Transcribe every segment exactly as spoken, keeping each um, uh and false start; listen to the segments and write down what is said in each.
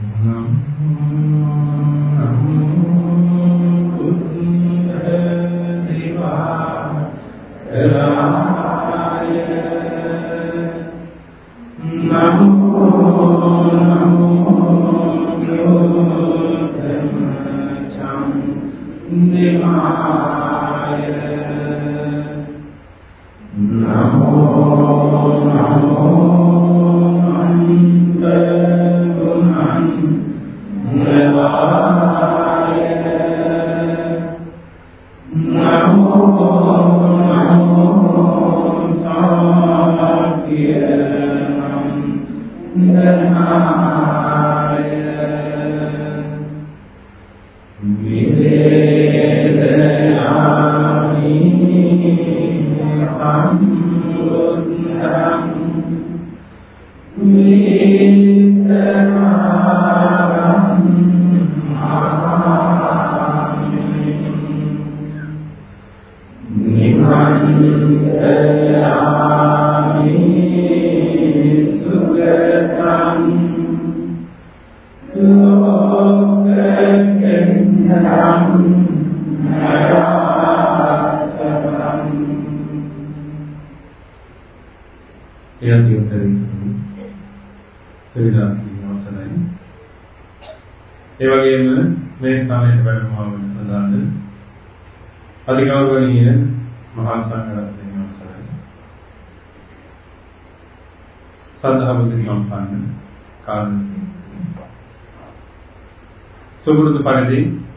සුබුරුදු පරිදි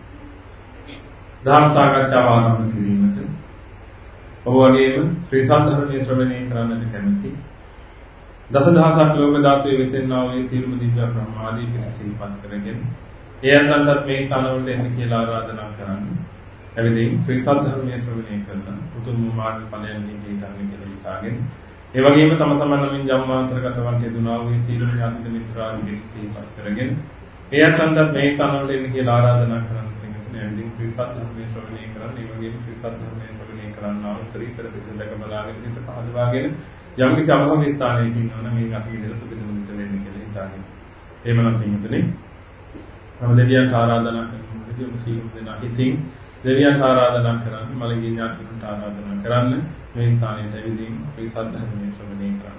ධර්ම සාකච්ඡාව ආරම්භ කිරීමට ඔබ වගේම ශ්‍රී සද්ධර්මයේ ශ්‍රවණය කරන්නට කැමැති දසදහසක් ලෝක ධාතුවේ විසෙන්නා වූ සියලුම දිව්‍ය බ්‍රහ්මාදී පිරිසිපත් කරගෙන එයන්ටත් මේ කලවලට එන්න කියලා ආරාධනා කරන්නේ. එවිටින් ශ්‍රී සද්ධර්මයේ ශ්‍රවණය කරන උතුම් මාර්ග ඵලයන් නිදී ගන්න කියලා හිතාගෙන ඒ වගේම තම තමන් නමින් ජම්මාන්තරගත වන්ට දුනා වූ සියලුම ඥාති මිත්‍රාදී පිරිසිපත් කරගෙන එයන්ටත් මේ කලවලට එන්න කියලා ආරාධනා කරන්නේ. එවිටින් ශ්‍රී සද්ධර්මයේ ශ්‍රවණය කරන ඒ වගේම ශ්‍රී සද්ධර්මයේ ශ්‍රවණය කරන්නා වූ ත්‍රිතර පිළිදක බලාගෙන ඉත පහදවාගෙන යම් කිසි අභවී ස්ථානයක ඉන්නවනම් මේ අපි විදිහට සුබිදුමුත් වෙන්නේ කියලා හිතාගෙන. එහෙමනම් පින්තුනේ මම දෙවියන් ආරාධනා කරනවා දෙවියන් සීල දෙනා ඉතින් දෙවියන් ආරාධනා කරන්නේ මලගේ ඥාතිතුන්ට ආරාධනා කරන්න මේ ස්ථානයට ඇවිදින් ශ්‍රී සද්ධර්මයේ ශ්‍රවණය කරන්න.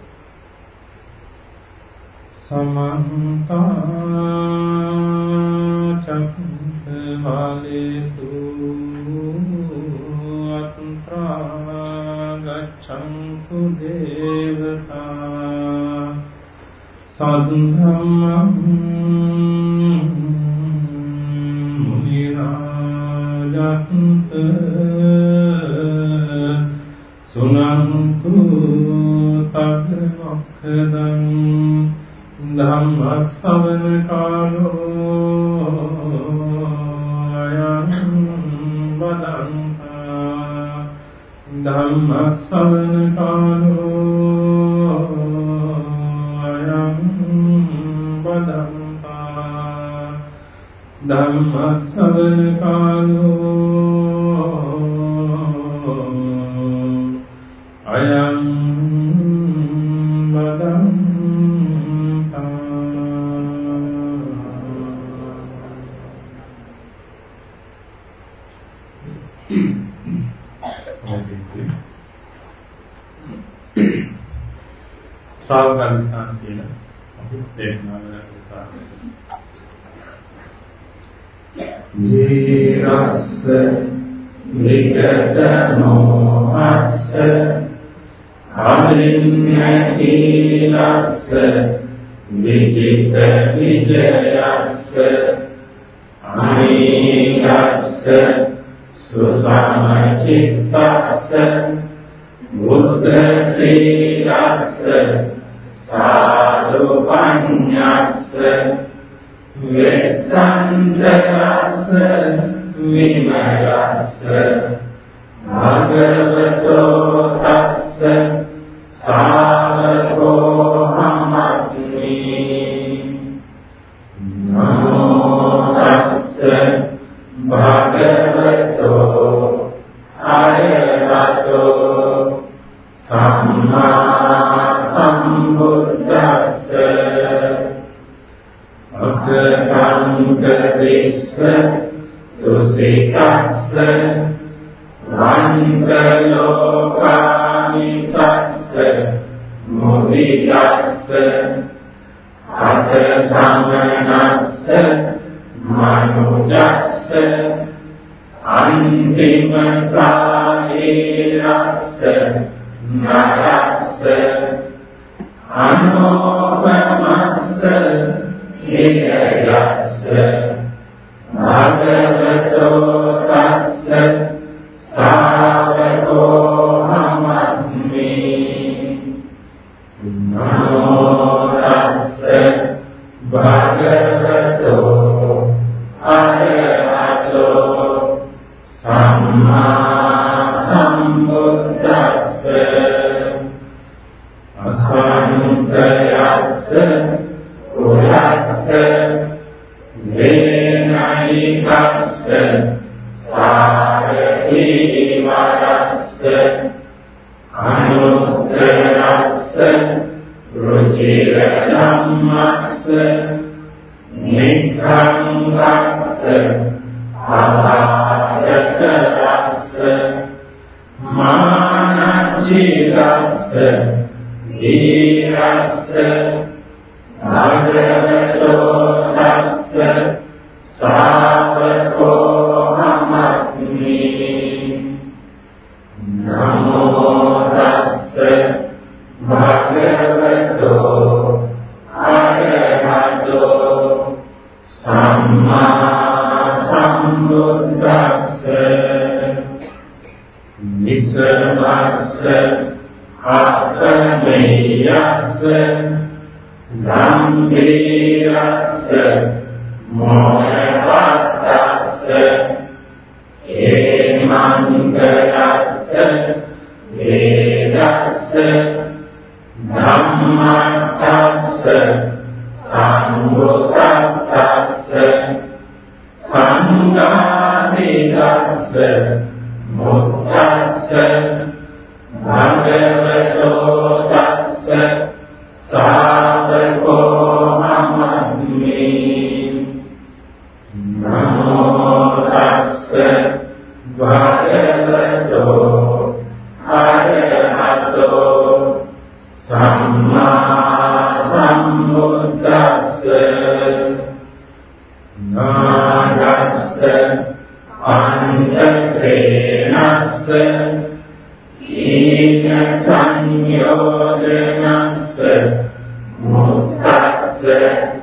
සමන්තා චක්ඛවාලේසු අත්‍රා ගච්ඡන්තු දේවතා සද්ධම්මං මුනි රාජස්ස සුනන්තු සග්ග මොක්ඛදං ධම්මස්සවන කාලෝ අයං බදන්තා ධම්මස්සවන කාලෝ අයං බදන්තා ධම්මස්සවන කාලෝ අයං සාවකාලිකාන් කියලා අපි දේශනා කරලා නිරස්ස විකතනෝ අස්ස අරිඤ්ඤතිලස්ස විචිත විජයස්ස අනේකස්ස සුසමචිත්තස්ස බුද්ධ සීලස්ස සාදු පඤ්ඤස්ස වෙස්සන්තස්ස විමලස්ස භගවතෝ තස්ස සාවකෝ හම්මස්මි නමෝ තස්ස භගවතෝ අරහතෝ සම්මා සම්බුද්දස්ස Akkankatiss Tusitass Vantalokanisass Muditass Atasamanass Manujass Antimatairass Narass Anopamass Hirayass Bhagavato Tassa Savakohamasmi Namo Tassa Bhagavato Arahato Samma Sambuddhassa Asantayassa Urassa Venayikassa Sarativarassa Anuttarassa Ruciradhammassa Nikkhammassa Avāsakarassa Mānacirassa Dhīrassa Bhagavato Tassa Savakohamasmi Namo Tassa Bhagavato Arahato Samma Sambuddhassa Nisarvassa Attameyassa Gambhirassa Mohavatassa Emantarassa Vedassa Dhammatassa Sambhutatassa Sanghaditassa Muttassa Bhagavato Tassa Savakohamasmi Namo Tassa Bhagavato Arahato Samma Sambuddhassa Nagassa Antasenassa Īnasaññodanassa Muttassa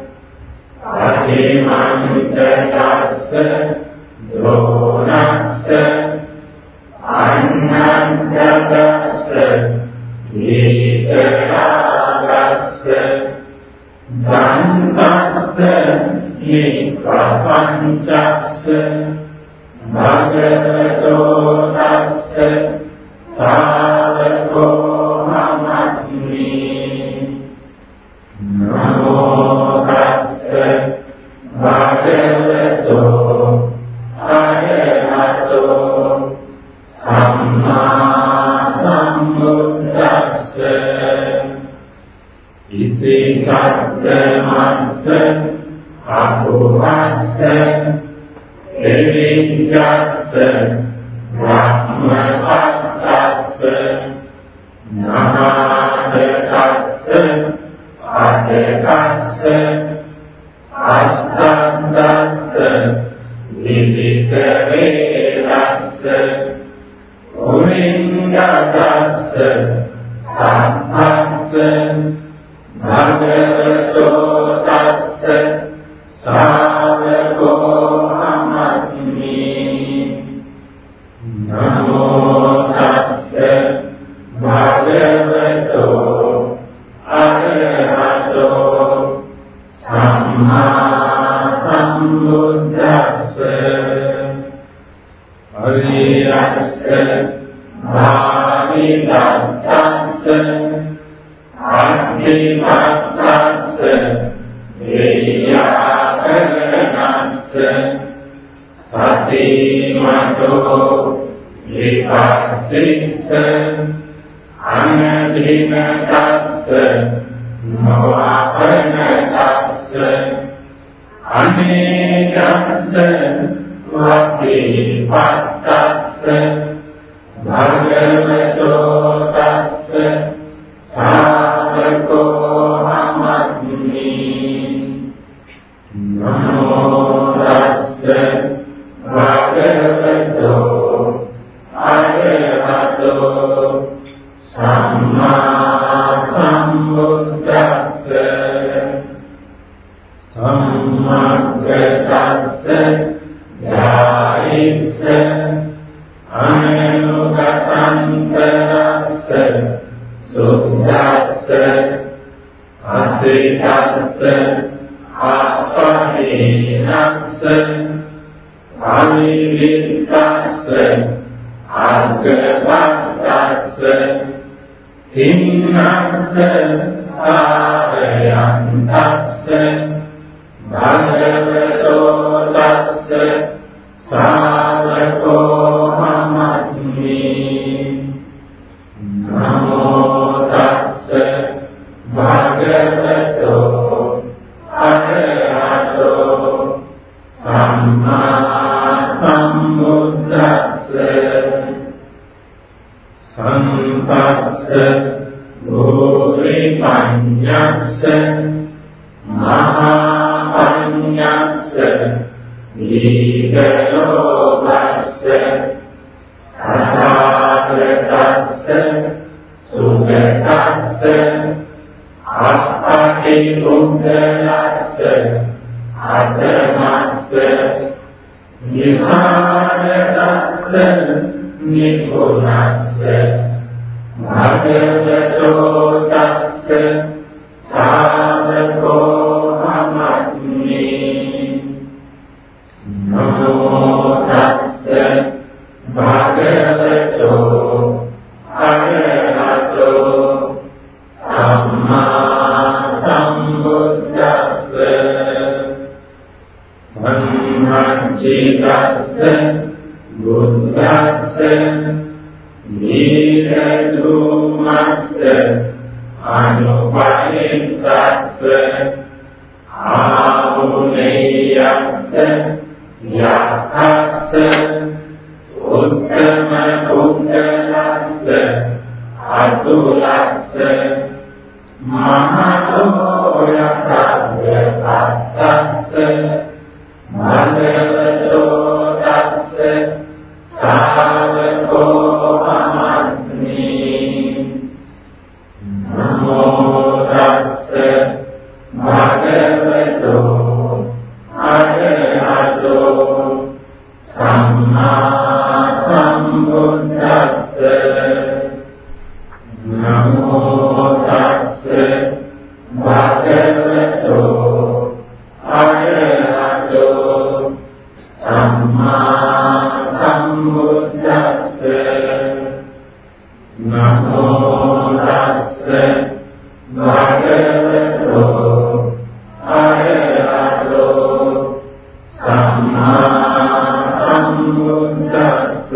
Adhimantatassa Dronassa Annantadassa Vitaragassa Dantassa Nippapancassa Bhagavato Tassa Savakohamasmi Namo Tassa Bhagavato Arahato Samma Sambuddhassa Isi Sattamassa Apuvassa Evincassa Brahmapattassa Nahadakassa Adakassa Astandassa Viditavedassa Uringadassa Sattassa Bhagavato Tassa Savakohamasmi Namo Tassa Bhagavato Arahato Samma Sambuddhassa Ariyassa Bhavidattassa Adhipattassa Vijakaranassa Satimato Vipassissa Anadhinatassa Noapanatassa අනේකස්ස වතිපත්තස්ස භගවතෝ තස්ස සාවකෝ හමස්මි නමෝ තස්ස භගවතෝ අරහතෝ සම්මා සම්බුද්දස්ස සම්මග්ගතස්ස ධායිස්ස අනුගතන්තරස්ස සුද්ධස්ස අසිතස්ස අපහේනස්ස අවිවිත්තස්ස අග්ගවත්තස්ස හින්නස්ස ආරයන්තස්ස භගවතෝ තස්ස සාවකෝ හමස්මි නමෝ තස්ස භගවතෝ අරහතෝ සම්මා සම්බුද්දස්ස සම්පස්ස භූරි පඤ්ඤස්ස මහා පඤ්ඤස්ස දීඝලෝභස්ස අසාරතස්ස සුගතස්ස අපටි උද්දලස්ස අසමස්ස නිසාරතස්ස නිකුණස්ස භගවතෝ තස්ස සාවකෝ හමස්මි නමෝ තස්ස භගවතෝ අරහතෝ සම්මා සම්බුද්දස්ස ධම්මංචිතස්ස බුද්දස්ස නීරදුමස්ස අනුපරිත්තස්ස ආහුනේයස්ස යක්ඛස්ස උත්තම පුද්ගලස්ස අතුලස්ස මහතෝ යක්ඛස්සස්ස භගවතෝ තස්ස සාවකෝ හමස්මි නමෝ තස්ස භගවතෝ අරහතෝ සම්මා සම්බුද්දස්ස නමෝ තස්ස භගවතෝ අරහතෝ සම්මා සම්බුද්දස්ස නමෝ තස්ස භගවතෝ අරහතෝ සම්මා සම්බුද්දස්ස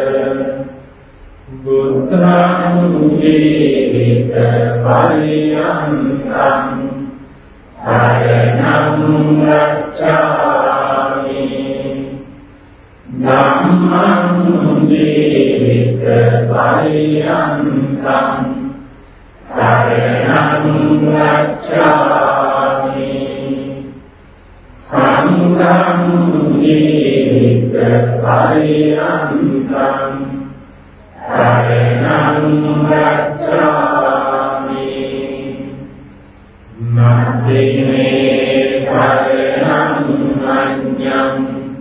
බුද්ධං ජීවිත පරියන්තං සරණං ගච්ඡාමි ධම්මං ජීවිත පරියන්තං සරණං ගච්ඡාමි සංඝං ජීවිත පරියන්තං සරණං ගච්ඡාමි නත්ථිමේ සරණං අඤ්ඤං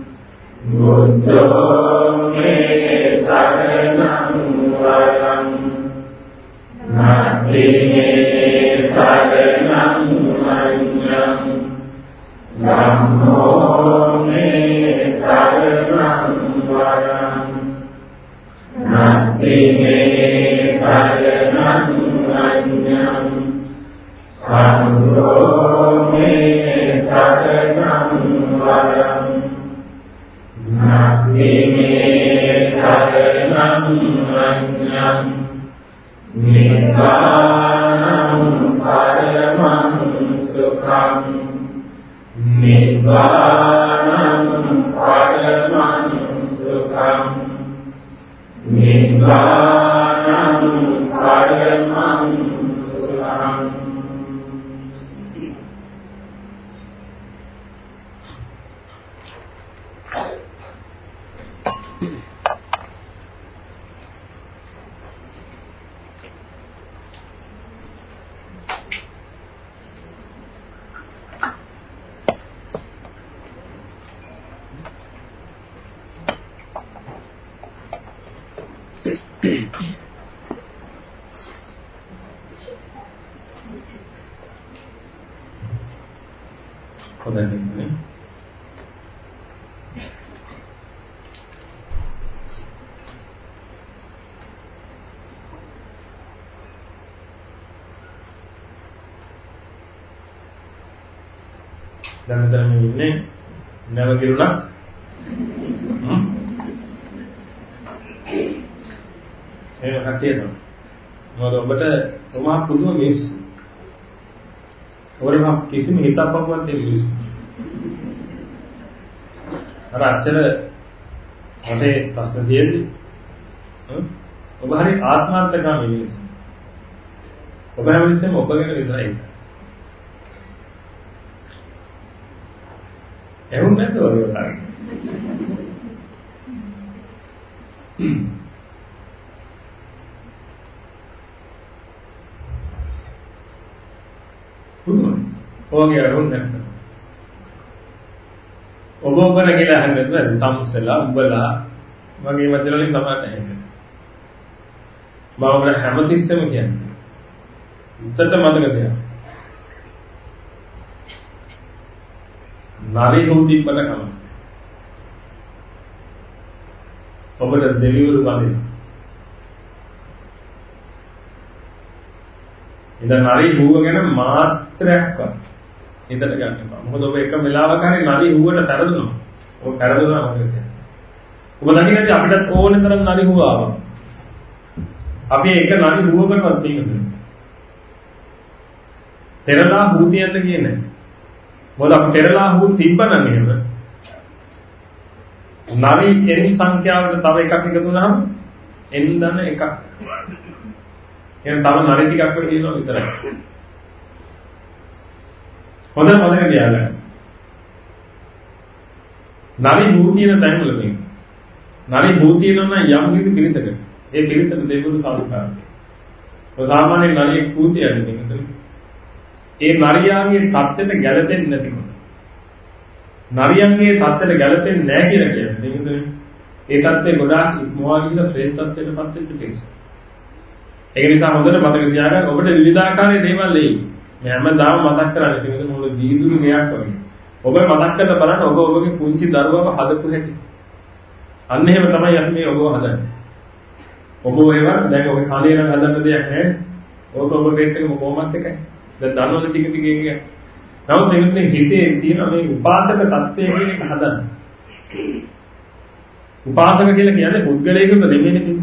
බුද්ධෝ මේ සරණං වරං නත්ථිමේ සරණං අඤ්ඤං ධම්මෝ මේ සරණං වරං නත්ථිමේ සරණං අඤ්ඤං සංඝෝ මේ සරණං වරං නත්ථිමේ සරණං අඤ්ඤං නිබ්බානං පරමං සුඛං නිබ්බාන නිබ්බානං පරමං සුඛං දැන් දැන් ඉන්නේ නැව කිරුණා ඒ හැටියට මොකද ඔබට ඔමා පුදුම මිස් ඔබට කිසිම හිතප්පක් තියෙන්නේ අර අච්චර මට ප්‍රශ්න තියෙන්නේ ඔබ හරි ආත්මාර්ථකාමී මිනිස් ඔබ හැමතිස්සෙම ඔබ ගැන විතරයි එහෙම නැද්ද ඔය වගේ පුදුමයි ඔයගේ අරුන් නැත්නම් ඔබ ඔබන කියලා අහන්නේ නැද්ද තමුසලා උඹලා වගේ වචන වලින් තමයි නැහැ මම ඔබට හැමතිස්සෙම කියන්නේ උත්තර මතක තියාගන්න නාරි හොඳින් බල කම ඔබට දෙවිවරු වඳින ඉතින් නාරි හුව ගැන මාත්‍රයක්වත් හිතට ගන්න එපා මොකද ඔබ එක වෙලාවක හරි නාරි හුවට පෙරදුනවා ඔබ පෙරදුනා මොකද කියන්නේ ඔබ දකින්නේ අපිටත් ඕනේ තරම් නාරි හුව ආවා අපි එක නාරි හුවකටවත් තියෙන්නේ පෙරලා හුතියන්ද කියන්නේ මොකද අපි පෙරලා හුව තිබ්බනම් එහෙම නාරි කෙනි සංඛ්‍යාවට තව එකක් එකතු වුණාම එන්දන එකක් එහෙනම් තව නාරි ටිකක් වෙන්න තියෙනවා විතරයි හොඳ මතක තියාගන්න නාරි හුව තියෙන තැන්වල මේ නාරි හුව තියෙනවා නම් යම් කිසි පිළිසකට ඒ පිළිසකට දෙවිවරු සාදුකාරයි ඔය සාමාන්‍ය නාරියෙක් කූතියන්නේ මෙතන ඒ නරියාගේ தත්ත්වයට ගැලපෙන්නේ නැතිකොට නරියන්ගේ தත්ත්වයට ගැලපෙන්නේ නැහැ කියලා කියන්නේ නේද? ඒ தත්ත්වය ගොඩාක් ඉක්මවා ගිහින් ශ්‍රේෂ්ඨත්වයට පත් වෙච්ච කෙනෙක්. ඒක නිසා හොඳට මතක තියාගන්න ඔබට විවිධාකාරයේ දේවල් එයි. මම හැමදාම මතක් කරන්නේ මේක මොන දීදුරු ගයක් වගේ. ඔබ මතක් කරලා බලන්න ඔබ ඔබගේ පුංචි දරුවව හදපු හැටි. අන්න එහෙම තමයි අපි මේ ඔබව හදන්නේ. ඔබ ඒවා දැන් ඔබ කලේ නම් හදන්න දෙයක් නැහැ. ඔබ ඔබ රේට් එක කොහොමද එකයි. දැන් දන්නවද ටික ටික කියන්නේ. නමුත් මේකේ හිතේ තියෙන මේ උපාසක தත්ත්වය කියන එක හදන්න. උපාසක කියලා කියන්නේ පුද්ගලයෙකුට නෙමෙයිනේ.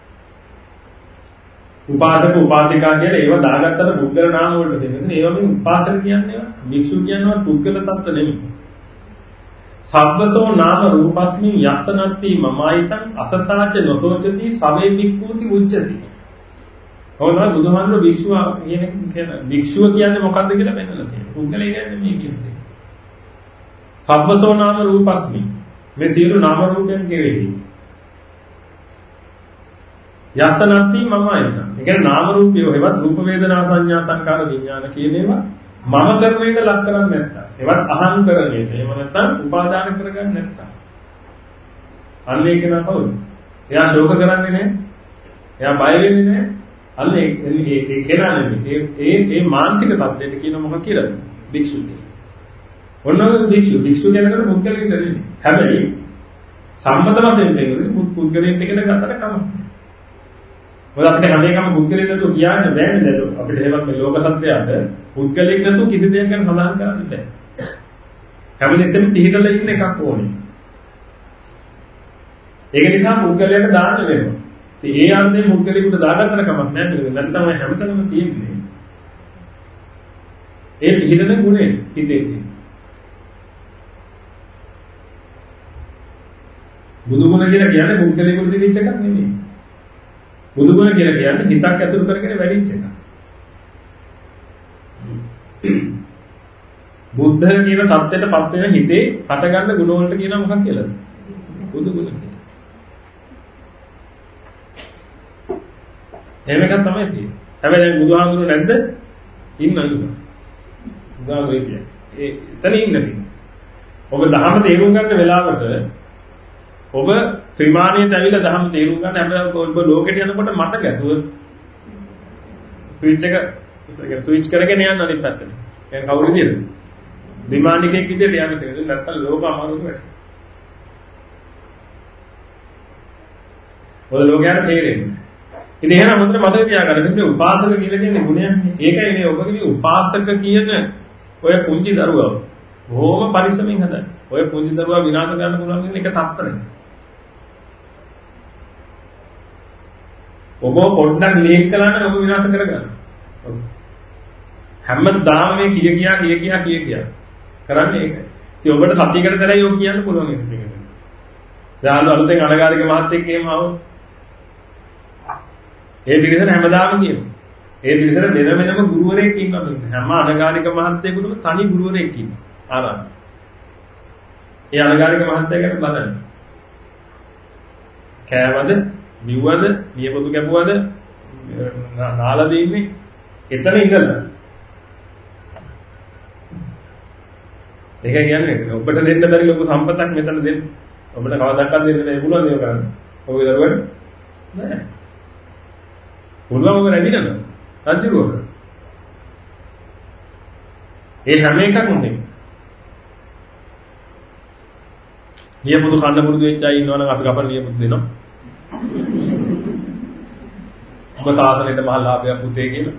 උපාසක උපාසිකා කියලා ඒව දාගත්තට පුද්ගල නාම වලට දෙන්නේ. ඒවා මේ උපාසක කියන්නේ වික්ෂු කියනවා පුද්ගල தත්ත්ව නෙමෙයි. සබ්බසෝ නාම රූපස්මින් යත්තනත්ති මමයිතං අසතාච නොසෝචති සවේ වික්ඛූති උච්චති. ඔව් බුදුහාමුදුරුවෝ වික්ෂුව කියන වික්ෂුව කියන්නේ මොකක්ද කියලා පෙන්නලා තියෙනවා. පුද්ගලයා කියන්නේ මේ කියන්නේ. සබ්බසෝ නාම රූපස්මි. මේ සියලු නාම රූපයන් කෙරෙහි. යත්තනත්ති මමයිතං. ඒ කියන්නේ නාම රූපය හේවත් රූප වේදනා සංඥා සංකාර විඥාන කියන ඒවා මම කරන එක ලක් කරන්නේ නැත්තම්. ඒවත් අහං කරන එක. එහෙම නැත්නම් උපාදාන කරගන්නේ නැත්තම්. අන්න ඒක නා කවුද? එයා ශෝක කරන්නේ නැහැ. එයා බය වෙන්නේ නැහැ. අන්න ඒ ඒ කෙනා නෙමෙයි. ඒ ඒ මානසික තත්ත්වයට කියන මොකක් කියලාද? භික්ෂු කියලා. ඔන්නෝගේ භික්ෂු භික්ෂු කියනකොට පුද්ගලෙක් නෙමෙයි. හැබැයි සම්මත වශයෙන් දෙන්නේ පුද්ගලෙක් කියන කතර කම. මොකද අපිට හැම එකම පුද්ගලෙක් නැතුව කියන්න බෑනේ නේද? අපිට එහෙමත් මේ ලෝක සත්‍යයට පුද්ගලෙක් නැතුව කිසි දෙයක් ගැන සඳහන් කරන්න බෑ. හැමදෙස්සෙම පිළිගලා ඉන්න එකක් ඕනේ. ඒක නිසා පුද්ගලයාට දාන්න වෙනවා. ඒ අන්දේ පුද්ගලෙකුට දාගත්තට කමක් නැහැ නේද? නැත්නම් ඔය හැමතැනම තියෙන්නේ. ඒ පිළිදෙන ගුණේ හිතේ තියෙන. බුදු ගුණ කියලා කියන්නේ පුද්ගලෙකුට දෙවිච්ච එකක් නෙමෙයි. බුදුගුණ කියලා කියන්නේ හිතක් ඇසුරු කරගෙන වැඩිච්ච එක. බුද්ධ කියන தත්ත්වයටපත් වෙන හිතේ හට ගන්න ගුණ වලට කියන මොකක් කියලාද? බුදුගුණ කියලා. එහෙම එකක් තමයි තියෙන්නේ. හැබැයි දැන් බුදුහාමුදුරුවෝ නැද්ද? ඉන්නලු. බුදුහාමුදුරුවෝ කියන්නේ. ඒ එතන ඉන්නේ. ඔබ ධර්ම තේරුම් ගන්න වෙලාවට ඔබ ත්‍රිමාණයට ඇවිල්ලා ධර්ම තේරුම් ගන්න හැබැයි ඔබ ලෝකෙට යනකොට මට ගැතුව ස්විච් එක ස්විච් කරගෙන යන්න අනිත් පැත්තට. දැන් කවුරු විදියද? විමානිකෙක් විදියට යන්න තියෙනවා. නැත්නම් ලෝක අමාරුවට වැටෙනවා. ඔය ලෝකයට තේරෙන්නේ. ඉතින් එහෙනම් හොඳට මතක තියාගන්න මේ උපාසක කියලා කියන්නේ ගුණයක්. ඒකයි මේ ඔබගේ මේ උපාසක කියන ඔය පුංචි දරුවා බොහොම පරිස්සමින් හදන්න. ඔය පුංචි දරුවා විනාශ කරන්න පුළුවන් වෙන එක තත්ත්වයක්. ඔබ පොඩ්ඩක් ලේක් කළා නම් ඔබ විනාශ කරගන්න. හැමදාම මේ කිය කියා කිය කියා කිය කියා කරන්නේ ඒකයි. ඉතින් ඔබට සතියකට තරයි ඔය කියන්න පුළුවන් එක. දැන් අලුතෙන් අනගාരിക මහත්තයෙක් එහෙම ආවොත් ඒ පිළිසර හැමදාම කියනවා. ඒ පිළිසර වෙන වෙනම ගුරුවරයෙක් ඉන්නවා. හැම අනගාരിക මහත්තයෙකුටම තනි ගුරුවරයෙක් ඉන්නවා. ආරම්භ. ඒ අනගාരിക මහත්තයාට බලන්න. කෑවද, බිව්වද, නියපොතු කැපුවද, නාලා දෙන්නේ එතන ඉඳලා. ඒක කියන්නේ ඔබට දෙන්න බැරි ලොකු සම්පතක් මෙතන දෙන්න. ඔබට කවදාවත් දෙන්න බැහැ පුළුවන් ඒක කරන්න. ඔබේ දරුවට නෑ. පුළුවන් ඔබ රැඳිනවා. අදිරුවක. ඒ හැම එකක්ම නෙමෙයි. නියපොතු කන්න පුරුදු වෙච්ච අය ඉන්නවනම් අපි කපන නියපොතු දෙනවා. ඔබ තාතනෙට මහල්ලාභයක් පුතේ කියලා.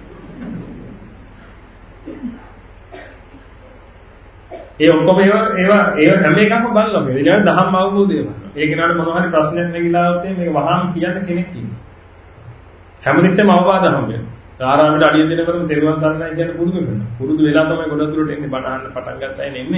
ඒ ඔක්කොම ඒවා ඒවා ඒවා හැම එකක්ම බලලා මේ විදිහට දහම් අවබෝධය වෙනවා. ඒ කෙනාට මොනවා හරි ප්‍රශ්නයක් නැගිලා આવත් මේක වහාම කියන්න කෙනෙක් ඉන්නවා. හැමදෙස්සෙම අවවාද හම්බ වෙනවා. ආරාමයට අඩිය දෙනකොටම තෙරුවන් සරණයි කියන පුරුදු වෙනවා. පුරුදු වෙලා තමයි ගොඩ දුරට එන්නේ බණ අහන්න පටන් ගත්තා එන්නේ.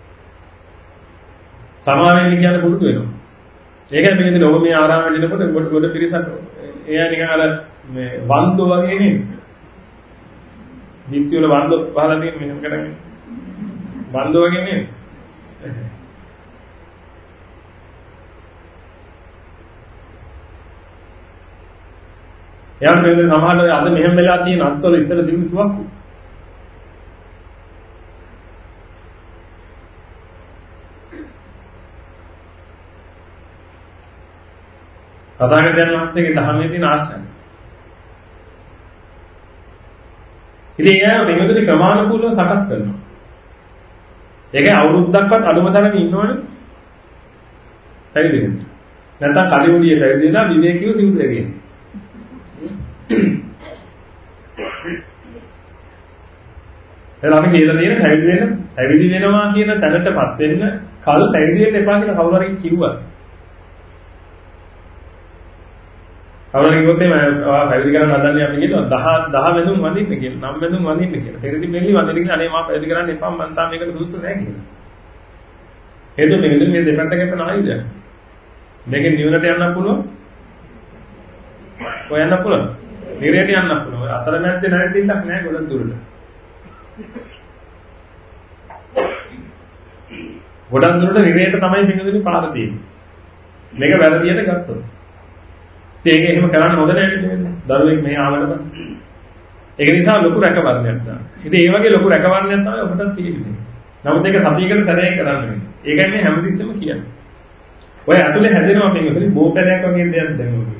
සමාවෙන්න කියන පුරුදු වෙනවා. ඒකයි මේ විදිහට ඔබ මේ ආරාමයට එනකොට ගොඩ ගොඩ පිරිසක් එයා නිකන් අර මේ වන්දෝ වගේ නෙමෙයි. දීප්ති වල වන්දෝ පහලා තියෙන මෙහෙම කරන්නේ. වන්දෝ වගේ නෙමෙයි. එයාට මේ සමහරවල් අද මෙහෙම වෙලා තියෙන අත්වල ඉස්සර දිනු තුවක්කු. සදාගතයන් වහන්සේගේ ධර්මයේ තියෙන ආශ්‍රය. ඉතින් එයා මෙහෙමද ක්‍රමානුකූලව සකස් කරනවා. ඒකේ අවුරුද්දක්වත් අඩුම තරමින් ඉන්නවනේ. පැවිදි වෙන්න. නැත්නම් කලියුලිය පැවිදි වෙලා විවේකීව සිවුරු දෙගෙන. එහෙනම් අපි කියලා තියෙන පැවිදි වෙන පැවිදි වෙනවා කියන තැනටපත් වෙන්න කල් පැවිදි වෙන්න එපා කියලා කවුරු හරි කිව්වා. කවුරු කිව්වොත් එimhe පැවිදි කරන්න හදන්නේ අපි කියනවා දහ දහ වෙනුම් වඳින්න කියලා. නම් වෙනුම් වඳින්න කියලා. පැවිදි මෙල්ලි වඳින්න කියලා අනේ මම පැවිදි කරන්න එපා මම තාම මේකට සුදුසු නැහැ කියලා. හේතුව මේකද මේ දෙපැත්ත ගැටන ආයුධය. මේකෙන් නිවනට යන්න පුළුවන්. හොයන්න පුළුවන්. නිරයට යන්න පුළුවන්. අතරමැද්දේ නැරෙතිල්ලක් නැහැ ගොඩක් දුරට. ගොඩක් දුරට නිරයට තමයි පිටුදුනි පාර තියෙන්නේ. මේක වැරදියට ගත්තොත්. ඒක එහෙම කරන්න හොඳ නැහැ නේද? දරුවෙක් මෙහි ආවට පස්සේ. ඒක නිසා ලොකු රැකවරණයක් දාන්න. ඉතින් ඒ වගේ ලොකු රැකවරණයක් තමයි ඔබටත් තියෙන්නේ. නමුත් ඒක සතියකට සැරේ කරන්න වෙන්නේ. ඒකයි මේ හැමතිස්සෙම කියන්නේ. ඔය ඇතුලේ හැදෙනවා මේක බෝපැලයක් වගේ දෙයක් දැන් ඔය.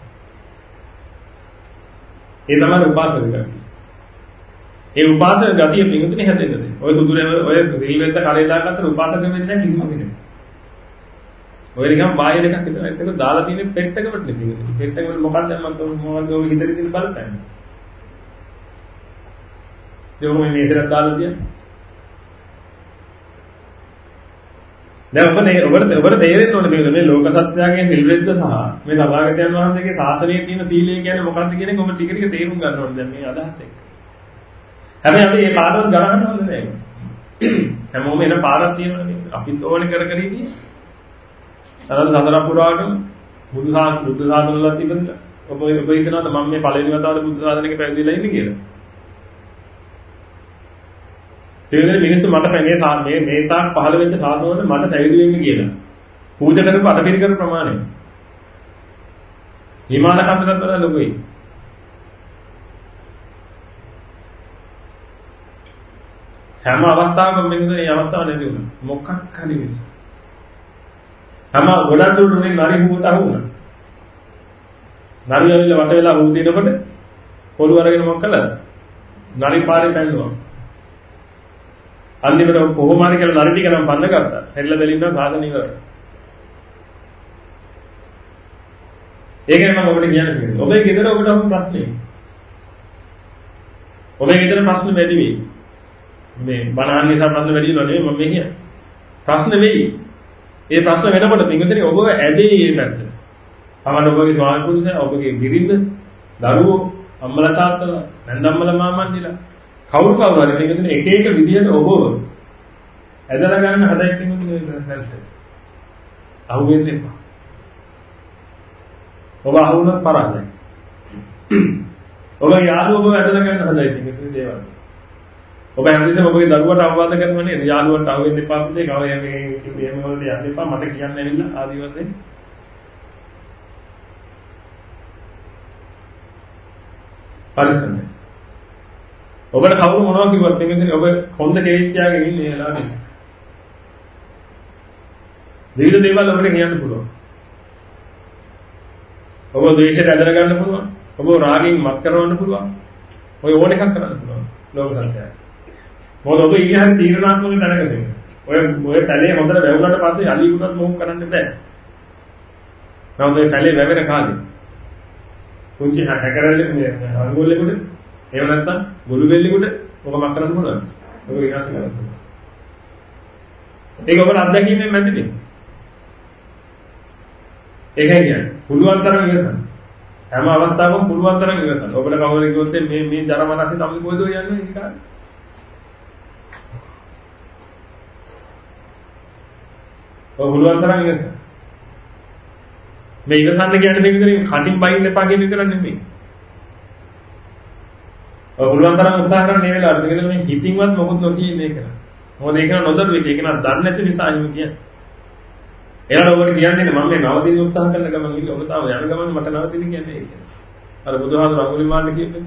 ඒ තමයි උපාසක ගතිය. ඒ උපාසක ගතිය පිටුනේ හැදෙන්නේ. ඔය සුදුරේ ඔය රිල්වෙද්ද කරේ දාගත්තට උපාසක වෙන්නේ නැහැ කිසිම කෙනෙක්. ඔය නිකන් බාහිර එකක් විතර ඒක දාලා තියෙන පෙට්ටකකට නෙමෙයි. පෙට්ටකවල මොකක්ද මම මොකක්ද ඔය හිතේ තියෙන බලපෑම. ඒක මොකද මේකට දාලා තියන්නේ? දැන් ඔබනේ ඔබට ඔබට තේරෙන්න ඕනේ මේ මේ ලෝක සත්‍යයෙන් නිල්වෙද්ද සහ මේ සභාගතයන් වහන්සේගේ ශාසනයේ තියෙන සීලය කියන්නේ මොකක්ද කියන එක ඔබ ටික ටික තේරුම් ගන්න ඕනේ දැන් මේ අදහස් එක. හැබැයි අපි මේ පාඩම ගණන් හොඳ නැහැ. හැමෝම එන පාරක් තියෙනවා නේ. අපිත් ඕනේ කර කර ඉන්නේ. අරන් සතර පුරාගෙන බුදුහාම බුද්ධ සාධනවල තිබෙන ඔබ ඔබ හිතනවාද මම මේ පළවෙනි වතාවට බුද්ධ ශාසනයක පැවිදිලා ඉන්නේ කියලා? ඒ වෙලාවේ මිනිස්සු මට මේ මේ මේ තාක් පහළ වෙච්ච සාසනවල මට පැවිදි වෙන්න කියලා. පූජා කරපු අටපිරි කරපු ප්‍රමාණය. හිමාල කන්දකට වඩා ලොකුයි. හැම අවස්ථාවකම මෙන්න මේ අවස්ථාව නැති වුණා. මොකක් හරි නිසා. හැම ගොඩක් දුරට මේ නරි හුවත අහුණා. නරි වල වට වෙලා හුව දිනකොට පොළු අරගෙන මොකක් කළාද? නරි පාරේ පැන්නුවා. අන්තිමට කොහොම හරි කියලා නරි ටික නම් පන්න ගත්තා. හැරිලා බැලින්නා සාසන ඉවරයි. ඒකයි මම ඔබට කියන්නේ. ඔබේ ගෙදර ඔබට අහු ප්‍රශ්නේ. ඔබේ ගෙදර ප්‍රශ්න වැඩි වෙයි. මේ බණහන් නිසා ප්‍රශ්න වැඩි වෙනව නෙවෙයි මම කියන්නේ. ප්‍රශ්න වෙයි. ඒ ප්‍රශ්න වෙනකොට පින්විතනේ ඔබ ඇදෙයි මේ පැත්තට. තමන්න ඔබගේ ස්වාමි පුරුෂයා, ඔබගේ බිරිඳ, දරුවෝ, අම්මලා තාත්තලා, නැන්දම්මලා මාමන්දිලා කවුරු කවුරු හරි පින්විතනේ එක එක විදිහට ඔබව ඇදලා ගන්න හදයි පින්විතනේ නැල්ට. අහුවෙන්නේ එපා. ඔබ අහුනොත් පරාදයි. ඔබ යාළුවෝ ඔබ ඇදලා ගන්න හදයි පින්විතනේ දේවල්. ඔබ හැමදේම ඔබගේ දරුවට අවවාද කරනවා නේද? යාළුවන්ට අහුවෙන්න එපා පුතේ. කව මේ මේ මේ වලට යන්න එපා. මට කියන්න ඇවිල්ලා ආදි වශයෙන්. පරිස්සමයි. ඔබට කවුරු මොනවා කිව්වත් එන්නේ ඔබ හොඳ කෙනෙක් කියාගෙන ඉන්නේ එලානේ. විවිධ දේවල් ඔබට කියන්න පුළුවන්. ඔබ ද්වේෂයට ඇදලා ගන්න පුළුවන්. ඔබ රාගයෙන් මත් කරවන්න පුළුවන්. ඔය ඕන එකක් කරන්න පුළුවන්. ලෝක සත්‍යය. මොකද ඔබ ඊයේ හරි තීරණාත්මක දැනගන්න. ඔය ඔය පැලේ හොඳට වැවුනට පස්සේ අලි වුණත් මොකක් කරන්න බෑ. නමුත් ඔය පැලේ වැවෙන කාලේ කුංචි හැකරල්ලේ මේ අඟුල්ලෙකුට එහෙම නැත්නම් ගොළු බෙල්ලෙකුට ඔක මක් කරන්න පුළුවන්. ඔක විනාශ කරන්න පුළුවන්. ඒක ඔබට අත්දැකීමෙන් මැදිනේ. ඒකයි කියන්නේ. පුළුවන් තරම් ඉවසන්න. හැම අවස්ථාවකම පුළුවන් තරම් ඉවසන්න. ඔබට කවුරු කිව්වොත් මේ මේ ජරමනස්සේ තමයි කොහෙද යන්නේ ඉතින් කාට? ඔය පුළුවන් තරම් ඉවසන්න. මේ ඉවසන්න කියන්නේ මේ විතරේ කටින් බයින්න එපා කියන විතර නෙමෙයි. ඔය පුළුවන් තරම් උත්සාහ කරන මේ වෙලාවට මේකද මේ හිතින්වත් මොකොත් නොකිය මේක. මොකද ඒක නොදරුවේ ඒක නා දන්නේ නැති නිසා එහෙම කියන්නේ. එයාලා ඔබට කියන්නේ මම මේ නවදින උත්සාහ කරන ගමන් ඉන්නේ ඔබ තාම යන ගමන් මට නවදින කියන්නේ ඒක. අර බුදුහාමුදුරුවෝ අඟුලිමාලට කියන්නේ.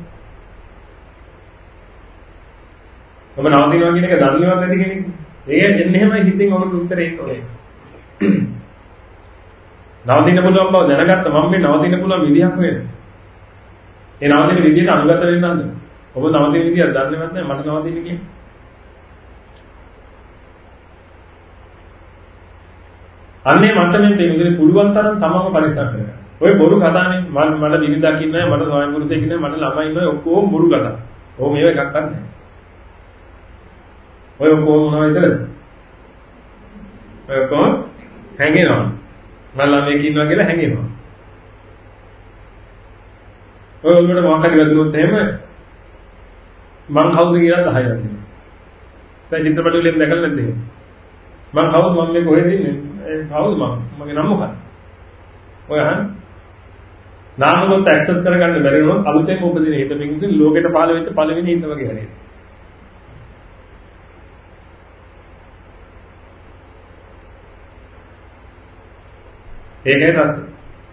ඔබ නවදිනවා කියන එක දන්නේවත් නැති කෙනෙක්. ඒ එන්නේ එහෙමයි හිතින් ඔබට උත්තරේ එන්න ඕනේ. නවදින්න පුළුවන් බව දැනගත්ත මම මේ නවදින්න පුළුවන් විදිහක් හොයන. ඒ නවදින විදිහට අනුගත වෙන්න හදන. ඔබ නවදින විදිහ දන්නේවත් නැහැ මට නවදින්න කියන්නේ. අන්නේ මට්ටමින් තේරුම් පුළුවන් තරම් තමම පරිස්සම් කරගන්න. ඔය බොරු කතානේ මම මට දිවිදක් ඉන්නේ මට ස්වාමි පුරුෂයෙක් ඉන්නේ මට ළමයි ඉන්නේ ඔක්කොම බොරු කතා. ඕ මේව එකක් නැහැ. ඔය ඔක්කොම මොනවද විතරද? ඔය ඔක්කොම හැංගෙනවා. මම ළමයෙක් ඉන්නවා කියලා හැංගෙනවා. ඔය වලට මොකක් හරි වැදුනොත් එහෙම මං කවුද කියලා දහයක් දෙනවා. දැන් චිත්‍රපට වලින් දැකලා නැද්ද එහෙම? මං කවුද මම මේ කොහෙද ඉන්නේ? ඒ කවුද මම? මගේ නම මොකක්ද? ඔය අහන්න. නාමවත් ඇක්සස් කරගන්න බැරි වුණොත් අලුතෙන් උපදින හිත පිටින් ලෝකෙට පහළ වෙච්ච පළවෙනි හිත වගේ හරියට. ඒකයි තමයි.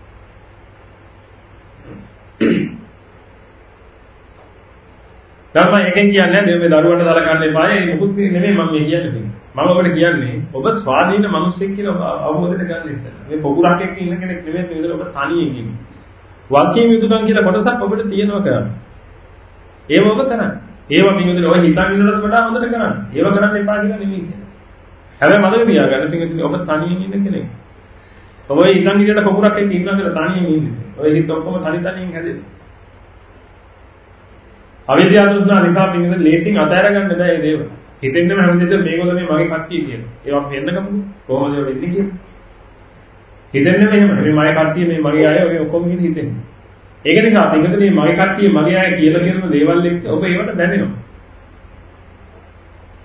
තමයි එකෙන් කියන්නේ මේ දරුවන්ට සලකන්න එපා. ඒ මොකුත් නෙමෙයි මම මේ කියන්නේ. මම ඔබට කියන්නේ ඔබ ස්වාධීන මිනිසෙක් කියලා අවබෝධයට ගන්න ඉස්සෙල්ලා. මේ පොකුරක් එක්ක ඉන්න කෙනෙක් නෙමෙයි මේ විදිහට ඔබ තනියෙන් ඉන්නේ. වාක්‍යයෙන් යුතුයම් කියලා කොටසක් ඔබට තියෙනවා කරන්න. ඒව ඔබ කරන්න. ඒව මේ විදිහට ඔය හිතන් ඉන්නකට වඩා හොඳට කරන්න. ඒව කරන්න එපා කියලා නෙමෙයි කියන්නේ. හැබැයි මතක තියාගන්න පිටින් ඔබ තනියෙන් ඉන්න කෙනෙක්. ඔබ හිතන් ඉන්නකට පොකුරක් එක්ක ඉන්නවා කියලා තනියෙන් ඉන්නේ. ඔය හිත ඔක්කොම තනි තනියෙන් හැදෙන්නේ. අවිද්‍යාව දුස්නා නිසා පිටින් ලේසින් අතහැර ගන්න බෑ මේ දේවල්. හිතෙන්නම හැමදේම මේගොල්ලෝ මේ මගේ කට්ටිය කියනවා. ඒවා පෙන්නකමු කොහොමද ඒ වෙන්නේ කියලා. හිතෙන්නම එහෙම මේ මගේ කට්ටිය මේ මගේ අය ඔය ඔක්කොම කියන හිතෙන්නේ. ඒක නිසා පිටින් මේ මගේ කට්ටිය මගේ අය කියලා කියන දේවල් එක්ක ඔබ ඒවට දැනෙනවා.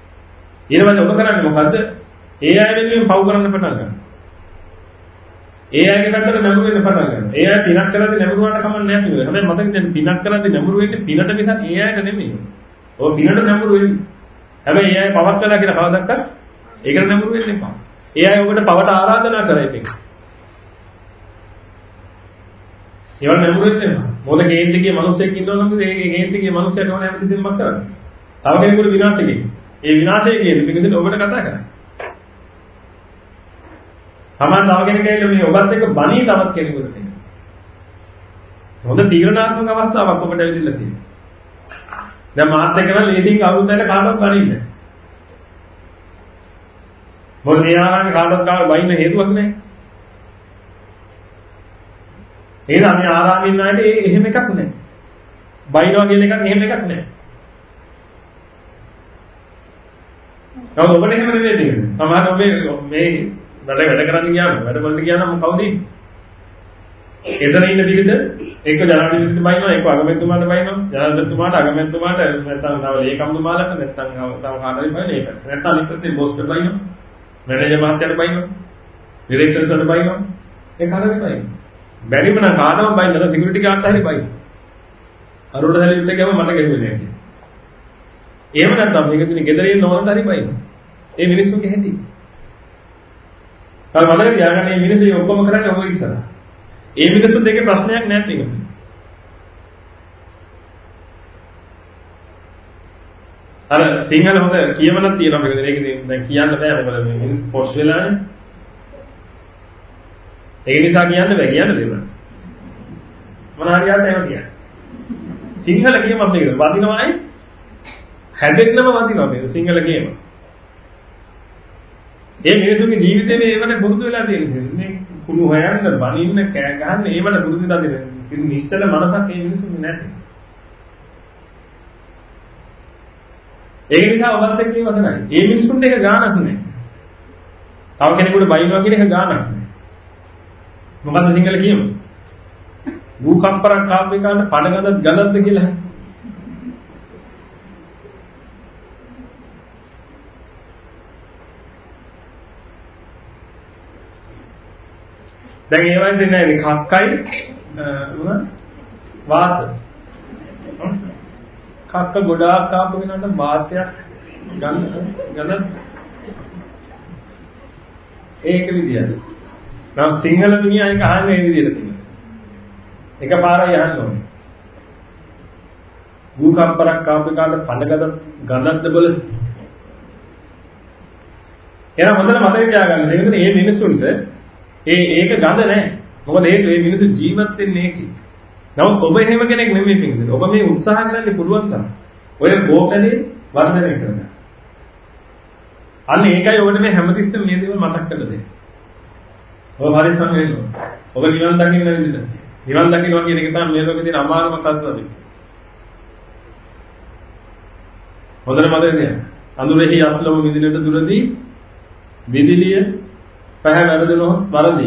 ඊට පස්සේ ඔබ කරන්නේ මොකද්ද? ඒ අය වෙනුවෙන් පව් කරන්න පටන් ගන්නවා. ඒ අයගේ පැත්තට නැඹුරු වෙන්න පටන් ගන්නවා. ඒ අය පිනක් කරද්දී නැඹුරුවාට කමක් නැහැ නේද? හැබැයි මතක දැන් පිනක් කරද්දී නැඹුරු වෙන්නේ පිනට මිසක් ඒ අයට නෙමෙයි. ඔය පිනට නැඹුරු වෙන්නේ. හැබැයි ඒ අය පවක් කළා කියලා කවදාවත් ඒකට නැඹුරු වෙන්න එපා. ඒ අය ඔබට පවට ආරාධනා කරයි මේක. ඒවල් නැඹුරු වෙන්න එපා. මොකද කේන්ද්‍රිකයේ මිනිස්සෙක් ඉන්නවා නම් ඒ කේන්ද්‍රිකයේ මිනිස්සයාට ඕන හැමතිස්සෙම මක් කරන්නේ. තව කෙනෙකුට විනාශ වෙන්නේ. ඒ විනාශය කියන්නේ මේකද ඔබට කතා කරන්නේ. තමන් තව කෙනෙක් ඇවිල්ලා මේ ඔබත් එක්ක බණී තවත් කෙනෙකුට දෙන්න. හොඳ තීරණාත්මක අවස්ථාවක් ඔබට ඇවිල්ලා තියෙනවා. දැන් මාත් එක්ක නම් ලේසින් කවුරුත් ඇවිල්ලා කාටවත් බණින්නේ. මොකද මේ ආරාමේ කාටවත් කාට බයින්න හේතුවක් නැහැ. එහෙනම් මේ ආරාමේ ඉන්න අයට එහෙම එකක් නැහැ. බයිනවා කියන එකක් එහෙම එකක් නැහැ. නමුත් ඔබට එහෙම නෙවෙයි තියෙන්නේ. සමහර ඔබේ මේ වැඩ වැඩ කරන්න ගියාම වැඩ වලට ගියාම කවුද ඉන්නේ? එතන ඉන්න පිළිද එක්ක ජනාධිපතිට බයිනවා, එක්ක අගමැතිතුමාට බයිනවා, ජනාධිපතිතුමාට අගමැතිතුමාට නැත්නම් තව ලේකම්තුමාලට නැත්නම් තව කාටරි බයින ඒක. නැත්නම් අනිත් පැත්තේ බොස්ට බයිනවා. මැනේජර් මහත්තයාට බයිනවා. ඩිරෙක්ටර්ස්ට බයිනවා. ඒ කාටරි බයිනවා. බැරිම නම් කාටවත් බයින්න නැත්නම් සිකියුරිටි ගාර්ඩ්ට හරි බයිනවා. අරුණ හැලියට ගියම මට ගෙවුනේ නැහැ. එහෙම නැත්නම් මේක තුනේ ගෙදර ඉන්න ඕනට හරි බයිනවා. ඒ මිනිස්සුන්ගේ හැටි. කල් මතක තියාගන්න මේ මිනිස්සු ඔක්කොම කරන්නේ ඔය ඉස්සරහ. ඒ මිනිස්සුන් දෙකේ ප්‍රශ්නයක් නැහැ තියෙන්නේ. අර සිංහල හොඳ කියවනක් තියෙනවා මේක මේක දැන් කියන්න බෑ මොකද මේ මිනිස්සු පොස් වෙලානේ. ඒ නිසා කියන්න බෑ කියන්න දෙන්න. මොන හරියට එහෙම කියන්නේ. සිංහල කියම අපේ වදිනවයි හැදෙන්නම වදිනවා මේ සිංහල කියම. ඒ මිනිසුන්ගේ ජීවිතේ මේවට පුරුදු වෙලා තියෙනවා. මේ කුණු හොයන්න, බනින්න, කෑ ගහන්න ඒවට පුරුදු වෙලා තියෙනවා. ඉතින් නිශ්චල මනසක් මේ මිනිසුන්ගේ නැති. ඒක නිසා ඔබත් එක්ක ඒ වදනයි. මේ මිනිසුන්ට එක ගානක් නැහැ. තව කෙනෙකුට බයිනවා කියන එක ගානක් නැහැ. මොකද්ද සිංහල කියමු? භූකම්පරක් කාපේකාන්න පඩගඳත් ගලද්ද කියලා. දැන් ඒ වගේ දෙන්නේ නැහැ කක්කයි මොන වාත කක්ක ගොඩාක් කාපු වෙනාට වාතයක් ගන්න ගන්න ඒක විදියට නම් සිංහල මිනිහා එක අහන්නේ මේ විදියට තියෙනවා එකපාරයි අහන්න ඕනේ භූකම්පරක් කාපු කාට පඬගද ගඳක්ද බල එහෙනම් හොඳට මතක තියාගන්න මේකද මේ මිනිසුන්ට ඒ ඒක ගඳ නැහැ. මොකද ඒක මේ මිනිස්සු ජීවත් වෙන්නේ ඒකේ. නමුත් ඔබ එහෙම කෙනෙක් නෙමෙයි පිටින්. ඔබ මේ උත්සාහ කරන්න පුළුවන් තරම්. ඔය බෝකලේ වර්ධනය කරගන්න. අන්න ඒකයි ඔබට මේ හැමතිස්සෙම මේ දේවල් මතක් කරලා දෙන්නේ. ඔබ පරිස්සම් වෙන්න ඕන. ඔබ නිවන් දකින්න විදිහට. නිවන් දකින්නවා කියන එක තමයි මේ ලෝකේ තියෙන අමාරුම කතාව. හොඳට මතක තියාගන්න. අඳුරෙහි අස්ලම විදිහට දුරදී විදිලිය පහ වැරදුනොත් වරදී.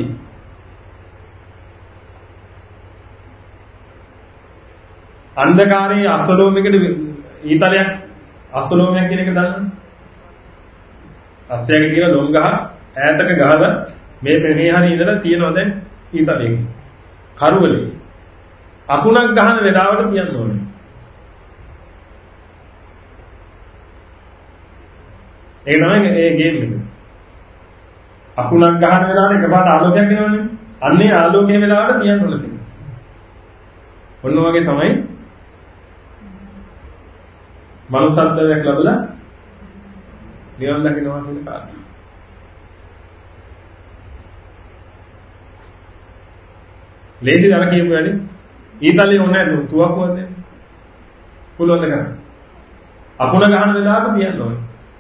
අන්ධකාරයේ අසලෝමයකට ඊතලයක් අසලෝමයක් කියන එක දන්නවද? අස්සයක කියන ලොම් ගහ ඈතක ගහද මේ මේ හරිය ඉඳලා තියනවා දැන් ඊතලයක. කරුවලේ. අකුණක් ගහන වෙලාවට තියන්න ඕනේ. ඒ තමයි ඒ ගේම් එක. අකුණක් ගහන වෙලාවට එකපාරට ආලෝකයක් එනවනේ. අන්නේ ආලෝකයේ වෙලාවට තියන්න ඕන තියෙනවා. ඔන්න ඔයගේ තමයි මනුස්සත්වයක් ලැබලා නිවන් දකින්නවා කියන කාරණා. ලේසි දර කියපු වැඩි ඊතලේ ඕනේ නෑ තුවක්කුවක් දෙන්න. පුළුවන් ද කරන්න. අකුණ ගහන වෙලාවට තියන්න ඕනේ.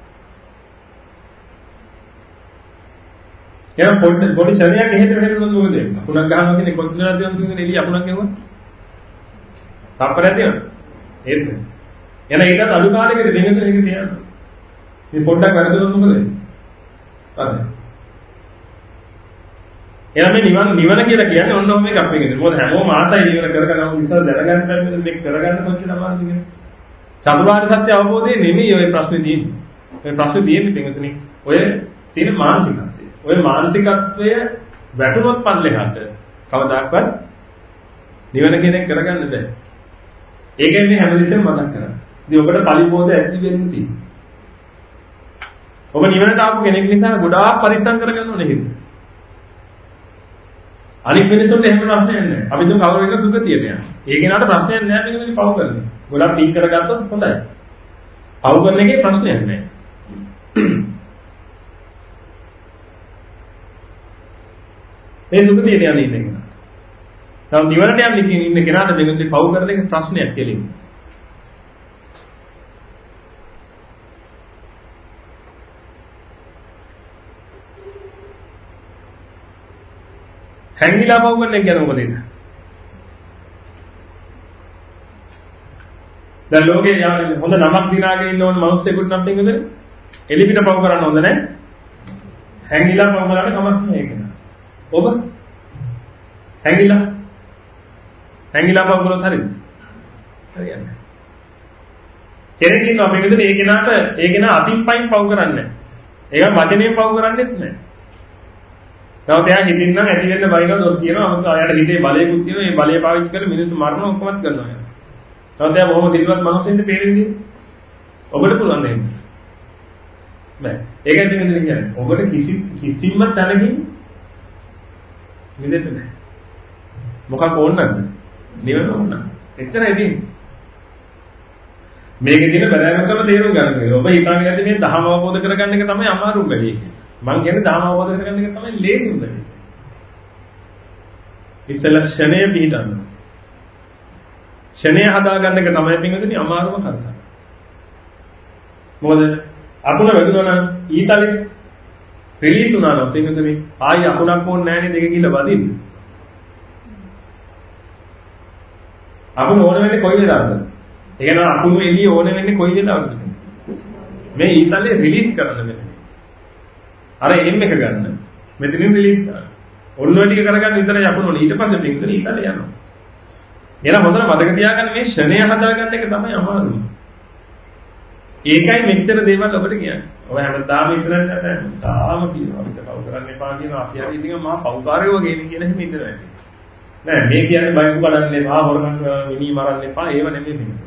එහෙනම් පොඩි පොඩි ශරීරයක් එහෙට මෙහෙට මොකද මොකද වෙන්නේ? අකුණක් ගහනවා කියන්නේ කොච්චර දිනවද කියන්නේ එළිය අකුණක් ගෙවුවා? තප්පරයක් දෙනවා. ඒත් නේ. එන ඒකත් අඩු කාලෙකදී දෙන්නත් ඒක තියන්න. මේ පොඩ්ඩක් වැරදුනොත් මොකද වෙන්නේ? හරි. එහෙනම් මේ නිවන නිවන කියලා කියන්නේ ඔන්න ඔහොම එකක් මේකද. මොකද හැමෝම ආසයි නිවන කරගන්න ඕන නිසා දැනගන්න බැහැ මේක කරගන්න කොච්චර අමාරුද කියන්නේ. චතුරාර්ය සත්‍ය අවබෝධයේ නෙමෙයි ඔය ප්‍රශ්නේ තියෙන්නේ. ඔය ප්‍රශ්නේ තියෙන්නේ දෙන්නතනේ. ඔය තියෙන මානසිකත්වය. ඔය මානසිකත්වය වැටුනොත් පල්ලෙහාට කවදාකවත් නිවන කියන එක කරගන්න බෑ. ඒකයි මේ හැමදෙස්සෙම මතක් කරන්නේ. ඉතින් ඔබට පරිපෝධ ඇති වෙන්නේ තියෙන්නේ. ඔබ නිවනට ආපු කෙනෙක් නිසා ගොඩාක් පරිස්සම් කරගන්න ඕනේ හිත. අනිත් වෙනතුන්ට එහෙම ප්‍රශ්නයක් නැහැ. අපි දුක කවුරු එක සුගතියට යනවා. ඒ කෙනාට ප්‍රශ්නයක් නැහැ මේකෙදි පව් කරන්නේ. ගොඩක් පින් කරගත්තොත් හොඳයි. පව් කරන එකේ ප්‍රශ්නයක් නැහැ. මේ සුගතියට යන්නේ ඉන්න කෙනා. තව නිවනට යන්නේ කියන ඉන්න කෙනාට මේකෙදි පව් කරන එක ප්‍රශ්නයක් කියලා. හැංගිලා පව් කරන එක ගැන මොකද ඉතින්? දැන් ලෝකේ යන්නේ හොඳ නමක් දිනාගෙන ඉන්න ඕන මිනිස්සුෙකුට නම් පින්වද එලිපිට පව් කරන්න හොඳ නැහැ. හැංගිලා පව් කරන්න කමක් නැහැ ඒක නා. ඔබ හැංගිලා හැංගිලා පව් කරොත් හරියද? හරියන්නේ. කෙනෙක් ඉන්නවා පින්වද මේ කෙනාට ඒ කෙනා අතින් පයින් පව් කරන්නේ නැහැ. ඒක වචනේ පව් කරන්නේත් නැහැ. නැවත එයා හිතින් නම් ඇති වෙන්න බයිනවා දොස් කියනවා. අමුතු අයාට හිතේ බලයකුත් තියෙනවා. මේ බලය පාවිච්චි කරලා මිනිස්සු මරනවා ඔක්කොමත් කරනවා එයා. නැවත එයා බොහොම සිල්වත් මිනිස්සුන්ට තේරෙන්නේ. ඔබට පුළුවන් දෙන්න. බෑ. ඒකයි දෙන්නේ කියන්නේ. ඔබට කිසි කිසිම තැනකින් මිදෙන්න බෑ. මොකක් ඕන නැද්ද? නිවන ඕන. එච්චරයි තියෙන්නේ. මේකේ තියෙන බැලෑමකම තේරුම් ගන්න. ඔබ හිතාගෙන ඉන්නේ මේ ධර්ම අවබෝධ කරගන්න එක තමයි අමාරුම වැඩේ. මං කියන්නේ ධර්ම අවබෝධ කරගන්න එක තමයි ලේසිම වැඩේ. ඉස්සෙල්ලා ක්ෂණය පිළිටන්න. ක්ෂණය හදාගන්න එක තමයි පින්වතුනි අමාරුම කරදර. මොකද අකුණ වැදුනා නම් ඊතලේ රිලීස් වුණා නම් පින්වතුනි ආයි අකුණක් ඕනේ නැහැ නේද දෙක කියලා වදින්න. අකුණ ඕන වෙන්නේ කොයි වෙලාවද? ඒ කියන්නේ අකුණු එළිය ඕන වෙන්නේ කොයි වෙලාවද? මේ ඊතලේ රිලීස් කරන්න මෙතන. අර එම් එක ගන්න. මෙතනින් රිලීස් කරන්න. ඔන්න ඔය ටික කරගන්න විතරයි අකුණු ඕනේ. ඊට පස්සේ පින්වතුනි ඊතලේ යනවා. එහෙනම් හොඳට මතක තියාගන්න මේ ෂණය හදාගන්න එක තමයි අමාරුම. ඒකයි මෙච්චර දේවල් ඔබට කියන්නේ. ඔය හැමදාම ඉතරට තාම කියනවා අපිට පව් කරන්න එපා කියනවා. අපි හරි ඉතින් මහා පව්කාරයෝ වගේ නේ කියලා එහෙම ඉඳලා ඇති. නෑ මේ කියන්නේ බයිකු කඩන්න එපා, හොරකම් මිනි මරන්න එපා, ඒව නෙමෙයි මේක.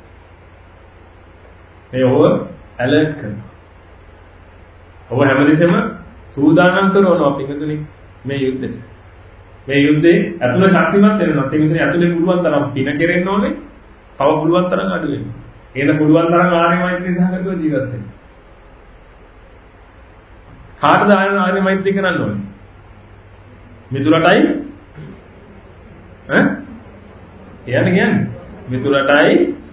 මේ ඔව ඇලර්ට් කරනවා. ඔව හැමදෙස්සෙම සූදානම් කරනවා පිටුතුනි මේ යුද්ධෙට. මේ යුද්ධේ ඇතුළ ශක්තිමත් වෙනවා. ඒ කියන්නේ ඇතුළේ පුළුවන් තරම් පින කෙරෙන්න ඕනේ. තව පුළුවන් තරම් අඩු වෙනවා. එන පුළුවන් තරම් ආර්ය මෛත්‍රී සහගතව ජීවත් වෙන්න. කාටද ආර්ය මෛත්‍රී කරන්න ඕනේ? මිතුරටයි ඈ? කියන්නේ කියන්නේ මිතුරටයි ඈ?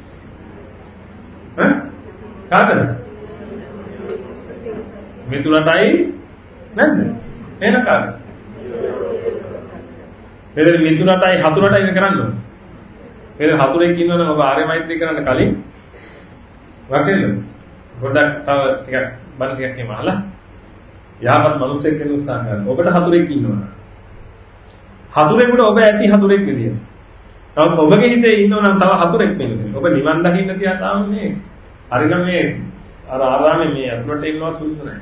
කාටද? මිතුරටයි නැද්ද? එන කාටද? එතන මිතුරටයි හතුරටයි කරන්න ඕනේ. එතන හතුරෙක් ඉන්නවනම් ඔබ ආර්ය මෛත්‍රී කරන්න කලින් වටේද? පොඩ්ඩක් තව ටිකක් බල ටිකක් එහෙම අහලා යහපත් මිනිසෙක් වෙන්න උත්සාහ කරන්න. ඔබට හතුරෙක් ඉන්නවනම් හතුරෙකුට ඔබ ඇති හතුරෙක් විදියට. තව ඔබගේ හිතේ ඉන්නවනම් තව හතුරෙක් වෙන්න. ඔබ නිවන් දකින්න තියා තාම මේ හරිනම් මේ අර ආරාමේ මේ අතුරට ඉන්නවා සුදුසු නැහැ.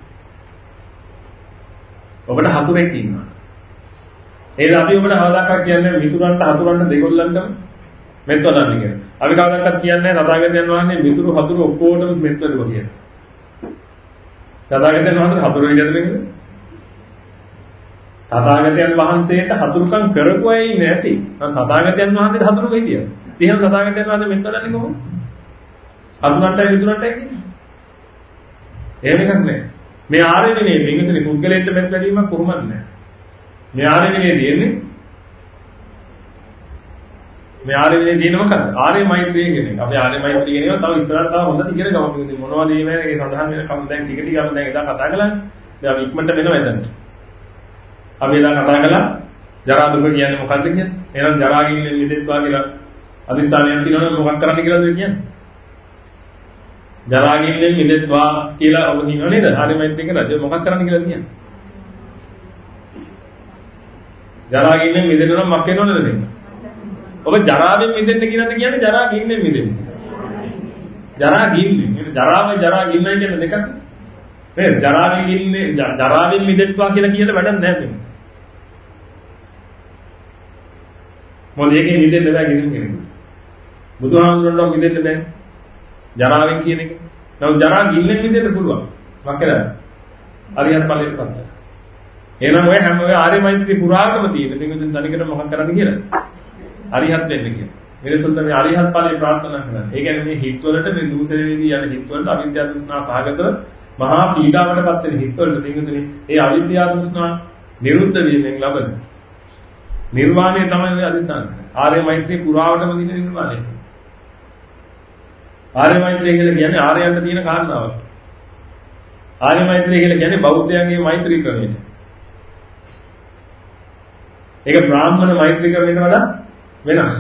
ඔබට හතුරෙක් ඉන්නවා. ඒක අපි ඔබට කවදාකවත් කියන්නේ මිතුරන්ට හතුරන්ට දෙගොල්ලන්ටම මෙත් වදන්නේ කියලා. අපි කවදාකවත් කියන්නේ තථාගතයන් වහන්සේ මිතුරු හතුරු ඔක්කොටම මෙත් වදුවා කියලා. තථාගතයන් වහන්සේ හතුරු විදිහට වෙන්නේ. තථාගතයන් වහන්සේට හතුරුකම් කරපු අය ඉන්නේ නැති. තථාගතයන් වහන්සේට හතුරු වෙයිද? එහෙනම් තථාගතයන් වහන්සේ මෙත් වදන්නේ කොහොමද? හතුරන්ටයි මිතුරන්ටයි කියන්නේ. එහෙම එකක් නෑ. මේ ආර්ය විනය මේකනේ පුද්ගලයෙක්ට මෙත් වැඩිවීමක් කොහොමද නෑ. මේ ආර්ය විනය දෙන්නේ මේ ආර්ය විනය දෙන්නේ මොකක්ද? ආර්ය මෛත්‍රිය කියන එක. අපි ආර්ය මෛත්‍රිය කියන ඒවා තව ඉස්සරහට තව හොඳට ඉගෙන ගමු. ඉතින් මොනවද මේ මේ සඳහන් වෙන කම දැන් ටික ටික අපි දැන් එදා කතා කළා. දැන් අපි ඉක්මනට වෙනවා එතන. අපි එදා කතා කළා ජරා දුක කියන්නේ මොකක්ද කියන්නේ? එහෙනම් ජරා ගින්නේ මිදෙත්වා කියලා අදිස්ථානයක් තියෙනවනේ මොකක් කරන්න කියලාද කියන්නේ? ජරා ගින්නේ මිදෙත්වා කියලා ඔබ කියනව නේද? ආර්ය මෛත්‍රිය කරලා මොකක් කරන්න කියලාද කියන්නේ? ජරා ගින්නෙන් මිදෙන්න නම් මක් වෙනවද නේද? ඔබ ජරාවෙන් මිදෙන්න කියලාද කියන්නේ ජරා ගින්නෙන් මිදෙන්න. ජරා ගින්නේ. මේ ජරාවයි ජරා ගින්නයි කියන දෙකක්. නේද? ජරාවෙන් ගින්නේ ජරාවෙන් මිදෙත්වා කියලා කියලා වැඩක් නැහැ මේ. මොකද ඒකෙන් මිදෙන්න බෑ කිසිම කෙනෙකුට. බුදුහාමුදුරන්ට මිදෙන්න බෑ. ජරාවෙන් කියන එක. නමුත් ජරා ගිල්ලෙන් මිදෙන්න පුළුවන්. වක්කලා. අරියත් ඵලයට පත් වෙනවා. එහෙනම් ඔය හැම ඔය ආර්ය මෛත්‍රී පුරාණම තියෙන දෙවියන් තනිකර මොකක් කරන්නේ කියලා. අරියත් වෙන්න කියලා. මෙලෙසුත් මේ අරියත් ඵලයේ ප්‍රාර්ථනා කරන්නේ. ඒ කියන්නේ මේ හිත් වලට මේ දූෂණයේදී යන හිත් වලට අවිද්‍යාව තෘෂ්ණා සහගතව මහා පීඩාවටපත් වෙන හිත් වලට දෙවියන්තුනේ ඒ අවිද්‍යාව තෘෂ්ණා නිරුද්ධ වීමෙන් ලබන නිර්වාණය තමයි මේ අදිස්ථාන. ආර්ය මෛත්‍රී පුරාවටම දින නිර්වාණය. ආර්ය මෛත්‍රිය කියලා කියන්නේ ආර්යයන්ට තියෙන කාරණාවක්. ආර්ය මෛත්‍රිය කියලා කියන්නේ බෞද්ධයන්ගේ මෛත්‍රී ක්‍රමයට. ඒක බ්‍රාහ්මණ මෛත්‍රී ක්‍රමයට වඩා වෙනස්.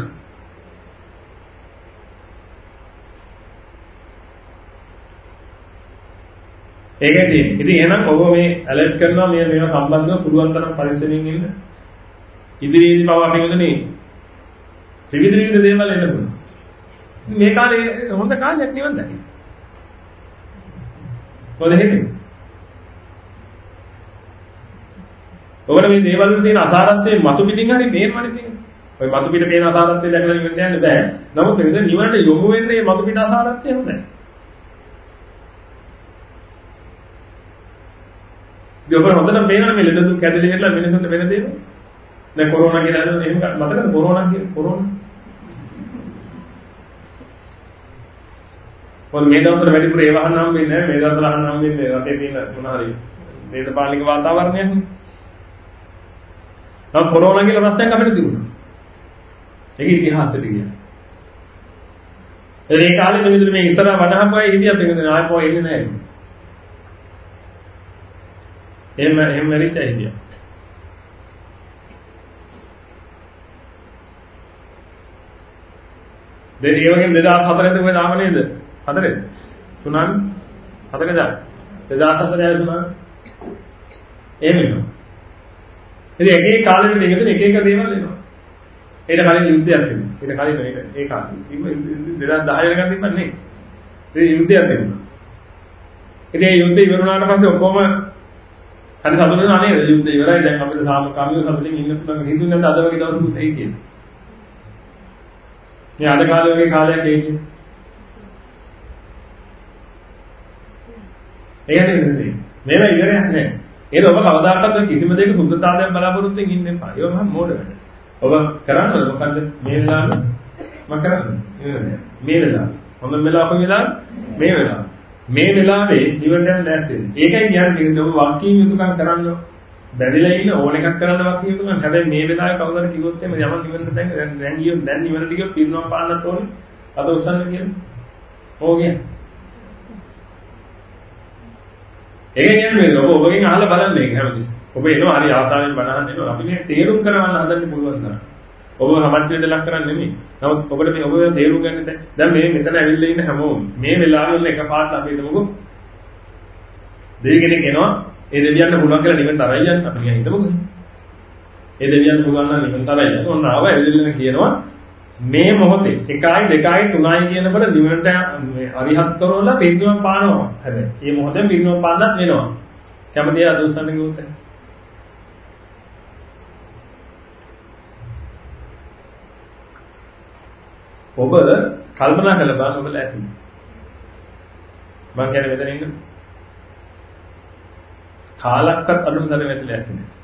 ඒකදී ඉතින් එහෙනම් ඔබ මේ ඇලර්ට් කරනවා මේ මේවා සම්බන්ධව පුළුවන් තරම් පරිස්සමෙන් ඉන්න. ඉදිරියේදී පව අපි මොකදනේ විවිධ විවිධ දේවල් එන්න පුළුවන්. මේ කාලේ හොඳ කාලයක් නිවන් දකින්න. කොහොමද හිතන්නේ? ඔබට මේ දේවල් වල තියෙන අසාරත්වයේ මතු පිටින් හරි මේවනේ තියෙන්නේ. ඔය මතු පිට පේන අසාරත්වය දැකලා නිවන් යන්න බෑ. නමුත් මේක නිවනට යොමු වෙන්නේ මේ මතු පිට අසාරත්වය හොඳයි. ගොබර හොඳට පේනවා මේ ලෙඩ දුක් කැදලි කියලා මිනිස්සුන්ට වෙන දේවල්. දැන් කොරෝනා කියලා නේද එහෙම මතකද කොරෝනා කියන්නේ කොරෝනා. මොකද මේ දවස්වල වැඩිපුර ඒ වහන්න හම් වෙන්නේ නැහැ. මේ දවස්වල අහන්න හම් වෙන්නේ රටේ තියෙන මොන හරි දේශපාලනික වාතාවරණයක් නේ. නම් කොරෝනා කියලා ප්‍රශ්නයක් අපිට තිබුණා. ඒක ඉතිහාසෙට ගියා. ඒ කාලේ මෙතන මේ ඉතර වඩහක් වගේ හිටියත් එන්නේ ආයෙ පොය එන්නේ නැහැ. එහෙම එහෙම මෙරිච්ච හිටියා. දෙය වගේම දෙදාස් හතරෙන්ද කොහෙද ආව නේද? හතරෙන්ද? සුනාමි හතරකද? දෙදාස් හතරේ සුනාමි. එහෙම වෙනවා. ඉතින් එක එක කාලෙක මේකද එක එක දේවල් එනවා. ඊට කලින් යුද්ධයක් තිබුණා. ඊට කලින් මේක ඒ කාලේ. දෙදාස් දහය වෙනකන් තිබ්බන්නේ නේ. ඒ යුද්ධයක් තිබුණා. ඉතින් ඒ යුද්ධය ඉවර වුණාට පස්සේ ඔක්කොම හරි සතුටු වෙනා නේද? යුද්ධය ඉවරයි. දැන් අපිට සාමකාමීව සතුටින් ඉන්න පුළුවන්. හිතුන්නේ නැද්ද අද වගේ දවසකුත් එයි කියලා. මේ අද කාලේ වගේ කාලයක් එයි කියන්නේ. ඒකනේ නෙමෙයි. මේවා ඉවරයක් නෑ. ඒක ඔබ කවදාකවත් කිසිම දෙයක සුද්ධතාවයක් බලාපොරොත්තුෙන් ඉන්න එපා. ඒක මම මෝඩ වැඩ. ඔබ කරන්නේ මොකද්ද? මේ වෙලාවේ මම කරන්නේ. මේ වෙලාව. මොන වෙලාව කොයි වෙලාව? මේ වෙලාව. මේ වෙලාවේ ඉවරට යන්න නැත්තේ. ඒකයි කියන්නේ ඔබ වාක්‍යයෙන් යුතුයකම් කරන්න බැරිලා ඉන්න ඕන එකක් කරන්න වාක්‍යයෙන් යුතුයකම්. හැබැයි මේ වෙලාවේ කවුරුහරි කිව්වොත් එimhe යමන් නිවනට දැන් දැන් ගියොත් දැන් නිවනට ගියොත් පිරිනවම් පාන්නත් ඕනේ. අත උස්සන්න කියන්නේ. ඕකේ. ඒක කියන්නේ ඔබ ඔබගෙන් අහලා බලන්න ඒක හැමතිස්සෙම. ඔබ එනවා හරි ආසාවෙන් බනහන් එනවා. අපි මේ තේරුම් කරවන්න හදන්න පුළුවන් තරම්. ඔබ සමත්වයට ලක් කරන්නේ නෙමෙයි. නමුත් ඔබට මේ ඔබ තේරුම් ගන්න දැන් දැන් මේ මෙතන ඇවිල්ලා ඉන්න හැමෝම මේ වෙලාවේ වල එකපාරට අපි හිතමුකෝ දෙවි කෙනෙක් එනවා. ඒ දෙවියන්ට පුළුවන් කියලා නිවන් තරයි යන්න අපි හිතමුකෝ. ඒ දෙවියන්ට පුළුවන් නම් නිවන් තරයි යන්න. ඔන්න ආව ඇවිල්ලා කියනවා මේ මොහොතේ එකයි දෙකයි තුනයි කියනකොට නිවනට මේ අරිහත් කරවලා පිරිනවම් පානවා. හැබැයි මේ මොහොතෙන් පිරිනවම් පාන්නත් වෙනවා. කැමතියි අද උස්සන්න කිව්වොත් ඔබ කල්පනා කරලා බලන්න ඔබ ලෑස්ති. මම කියන්නේ මෙතන ඉන්න කාලක්වත් අඳුම් දර මෙතන ලෑස්ති නෑ.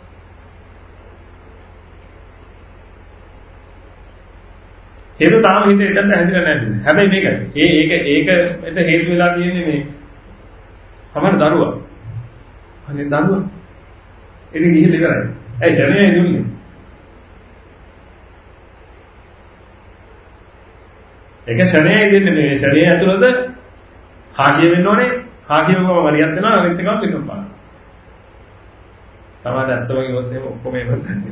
ඒක තාම හිතේ ඉඳන් හැදිලා නැහැ. හැබැයි මේක ඒ ඒක ඒකට හේතු වෙලා තියෙන්නේ මේ සමහර දරුවා. අනේ දරුවා. ඉතින් ගිහින් ඉවරයි. ඒ ශරණේ දුන්නේ. ඒක ශරණේ දෙන්නේ නෙවෙයි. ශරණේ ඇතුළත හාකිය වෙන්න ඕනේ. හාකිය වගම වරියක් වෙනවා. අනිත් එකම පිටුම් පාන. තමයි ඇත්තම කිව්වොත් එහෙම ඔක්කොම ඒවත් නැහැ.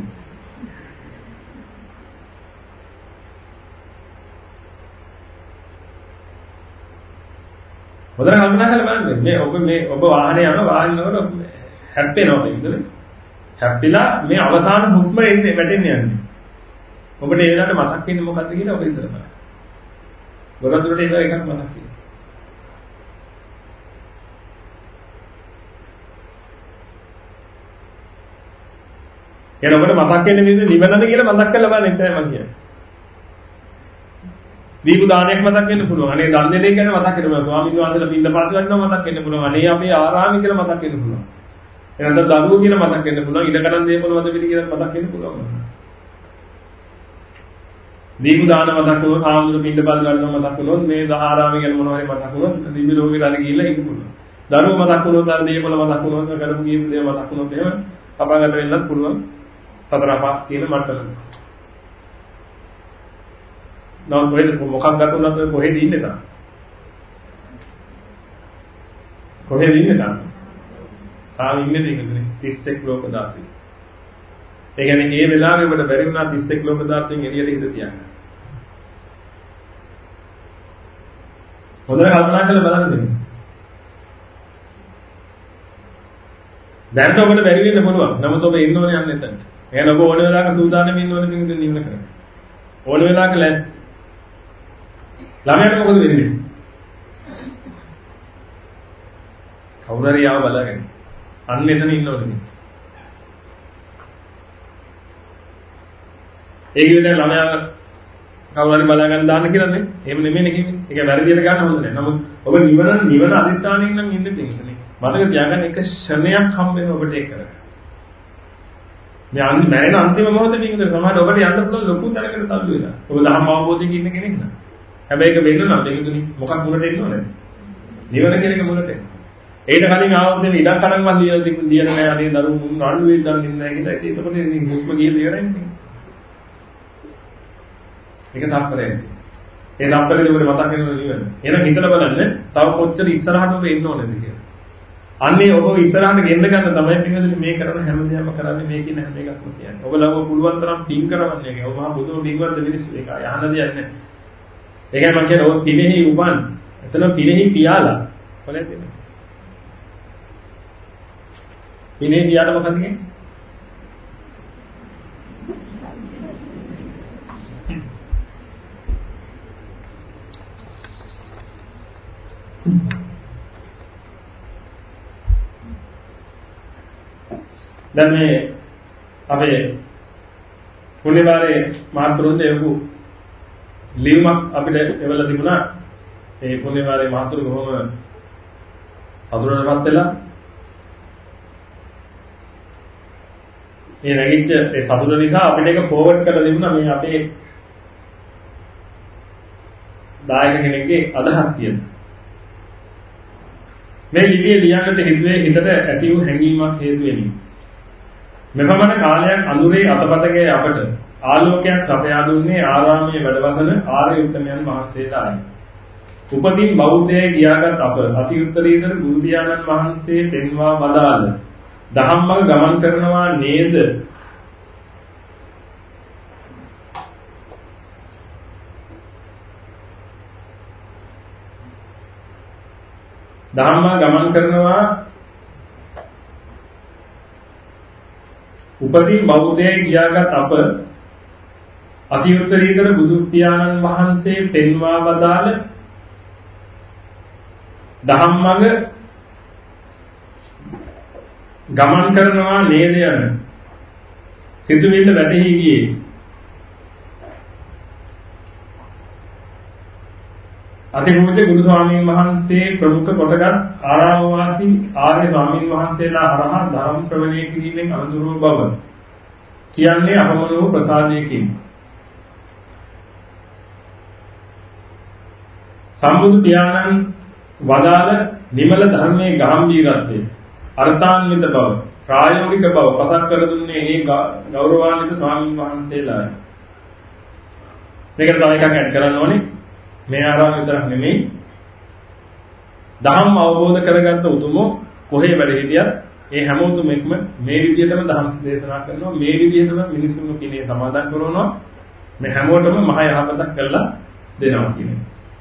හොඳට කල්පනා කරලා බලන්න මේ ඔබ මේ ඔබ වාහනේ යන වාහනවල හැප්පෙනවා නේද? හැප්පිලා මේ අවසාන හුස්ම එන්නේ වැටෙන්නේ යන්නේ. ඔබට ඒ වෙලාවට මතක් වෙන්නේ මොකද්ද කියලා ඔබ හිතලා බලන්න. ගොඩක් දුරට ඒක එකක් මතක් වෙනවා. කියන ඔබට මතක් වෙන්නේ නිවනද කියලා මතක් කරලා බලන්න එච්චරයි මම කියන්නේ. දීපු දානයක් මතක් වෙන්න පුළුවන්. අනේ දන් දෙන එක ගැන මතක් වෙන්න පුළුවන්. ස්වාමීන් වහන්සේලා පින්ඳ පාත් ගන්නවා මතක් වෙන්න පුළුවන්. අනේ අපේ ආරාමය කියලා මතක් වෙන්න පුළුවන්. එහෙනම් දරුවෝ කියලා මතක් වෙන්න පුළුවන්. ඉඩකඩම් දේපොළ වද පිළි කියලා මතක් වෙන්න පුළුවන්. දීපු දාන මතක් වුණොත් ආමුදු පින්ඳ පාත් ගන්නවා මතක් වුණොත් මේ ආරාමය ගැන මොනවා හරි මතක් වුණොත් දිව්‍ය ලෝකෙට අර ගිහිල්ලා ඉන්න පුළුවන්. දරුවෝ මතක් වුණොත් අර දේපොළ මතක් වුණොත් කරපු කීප දේ මතක් වුණොත් එහෙම අපාගත වෙන්නත් පුළුවන්. සතර පහ කියන මට්ටම. නෝ කොහෙද මොකක් ගතුනත් කොහෙද ඉන්නේ තා? කොහෙද ඉන්නේ තා? තාම ඉන්නේ දෙකනේ තිස් එක් ලෝක ධාතුයි. ඒ කියන්නේ මේ වෙලාවේ ඔබට බැරි වුණා තිස් එක් ලෝක ධාතුන් එළියට හිත තියන්න. හොඳට කල්පනා කරලා බලන්න දෙන්න. දැන් ඔබට බැරි වෙන්න පුළුවන්. නමුත් ඔබ ඉන්න ඕනේ යන්න එතනට. එහෙනම් ඔබ ඕන වෙලාවක සූදානම් ඉන්න ඕනේ කිව්වොත් නිවන කරන්න. ඕන වෙලාවක ලැජ් ළමයාට මොකද වෙන්නේ? කවුරු හරි ආව බලගෙන. අන්න එතන ඉන්න ඕනේ. ඒ කියන්නේ ළමයා කවුරු හරි බලා ගන්න දාන්න කියලානේ. එහෙම නෙමෙයි කිව්වේ. ඒක වැරදියට ගන්න හොඳ නැහැ. නමුත් ඔබ නිවන නිවන අදිස්ථානයෙන් නම් ඉන්න දෙන්නේ. මතක තියාගන්න එක ක්ෂණයක් හම් වෙන ඔබට ඒක කරගන්න. මේ අන්තිම මැරෙන අන්තිම මොහොතේ ඉන්න සමහරවිට ඔබට යන්න පුළුවන් ලොකු තරකට තල්ලු වෙනවා. ඔබ දහම් අවබෝධයකින් ඉන්න කෙනෙක් නෑ. හැබැයි ඒක වෙන්න නම් දෙක තුنين මොකක් මුලට එන්න ඕනද? නිවන කියන එක මුලට එන්න. ඒකට කලින් ආවොත් මේ ඉඩම් කඩම්වත් ලියලා තිබුණ දියන නෑ අනේ දරුවෝ මුන් රණ්ඩුවේ දන්නේ නෑ කියලා. ඒක එතකොට ඉතින් හුස්ම ගිහලා ඉවරයිනේ. ඒක තාප්පරේ. ඒ තාප්පරේ උඩ මතක් වෙනවා නිවන. එහෙනම් හිතලා බලන්න තව කොච්චර ඉස්සරහට ඔබ එන්න ඕනද කියලා. අන්නේ ඔබ ඉස්සරහට ගෙන්න ගන්න තමයි පින්වතුනි මේ කරන හැමදේම කරන්නේ මේ කියන හැම එකක්ම කියන්නේ. ඔබ ළඟ පුළුවන් තරම් පින් කරවන්නේ. ඔබ මහා බුදුන් දිගවර්ධ මිනිස්සු ඒක යහන දෙයක් නෑ. ඒකයි මම කියන්නේ ඔය පිනෙහි උපන්. එතන පිනෙහි පියාලා. කොහෙද ඉන්නේ? පිනෙහි පියාට මොකද කියන්නේ? දැන් මේ අපේ පුණ්‍යවාරේ මාතෘන් දෙවු ලියුමක් අපිට එවලා තිබුණා. ඒ පුණ්‍යවාරේ මාතෘ කොහොම අඳුරනපත් වෙලා මේ නැගිච්ච ඒ සතුට නිසා අපිට ඒක ෆෝවර්ඩ් කරලා තිබුණා මේ අපේ දායක කෙනෙක්ගේ අදහස් කියන. මේ ලිපිය ලියන්නට හිතුවේ හිතට ඇති වූ හැඟීමක් හේතු වෙමින්. මෙපමණ කාලයක් අඳුරේ අතපතගේ අපට ආලෝකයක් සපයා දුන්නේ ආරාමයේ වැඩවසන ආර්ය උත්තමයන් වහන්සේලායි. උපතින් බෞද්ධයේ ගියාගත් අප අති උත්තරීතර බුදු පියාණන් වහන්සේ පෙන්වා වදාළ ධම්මග ගමන් කරනවා නේද? ධම්මග ගමන් කරනවා උපතින් බෞද්ධයේ ගියාගත් අප අති උත්තරීතර බුදු පියාණන් වහන්සේ පෙන්වා වදාළ ධම්මග ගමන් කරනවා නේද යන සිතුවිල්ල වැටහි ගියේ. අතිපූජ්‍ය ගුරු ස්වාමීන් වහන්සේ ප්‍රමුඛ කොටගත් ආරාම වාසී ආර්ය ස්වාමීන් වහන්සේලා හරහා ධර්ම ශ්‍රවණය කිරීමෙන් අනුසුරු බව කියන්නේ අපමණ වූ ප්‍රසාදයකින්. සම්බුදු පියාණන් වදාළ නිමල ධර්මයේ ගැඹීරත්වය, අර්ථාන්විත බව, ප්‍රායෝගික බව පසක් කර දුන්නේ මේ ගෞරවාන්විත ස්වාමීන් වහන්සේලායි. මේකට තව එකක් ඇඩ් කරන්න ඕනේ. මේ ආරාම විතරක් නෙමෙයි ධම්ම අවබෝධ කරගත්ත උතුමෝ කොහේ වැඩ හිටියත් ඒ හැම උතුමෙක්ම මේ විදිහටම ධම්ම දේශනා කරනවා, මේ විදිහටම මිනිසුන්ගේ කිනේ සමාදන් කරනවා, මේ හැමෝටම මහ යහපතක් කරලා දෙනවා කියන්නේ.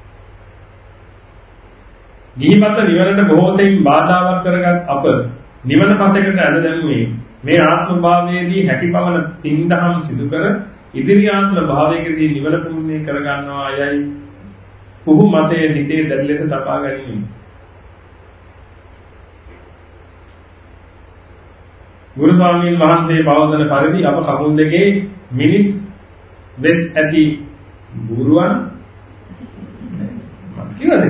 ගිහිමත් නිවනට බොහෝ සෙයින් බාධාවක් කරගත් අප නිවන පතකට ඇද දැමුවේ මේ ආත්ම භාවයේදී හැකිපමණ තින්දහම් සිදු කර ඉදිරි ආත්ම භාවයකදී නිවන පුරුණේ කර ගන්නවා යයි පුහු මතයේ හිතේ දැඩි ලෙස තබා ගැනීම. ගුරු ස්වාමීන් වහන්සේ පවසන පරිදි අප කකුල් දෙකේ මිනිස් වෙස් ඇති බුරුවන් මම කියලාද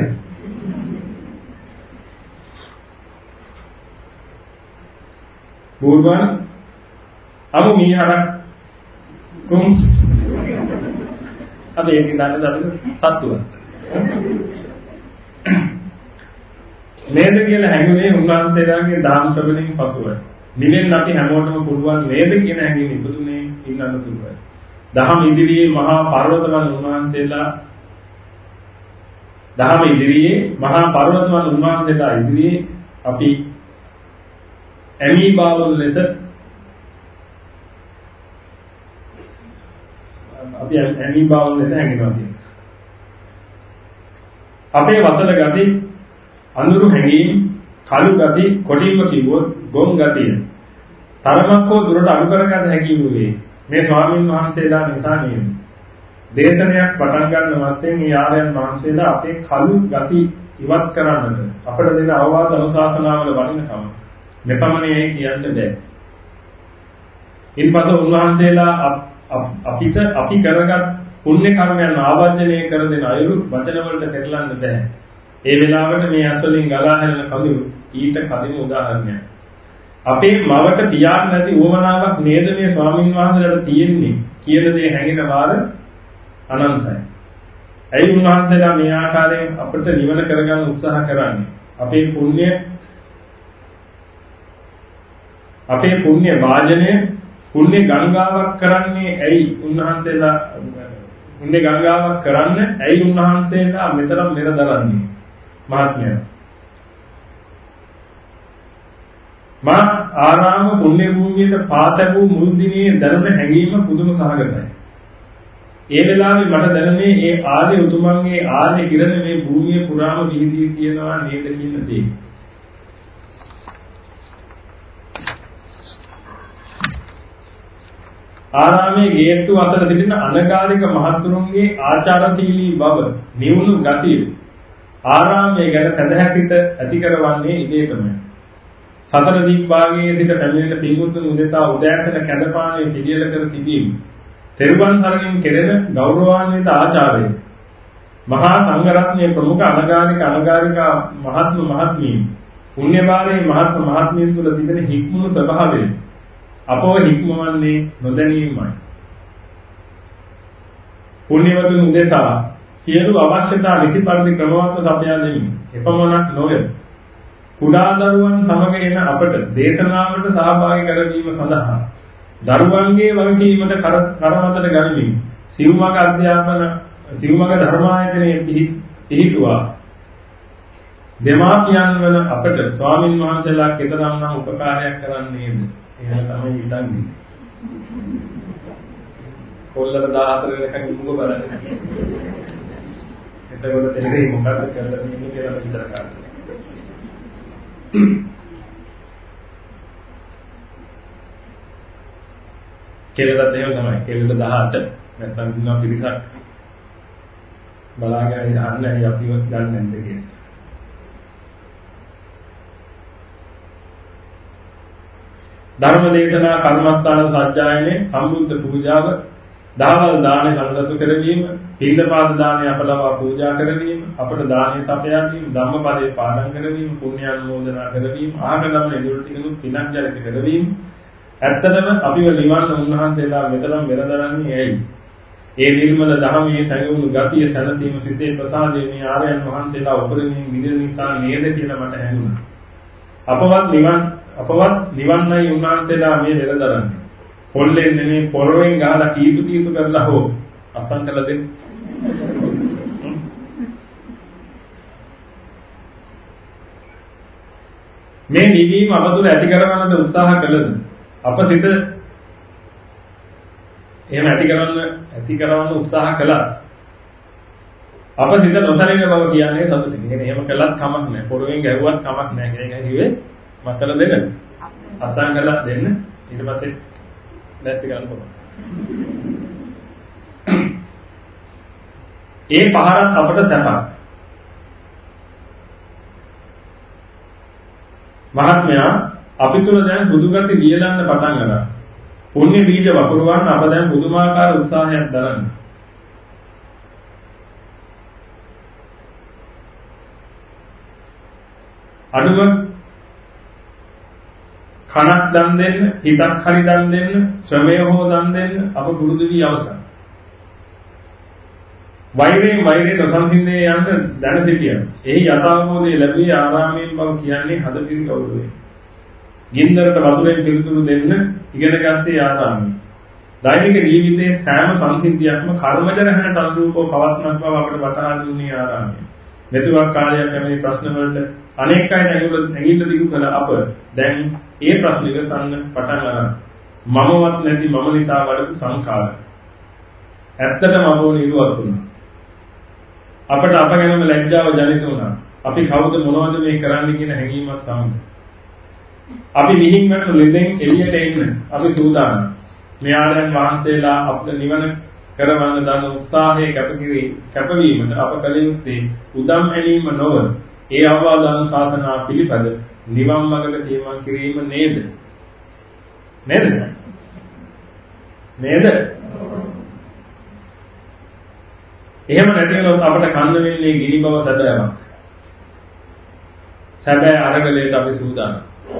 බුරුවන් අමු මීහරක් කුම් අපි ඒකෙන් දැන දැන සත්තුව නේද කියලා හැඟුනේ උන්වහන්සේලාගේ දාන ශ්‍රවණයෙන් පසුවයි. නිවෙන් අපි හැමෝටම පුළුවන් නේද කියන හැඟීම ඉපදුනේ ඉන්නන්න තුරුයි. දහම් ඉදිරියේ මහා පර්වතවල උන්වහන්සේලා දහම් ඉදිරියේ මහා පර්වතවල උන්වහන්සේලා ඉදිරියේ අපි ඇමීබාවල් ලෙස අපි ඇමීබාවල් ලෙස හැඟෙනවා කියන්නේ. අපේ වසල ගති අඳුරු හැඟීම් කළු ගති කොටින්ම කිව්වොත් ගොන් ගතිය තරමක් හෝ දුරට අනු කරගන්න හැකි වූයේ මේ ස්වාමීන් වහන්සේලා නිසා නෙවෙයි. දේශනයක් පටන් ගන්න වත්තෙන් මේ ආර්යයන් වහන්සේලා අපේ කළු ගති ඉවත් කරන්නට අපට දෙන අවවාද අනුශාසනාවල වටිනකම මෙපමණේ කියන්න බෑ. ඉන්පසු උන්වහන්සේලා අපිට අපි කරගත් පුණ්‍ය කර්මයන් ආවර්ජනය කර දෙන අයුරු වචන වලට පෙරලන්න බෑ. ඒ වෙලාවට මේ අසලින් ගලා හැරෙන කඳුළු ඊට කදින උදාහරණයක්. අපේ මවට පියාට නැති උවමනාවක් නේද මේ ස්වාමීන් වහන්සේලාට තියෙන්නේ කියන දේ හැඟෙන වාර අනන්තයි. ඇයි උන්වහන්සේලා මේ ආකාරයෙන් අපිට නිවන කරගන්න උත්සාහ කරන්නේ? අපේ පුණ්‍ය අපේ පුණ්‍ය වාජනය පුණ්‍ය ගංගාවක් කරන්නේ ඇයි උන්වහන්සේලා පුණ්‍ය ගංගාවක් කරන්න ඇයි උන්වහන්සේලා මෙතරම් මෙර දරන්නේ? මහත්මයා මා ආරාම පුණ්‍ය භූමියේ පාත වූ මුල් දිනේ දැනුන හැඟීම පුදුම සහගතයි. ඒ වෙලාවේ මට දැනුනේ ඒ ආදී උතුමන්ගේ ආදී කිරණ මේ භූමිය පුරාම විහිදී තියෙනවා නේද කියන දේ. ආරාමයේ ගේට්ටු අතර සිටින අනගාരിക මහතුරුන්ගේ ආචාරශීලී බව නිවුණු ගතිය ආරාමයේ ගැන සැදැහැකිත ඇති කරවන්නේ ඉදේටම. සතර දීපභාගයේ සිට පැමිණෙන පින්වුතුන් උදෙසා උදෑසන කැඳපානේ පිළියෙල කර තිබීම. තෙරුවන් සරණින් කෙරෙන ගෞරවාන්විත ආචාර්ය. මහා සංඝරත්නයේ ප්‍රමුඛ අනගාരിക අනගාരിക මහත්ම මහත්මීන්. පුණ්‍යභාරයේ මහත්ම මහත්මීන් තුල තිබෙන හික්මුණු ස්වභාවය අපව හික්මවන්නේ නොදැනීමයි. පුණ්‍යවතුන් උදෙසා සියලු අවශ්‍යතා නිතිපරිදි ක්‍රමවත්ව සපයා දෙමින් එපමණක් නොවේ. කුඩා දරුවන් සමග එන අපට දේශනාවට සහභාගී කරවීම සඳහා දරුවන්ගේ වගකීමට කරමතට ගනිමින් සිව්මග අධ්‍යාපන සිව්මග ධර්මායතනයේ පිහිටුවා දෙමාපියන් වන අපට ස්වාමින් වහන්සේලා කෙතරම් නම් උපකාරයක් කරන්නේද? එහෙම තමයි හිතන්නේ. කොල්ලට දාහතර වෙනකන් ඉමුක බලන්නේ. එතකොට තේරෙයි මොකක්ද කරලා තියෙන්නේ කියලා විතර ගන්න. කෙලෙදත් එහෙම තමයි. කෙලෙද දහඅට නැත්නම් දිනවා පිරිසක් බලාගෙන ඉන්න අපිව ගන්න නැද්ද කියලා. ධර්ම දේශනා කර්මස්ථාන සජ්ජායනේ සම්බුද්ධ පූජාව දහවල් දාන සංගත කරවීම පිළිපාද දානය අපලවා පූජා කරවීම අපට දානය සපයා දීම ධම්මපදයේ පාඩම් කරවීම පුණ්‍ය අනුමෝදනා කරවීම ආගම ඉදිරි ටිකනුත් පිනක් ජනිත කරවීම ඇත්තටම අපිව නිවන්න උන්වහන්සේලා මෙතරම් වෙනදරන්නේ ඇයි? ඒ නිර්මල ධර්මයේ සංයුණු ගතිය සැලසීම සිතේ ප්‍රසාදයේ මේ ආර්යයන් වහන්සේලා උපරිමයෙන් විදින නිසා නේද කියලා මට හැඟුණා. අපවත් නිවන් අපවත් නිවන්නයි උන්වහන්සේලා මේ වෙනදරන්නේ. පොල්ලෙන් නෙමේ පොරවෙන් ගහලා කීතු කීතු කරලා හෝ අසං කළ දෙන්න. මේ නිවීම අපතුල ඇති කරවන්නද උත්සාහ කළද? අප සිත එහෙම ඇති කරවන්න ඇති කරවන්න උත්සාහ කළා. අප සිත නොසලින බව කියන්නේ සතුටින්. කියන්නේ එහෙම කළත් කමක් නැහැ. පොරවෙන් ගැහුවත් කමක් නැහැ. ඒක කිව්වේ මතල දෙන්න. අසං කළා දෙන්න. ඊට පස්සේ නැති ගන්න පුළුවන්. ඒ පහරත් අපට සැපක්. මහත්මයා අපි තුල දැන් සුදු ගති ලියලන්න පටන් ගන්නවා. පුණ්‍ය බීජ වපුරවන්න අප දැන් පුදුමාකාර උත්සාහයක් දරන්න. අනුව කනක් දන් දෙන්න, හිතක් හරි දන් දෙන්න, ශ්‍රමය හෝ දන් දෙන්න අප පුරුදු වී අවසන්. වෛරයෙන් වෛරයෙන් නොසන්සින්නේ යන්න දැන සිටියන. එහි යථාභූතයේ ලැබී ආරාමයෙන් බව කියන්නේ හදපිරි කවුරුවේ. ගින්දරට වතුරෙන් පිළිතුරු දෙන්න ඉගෙන ගත්තේ ආරාමයේ. දෛනික ජීවිතයේ සෑම සංසිද්ධියක්ම කර්මජ රැහැනට අනුරූපව පවත්නක් බව අපට වටහා දුන්නේ ආරාමයේ. මෙතුවක් කාලයක් යන්නේ ප්‍රශ්න වලට අනේක අය නැගින්න දිගු කළ අප දැන් ඒ ප්‍රශ්න ඉවසන්න පටන් ගන්නවා. මමවත් නැති මම නිසා වඩපු සංඛාර. ඇත්තටම අපෝ නිරුවත් වුණා. අපට අප ගැනම ලැජ්ජාව ජනිත වුණා. අපි කවුද මොනවද මේ කරන්නේ කියන හැඟීමක් සමග. අපි විහිං වන ලෙඩෙන් එළියට එන්න අපි සූදානම්. මේ ආරයන් වහන්සේලා අපට නිවන කරවන්න දන්න උත්සාහයේ කැපකිරීම කැපවීමට අප කල යුත්තේ උදම් ඇලීම නොව ඒ අවවාද අනුශාසනා පිළිපද නිවන් මඟට තීමන් කිරීම නේද? නේද? නේද? එහෙම නැතිනම් අපට කන්න වෙන්නේ ගිනි බව සැබෑවක්. සැබෑ අරගලයට අපි සූදානම්.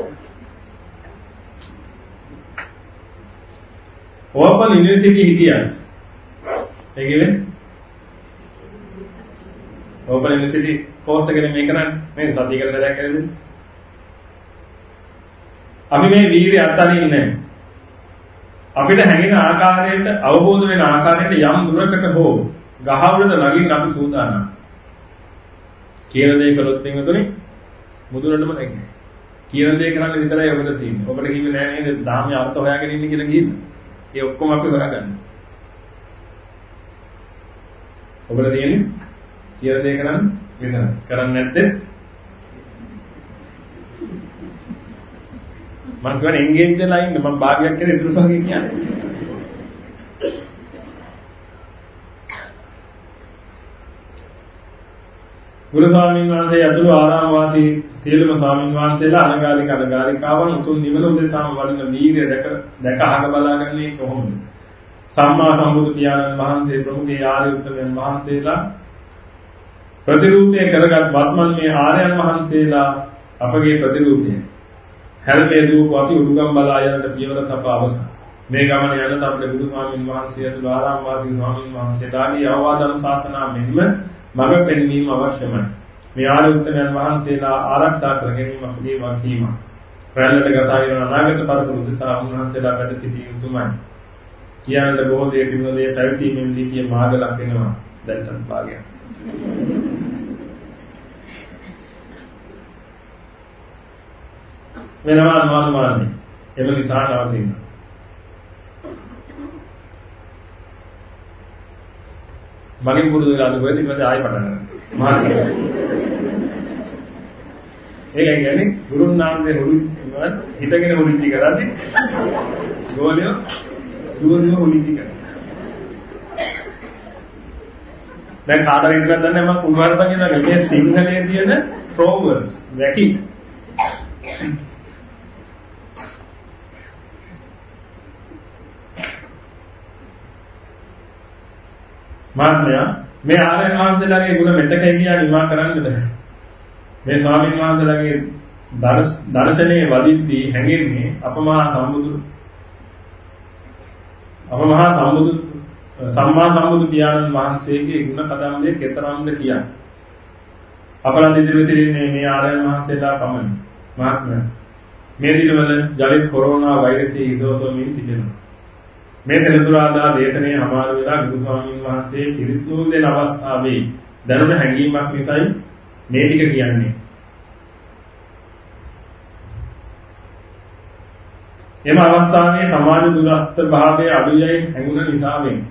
ඕපන් යුනිවර්සිටි හිටියා. ඒ කියන්නේ ඕපන් යුනිවර්සිටි කෝස් එකනේ මේ කරන්නේ. මේ සතිය කරලා දැක් කරන්නේ. අපි මේ වීර්ය අත්හරින්නේ නැහැ. අපිට හැඟෙන ආකාරයට අවබෝධ වෙන ආකාරයට යම් දුරකට හෝ ගහවලට නගින්න අපි සූදානම්. කියන දේ කළොත් එන්නතුනේ මුදුනටම නැගින්නේ. කියන දේ කරන්නේ විතරයි ඔබට තියෙන්නේ. ඔබට කිව්වේ නෑ නේද ධර්මයේ අර්ථ හොයාගෙන ඉන්න කියලා කිව්වේ. ඒ ඔක්කොම අපි හොයාගන්න. ඔබට තියෙන්නේ කියන දේ කරන්නේ විතරයි. කරන්නේ නැත්නම් මම කියන්නේ එන්ගේජ් වෙලා ඉන්න මම භාගයක් කියලා ඉතුරු භාගය කියන්නේ. ගුරු ස්වාමීන් වහන්සේ ඇතුළු ආරාම වාසී සියලුම ස්වාමීන් වහන්සේලා අනගාരിക අනගාരികාවන් උතුම් නිවන උදෙසාම වඩන වීර්ය දැක දැක අහක බලාගන්නේ කොහොමද? සම්මා සම්බුදු පියාණන් වහන්සේ ප්‍රමුඛ ආර්ය උත්තමයන් වහන්සේලා ප්‍රතිරූපය කරගත් වත්මන් මේ ආර්යයන් වහන්සේලා අපගේ ප්‍රතිරූපය. හැල්මේ දූප අපි උඩුගම් බලා යනට පියවර සප අවසන්. මේ ගමන යනට අපේ බුදු ස්වාමීන් වහන්සේ ඇතුළු ආරාම වාසී ස්වාමීන් වහන්සේලාගේ අවවාද අනුශාසනා මෙන්ම මඟ පෙන්වීම අවශ්‍යමයි. මේ ආර්ය උත්තමයන් වහන්සේලා ආරක්ෂා කර ගැනීම අපගේ වගකීමක්. ප්‍රයල්ලට ගත වෙන අනාගත පරපුර උදෙසා උන්වහන්සේලා වැඩ සිටිය යුතුමයි. කියන්නට බොහෝ දේ තිබුණ දේ පැවතීමෙන් දීතිය මාර්ගලක් වෙනවා. දැන්වත් භාගයක්. වෙනවා අනුමානයි. එම නිසා නවතින්න. මගෙන් පුරුදු වෙලා අද වෙද්දි මම ආයෙ පටන් ගන්නවා. මාර්ගය. ඒක කියන්නේ ගුරුන් නාමයෙන් හුරු හිතගෙන හුරුච්චි කරන්නේ. ගෝලිය දුවන්නේ හුරුච්චි කරනවා. දැන් කාටද ඉඳලා දන්නේ මම කුමාරපන් කියනවා මේ සිංහලයේ තියෙන ප්‍රෝවර්බ්ස් වැකි. මාත්මයා මේ ආර්යයන් වහන්සේලාගේ ගුණ මෙතකයි කියන නිමා කරන්න බෑ. මේ ස්වාමීන් වහන්සේලාගේ දර්ශනයේ වදිද්දී හැඟෙන්නේ අපමහා සම්බුදු අපමහා සම්බුදු සම්මා සම්බුදු පියාණන් වහන්සේගේ ගුණ කදම්බේ කෙතරම්ද කියන්නේ. අපලන් ඉදිරියට ඉන්නේ මේ ආර්යයන් වහන්සේලා පමණයි. මාත්මයා මේ දිනවල ජලිත කොරෝනා වෛරසයේ ඉදෝසොමින් තිබෙනවා. මේ තෙරතුරාදා දේශනේ හමාර වෙලා ගුරු ස්වාමීන් වහන්සේ පිරිසුදු දෙන අවස්ථාවේ දැනුම හැඟීමක් නිසායි මේ ටික කියන්නේ. එම අවස්ථාවේ සමාජ දුරස්ත භාවයේ අඩුයයි හැඟුණ නිසා වෙන්නේ.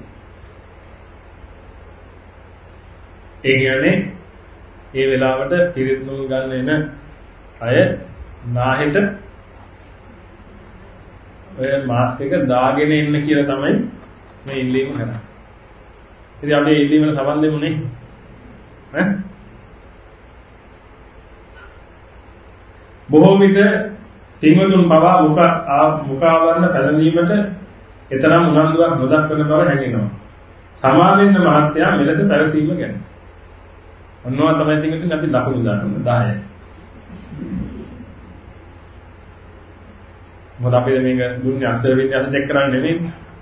ඒ කියන්නේ ඒ වෙලාවට පිරිසුදු ගන්න එන අය නාහෙට ඔය මාස්ක් එක දාගෙන ඉන්න කියලා තමයි මේ ඉල්ලීම කරන්නේ. ඉතින් අපි ඉල්ලීමට සම්බන්ධ දෙමු නේ. ඈ බොහෝ විට පින්වතුන් පවා මුඛ මුඛාවරණ පැනවීමට එතරම් උනන්දුවක් නොදක්වන බව හැඟෙනවා. සමා වෙන්න මහත්යා මෙලෙස පැවසීම ගැන. ඔන්නවා තමයි තින්ගින් අපි ලකුණු දාන්න දහයයි. මොකද අපි මේක දුන්නේ අක්ෂර විද්‍යාව චෙක් කරන්නේ නෙමෙයි.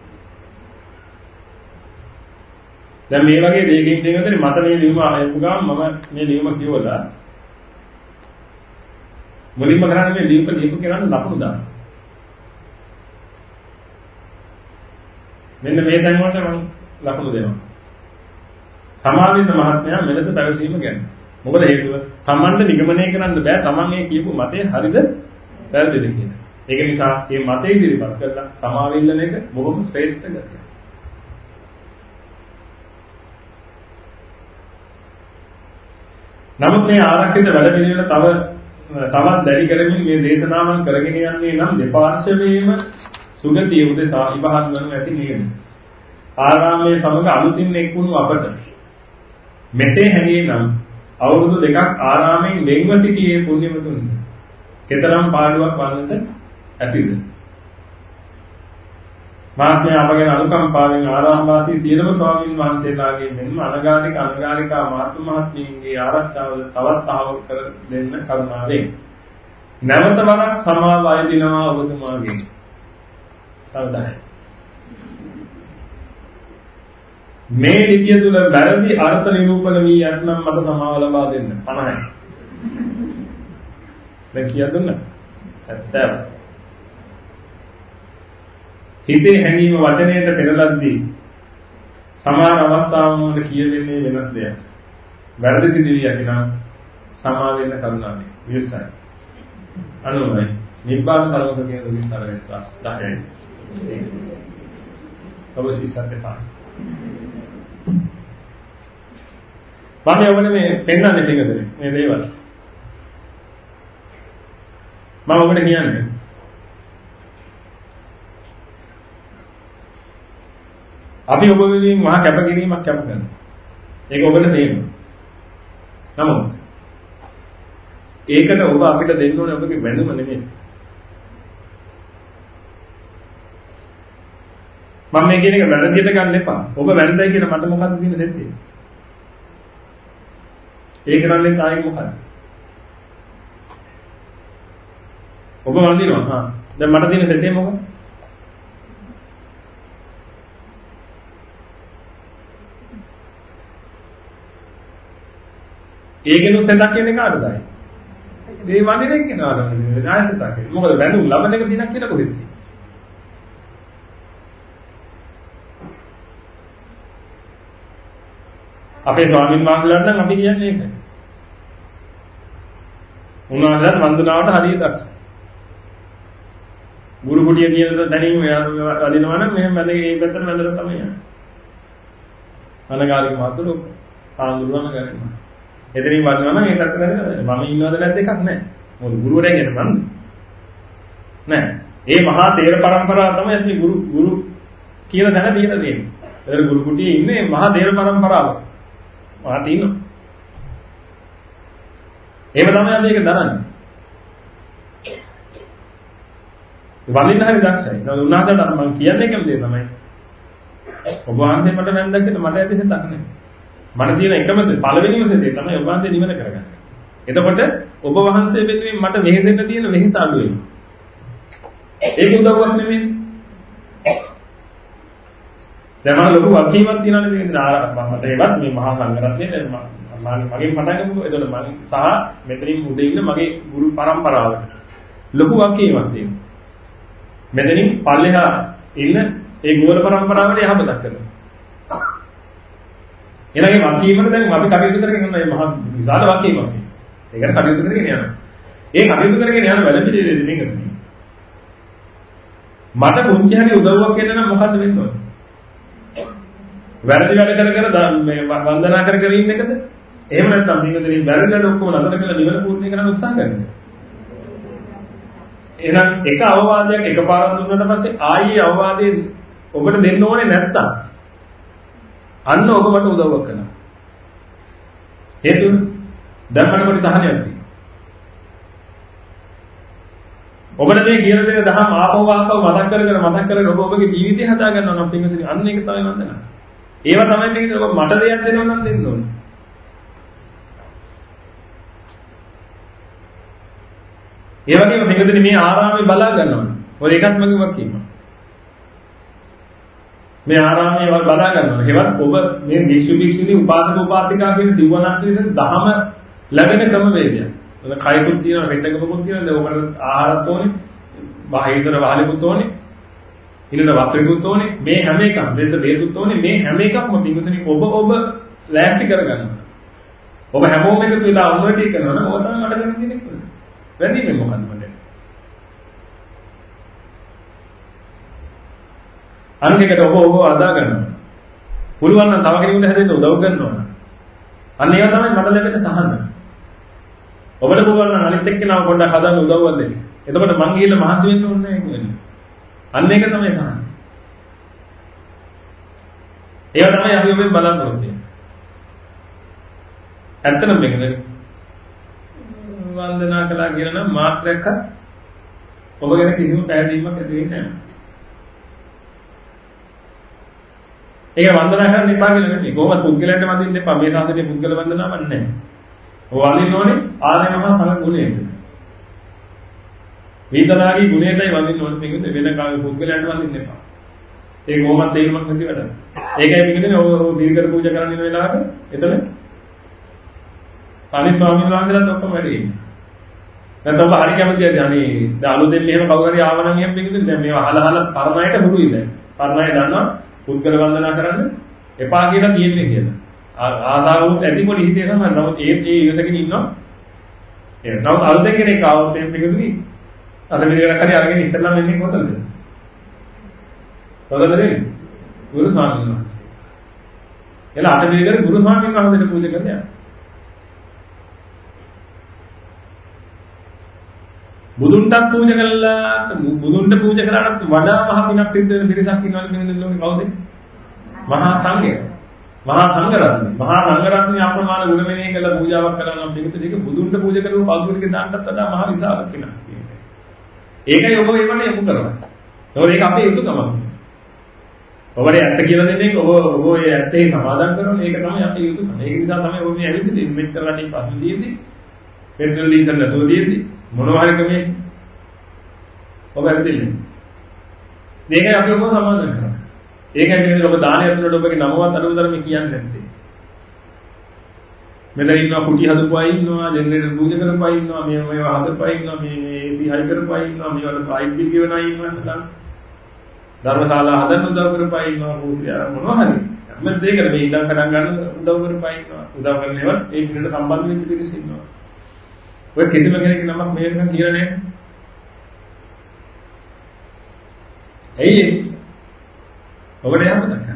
දැන් මේ වගේ දෙයකින් දෙනකදී මට මේ ලියුම ආයෙත් ගාම මම මේ ලියුම කියවලා මුලින්ම කරන්නේ මේ ලියුම දීපු කෙනාට ලකුණු දාන්න. මෙන්න මේ තැන් වලට මම ලකුණු දෙනවා. සමාවිත මහත්මයා මෙලෙස පැවසීම ගැන. මොකද හේතුව? Tamanට නිගමනය කරන්න බෑ Taman මේ කියපු මතය හරිද වැරදිද කියලා. ඒක නිසා මේ මතය ඉදිරිපත් කරලා සමාවිල්ලන එක බොහොම ශ්‍රේෂ්ඨ ගතියක්. නමුත් මේ ආරක්ෂිත වැඩ පිළිවෙල තව තවත් දැඩි කරමින් මේ දේශනාවන් කරගෙන යන්නේ නම් දෙපාර්ශ්වයේම සුගතිය උදෙසා ඉබහන් වනු ඇති නේද? ආරාමයේ සමග අලුතින් එක්වුණු අපට මෙසේ හැඟේ නම් අවුරුදු දෙකක් ආරාමයෙන් වෙන්ව සිටියේ පුණ්‍යවතුන්ද කෙතරම් පාඩුවක් වන්නට ඇතිද? මාත්මය අපගෙන අනුකම්පාවෙන් ආරාමවාසී සියලුම ස්වාමීන් වහන්සේලාගේ මෙන්ම අනගාരിക අනගාരികා මාතු මහත්මීන්ගේ ආරක්ෂාව තවත් ආවොත් කර දෙන්න කරුණාවෙන් නැවත වරක් සමාව අයදිනවා ඔබතුමාගේ සවදායි. මේ ලිපිය තුල වැරදි අර්ථ නිරූපණ වී යත්නම් මට සමාව ලබා දෙන්න පනහයි. දැන් කියා දුන්නා. ඇත්තම. හිතේ හැඟීම වචනයට පෙරලද්දී සමාන අවස්ථාවන් වල කියවෙන්නේ වෙනස් දෙයක්. වැරදි සිදුවිය යකිනම් සමාව වෙන්න කරුණාවෙන්. විශ්සයි. අනුමයි. නිබ්බාන සරලක කියන විස්තර වෙනවා. දහයයි. අවශ්‍ය සත්‍යපා. මම ඔබට මේ පෙන්වන්නේ ටිකද මේ දේවල්. මම ඔබට කියන්නේ අපි ඔබ වෙනුවෙන් මහා කැපකිරීමක් කැප කරනවා. ඒක ඔබට තේරෙනවා. නමුත් ඒකට ඔබ අපිට දෙන්න ඕනේ ඔබගේ වැඳුම නෙමෙයි. මම මේ කියන එක වැරදියට ගන්න එපා. ඔබ වැරදියි කියලා මට මොකද්ද දෙන්න දෙන්නේ? ඒක කරන්නේ කායික මොකක්ද? ඔබ වඳිනවා. හා. දැන් මට දෙන්න දෙන්නේ මොකක්ද? ඒකෙනුත් සෙතක් කියන්නේ කාටදයි? මේ වඳින කෙනාට නෙවෙයි නායකයෙක්. මොකද වැඳුම් ලබන එක දිනක් කියලා කොහෙද? අපේ ස්වාමීන් වහන්සේලාට නම් අපි කියන්නේ ඒකයි. උන්වහන්සේලාට වන්දනාවට හරිය දක්ෂයි. ගුරු කුටිය කියන දැනීම වදිනවා නම් මෙහෙම වැඩේ මේ පැත්තට වැඳලා තමයි යන්නේ. අනගාരിക මාතුරු ආඳුරවම ගන්නවා. එතනින් වදිනවා නම් ඒකට කරන්නේ මම ඉන්නවද නැද්ද එකක් නැහැ. මොකද ගුරුවරයා කියන මන්ද නෑ. ඒ මහා තේර පරම්පරාව තමයි අපි ගුරු ගුරු කියන තැන තියෙන දේ. ඒතර ගුරු කුටියේ ඉන්නේ මහා තේර පරම්පරාව. මහා තියෙනවා. ඒව තමයි අපි ඒක දරන්නේ. වලින් හරි දක්ෂයි. නේද? උන්වහන්සේට මම කියන්නේ කැම දේ තමයි. ඔබ වහන්සේ මට වැන්දක් කියලා මට ඇති හිතක් නැහැ. මට තියෙන එකම පළවෙනිම දේ තමයි ඔබ වහන්සේ නිවන කරගන්න. එතකොට ඔබ වහන්සේ වෙනුවෙන් මට වෙහෙසෙන්න තියෙන වෙහෙස අඩු වෙනවා. ඒක උදව්වක් නෙමෙයි. දැන් මම ලොකු වගකීමක් තියනවානේ මේක මට ඒවත් මේ මහා සංඝරත්නයේ මම මගෙන් පටන් ගමුකෝ. එතකොට මම සහ මෙතනින් උදේ ඉන්න මගේ ගුරු පරම්පරාවට ලොකු වගකීමක් තියෙනවා. මෙතනින් පල්ලෙහා ඉන්න ඒ ගෝල පරම්පරාවට යහපතක් කරනවා. ඊළඟේ වගකීමකට දැන් අපි කටයුතු කරගෙන යනවා මේ මහා විශාල වගකීමක්. ඒකට කටයුතු කරගෙන යනවා. ඒ කටයුතු කරගෙන යන වැඩ පිළිවෙල මේක තමයි. මට මුංචි හරි උදව්වක් වෙන්න නම් මොකද්ද වෙන්න ඕනේ? වැරදි වැඩ කර කර මේ වන්දනා කර කර ඉන්න එකද? එහෙම නැත්නම් මේකදී වැරදි වැඩ ඔක්කොම නතර කරලා නිවන පූර්ණේ කරන්න උත්සාහ කරන්නේ. එහෙනම් එක අවවාදයක් එකපාරක් දුන්නාට පස්සේ ආයේ අවවාදයේ ඔබට දෙන්න ඕනේ නැත්තම් අන්න ඔබ මට උදව්වක් කරනවා. හේතුව දැන් මට පොඩි සහනයක් තියෙනවා. ඔබට මේ කියන දේ දහම් ආපහු ආපහු මතක් කරගෙන මතක් කරගෙන ඔබ ඔබගේ ජීවිතය හදා ගන්නවා නම් පින්විතනි අන්න ඒක තමයි වන්දනා. ඒවා තමයි පින්විතනි ඔබ මට දෙයක් දෙනවා නම් දෙන්න ඕනේ. ඒ වගේම පින්විතනි මේ ආරාමේ බලා ගන්නවා. ඔය එකත් මගේ වක්කීම. මේ ආරාමයේ වල බලා ගන්නවා. ඒවත් ඔබ මේ විශ්ව විශ්වදී උපාසක උපාසිකා කියන දිවණක් කියන දහම ලැබෙන ක්‍රම වේදයක්. ඔන්න කයකුත් තියෙනවා, රෙට්ටකකුත් තියෙනවා. දැන් ඔකට ආහාරත් ඕනේ, බාහිර වහලෙකුත් ඕනේ, ඊළඟ වස්ත්‍රකුත් ඕනේ. මේ හැම එකක්ම දෙන්න බේරුත් ඕනේ. මේ හැම එකක්ම පින්විතනි ඔබ ඔබ ලෑස්ති කරගන්නවා. ඔබ හැමෝම එකතු වෙලා අනුරටි කරනවා නම් ඔය තමයි මට කරන්න තියෙන්නේ. වැඩිමෙන් මොකක්ද මට? අනිත් ඔබ ඔබ අදා ගන්නවා. පුළුවන් නම් තව කෙනෙකුට හැදෙන්න උදව් කරනවා. අන්න ඒවා තමයි මට ලැබෙන සහන. ඔබට පුළුවන් නම් අනිත් එක්කෙනාව පොඩ්ඩක් හදන්න උදව්වක් දෙන්න. එතකොට මං ගිහිල්ලා මහන්සි වෙන්න ඕනේ නැහැ කියන්නේ. අන්න ඒක තමයි සහන. ඒවා තමයි අපි ඔබෙන් බලාපොරොත්තු වෙන්නේ. ඇත්තටම මේකද වන්දනා කළා කියලා නම් මාත්‍රයක් ඔබ ගැන කිසිම පැහැදීමක් ඇති වෙන්නේ නැහැ. ඒක වන්දනා කරන්න එපා කියලා නෙමෙයි. කොහොමද පුද්ගලයන්ට වඳින්න එපා. මේ සාසනයේ පුද්ගල වන්දනාවක් නැහැ. ඔය වඳින්න ඕනේ ආර්ය මහා සංඝ ගුණයට. විතරාගී ගුණයටයි වඳින්න ඕනේ. මේකද වෙන කාගේ පුද්ගලයන්ට වඳින්න එපා. ඒක කොහොමද තේරුමක් නැති වැඩ. ඒකයි මේකනේ ඔය දීර්ඝ පූජා කරන්න ඉන්න වෙලාවට එතන අනිත් ස්වාමීන් වහන්සේලාත් ඔක්කොම වැඩි ඉන්නේ. නැත්නම් ඔබ හරි කැමතිද? අනේ දැන් අලුතෙන් මෙහෙම කවුරු හරි ආව නම් එහෙම මේකද දැන් මේවා අහලා අහලා පරණයට හුරුයි දැන්. පරණය දන්නවා පුද්ගල වන්දනා කරන්න එපා කියලා තියෙන්නේ කියලා. ආසාවුත් ඇති පොඩි හිතේ තමයි. නමුත් ඒ ඒ ඉවසගෙන ඉන්නවා. ඒ නමුත් අලුතෙන් කෙනෙක් ආවොත් මේ පිටුදුනි අර විදිහට කරේ අරගෙන ඉස්සෙල්ලාම එන්නේ කොතනද? කොතනද? ගුරු ස්වාමීන් වහන්සේ. එලා අට විදිහට ගුරු ස්වාමීන් වහන්සේට පූජා කරන්න යනවා. බුදුන්ට පූජා කළා බුදුන්ට පූජා කරාට වඩා මහ පිනක් සිද්ධ වෙන පිරිසක් ඉන්නවනේ මෙන්න ලෝකේ කවුද? මහා සංඝය. මහා සංඝරත්නය. මහා සංඝරත්නය අප්‍රමාණ ගුණ මෙනෙහි කළා පූජාවක් කළා නම් පිළිතුරේක බුදුන්ට පූජා කරපු පෞද්ගලික දානටත් වඩා මහා විශාල පිනක් තියෙනවා. ඒකයි ඔබ ඒවනේ යොමු කරන්නේ. ඒකෝ ඒක අපේ යුතුයකමක්. ඔබට ඇත්ත කියලා දෙන්නේ ඔබ ඔබ ඒ ඇත්තේ සමාදන් කරනවා. ඒක තමයි අපේ යුතුයකම. ඒක නිසා තමයි ඔබ මේ ඇවිල්ලා ඉන්වෙස්ට් කරලා ඉන්න පස්සේ තියෙන්නේ. පෙට්‍රල් ඩීසල් නැතුව තියෙන්නේ. මොනවා හරි කමේ ඔබ ඇවිදින්නේ. මේකයි අපි ඔබ සමාදන් කරන්නේ. ඒකයි කියන්නේ ඔබ දානය අතුලට ඔබගේ නමවත් අනුතරම කියන්නේ නැත්තේ. මෙතන ඉන්නවා කුටි හදපුවා ඉන්නවා, ජෙනරේටර් පූජා කරපුවා ඉන්නවා, මේ මේවා හදපුවා ඉන්නවා, මේ මේ ඒසී හයි කරපුවා ඉන්නවා, මේ වල ප්‍රයිස් බිල් ගෙවන අය ඉන්නවා නැත්නම් ධර්මශාලා හදන්න උදව් කරපුවා ඉන්නවා, පූජා මොනවා හරි. හැම දෙයකට මේ ඉඳන් පටන් ගන්න උදව් කරපුවා ඉන්නවා. උදව් කරනේවත් ඒ පිළිවෙලට සම්බන්ධ වෙච්ච පිරිස ඉන්නවා. ඔය කිසිම කෙනෙක් නමක් මේක කියලා නැහැ. ඇයි ඔබට යන්න දක්කා.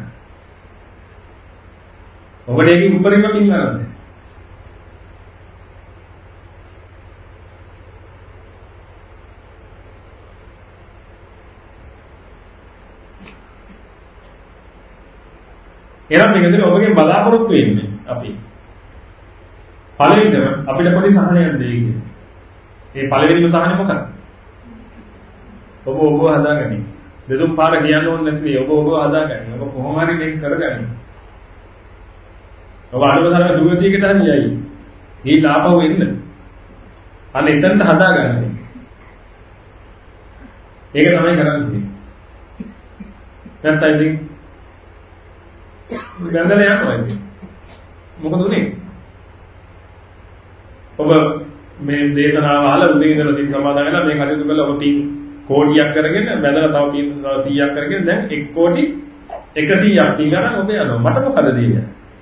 ඔබට ඒකේ උඩරින්ම පින් ගන්නද? එහෙනම් මේකද ඔබගේ බලාපොරොත්තු වෙන්නේ අපි. පළවෙනිම අපිට පොඩි සහනයක් දෙයි කියන්නේ. ඒ පළවෙනිම සහනේ මොකක්ද? ඔබ ඔබ හදාගන්න. දෙතුන් පාර කියන්න ඕනේ නැති ඔබ ඔබ හදාගන්න. ඔබ කොහොම හරි මේක කරගන්න. ඔබ අනුතරම දුගතියකට හරියයි. මේ ලාභව වෙන්න. අන්න එතනට හදාගන්න. ඒක තමයි කරන්නේ. නැත්නම් ඉතින් ගන්දල යනවා ඉතින්. මොකද උනේ? ඔබ මේ දේශනාව අහලා උදේ ඉඳලා තින් සමාදන් වෙලා මේ කටයුතු කළා ඔබ පින් කෝටියක් කරගෙන බැලලා තව පින් සීයක් කරගෙන දැන් එක් කෝටි එකසීයක් පින් ගන්න ඔබ යනවා මට මොකද දෙන්නේ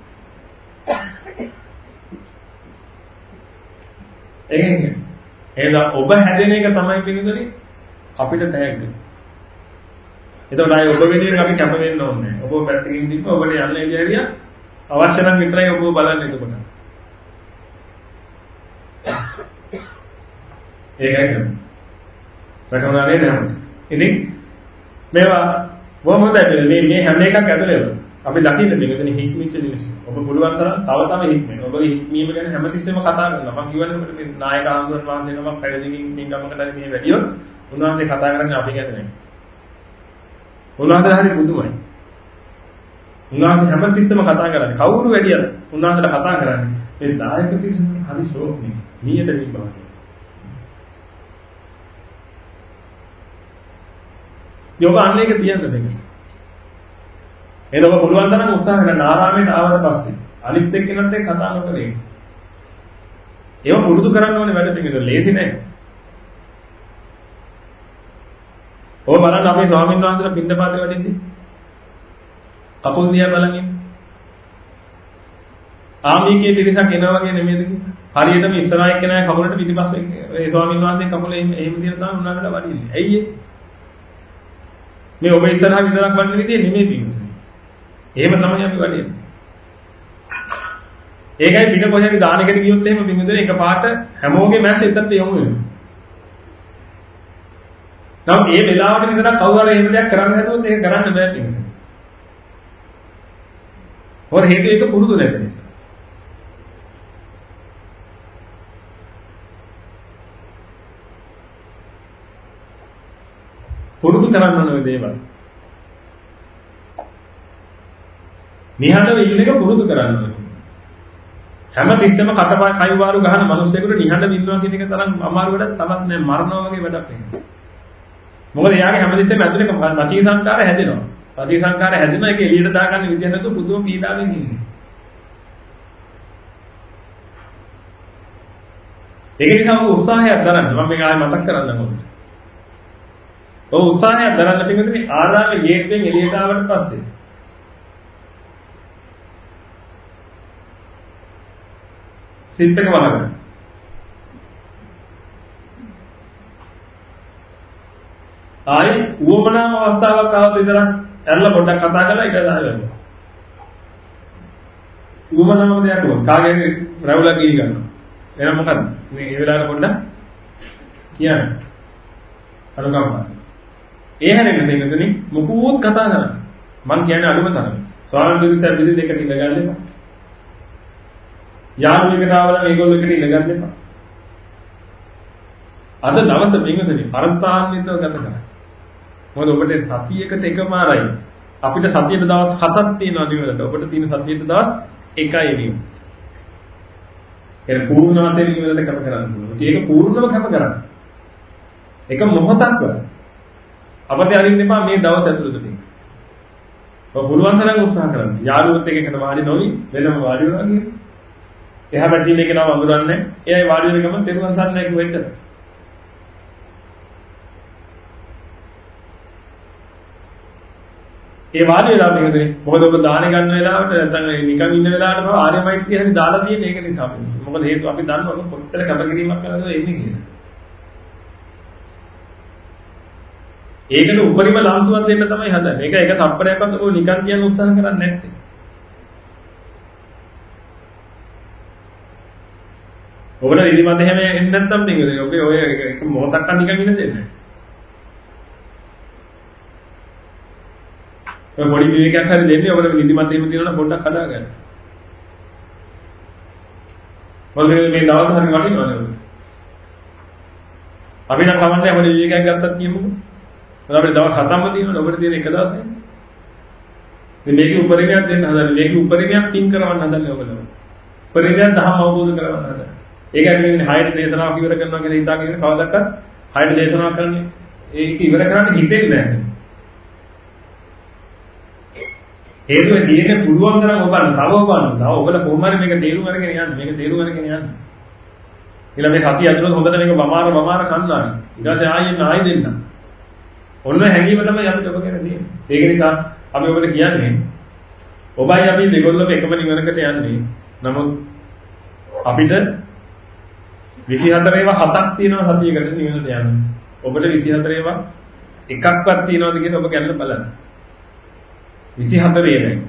ඒක එහෙනම් ඔබ හැදෙන එක තමයි පින්දුනේ අපිට තෑග්ග. එතකොට ආයේ ඔබ වෙනුවෙන් අපි කැප වෙන්න ඕනේ. ඔබ පැත්තකින් දීප ඔබට යන්න ඉඩරියා අවශ්‍ය නම් විතරයි ඔබ බලන්නේ එතකොට. ඒකයි කියන්නේ. රකමනා නේද? ඉතින් මේවා කොහොමද මේ මේ හැම එකක් ඇතුළේ අපි දකින්න මේකෙන් හික්මිච්ච මිනිස්සු. ඔබ පුළුවන් තරම් තව තව හික්මෙන්න. ඔබගේ හික්මීම ගැන හැමතිස්සෙම කතා කරනවා. මම කියවනේ මේ නායක ආන්දෝලන වහන්සේ නමක් පැවිදිකින් මේ ගමකට හරි මේ වැඩියොත් උන්වහන්සේ කතා කරන්නේ අපි ගැන නෙමෙයි. උන්වහන්සේ හරි බුදුමයි. උන්වහන්සේ හැම තිස්සෙම කතා කරන්නේ කවුරු වැඩියද? උන්වහන්සේට කතා කරන්නේ මේ දායක තිස්ස හරි ශෝක්නේ. නියත විභාගය. යෝග අන්නේක තියන්න දෙන්න. එතකොට පුළුවන් තරම් උත්සාහ කරන ආරාමයට ආවට පස්සේ අනිත් එක්කෙනත් එක්ක කතා නොකරේ. ඒව පුරුදු කරන්න ඕනේ වැඩ පිළිවෙල. ලේසි නෑ. ඔය බලන්න අපේ ස්වාමීන් වහන්සේලා පින්දපාතේ වඩින්නේ. කකුල් දිහා බලන් ඉන්නේ. ආමීකේ පිරිසක් එනවා වගේ නෙමෙයිද කියන්නේ. හරියටම ඉස්සරහින් කෙනා කකුලට පිටිපස්සේ ඒ ස්වාමීන් වහන්සේ කකුලේ එහෙම දිහා තමයි උන්වහන්සේලා වඩින්නේ. ඇයි ඒ? මේ ඔබ ඉස්සරහ විතරක් වඩන විදිය නෙමෙයි පිටිපස්සේ. එහෙම තමයි අපි වඩින්නේ. ඒකයි පිට කොහෙද දානකට ගියොත් එහෙම බින්දුනේ එක පාට හැමෝගේ මැස් එතනට යමු වෙනවා. නම් මේ වෙලාවට විතරක් කවුරු හරි එහෙම දෙයක් කරන්න හදුවොත් ඒක කරන්න බෑ කියන්නේ. හොර හේතු එක පුරුදු නැති නිසා. පුරුදු කරන්න ඕන දේවල්. නිහඬව ඉන්න එක පුරුදු කරන්න ඕනේ. හැම තිස්සෙම කටපා කයිවාරු ගහන මිනිස්සුෙකුට නිහඬව ඉන්නවා කියන එක තරම් අමාරු වැඩක් තමක් නෑ මරනවා වගේ වැඩක් නෙමෙයි. මොකද එයාගේ හැම තිස්සෙම ඇතුලේ පටි සංකාර හැදෙනවා. පටි සංකාර හැදෙනවා ඒක එළියට දාගන්න විදිහ නැතුව පුදුම පීඩාවෙන් ඉන්නේ. ඒක නිසා ඔබ උත්සාහයක් දරන්න. මම මේක ආයෙ මතක් කරන්නම් ඔබට. ඔව් උත්සාහයක් දරන්න පිටුනේ ආරාමයේ ගේට්ටුවෙන් එළියට ආවට පස්සේ සිත් එක වහගන්න. ආයි උවමනාම අවස්ථාවක් ආවද විතරක් ඇරලා පොඩ්ඩක් කතා කරලා ඒක දාගන්න. උවමනාම දෙයක් වුණා. කාගේ රැවුලක් ගිහි ගන්නවා. එහෙනම් මොකද? මේ මේ වෙලාවට පොඩ්ඩක් කියන්න. අනුකම්පා. ඒ හැරෙන්න දෙන්නදනේ මොකුත් කතා කරන්නේ. මම කියන්නේ අඩුම තරම. ස්වාමීන් වහන්සේ විදි දෙකට ඉඳ ගන්න එපා. යාළුවෙකුට ආවම මේගොල්ලෝ එකට ඉඳ ගන්න එපා. අද දවස මෙන්නදනේ අර්ථාන්විතව ගත කරන්න. මොකද ඔබට සතියකට එකමාරයි. අපිට සතියට දවස් හතක් තියෙනවා නිවලට. ඔබට තියෙන සතියට දවස් එකයි නියම. ඒක පූර්ණවතේ නිවලට කැප කරන්න ඕනේ. ඒක පූර්ණව කැප කරන්න. එක මොහොතක් වල අපතේ අරින්න එපා මේ දවස් ඇතුළතදී. ඔබ පුළුවන් තරම් උත්සාහ කරන්න. යාළුවොත් එක්ක එකට වාඩි නොවි වෙනම වාඩි වෙනවා කියන්නේ. එහා පැත්තේ මේක නම අඳුරන්නේ. එයයි වාඩි වෙන ගමන් තෙරුවන් සරණයි කිව්වෙච්ච. ඒ වාඩි වෙලා මේකනේ. මොකද ඔබ දාන ගන්න වෙලාවට නැත්නම් නිකන් ඉන්න වෙලාවට බව ආර්ය මෛත්‍රිය හරි දාලා තියෙන්නේ ඒක නිසා. මොකද හේතුව අපි දන්නවා කොච්චර කැපකිරීමක් කරනවද එන්නේ කියලා. ඒකට උපරිම ලාංසුවක් දෙන්න තමයි හදන්නේ. මේක එක තප්පරයක්වත් ඔය නිකන් කියන්න උත්සාහ කරන්නේ නැත්තේ. ඔබට නිදිමත හැම එන්නේ නැත්තම් නේ ඔබේ ඔය එක මොහොතක් නිකන් ඉන්න දෙන්නේ නැහැ. ඔය පොඩි විවේකයක් හරි දෙන්නේ ඔබට නිදිමත එහෙම තියෙනවා පොඩ්ඩක් හදා ගන්න. මොකද මේ දවස් හරි වටිනවනේ ඔබට. අපි නම් කවන්නේ පොඩි විවේකයක් ගත්තත් කියමුකෝ. මොකද අපිට දවස් හතක්ම තියෙනවා ඔබට තියෙන එක දවසයි. මේ මේකේ උපරිමයක් දෙන්න හදන්නේ. මේකේ උපරිමයක් පින් කරවන්න හදන්නේ ඔබලම. උපරිමයක් දහම අවබෝධ කරගන්න හදන්නේ. ඒක ඇතුලේ හයන දේශනාවක් ඉවර කරනවා කියලා හිතාගෙන කවදාවත් හයන දේශනාවක් කරන්නේ ඒක ඉවර කරන්න හිතෙන්නේ නැහැ. හේතුව තියෙන්නේ පුළුවන් තරම් ඔබන්න තව ඔබන්න. තව ඔබල කොහොම හරි මේක තේරුම් අරගෙන යන්න. මේක තේරුම් අරගෙන යන්න. ඊළඟ මේ සතිය ඇතුළත හොඳට මේක වමාර වමාර කන්නානේ. ඊට පස්සේ ආයෙත් ආයෙ දෙන්න. ඔන්න හැංගීම තමයි අපිට ඔබ ගැන තියෙන්නේ. ඒක නිසා අපි ඔබට කියන්නේ ඔබයි අපි දෙගොල්ලම එකම නිවනකට යන්නේ. නමුත් අපිට විසිහතර ඒවා හතක් තියෙනවා සතියකට නිවනට යන්න. ඔබට විසිහතර ඒවා එකක්වත් තියෙනවද කියලා ඔබ ගැනලා බලන්න. විසිහතරේ නැහැ.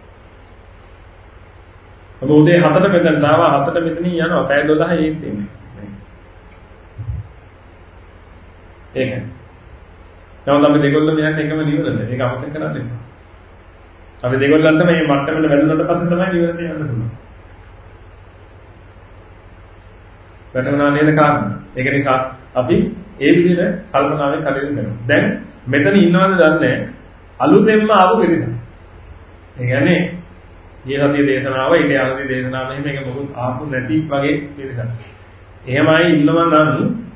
ඔබ උදේ හතට මෙතන ආවා හතට මෙතනින් යනවා පැය දොළහයි ඒත් එන්නේ. ඒකයි. නමුත් අපි දෙගොල්ලම යන්නේ එකම නිවනට. ඒක අමතක කරන්න එපා. අපි දෙගොල්ලන්ට මේ මට්ටමට වැදුනට පස්සේ තමයි නිවනට යන්න පුළුවන්. වැටුණා නේද කාරණා. ඒක නිසා අපි ඒ විදිහට කල්පනාවෙන් කටයුතු කරනවා. දැන් මෙතන ඉන්නවද දන්නේ අලුතෙන්ම ආපු පිරිස. ඒ කියන්නේ ගිය සතියේ දේශනාව, ඊට ආවදී දේශනාව මෙහෙම එක මොකුත් ආපු නැති වගේ පිරිසක්. එහෙමයි ඉන්නව නම්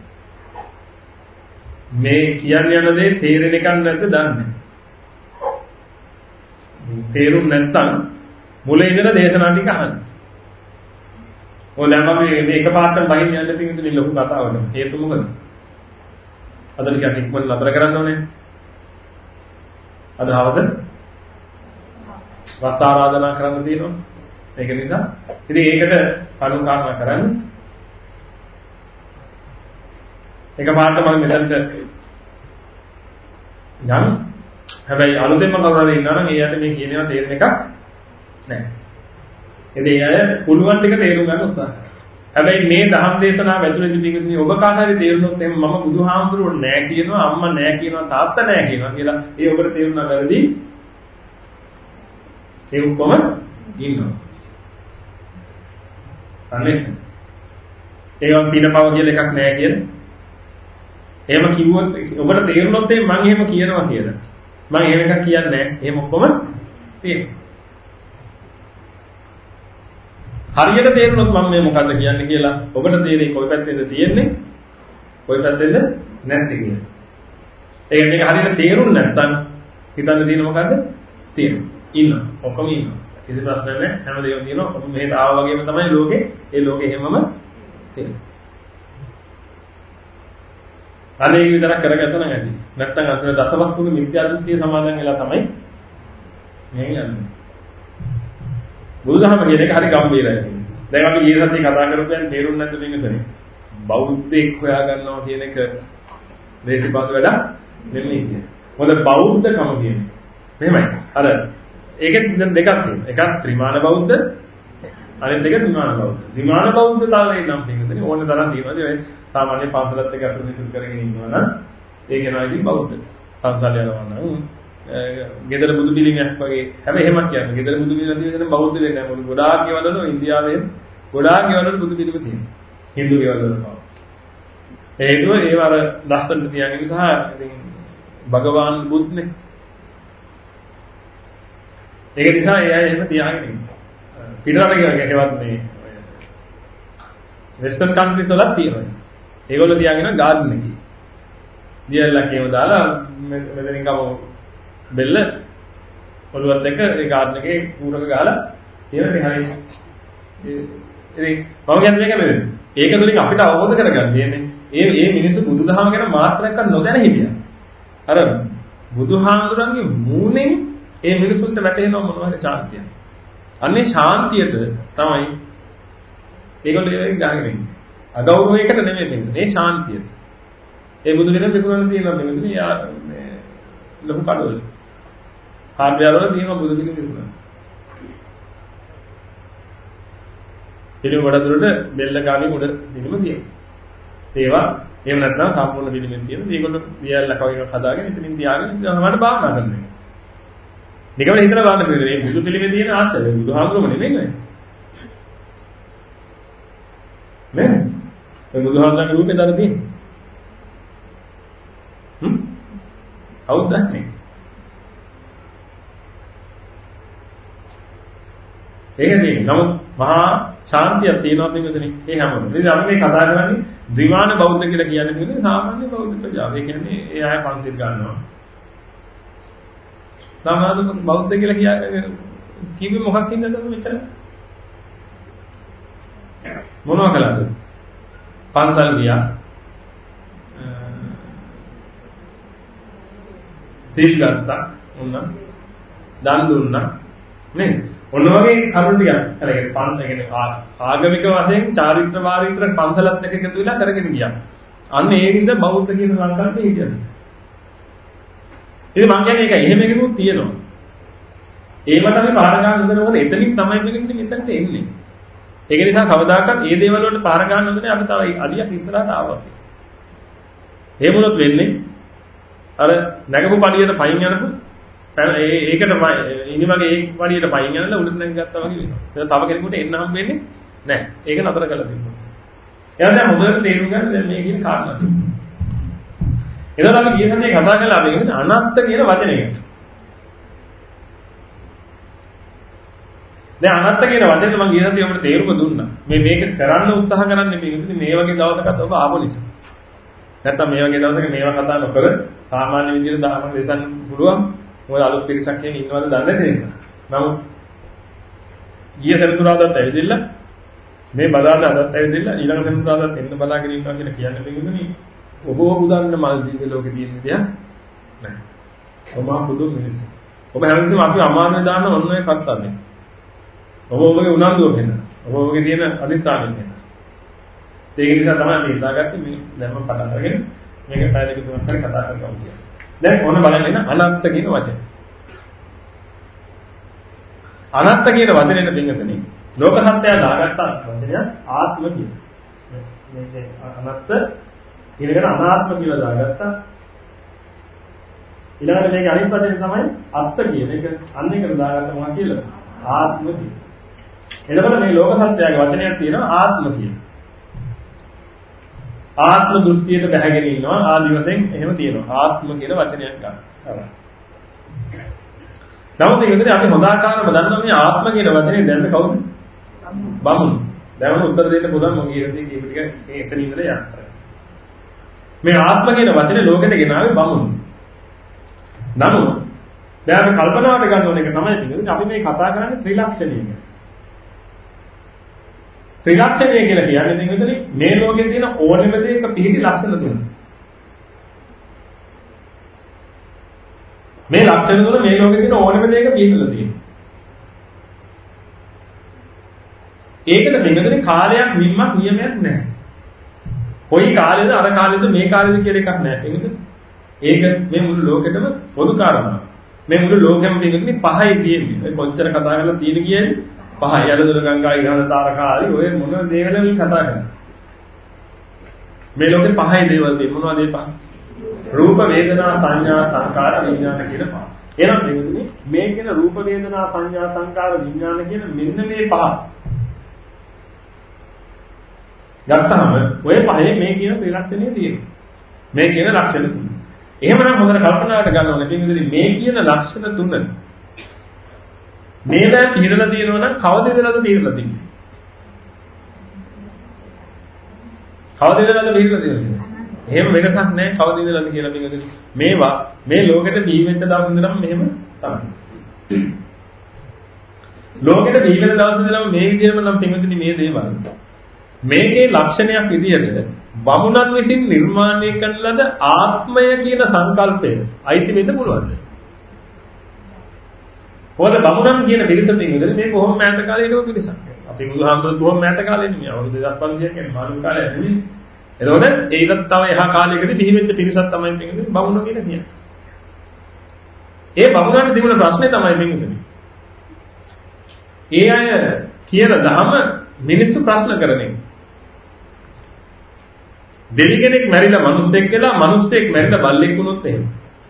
මේ කියන්නේ යන දේ තේරෙන එකක් නැද්ද දන්නේ. තේරුම් නැත්නම් මුලින් ඉඳලා දේශනා ටික අහන්න. ඔය දැන් අපි මේ එකපාරටම බහින්න යන්න තියෙන ලොකු කතාවකට. හේතුව මොකද? අද ටිකක් ඉක්මනට නතර කරන්න ඕනේ. අද හවස වස් ආරාධනා කරන්න තියෙනවා. ඒක නිසා ඉතින් ඒකට කණු කාරණා කරන්න. එකපාරට මම මෙතනට යන්න. හැබැයි අලුතෙන්ම කවුරුහරි ඉන්නවා නම් ඒ යට මේ කියන ඒවා තේරෙන එකක් නැහැ. ඉතින් ඒ අය පුළුවන් ටික තේරුම් ගන්න උත්සාහ කරනවා. හැබැයි මේ ධම්ම දේශනාව ඇතුළේ ඉඳි ඔබ කාටරි තේරුනොත් එහෙනම් මම බුදුහාමුදුරුවෝ නෑ කියනවා, අම්මා නෑ කියනවා, තාත්තා නෑ කියනවා කියලා ඒ ඔබට තේරුණා වැරදි. ඒ ඔක්කොම ඉන්නවා. අනේ ඒවා පිනපව කියලා එකක් නෑ කියන්නේ. එහෙම කිව්වොත් ඔබට තේරුනොත් එහෙනම් මම එහෙම කියනවා කියලා. මම එහෙම එකක් කියන්නේ නෑ. එහෙම ඔක්කොම තියෙනවා. හරියට තේරුනොත් මම මේ මොකද්ද කියන්නේ කියලා ඔබට තේරෙයි කොයි පැත්තේද තියෙන්නේ කොයි පැත්තේද නැත්තේ කියලා. ඒ කියන්නේ මේක හරියට තේරුම් නැත්නම් හිතන්න තියෙන මොකද්ද? තියෙනවා. ඉන්නවා. ඔක්කොම ඉන්නවා. කිසි ප්‍රශ්නයක් නැහැ. හැමදේම තියෙනවා. ඔබ මෙහෙට ආවා වගේම තමයි ලෝකේ. ඒ ලෝකේ හැමම තියෙනවා. අනේ විතරක් කරගත්තා නම් ඇති. නැත්නම් අතන දසවස්තුක මිත්‍යා දෘෂ්ටිය සමාදන් වෙලා තමයි මේ යන්නේ. බුදුදහම කියන එක හරි ගැඹීරයි. දැන් අපි ඊයේ සතියේ කතා කරපු දැන් තේරුම් නැද්ද මේකනේ? බෞද්ධෙක් හොයා ගන්නවා කියන එක දේශපාලන වැඩ නෙමෙයි කියන්නේ. මොකද බෞද්ධකම කියන්නේ. එහෙමයි. අර ඒකෙත් දැන් දෙකක් තියෙනවා. එකක් ත්‍රිමාන බෞද්ධ, අනිත් එක විමාන බෞද්ධ. විමාන බෞද්ධතාවයේ නම් තියෙන්නේ ඕනේ තරම් තියෙනවා. ඒ සාමාන්‍ය පාසලත් එක්ක අසුරු විසුරු කරගෙන ඉන්නවා නම් ඒක නයිදී බෞද්ධ. පන්සල් යනවා නම් ගෙදර බුදු පිළිමයක් වගේ හැබැයි එහෙමත් කියන්නේ ගෙදර බුදු පිළිම තියෙන බෞද්ධ වෙන්නේ නැහැ මොකද ගොඩාක් ගෙවල් වල ඉන්දියාවේ ගොඩාක් ගෙවල් වල බුදු පිළිම තියෙනවා හින්දු ගෙවල් වල පවා ඒකෝ ඒව අර ලස්සන තියාගෙන සහ ඉතින් භගවාන් බුද්නේ ඒක නිසා ඒ අය එහෙම තියාගෙන ඉන්නවා පිටරට ගෙවල් මේ වෙස්ටර්න් කන්ට්‍රීස් වල තියෙනවා ඒගොල්ලෝ තියාගෙන ගාඩන් එකේ දියල්ලා කියව දාලා මෙතනින් ගම බෙල්ල ඔළුවත් එක ඒ ගාඩන් එකේ ඌරක ගහලා ඒවනේ හරි ඉතින් මම කියන්නේ මේක නෙවෙයි ඒක තුලින් අපිට අවබෝධ කරගන්න තියෙන්නේ ඒ මේ මිනිස්සු බුදුදහම ගැන මාත්‍රයක් නොදැන හිටියා අර බුදුහාමුදුරන්ගේ මූණෙන් ඒ මිනිසුන්ට වැටෙනව මොනවද ශාන්තිය අන්නේ ශාන්තියට තමයි ඒගොල්ලෝ ඒක ගහගෙන ඉන්නේ අගෞරවයකට නෙමෙයි දෙන්නේ මේ ශාන්තිය ඒ බුදු දෙන විකුණන තියෙනවා මෙතන යා මේ ලොකු කඩවල හાર્ඩ්වෙයාර් වල තියෙනවා බුදු පිළිම විකුණන. පිළිම වඩ දුරට බෙල්ල ගානේ උඩ පිළිම තියෙනවා. ඒවා එහෙම නැත්නම් සම්පූර්ණ පිළිමෙන් තියෙනවා. මේගොල්ලෝ වියල්ලා කවුරුක් හදාගෙන ඉතින් තියාගෙන සමහරට භාවනා කරනවා. නිකම්ම හිතලා බලන්න පිළිම මේ බුදු පිළිමේ තියෙන ආශ්‍රය බුදුහාමුදුරුවෝ නෙමෙයි නේ. නේ? ඒ බුදුහාමුදුරුවෝගේ රූපේ දාලා තියෙන්නේ. හ්ම්? කවුද දන්නේ? ඒකනේ නමුත් මහා ශාන්තියක් තියෙනවා මේකනේ ඒ හැමෝම. ඉතින් අපි මේ කතා කරන්නේ ද්විමාන බෞද්ධ කියලා කියන්නේ නෙවෙයි සාමාන්‍ය බෞද්ධ ප්‍රජාව. ඒ කියන්නේ ඒ අය පන්තිල් ගන්නවා. සාමාන්‍ය බෞද්ධ කියලා කියන්නේ කිව්වේ මොකක් හින්දාද මෙතන? මොනවා කළාද? පන්සල් ගියා. සීල් ගත්තා. උන්න දන් දුන්නා. නේද? ඔන්න වගේ කරුණු ටිකක් අර ඒ පන්ස කියන්නේ ආගමික වශයෙන් චාරිත්‍ර වාරීත්‍ර පන්සලත් එක්ක එකතු වෙලා කරගෙන ගියා. අන්න ඒ විදිහ බෞද්ධ කියන සංකල්පේ හිටියද. ඉතින් මම කියන්නේ ඒකයි එහෙම එකකුත් තියෙනවා. ඒව තමයි පාර ගන්න හදන මොකද එතනින් තමයි මෙතනින් මෙතනට එන්නේ. ඒක නිසා කවදාකවත් මේ දේවල් වලට පාර ගන්න හදන්නේ අපි තව අලියක් ඉස්සරහට ආවා. එහෙම වුණොත් වෙන්නේ අර නැගපු පඩියට පයින් යනකො ඒ ඒකට ඉනි වගේ ඒ පඩියට පයින් යනලා උඩට නැග ගත්තා වගේ වෙනවා. තව කෙනෙකුට එන්න හම් වෙන්නේ නැහැ. ඒක නතර කළා දෙන්න. එහෙනම් දැන් හොඳට තේරුම් ගන්න දැන් මේ කියන කාරණා. එතකොට අපි ගිය සතියේ කතා කළා අපි කියන්නේ අනත්ත කියන වචනේ ගැන. දැන් අනත්ත කියන වචනේ මම ගිය සතියේ ඔබට තේරුම දුන්නා. මේ මේක කරන්න උත්සාහ කරන්නේ මේකදී මේ වගේ දවසකට ඔබ ආපු නිසා. නැත්තම් මේ වගේ දවසක මේවා කතා නොකර සාමාන්‍ය විදිහට දහම දෙසන්න පුළුවන්. මොකද අලුත් පිරිසක් කියන ඉන්නවද දන්නේ නැති නිසා. නමුත් ගිය සෙනසුරාදාත් ඇවිදilla මේ බදාදා අදත් ඇවිදilla ඊළඟ සෙනසුරාදාත් එන්න බලාගෙන ඉන්නවා කියලා කියන්නේ මේකනේ. ඔබ බුදන්න මල් දීගේ ලෝකේ තියෙන දෙයක් නැහැ. ඔබ බුදු මිනිස්සු. ඔබ හැමතිස්සෙම අපි අමාරුවේ දාන්න ඔන්න ඔය කත්තන්නේ. ඔබ ඔබගේ උනන්දුව වෙන. ඔබ ඔබගේ තියෙන අදිස්ථානෙ වෙන. ඒක නිසා තමයි මේ හිතාගත්තේ මේ දැන් මම පටන් අරගෙන මේක පැය දෙක තුනක් හරි කතා කරනවා කියන්නේ. දැන් ඕන බලන්න අනත්ත කියන වචනේ. අනත්ත කියන වචනේට පිටුනේ ලෝක සත්‍යය දාගත්ත වචනය ආත්ම කියන. මේ අනත්ත ඊළඟට අනාත්ම කියලා දාගත්තා. ඊළඟට මේක අනිත් වචනේ තමයි අත්ත කියන එක. අන්න එකට දාගත්ත මොකක්ද කියලා? ආත්ම කියන. එතකොට මේ ලෝක සත්‍යයේ වචනයක් තියෙනවා ආත්ම කියන. ආත්ම දෘෂ්ටියට බැහැගෙන ඉන්නවා ආදි වශයෙන් එහෙම තියෙනවා. ආත්ම කියන වචනයක් ගන්න. හරි. නමුත් ඒකදී අපි හොදාකාරව දන්නවා මේ ආත්ම කියන වචනේ දැන්ද කවුද? බමුණු. දැන් උත්තර දෙන්න පුළුවන් මොකද ඉතින් මේක ටික එතන ඉඳලා යන්න. මේ ආත්ම කියන වචනේ ලෝකෙට ගෙනාවේ බමුණු. නමුත් දැන් අපි කල්පනාවට ගන්න ඕන එක තමයි තියෙන්නේ අපි මේ කතා කරන්නේ ත්‍රිලක්ෂණය ගැන. ත්‍රිලක්ෂණය කියලා කියන්නේ දෙන්නේ මේ ලෝකේ තියෙන ඕනෙම දෙයක පිහිටි ලක්ෂණ තුන. මේ ලක්ෂණ තුන මේ ලෝකේ තියෙන ඕනෙම දෙයක පිහිටලා තියෙනවා. ඒකට දෙන්නේ කාලයක් නිම්මක් නියමයක් නැහැ. කොයි කාලෙද අර කාලෙද මේ කාලෙද කියලා එකක් නැහැ. එහෙනම් ඒක මේ මුළු ලෝකෙටම පොදු කාරණාවක්. මේ මුළු ලෝකෙම තියෙන්නේ පහයි තියෙන්නේ. ඔය කොච්චර කතා කරලා තියෙන කියන්නේ පහයි. යලදොර ගංගා ඉරහඳ තාරකාරි ඔය මොන දේවල් මේ කතා කරන්නේ. මේ ලෝකේ පහයි දේවල් තියෙන්නේ. මොනවද ඒ පහ? රූප වේදනා සංඥා සංකාර විඥාන කියන පහ. එහෙනම් දෙන්නේ මේ කියන රූප වේදනා සංඥා සංකාර විඥාන කියන මෙන්න මේ පහ. ගත්තාම ඔය පහේ මේ කියන ත්‍රිලක්ෂණය තියෙනවා. මේ කියන ලක්ෂණ තුන. එහෙමනම් හොඳට කල්පනාවට ගන්න ඕනේ. මේ මේ කියන ලක්ෂණ තුන මේ දැන් පිළිදලා තියෙනවා නම් කවද ඉඳලාද පිළිදලා තියෙන්නේ? කවද ඉඳලාද පිළිදලා තියෙන්නේ? එහෙම වෙනසක් නැහැ කවද ඉඳලාද කියලා මේකද මේවා මේ ලෝකෙට දී වෙච්ච දවස් ඉඳලම මෙහෙම තමයි. ලෝකෙට දී වෙන දවස් ඉඳලම මේ විදිහම නම් පින්විතනි මේ දේවල්. මේකේ ලක්ෂණයක් විදිහට බමුණන් විසින් නිර්මාණය කරන ලද ආත්මය කියන සංකල්පය අයිති වෙන්න පුළුවන්ද? මොකද බමුණන් කියන පිරිසකින් ඉඳලා මේ කොහොම මෑත කාලේ හිටපු පිරිසක්. අපි බුදුහාමුදුරුවෝ කොහොම මෑත කාලේ නෙමෙයි අවුරුදු දෙදාස් පන්සියයක් කියන්නේ මාළු කාලේ නෙමෙයි. එතකොට ඒකත් තව එහා කාලයකදී බිහි වෙච්ච පිරිසක් තමයි මේ බමුණෝ කියන කියන්නේ. ඒ බමුණන්ට තිබුණ ප්‍රශ්නේ තමයි මේකනේ. ඒ අය කියන දහම මිනිස්සු ප්‍රශ්න කරන්නේ. දෙවි කෙනෙක් මැරිලා මිනිස්සෙක් වෙලා මිනිස්සෙක් මැරිලා බල්ලෙක් වුණොත් එහෙම.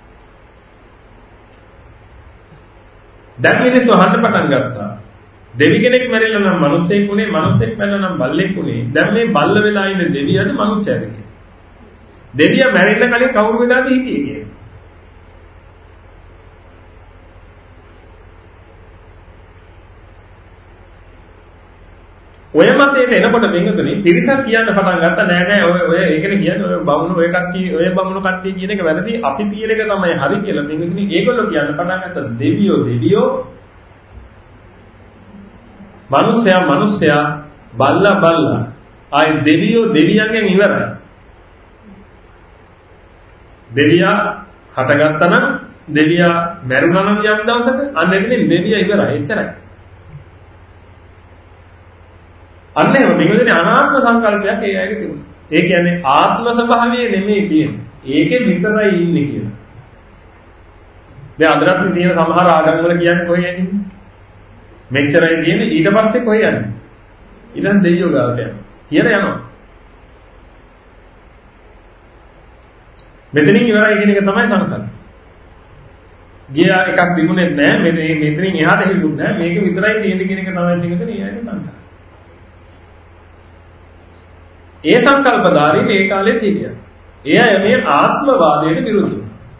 දැන් මිනිස්සු අහන්න පටන් ගත්තා. දෙවි කෙනෙක් මැරිලා නම් මිනිස්සෙක් වුණේ මිනිස්සෙක් මැරිලා නම් බල්ලෙක් වුණේ. දැන් මේ බල්ල වෙලා ඉන්නේ දෙවියද මිනිස්සයාද කියලා. දෙවියා මැරෙන්න කලින් කවුරු වෙලාද හිටියේ කියලා. ඔය මතයට එනකොට මෙන්නතුනේ පිරිසක් කියන්න පටන් ගත්තා නෑ නෑ ඔය ඔය ඒකනේ කියන්නේ ඔය බමුණු ඔය කට්ටිය ඔය බමුණු කට්ටිය කියන එක වැරදි අපි කියන එක තමයි හරි කියලා මිනිස්සුනි ඒගොල්ලෝ කියන්න පටන් ගත්තා දෙවියෝ දෙවියෝ මිනිස්සයා මිනිස්සයා බල්ලා බල්ලා ආයි දෙවියෝ දෙවියන්ගෙන් ඉවරයි දෙවියා හටගත්තා නම් දෙවියා මැරුණා නම් යම් දවසක අන්න එන්නේ දෙවියා ඉවරයි එච්චරයි අන්න එහෙම මේකනේ අනාත්ම සංකල්පයක් ඒ අයගේ තිබුණා. ඒ කියන්නේ ආත්ම ස්වභාවය නෙමෙයි කියන්නේ. ඒකේ විතරයි ඉන්නේ කියලා. දැන් අදටත් තියෙන සමහර ආගම් වල කියන්නේ කොහේ යන්නේ? මෙච්චරයි තියෙන්නේ ඊට පස්සේ කොහේ යන්නේ? ඊළඟ දෙයියෝ ගාවට යනවා. කියලා යනවා. මෙතනින් ඉවරයි කියන එක තමයි සංකල්පය. ගියා එකක් තිබුණේ නැහැ. මේ මෙතනින් එහාට හිලුත් නැහැ. මේක විතරයි තියෙන්නේ කියන එක තමයි තියෙන්නේ ඊයගේ සංකල්පය. ඒ සංකල්පධාරී මේ කාලේ තිබියා. එය මේ ආත්මවාදයට විරුද්ධයි.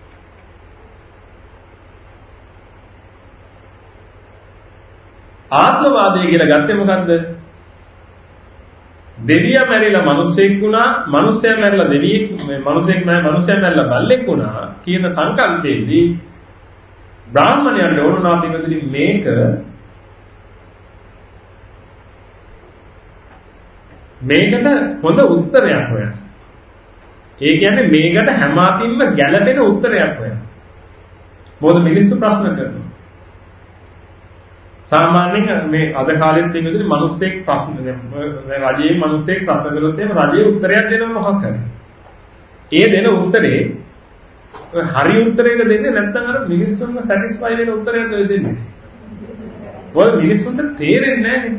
ආත්මවාදය කියලා ගත්තේ මොකද්ද? දෙවියා මැරිලා මිනිසෙක් වුණා, මිනිසයා මැරිලා දෙවියෙක්, මිනිසෙක් මිනිසයා මැරිලා බල්ලෙක් වුණා කියන සංකල්පයේදී බ්‍රාහ්මණයන්ට ඕනනා පිළිදෙලි මේක මේකට හොඳ උත්තරයක් හොයන්න. ඒ කියන්නේ මේකට හැම අතින්ම ගැළපෙන උත්තරයක් හොයන්න. මොකද මිනිස්සු ප්‍රශ්න කරනවා. සාමාන්‍යයෙන් මේ අද කාලෙත් තියෙන්නේ මිනිස්සෙක් ප්‍රශ්න රජයේ මිනිස්සෙක් ප්‍රශ්න කළොත් එහෙම රජයේ උත්තරයක් දෙනවා මොකක් හරි. ඒ දෙන උත්තරේ හරි උත්තරයක දෙන්නේ නැත්නම් අර මිනිස්සුන්ව සැටිස්ෆයි වෙන උත්තරයක් දෙන්නේ. මොකද මිනිස්සුන්ට තේරෙන්නේ නැහැ.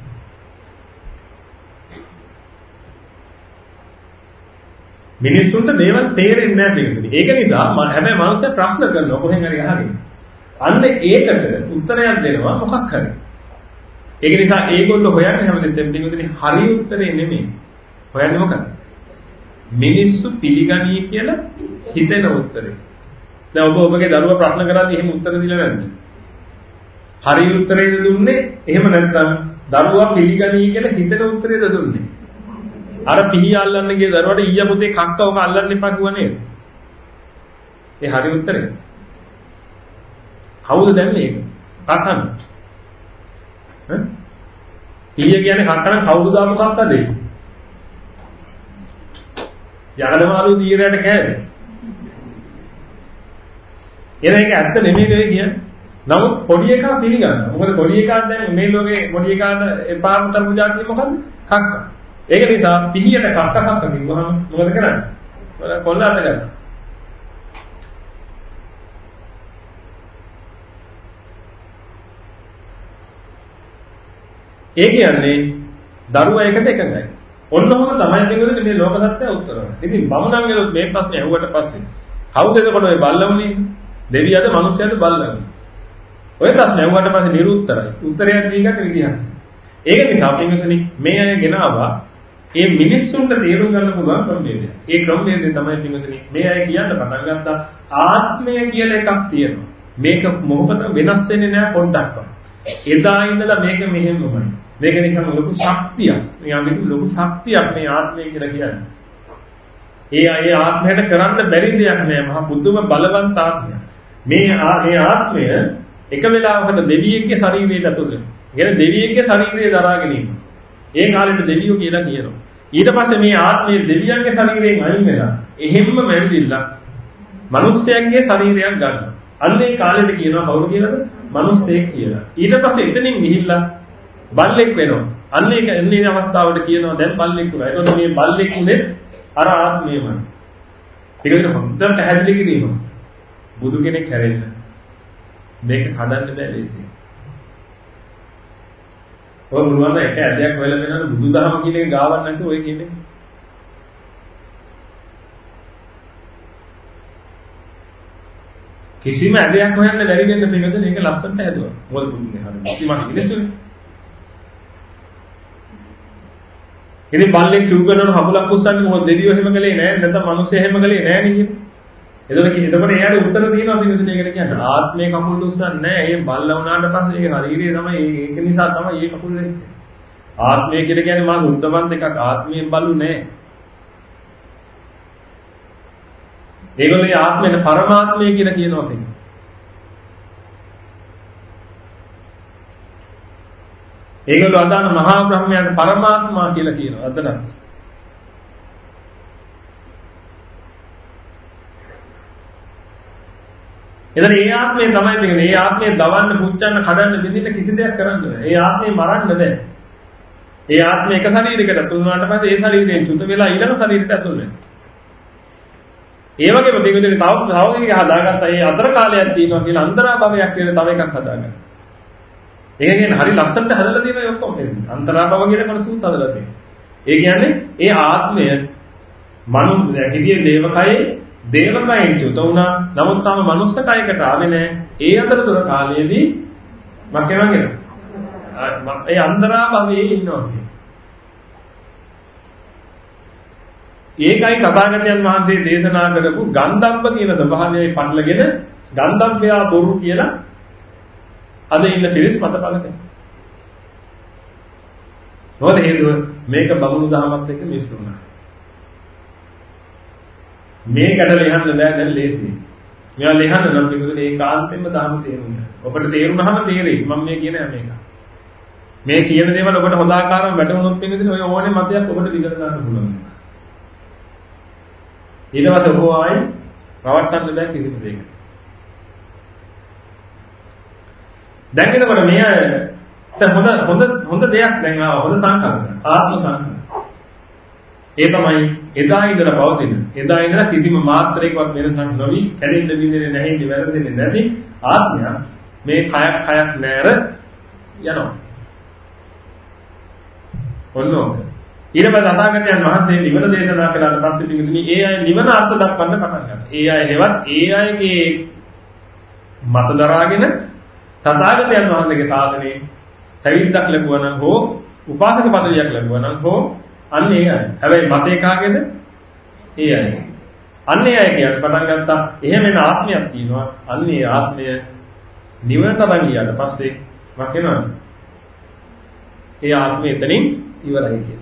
මිනිස්සුන්ට මේවා තේරෙන්නේ නැහැ මේකද. ඒක නිසා හැබැයි මිනිස්සු ප්‍රශ්න කරනවා කොහෙන් හරි අහගෙන. අන්න ඒකට උත්තරයක් දෙනවා මොකක් හරි. ඒක නිසා ඒගොල්ලෝ හොයන්නේ හැමදෙස්සෙම දෙන්නේ හරි උත්තරේ නෙමෙයි. හොයන්නේ මොකක්ද? මිනිස්සු පිළිගනී කියලා හිතෙන උත්තරේ. දැන් ඔබ ඔබගේ දරුවා ප්‍රශ්න කරද්දී එහෙම උත්තර දීලා නැද්ද? හරි උත්තරේද දුන්නේ? එහෙම නැත්නම් දරුවා පිළිගනී කියලා හිතෙන උත්තරේද දුන්නේ? අර පිහිය අල්ලන්න ගිය දරුවට ඊය පුතේ කක්ක ඔක අල්ලන්න එපා කිව්වා නේද? ඒ හරි උත්තරේ. කවුද දැන්නේ ඒක? කක්කන. ඈ? පිහිය කියන්නේ කක්කන කවුද දාපු කක්කද ඒක? යකඩමාළු දීරයට කෑවේ. එන එක ඇත්ත නෙමෙයි නේ කියන්නේ. නමුත් පොඩි එකා පිළිගන්නවා. මොකද පොඩි එකා දැන් මේ ලෝකේ පොඩි එකාට එපාම තරමු જાතිය මොකද්ද? කක්ක. ඒක නිසා පිහියට කක්ක කක්ක කිව්වහම මොකද කරන්නේ? කොල්ල අත ගන්න. ඒ කියන්නේ දරුවා එකට එකඟයි. ඔන්නෝම තමයි දෙන්නේ මේ ලෝක සත්‍ය උත්තරය. ඉතින් බමුණන් ගලොත් මේ ප්‍රශ්නේ ඇහුවට පස්සේ කවුද එතකොට ඔය බල්ලමුනේ? දෙවියද මිනිස්යාද බල්ලම? ඔය ප්‍රශ්නේ ඇහුවට පස්සේ නිරුත්තරයි. උත්තරයක් දීගන්න විදියක්. ඒක නිසා පින්වතුනි මේ අය ගෙනාවා මේ මිනිස්සුන්ට තේරුම් ගන්න පුළුවන් ක්‍රමවේදය. ඒ ක්‍රමවේදය තමයි පින්වතුනි මේ අය කියන්න පටන් ගත්තා ආත්මය කියලා එකක් තියෙනවා. මේක මොහොතක වෙනස් වෙන්නේ නැහැ පොඩ්ඩක්වත්. එදා ඉඳලා මේක මෙහෙමමයි. මේක නිකන් ලොකු ශක්තියක්. නිකන් ලොකු ශක්තියක් මේ ආත්මය කියලා කියන්නේ. ඒ අය ආත්මයට කරන්න බැරි දෙයක් නෑ. මහා බුදුම බලවන්ත ආත්මය. මේ මේ ආත්මය එක වෙලාවකට දෙවියෙක්ගේ ශරීරයට ඇතුල් වෙනවා. කියන්නේ දෙවියෙක්ගේ ශරීරය දරාගෙන ඉන්නවා. ඒ කාලෙට දෙවියෝ කියලා කියනවා. ඊට පස්සේ මේ ආත්මය දෙවියන්ගේ ශරීරයෙන් අයින් වෙලා එහෙම්ම මැරිදිලා මිනිස්යාගේ ශරීරයක් ගන්නවා. අන්න ඒ කාලෙට කියනවා කවුරු කියලාද? මිනිස්සෙක් කියලා. ඊට පස්සේ එතනින් ගිහිල්ලා බල්ලෙක් වෙනවා. අන්න ඒක එන්නේ අවස්ථාවට කියනවා දැන් බල්ලෙක් වුණා. ඒකෝට මේ බල්ලෙක් උනේ අර ආත්මයමයි. ඒකද හොඳට පැහැදිලි කිරීම. බුදු කෙනෙක් හැරෙන්න. මේක හදන්න බෑ ලේසි. ඔය මුලවල එක ඇදයක් වෙලා වෙනවා බුදුදහම කියන එක ගාවක් නැතුව ඔය කියන්නේ. කිසිම ඇදයක් හොයන්න බැරි වෙන්න මේකද මේක ලස්සනට හැදුවා. මොකද බුදුනේ හරියට. ඉතින් මිනිස්සුනේ. ඉතින් බල්ලෙක් ටූ කරනකොට හමුලක් පුස්සන්නේ මොකද දෙවියෝ එහෙම කළේ නැහැ නැත්නම් මිනිස්සු එහෙම කළේ නැහැ නේද? එතකොට කි එතකොට එයාට උත්තර තියෙනවා පිළිතුරේ ඒකට කියන්නේ ආත්මේ කකුල් උස්සන්නේ නැහැ. ඒ බල්ලා වුණාට පස්සේ ඒක ශරීරය තමයි ඒක නිසා තමයි ඒ කකුල් වෙන්නේ. ආත්මය කියලා කියන්නේ මා උත්තමන්ත එකක් ආත්මයෙන් බලු නැහැ. ඒගොල්ලෝ ආත්මයට පරමාත්මය කියලා කියනවා කියන්නේ. ඒගොල්ලෝ අදාන මහා බ්‍රහ්මයාට පරමාත්මා කියලා කියනවා අදට. එතන ඒ ආත්මය තමයි කියන්නේ. ඒ ආත්මය දවන්න, පුච්චන්න, කඩන්න, බින්දින්න කිසි දෙයක් කරන්න බෑ. ඒ ආත්මය මරන්න බෑ. ඒ ආත්මය එක ශරීරයකට ඇතුල් වුණාට පස්සේ ඒ ශරීරයෙන් චුත වෙලා ඊළඟ ශරීරයට ඇතුල් වෙනවා. ඒ වගේම මේකෙදී තව තව එකක් හදාගත්තා. ඒ අතර කාලයක් තියෙනවා කියලා අන්තරා භවයක් කියලා තව එකක් හදාගන්නවා. ඒක කියන්නේ හරි ලස්සනට හදලා තියෙනවා ඔක්කොම මේ අන්තරා භව කියන කනසුත් හදලා තියෙනවා. ඒ කියන්නේ ඒ ආත්මය මනු හිතියේ දේවකයේ දේවකයෙන් චුත වුණා. නමුත් තාම මනුස්ස කයකට ආවේ නැහැ. ඒ අතරතුර කාලයේදී මම කියනවාගෙන ඒ අන්තරා භවයේ ඉන්නවා කියන්නේ. ඒකයි තථාගතයන් වහන්සේ දේශනා කරපු ගන්ධබ්බ කියන ස්වභාවයයි පටලගෙන ගන්ධබ්බයා බොරු කියලා අද ඉන්න පිරිස් මත බලන්නේ. මොකද හේතුව මේක බමුණු දහමත් එක්ක මිශ්‍ර වුණා. මේකට ලියන්න බෑ දැන් ලේසියි. මෙයා ලියන්න නම් පිටුද ඒකාන්තයෙන්ම දහම තේරුණා. ඔබට තේරුණාම තේරෙයි මම මේ කියන හැම එකක්. මේ කියන දේවල් ඔබට හොඳ ආකාරව වැටහුණොත් වෙනදී ඔය ඕනේ මතයක් ඔබට විගල ගන්න පුළුවන්. ඊට පස්සේ ඔබ ආයි රවට්ටන්න බෑ කිසිම දෙයක. දැන් එතකොට මේ හොඳ හොඳ හොඳ දෙයක් දැන් ආව හොඳ සංකල්ප ආත්ම සංකල්ප. ඒ තමයි එදා ඉඳලා පවතින. එදා ඉඳලා කිසිම මාත්‍රයකවත් වෙනසක් නොවි කැඩෙන්න බිඳෙන්නේ නැහැ ඉඳ වැරදෙන්නේ නැති ආත්මය මේ කයක් කයක් නැර යනවා. ඔන්නෝක. ඊට පස්සේ අනාගතයන් වහන්සේ නිවන දේශනා කළාට පස්සේ පිටුනි ඒ අය නිවන අර්ථ දක්වන්න පටන් ගන්නවා. ඒ අය හෙවත් ඒ අයගේ මත දරාගෙන තථාගතයන් වහන්සේගේ සාධනේ පැවිද්දක් ලැබුවා නම් හෝ උපාසක පදවියක් ලැබුවා නම් හෝ අන්න ඒ අය. හැබැයි මතේ කාගේද? ඒ අය. අන්න ඒ අය කියන්නේ පටන් ගත්තා එහෙම වෙන ආත්මයක් තියෙනවා. අන්න ඒ ආත්මය නිවනට බන් ගියාට පස්සේ මොකක් වෙනවද? ඒ ආත්මය එතනින් ඉවරයි කියන්නේ.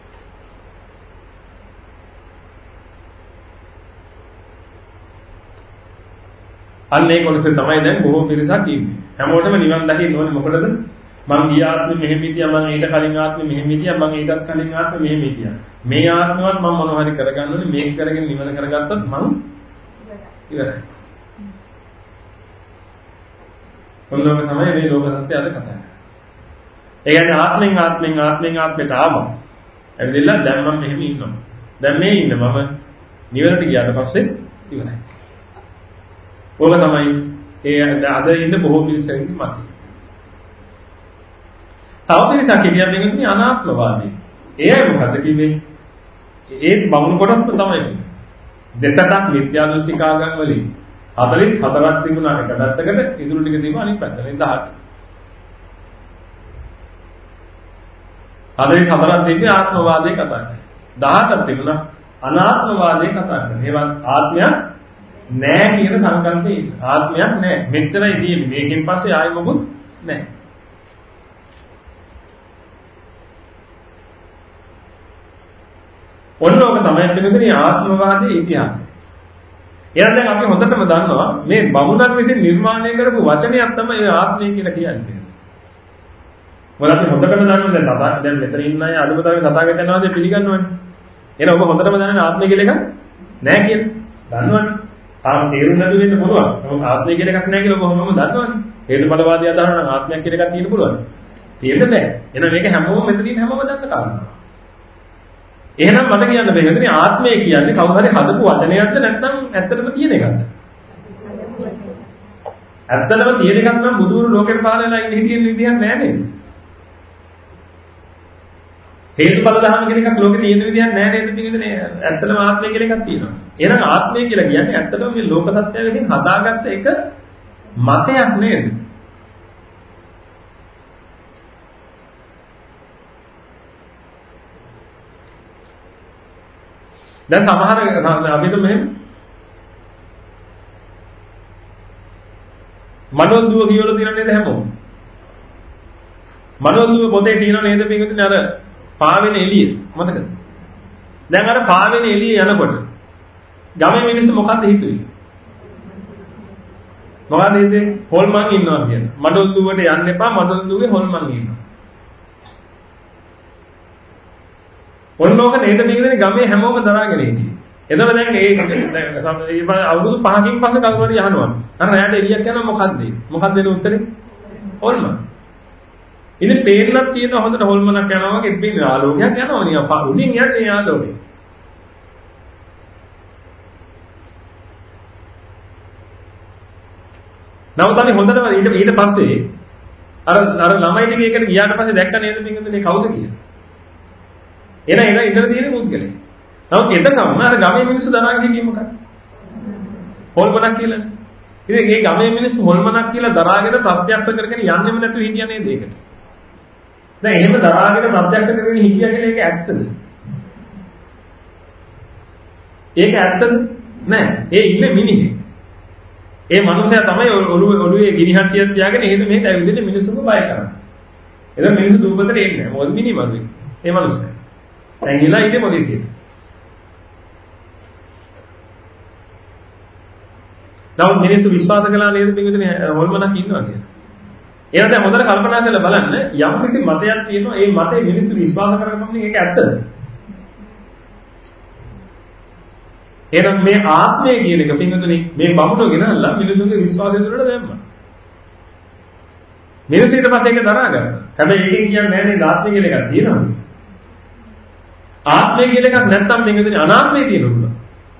අන්න ඒ කොටස තමයි දැන් බොහෝ පිරිසක් ඉන්නේ. හැමෝටම නිවන් දකින්න ඕනේ මොකටද? මං ගිය ආත්මෙ මෙහෙම හිටියා, මං ඊට කලින් ආත්මෙ මෙහෙම හිටියා, මං ඊටත් කලින් ආත්මෙ මෙහෙම හිටියා. මේ ආත්මවත් මම මොනවා හරි කරගන්න ඕනේ. මේක කරගෙන නිවන කරගත්තොත් මං ඉවරයි. මොනවාම තමයි මේ ලෝක සත්‍ය අද කතා කරන්නේ. ඒ කියන්නේ ආත්මෙන් ආත්මෙන් ආත්මෙන් ආත්මයට ආවම ඇවිදලා දැන් මම මෙහෙම ඉන්නවා. දැන් මේ ඉන්න මම නිවනට ගියාට පස්සේ ඉවරයි. ඕක තමයි ඒ අද ඉන්න බොහෝ මිනිස්සුන්ගේ මතය. තවදිනසක් කියන්නේ අනාත්මවාදී. ඒ අය මොකද කිව්වේ? ඒ බමුණු කොටස්ම තමයි. දෙතටක් මිත්‍යා දෘෂ්ටික ආගම් වලින් හතළිස් හතරක් තිබුණා එක පැත්තකට ඉතුරු ටික තිබුණා අනිත් පැත්තට දහඅට. හතළිස් හතරක් තිබ්බේ ආත්මවාදයේ කතා කරන්නේ. දහඅටක් තිබුණා අනාත්මවාදයේ කතා කරන්නේ. ඒවත් ආත්මයක් නෑ කියන සංකල්පේ ආත්මයක් නෑ. මෙච්චරයි තියෙන්නේ. මේකෙන් පස්සේ ආයෙ මොකුත් නෑ. ඔන්න ඔක තමයි පිළිගන්නේ ආත්මවාදී ඉතිහාසය. එහෙනම් දැන් අපි හොඳටම දන්නවා මේ බමුණන් විසින් නිර්මාණය කරපු වචනයක් තමයි ඒ ආත්මය කියලා කියන්නේ. මොකද අපි හොඳටම දන්නවා දැන් තථා දැන් මෙතන ඉන්න අය අනුමතව තථාගතයන් වහන්සේ පිළිගන්නවනේ. එහෙනම් ඔබ හොඳටම දන්නේ ආත්මය කියලා එකක් නෑ කියලා. දන්නවනේ. තාම තේරුම් නැති වෙන්න පුළුවන්. නමුත් ආත්මය කියලා එකක් නෑ කියලා ඔබ හැමෝම දන්නවනේ. හේතුඵලවාදී අදහන නම් ආත්මයක් කියලා එකක් තියෙන්න පුළුවන්. තියෙන්න බෑ. එහෙනම් මේක හැමෝම මෙතන ඉන්න හැමෝම දන්න කාරණා. එහෙනම් මට කියන්න බෑ. මෙතන ආත්මය කියන්නේ කවුරු හරි හදපු වචනයක්ද නැත්නම් ඇත්තටම තියෙන එකක්ද? ඇත්තටම තියෙන එකක් නම් බුදුරු ලෝකෙට පහළ වෙලා ඉන්න හිටියන විදිහක් නෑ නේද? හේතුඵල දහම කියන එකක් ලෝකෙ තියෙන විදිහක් නෑ නේද? කියන්නේ ඇත්තටම ආත්මය කියලා එකක් තියෙනවා. එහෙනම් ආත්මය කියලා කියන්නේ ඇත්තටම මේ ලෝක සත්‍යය විසින් හදාගත්ත එක මතයක් නේද? දැන් සමහර අපිට මෙහෙම මනෝන්දුව කියවල තියෙන නේද හැමෝම? මනෝන්දුව පොතේ තියෙන නේද පිටින් අර පාවෙන එළිය මතකද? දැන් අර පාවෙන එළිය යනකොට ගමේ මිනිස්සු මොකක්ද හිතුවේ? මොකක්ද හිතුවේ? හොල්මන් ඉන්නවා කියන. මනෝන්දුවට යන්න එපා මනෝන්දුවේ හොල්මන් ඉන්නවා. ඔන්නෝක නේද මේකනේ ගමේ හැමෝම දරාගෙන හිටියේ. එතකොට දැන් ඒ අවුරුදු පහකින් පස්සේ කවුරු හරි අහනවා. අර රැයට එළියක් යනවා මොකද්ද? මොකක්ද එන උත්තරේ? හොල්මන්. ඉතින් පේන්නත් තියෙන හොඳට හොල්මනක් යනවා වගේ ඉතින් ආලෝකයක් යනවා නිකන් උඩින් යන්නේ ආලෝකය. නමුත් හොඳටම ඊට ඊට පස්සේ අර අර ළමයි ටික ඒකට ගියාට පස්සේ දැක්ක නේද මේකනේ කවුද කියලා. එන එන ඉඳලා තියෙන පුද්ගලයා. නමුත් එතකම අර ගමේ මිනිස්සු දරාගෙන හිටියේ මොකක්ද? හොල්මනක් කියලා. ඉතින් මේ ගමේ මිනිස්සු හොල්මනක් කියලා දරාගෙන ප්‍රත්‍යක්ෂ කරගෙන යන්නෙම නැතුව හිටියා නේද ඒකට? දැන් එහෙම දරාගෙන ප්‍රත්‍යක්ෂ කරගෙන හිටියා කියලා ඒක ඇත්තද? ඒක ඇත්තද? නෑ. ඒ ඉන්නේ මිනිහෙක්. ඒ මනුස්සයා තමයි ඔළුවේ ඔළුවේ ගිනිහට්ටියක් තියාගෙන එහෙම මෙහෙට ඇවිදින්නේ මිනිස්සුන්ව බය කරන්නේ. එතන මිනිස්සු දුපතට එන්නේ නැහැ. මොකද මිනිමරුයි. ඒ මනුස්සයා. දැන් ඉලා ඉන්නේ මොකද? නමුත් මිනිස්සු විශ්වාස කළා නේද පිටුනේ හොල්මනක් ඉන්නවා කියලා. එහෙනම් දැන් හොඳට කල්පනා කරලා බලන්න යම් කිසි මතයක් තියෙනවා ඒ මතේ මිනිස්සු විශ්වාස කරගන්න ඒක ඇත්තද? එහෙනම් මේ ආත්මය කියන එක පිටුනේ මේ බමුණෝ ගෙනල්ලා මිනිස්සුන්ගේ විශ්වාසය තුළට දැම්මා. මිනිස්සු ඊට පස්සේ ඒක දරා ගත්තා. හැබැයි ඒකෙන් කියන්නේ නැහැ නේද ආත්මය කියලා එකක් තියෙනවා. ආත්මය කියලා එකක් නැත්තම් පිටුනේ අනාත්මය තියෙනවා.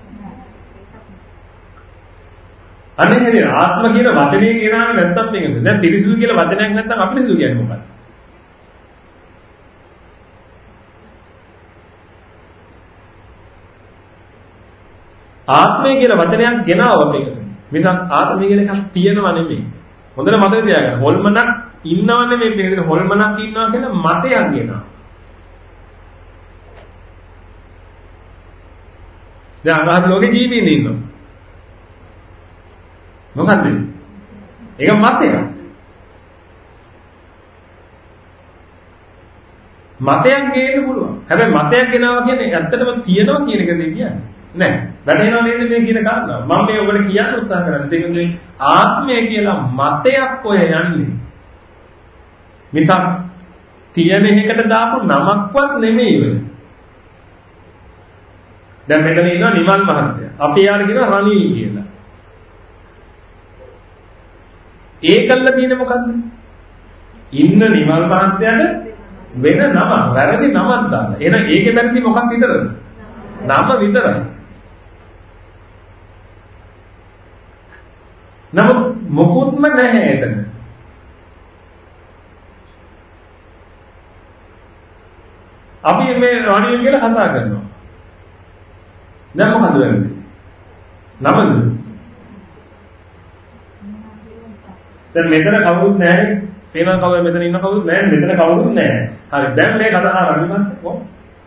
අනේ නේද ආත්ම කියන වචනේ කියනාම නැත්තම් මේකද දැන් පිරිසුදු කියලා වචනයක් නැත්තම් අපිරිසුදු කියන්නේ මොකක්ද ආත්මය කියලා වචනයක් ගෙනාව මේකට මිසක් ආත්මය කියන එකක් තියෙනව නෙමෙයි හොඳට මතක තියාගන්න හොල්මනක් ඉන්නව නෙමෙයි මේකේ හොල්මනක් ඉන්නවා කියන මතයක් ගෙනාව දැන් අඟහරු ලෝකේ ජීවිතේ ඉන්නවා මොකද්ද? ඒක මතයක්. මතයක් ගේන්න පුළුවන්. හැබැයි මතයක් ගෙනාවා කියන්නේ ඇත්තටම තියෙනවා කියන එකද කියන්නේ? නෑ. වැටෙනව නේද මේ කියන කාරණාව. මම මේ ඔබට කියන්න උත්සාහ කරන්නේ. ඒක නෙවෙයි ආත්මය කියලා මතයක් ඔය යන්නේ. මිසක් තියෙන එකකට දාපු නමක්වත් නෙමෙයි වෙන. දැන් මෙතන ඉන්නවා නිමල් මහත්තයා. අපි යාර කියනවා රණී කියලා. ඒකල්ල තියෙන්නේ මොකද්ද? ඉන්න නිමල් මහත්තයාට වෙන නම, වැරදි නමක් දාන්න. එහෙනම් ඒකේ වැරදි මොකක් විතරද? නම විතරයි. නමුත් මොකුත්ම නැහැ එතන. අපි මේ රණිය කියලා කතා කරනවා. දැන් මොකද වෙන්නේ? නමද? දැන් මෙතන කවුරුත් නැහැ. තේනවා කවුද මෙතන ඉන්න කවුරුත් නැහැ. මෙතන කවුරුත් නැහැ. හරි. දැන් මේ කතා කරන්නේ කොහොමද?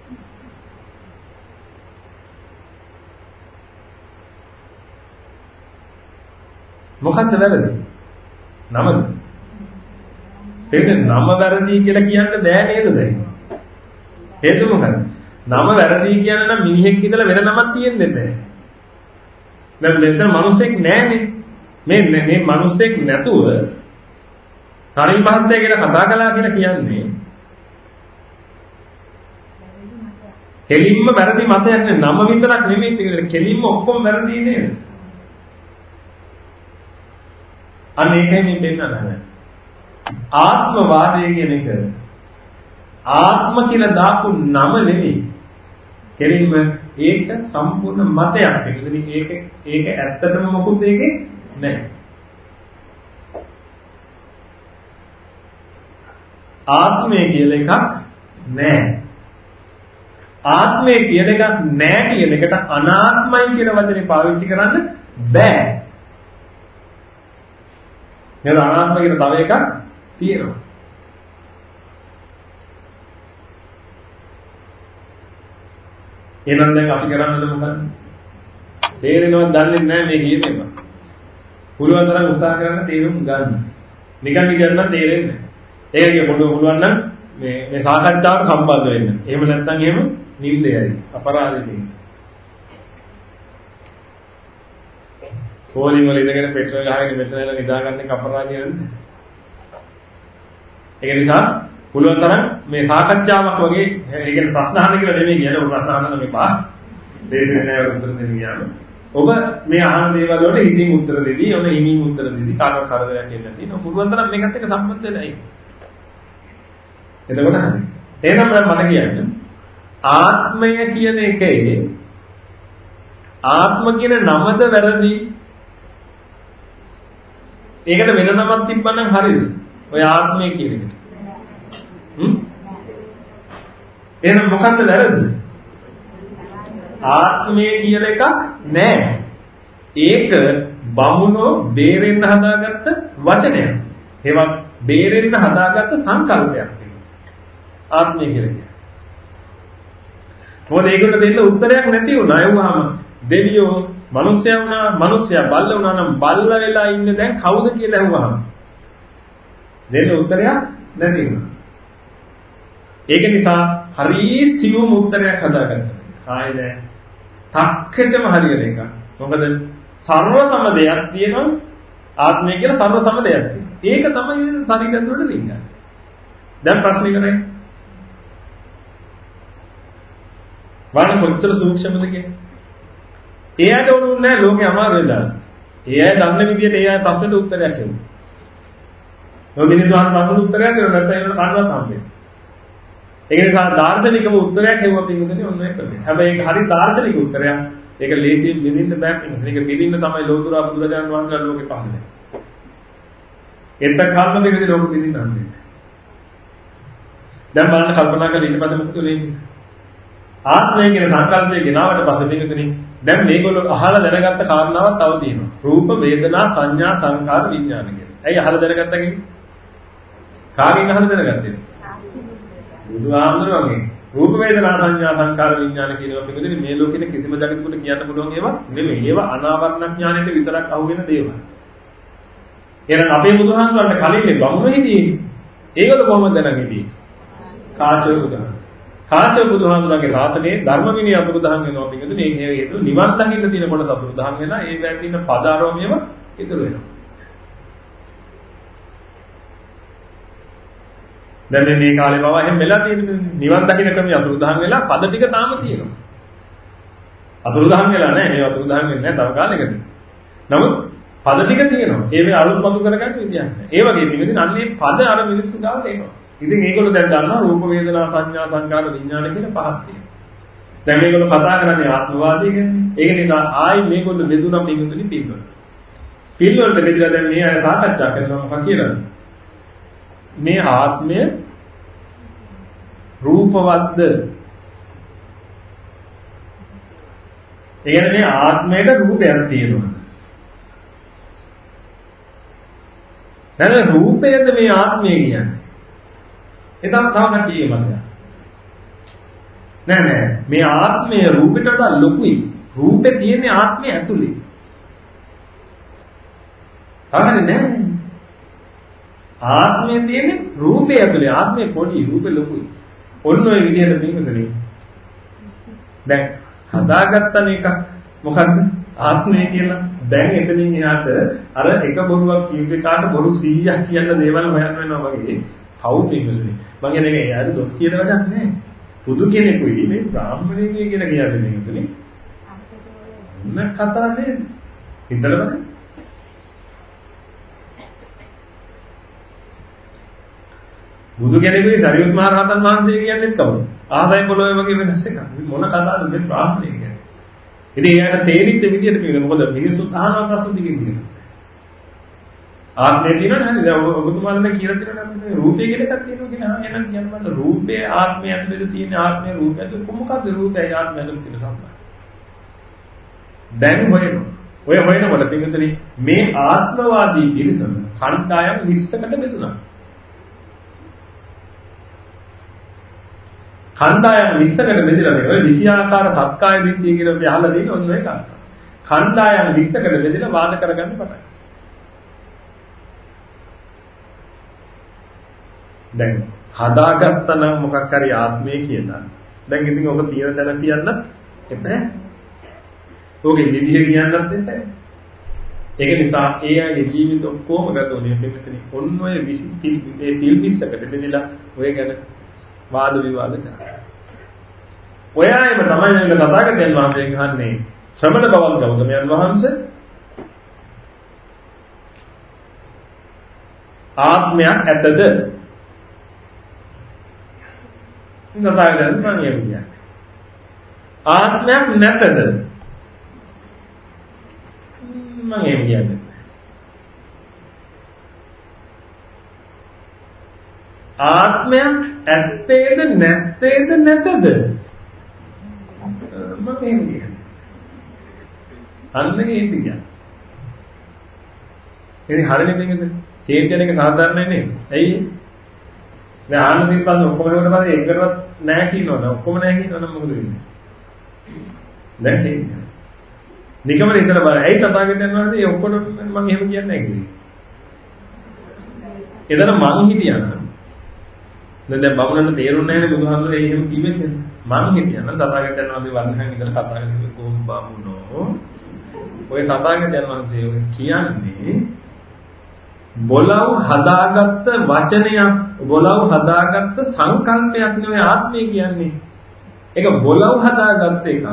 මොකක්ද වැරදි? නමද? ඒක නම වැරදි කියලා කියන්න බෑ නේද දැන්? හේතුව මොකක්ද? නම වැරදි කියන නම් මිනිහෙක් ඉඳලා වෙන නමක් තියෙන්නේ නැහැ. දැන් මෙතන මිනිස්සෙක් නැහැනේ. මේ මේ මිනිස්සෙක් නැතුව හරි මහත්තයා කියලා කතා කළා කියලා කියන්නේ කෙලින්ම වැරදි මතයක් නෙවෙයි නම විතරක් නෙමෙයි තියෙන්නේ කෙලින්ම ඔක්කොම වැරදි නේද අන්න ඒකයි මේ දෙන්නන්නේ ආත්මවාදය කියන එක ආත්ම කියලා දාපු නම නෙමෙයි කෙලින්ම ඒක සම්පූර්ණ මතයක් ඒක ඒක ඇත්තටම මොකුත් ඒකේ නැහැ. ආත්මය කියලා එකක් නැහැ. ආත්මය කියලා එකක් නැහැ කියන එකට අනාත්මයි කියන වචනේ පාවිච්චි කරන්න බෑ. නේද අනාත්ම කියන තව එකක් තියෙනවා. එහෙනම් දැන් අපි කරන්නද මොකක්ද? තේරෙනවද දන්නේ නැහැ මේ කියන්නේ. පුළුවන් තරම් උත්සාහ කරන්න තේරුම් ගන්න. නිකන් ඉගෙන ගන්න තේරෙන්නේ නැහැ. ඒක කිය පොඩ්ඩක් පුළුවන් නම් මේ මේ සාකච්ඡාවට සම්බන්ධ වෙන්න. එහෙම නැත්නම් එහෙම නිින්දයයි අපරාධෙයි. පොලින් වල ඉඳගෙන පෙට්‍රල් ගහගෙන මෙතන ඉඳලා නිදාගන්න අපරාධය නේද? ඒක නිසා පුළුවන් තරම් මේ සාකච්ඡාවක් වගේ ඒ කියන්නේ ප්‍රශ්න අහන්න කියලා නෙමෙයි කියන්නේ ප්‍රශ්න අහන්න මෙපා. දෙන්නේ නැහැ උත්තර දෙන්න ගියාම. ඔබ මේ අහන දේවල් වලට හිතින් උත්තර දෙවි, ඔන්න හිමින් උත්තර දෙවි, කාටවත් කරදරයක් දෙන්න තියෙනවා. පුළුවන් තරම් මේකත් එක්ක සම්බන්ධ වෙලා ඉන්න. එතකොට හරි. එහෙනම් මම මට කියන්නේ ආත්මය කියන එකේ ආත්ම කියන නමද වැරදි? ඒකට වෙන නමක් තිබ්බනම් හරියද? ඔය ආත්මය කියන එකට. හ්ම්? එහෙනම් මොකක්ද වැරදි? ආත්මය කියලා එකක් නැහැ. ඒක බමුණෝ බේරෙන්න හදාගත්ත වචනයක්. ඒවත් බේරෙන්න හදාගත්ත සංකල්පයක්. ආත්මය කියලා කියන්නේ. මොකද ඒකට දෙන්න උත්තරයක් නැති වුණා. ඒ වුණාම දෙවියෝ මිනිස්සයා වුණා මිනිස්සයා බල්ල වුණා නම් බල්ල වෙලා ඉන්නේ දැන් කවුද කියලා අහුවහම දෙන්න උත්තරයක් නැති වුණා. ඒක නිසා හරිය සියුම් උත්තරයක් හදාගන්න. ආයේ නෑ. තක්කෙටම හරියට එක. මොකද සර්ව සම දෙයක් තියෙනවා ආත්මය කියලා සර්ව සම දෙයක් තියෙනවා. ඒක තමයි ශරීරය තුළට ලිංගය. දැන් ප්‍රශ්නේ කරන්නේ. වань කොච්චර සූක්ෂමද කියන්නේ? ඒ අයට ඕනුනේ නැහැ ලෝකේ අමාරු වෙලා. ඒ අය දන්න විදිහට ඒ අය ප්‍රශ්නෙට උත්තරයක් දෙනවා. ඔය මිනිස්සු අහන ප්‍රශ්නෙට උත්තරයක් දෙනවා නැත්නම් ඒකට කන්නවත් හම්බෙන්නේ. ඒක නිසා දාර්ශනිකව උත්තරයක් හෙවුවා පිටුනේ ඔන්න ඒක කරන්නේ. හැබැයි ඒක හරි දාර්ශනික උත්තරයක්. ඒක ලේසියෙන් බෙදින්න බෑ පිටුනේ. ඒක බෙදින්න තමයි ලෝතුරා බුදුරජාණන් වහන්සේලා ලෝකේ පහළ වෙන්නේ. එතක කර්ම දෙකදී ලෝක බෙදින්න හම්බෙන්නේ. දැන් බලන්න කල්පනා කරලා ඊට පස්සේ මොකද වෙන්නේ? ආත්මය කියන සංකල්පය ගෙනාවට පස්සේ පිටුනේ දැන් මේගොල්ලෝ අහලා දැනගත්ත කාරණාවක් තව තියෙනවා. රූප, වේදනා, සංඥා, සංකාර, විඥාන කියලා. ඇයි අහලා දැනගත්තා කියන්නේ? කාගෙන් අහලා දැනගත්තේ? බුදුහාමුදුරුවෝ වගේ. රූප, වේදනා, සංඥා, සංකාර, විඥාන කියනවා පිටුනේ මේ ලෝකෙට කිසිම ජගතෙකුට කියන්න පුළුවන් ඒවා නෙමෙයි. ඒවා අනාවරණ ඥාණයට විතරක් අහු වෙන දේවල්. එහෙනම් අපේ බුදුහාමුදුරන්ට කලින් බමුණු හිටියේ. ඒගොල්ලෝ කොහොමද දැනගන්නේ? කාචෝ බුදුහාමුදුරුවෝ. කාචෝ බුදුහාමුදුරන්ගේ ශාසනයේ ධර්ම විනය අතුරුදහන් වෙනවා පිටුනේ මේ හේතු නිවන් දකින්න තියෙන කොටස අතුරුදහන් වෙනවා. ඒ වැටි ඉන්න පදාරෝමියම ඉතුරු වෙනවා. දැන් මේ කාලේ බව එහෙම වෙලා තියෙන්නේ නිවන් දකින්න ක්‍රමයේ අතුරුදහන් වෙලා පද ටික තාම තියෙනවා. අතුරුදහන් වෙලා නැහැ. මේ අතුරුදහන් වෙන්නේ නැහැ තව කාලෙකදී. නමුත් පද ටික තියෙනවා. ඒ මේ අලුත් මතු කරගන්න විදියක් නැහැ. ඒ වගේ පිළිදෙන අන්නේ පද අර මිනිස්සු ගාවට එනවා. ඉතින් මේගොල්ලෝ දැන් දන්නවා රූප වේදනා සංඥා සංකාර විඥාන කියන පහක් තියෙනවා. දැන් මේගොල්ලෝ කතා කරන්නේ ආත්මවාදී කියන්නේ. ඒක නිසා ආයි මේගොල්ලෝ බෙදුණා පිටුතුනි පිළිවෙල. පිළිවෙලට බෙදලා දැන් මේ අය සාකච්ඡා කරනවා මොකක් කියලාද? මේ ආත්මය රූපවත්ද? ඒ කියන්නේ මේ ආත්මයට රූපයක් තියෙනවා. දැන් රූපයද මේ ආත්මය කියන්නේ? එතන තව කටියේ මතය. නෑ නෑ මේ ආත්මය රූපෙට වඩා ලොකුයි. රූපේ තියෙන ආත්මය ඇතුලේ. හරිද නෑ? ආත්මය තියෙන්නේ රූපේ ඇතුලේ. ආත්මය පොඩි රූපේ ලොකුයි. ඔන්න ඔය විදිහට මේකසනේ. දැන් හදාගත්තන එකක් මොකද්ද? ආත්මය කියලා. දැන් එතනින් එහාට අර එක බොරුවක් කියුවේ කාට බොරු සීයක් කියන දේවල් හොයන්න වෙනවා වගේ. කවුද මේකසනේ? මම කියන්නේ ඒ අර දොස් කියන වැඩක් නෑ. පුදු කෙනෙකුයි මේ බ්‍රාහ්මණයෙක් කියලා කියන්නේ මේකනේ. මොන කතාවද? හිතලා බලන්න. බුදු කෙනෙකුයි සරියුත් මහ රහතන් වහන්සේ කියන්නේත් කවුද? ආසයි පොළොවේ වගේ වෙනස් එකක්. මොන කතාවද මේ බ්‍රාහ්මණයෙක් කියන්නේ? ඉතින් එයාට තේරිච්ච විදියට මේක මොකද මිනිස්සු අහන ප්‍රශ්න දිගින් දිගට. ආත්මය තියෙනවනේ නේද? දැන් ඔබතුමාලා කියලා තියෙනවා නේද? රූපය කියලා එකක් තියෙනවා කියන ආ එහෙනම් කියන්න බෑ. රූපේ ආත්මය ඇතුළේ තියෙන ආත්මය රූපය ඇතුළේ කොහොමද රූපයයි ආත්මය ඇතුළේ තියෙන සම්බන්ධය? දැන් හොයනවා. ඔය හොයනකොට පිටුතරි මේ ආත්මවාදී පිරිසම කණ්ඩායම් විස්සකට බෙදුණා. කණ්ඩායම් විස්සකට බෙදලා මේ ඔය විෂයාකාර සත්කාය දිට්ඨිය කියලා අපි අහලා තියෙන ඔන්න ඒක. කණ්ඩායම් විස්සකට බෙදලා වාද කරගන්න පටන්. දැන් හදාගත්තා නම් මොකක් හරි ආත්මය කියලා. දැන් ඉතින් ඔක තියෙන තැන කියන්න එපා. ඔගේ විදිහ කියන්නත් එපා. ඒක නිසා ඒ අයගේ ජීවිත ඔක්කොම ගත වුණේ මෙතන. ඔන්න ඔය විසිතිල් ඒ තිල් පිස්සකට බෙදලා ඔය ගැන වාද විවාද කරා. ඔය අයම තමයි මේ තථාගතයන් වහන්සේ කියන්නේ ශ්‍රමණ බවල් ගෞතමයන් වහන්සේ ආත්මයක් ඇතද? නතාවදන් මම කියන්නේ. ආත්මයක් නැතද? මම කියන්නේ. ආත්මයක් ඇත්තේද නැත්තේද නැතද? මම කියන්නේ. අන්නේ කියන්නේ. ඉතින් හරියට මේකද? තේන් කියන එක සාධාරණයි නේද? ඇයි? දැන් ආන්න දීපන් ඔක්කොම වලට පස්සේ එකකටවත් නැහැ කියනවනේ. ඔක්කොම නැහැ කියනවනම් මොකද වෙන්නේ? දැන් තේන්නේ. නිකමන හිතලා බලන්න. ඇයි තථාගතයන් වහන්සේ ඔක්කොම මම එහෙම කියන්නේ නැහැ කිව්වේ? එතන මං හිටියනම් දැන් දැන් බමුණන්ට තේරුන්නේ නැහැ නේ බුදුහාමුදුරේ එහෙම කිව්වේ කියලා. මං හිටියනම් තථාගතයන් වහන්සේ වන්දනයෙන් ඉඳලා කතා කරන්නේ කොහොම බමුණෝ. ඔය තථාගතයන් වහන්සේ කියන්නේ බොලව් හදාගත්ත වචනයක්, බොලව් හදාගත්ත සංකල්පයක් නෙවෙයි ආත්මය කියන්නේ. ඒක බොලව් හදාගත්ත එකක්.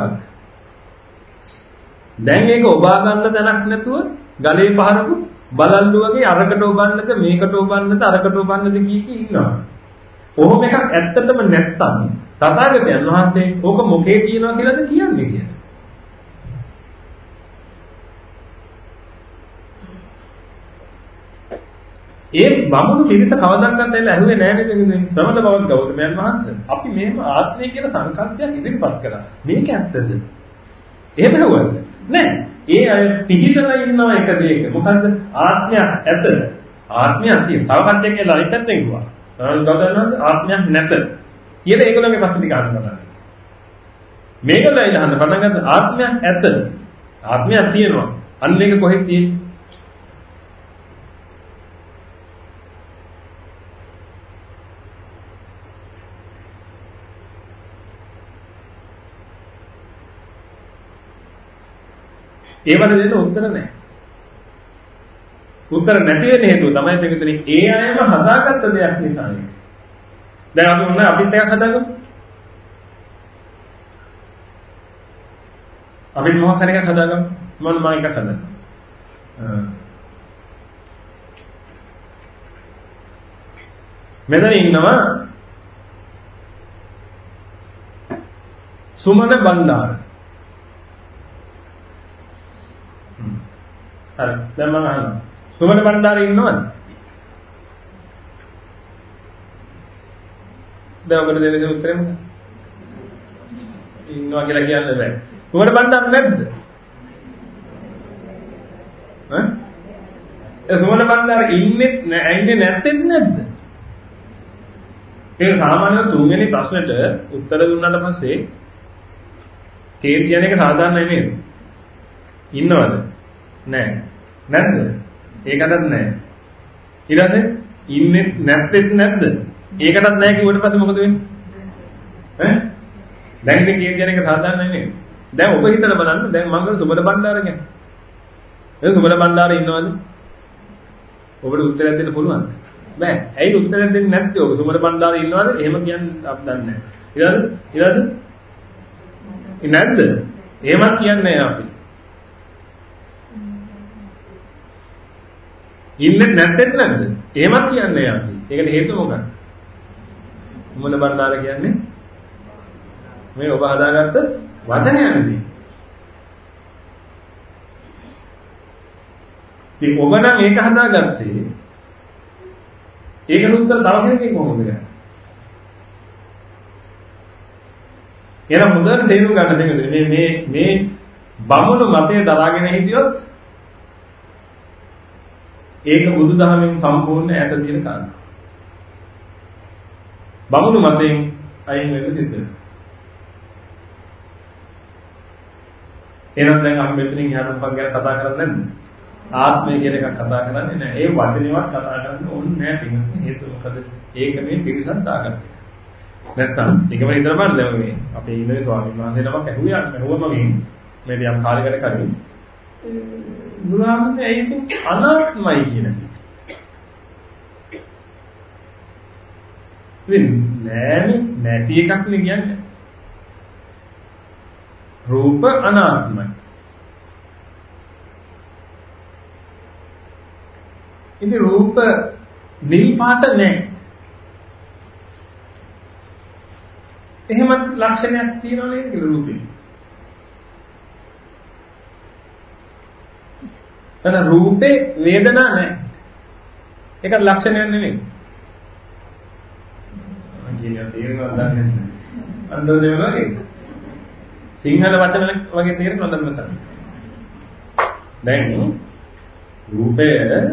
දැන් ඒක ඔබා ගන්න තැනක් නැතුව ගලේ පහරපු බලල්ලු වගේ අරකට ඔබන්නද මේකට ඔබන්නද අරකට ඔබන්නද කී කී ඉන්නවා. කොහොම එකක් ඇත්තටම නැත්තම් තථාගතයන් වහන්සේ ඕක මොකේ කියනවා කියලාද කියන්නේ කියන්නේ. ඒ බමුණු පිරිස කවදාවත් ඇවිල්ලා ඇහුවේ නැහැ නේද ශ්‍රමණ බවත් ගෞතමයන් වහන්සේ. අපි මේම ආත්මය කියන සංකල්පයක් ඉදිරිපත් කළා. මේක ඇත්තද? එහෙම නෙවෙයි. නෑ. ඒ අය පිළිදලා ඉන්නවා එක දෙයක. මොකද්ද? ආත්මයක් ඇත. ආත්මයක් තියෙන. තව කට්ටියක් කියලා අනිත් පැත්තෙන් ගියා. ශ්‍රමණ ගෞතමයන් වහන්සේ ආත්මයක් නැත. කියලා ඒගොල්ලන්ගේ පස්සේ ටික අහන්න. මේකලා ඉහන්න පටන් ගත්ත ආත්මයක් ඇත. ආත්මයක් තියෙනවා. අන්න ඒක කොහෙද තියෙන්නේ? ඒවට දෙන්න උත්තර නැහැ. උත්තර නැති වෙන හේතුව තමයි දෙකතුනේ ඒ අයම හදාගත්ත දෙයක් නිසා නේ. දැන් අපි මොනවා අපිත් එකක් හදාගමු. අපි මොකක් හරි එකක් හදාගමු. මොන මම එකක් හදන්න. මෙතන ඉන්නවා සුමන බණ්ඩාර. හරි. දැන් මම අහනවා. සුමන බණ්ඩාරේ ඉන්නවද? දැන් ඔබට දෙන්න දෙන උත්තරේ මොකක්ද? ඉන්නවා කියලා කියන්න බෑ. සුමන බණ්ඩාර නැද්ද? ඈ? ඒ සුමන බණ්ඩාර ඉන්නේ නැහැ, ඉන්නේ නැත්තේත් නැද්ද? ඒක සාමාන්‍යයෙන් තුන්වෙනි ප්‍රශ්නෙට උත්තර දුන්නාට පස්සේ තේ කියන එක සාධාරණයි නේද? ඉන්නවද? නැහැ. නැද්ද? ඒකටත් නැහැ. ඊළඟට ඉන්නේ නැත්තේත් නැද්ද? ඒකටත් නැහැ කිව්වට පස්සේ මොකද වෙන්නේ? ඈ? දැන් මේ කියන එක සාධාරණයි නේද? දැන් ඔබ හිතලා බලන්න දැන් මංගල සුබල බණ්ඩාර ගැන. ඒ සුබල බණ්ඩාර ඉන්නවද? ඔබට උත්තරයක් දෙන්න පුළුවන්ද? බෑ. ඇයි උත්තරයක් දෙන්නේ නැත්තේ? ඔබ සුබල බණ්ඩාර ඉන්නවද? එහෙම කියන්නේ අපි දන්නේ නැහැ. ඊළඟට ඊළඟට නැද්ද? එහෙමත් කියන්නේ නැහැ අපි. ඉන්නේ නැත්තේත් නැද්ද? එහෙමත් කියන්නේ අපි. ඒකට හේතුව මොකක්ද? මොන බණ්ඩාර කියන්නේ? මේ ඔබ හදාගත්ත වචනයනේ. ඉතින් ඔබ නම් ඒක හදාගත්තේ ඒකට උත්තර තව කෙනෙක්ගෙන් කොහොමද ගන්නේ? එහෙනම් හොඳට තේරුම් ගන්න දෙයක් මේ මේ මේ බමුණු මතය දරාගෙන හිටියොත් ඒක බුදුදහමෙන් සම්පූර්ණ ඈත තියෙන කාරණා. බමුණු මතයෙන් අයින් වෙන්න සිද්ධ වෙනවා. එහෙනම් දැන් අපි මෙතනින් යාර මොකක් ගැන කතා කරන්නේ නැද්ද? ආත්මය කියන එකක් කතා කරන්නේ නැහැ. ඒ වචනේවත් කතා කරන්න ඕනේ නැහැ පිටින්. හේතුව මොකද? ඒක මේ පිරිසක් දාගත්තා. නැත්තම් ඒකම හිතලා බලන්න දැන් මේ අපේ ඉන්නේ ස්වාමීන් වහන්සේ නමක් ඇහුවා ඇහුවා මගෙන් මේ දිහා කාලයකට කලින් බුදුහාමුදුරේ ඒක අනාත්මයි කියන එක. ඉතින් නෑනේ නැති එකක් නේ කියන්නේ. රූප අනාත්මයි. ඉතින් රූප නිල් පාට නැහැ. එහෙමත් ලක්ෂණයක් තියෙනව නේද කියලා රූපේ. එතන රූපේ වේදනා නැහැ. ඒක ලක්ෂණයක් නෙමෙයි. මම කියන්නේ තේරෙනවද දන්නේ නැහැ. අන්දෝදේ වගේ. සිංහල වචන වගේ තේරෙනවද නැත්නම්? දැන් රූපය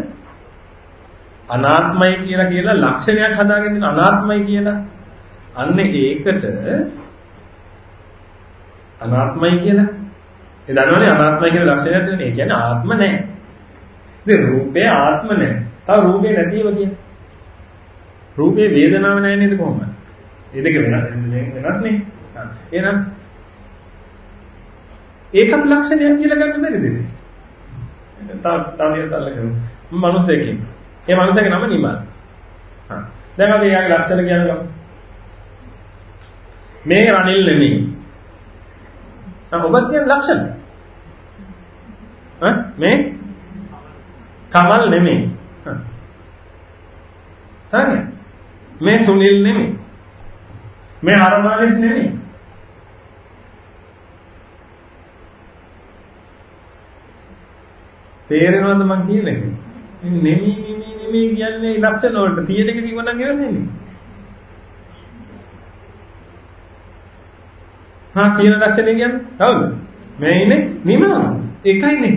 අනාත්මයි කියලා කියලා ලක්ෂණයක් හදාගෙන ඉන්න අනාත්මයි කියලා අන්න ඒකට අනාත්මයි කියලා ඒ දන්නවනේ අනාත්මයි කියන ලක්ෂණයක් තියෙනවා. ඒ කියන්නේ ආත්ම නැහැ. ඉතින් රූපේ ආත්ම නැහැ. තව රූපේ නැතිව කියන්නේ. රූපේ වේදනාව නැහැ නේද කොහොමද? ඒ දෙක වෙනස් වෙනස් නේ. එහෙනම් ඒකත් ලක්ෂණයක් කියලා ගන්න බැරිද ඉතින්? තා තාමිය තල්ල කරමු. මනුස්සයෙක්. ඒ මනුස්සයාගේ නම නිමල්. හා. දැන් අපි යාගේ ලක්ෂණ කියනවා. මේ රනිල් නෙමෙයි. ඔබත් කියන ලක්ෂණ. ඈ මේ කමල් නෙමෙයි. හරි. මේ සුනිල් නෙමෙයි. මේ හරමාලිස් නෙමෙයි. තේරෙනවද මං කියන්නේ? නෙමෙයි නෙමෙයි නෙමෙයි කියන්නේ ලක්ෂණ වලට තියෙන එක කිව්වනම් ඉවරනේ. හා කියන ලක්ෂණය කියන්නේ හවුද? මේ ඉන්නේ නිමල. එකයිනේ.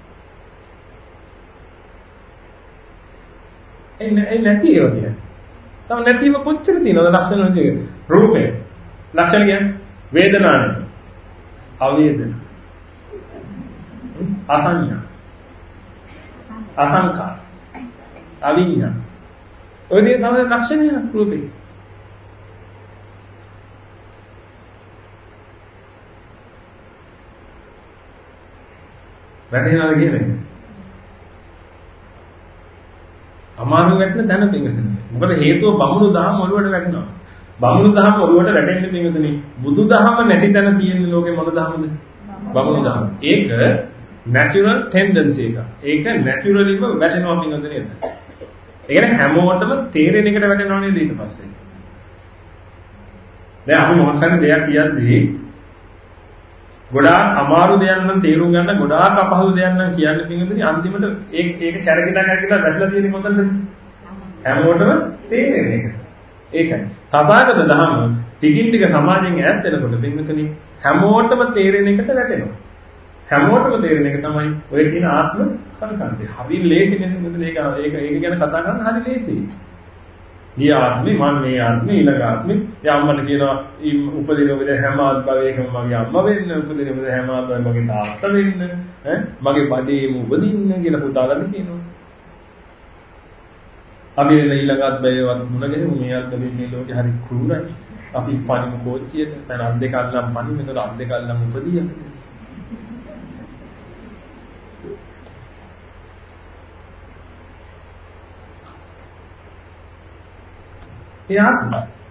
එන්නේ ඒ නැති ඒවා කියන්නේ. තව නැතිව කොච්චර තියෙනවද ලක්ෂණ වලදී? රූපේ. ලක්ෂණ කියන්නේ වේදනානේ. අවේදන. අසංඥා. අසංකා. අවිඤ්ඤා. ඔය දේ තමයි ලක්ෂණය රූපේ. වැටෙනවද කියන්නේ? අමාරු වැටෙන තැන පිංගුතුනි. මොකද හේතුව බමුණු දහම ඔළුවට වැටෙනවා. බමුණු දහම ඔළුවට වැටෙන්නේ පිංගුතුනි. බුදු දහම නැති තැන තියෙන ලෝකේ මොන දහමද? බමුණු දහම. ඒක natural tendency එක. ඒක naturally වැටෙනවා පිංගුතුනි නේද? ඒ කියන්නේ හැමෝටම තේරෙන එකට වැටෙනව නේද ඊට පස්සේ. දැන් අපි මොකක් හරි දෙයක් කියද්දී ගොඩාක් අමාරු දෙයක් නම් තේරුම් ගන්න ගොඩාක් අපහසු දෙයක් නම් කියන්න පිංගුතුනි අන්තිමට ඒක ඒක කැරකිලා කැරකිලා වැටලා තියෙන්නේ කොතනද? හැමෝටම තේරෙන එක. ඒකයි. තථාගත ධර්ම ටිකින් ටික සමාජයෙන් ඈත් වෙනකොට පිංගුතුනි හැමෝටම තේරෙන එකට වැටෙනවා. හැමෝටම තේරෙන එක තමයි ඔය කියන ආත්ම සංකල්පය. හරි ලේසි නෙමෙයි මේක ඒක ඒක ගැන කතා කරන්න හරි ලේසියි. ගිය ආත්මේ මම මේ ආත්මේ ඊළඟ ආත්මේ යම්මන කියනවා උපදින උපදින හැම ආත්මයකම මගේ අම්මා වෙන්න උපදින උපදින හැම ආත්මයකම මගේ තාත්තා වෙන්න ඈ මගේ බඩේම උපදින්න කියලා පුතාලට කියනවා. අපි ඊළඟ ආත්මයේවත් මුණ ගැහෙමු මේ ආත්මෙ මේ ලෝකේ හරි ක්‍රූරයි. අපි පණිමු කෝච්චියට දැන් අත් දෙක අල්ලම් පණිමු එතකොට අත් දෙක අල්ලම් උපදියා. ඒ ආත්ම.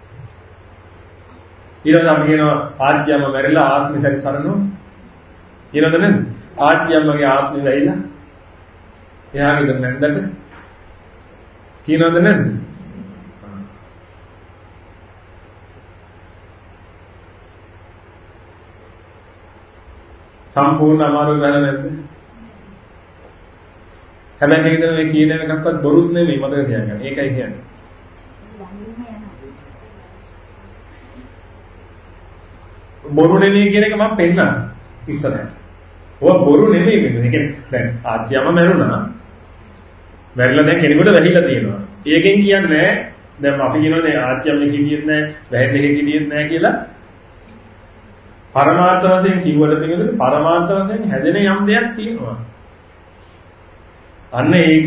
ඊළඟ අපි කියනවා ආත්‍යම මැරිලා ආත්මෙ සැරිසරනවා. ඊළඟ නේද? ආත්‍යමගේ ආත්මෙ වැයිලා. එයාගේ නැන්දට කියනවද නැද්ද? සම්පූර්ණ අමාරු ගන්න නැද්ද? හැබැයි මේක මේ කියන එකක්වත් බොරුත් නෙමෙයි මතක තියාගන්න. ඒකයි කියන්නේ. බොරු නෙමෙයි කියන එක මම පෙන්නනවා ඉස්සරහට. ඔය බොරු නෙමෙයි කියන්නේ. ඒ කියන්නේ දැන් ආත්‍යම මැරුණා. මැරිලා දැන් කෙනෙකුට වැහිලා තියෙනවා. ඒකෙන් කියන්නේ දැන් අපි කියනවානේ ආත්‍යම කිදියෙත් නැහැ, වැහෙන්නේ කිදියෙත් නැහැ කියලා. පරමාර්ථ වශයෙන් කිව්වට තියෙන්නේ පරමාර්ථ වශයෙන් හැදෙන යම් දෙයක් තියෙනවා. අන්න ඒක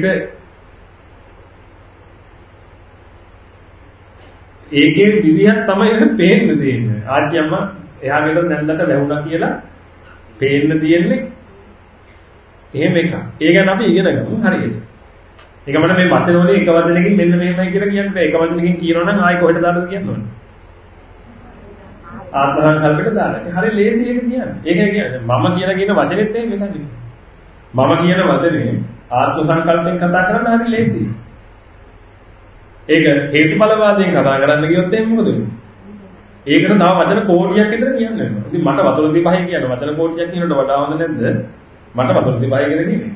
ඒකේ විදිහක් තමයි පේන්න තියෙන්නේ. ආත්‍යම එහාගෙට නැන්දට වැහුණා කියලා පේන්න තියෙන්නේ එහෙම එකක්. ඒ ගැන අපි ඉගෙන ගමු හරියට. ඒක මම මේ වචන වලින් එක වචනකින් මෙන්න මෙහෙමයි කියලා කියන්නේ එක වචනකින් කියනවා නම් ආයි කොහෙට දාන්නද කියන්න ඕනේ. ආත්ම සංකල්පයට දාන්න. හරි ලේසි එක කියන්නේ. ඒක කියන්නේ මම කියලා කියන වචනේත් එහෙම එකක්. මම කියන වචනේ ආත්ම සංකල්පයෙන් කතා කරන්න හරි ලේසි. ඒක හේතුඵලවාදයෙන් කතා කරන්න ගියොත් එහෙනම් මොකද වෙන්නේ? ඒකට තව වචන කෝටියක් විතර කියන්න වෙනවා. ඉතින් මට වතුර තිබහයි කියන වචන කෝටියක් කියනට වඩා හොඳ නැද්ද? මට වතුර තිබහයි කියලා කියන්නේ.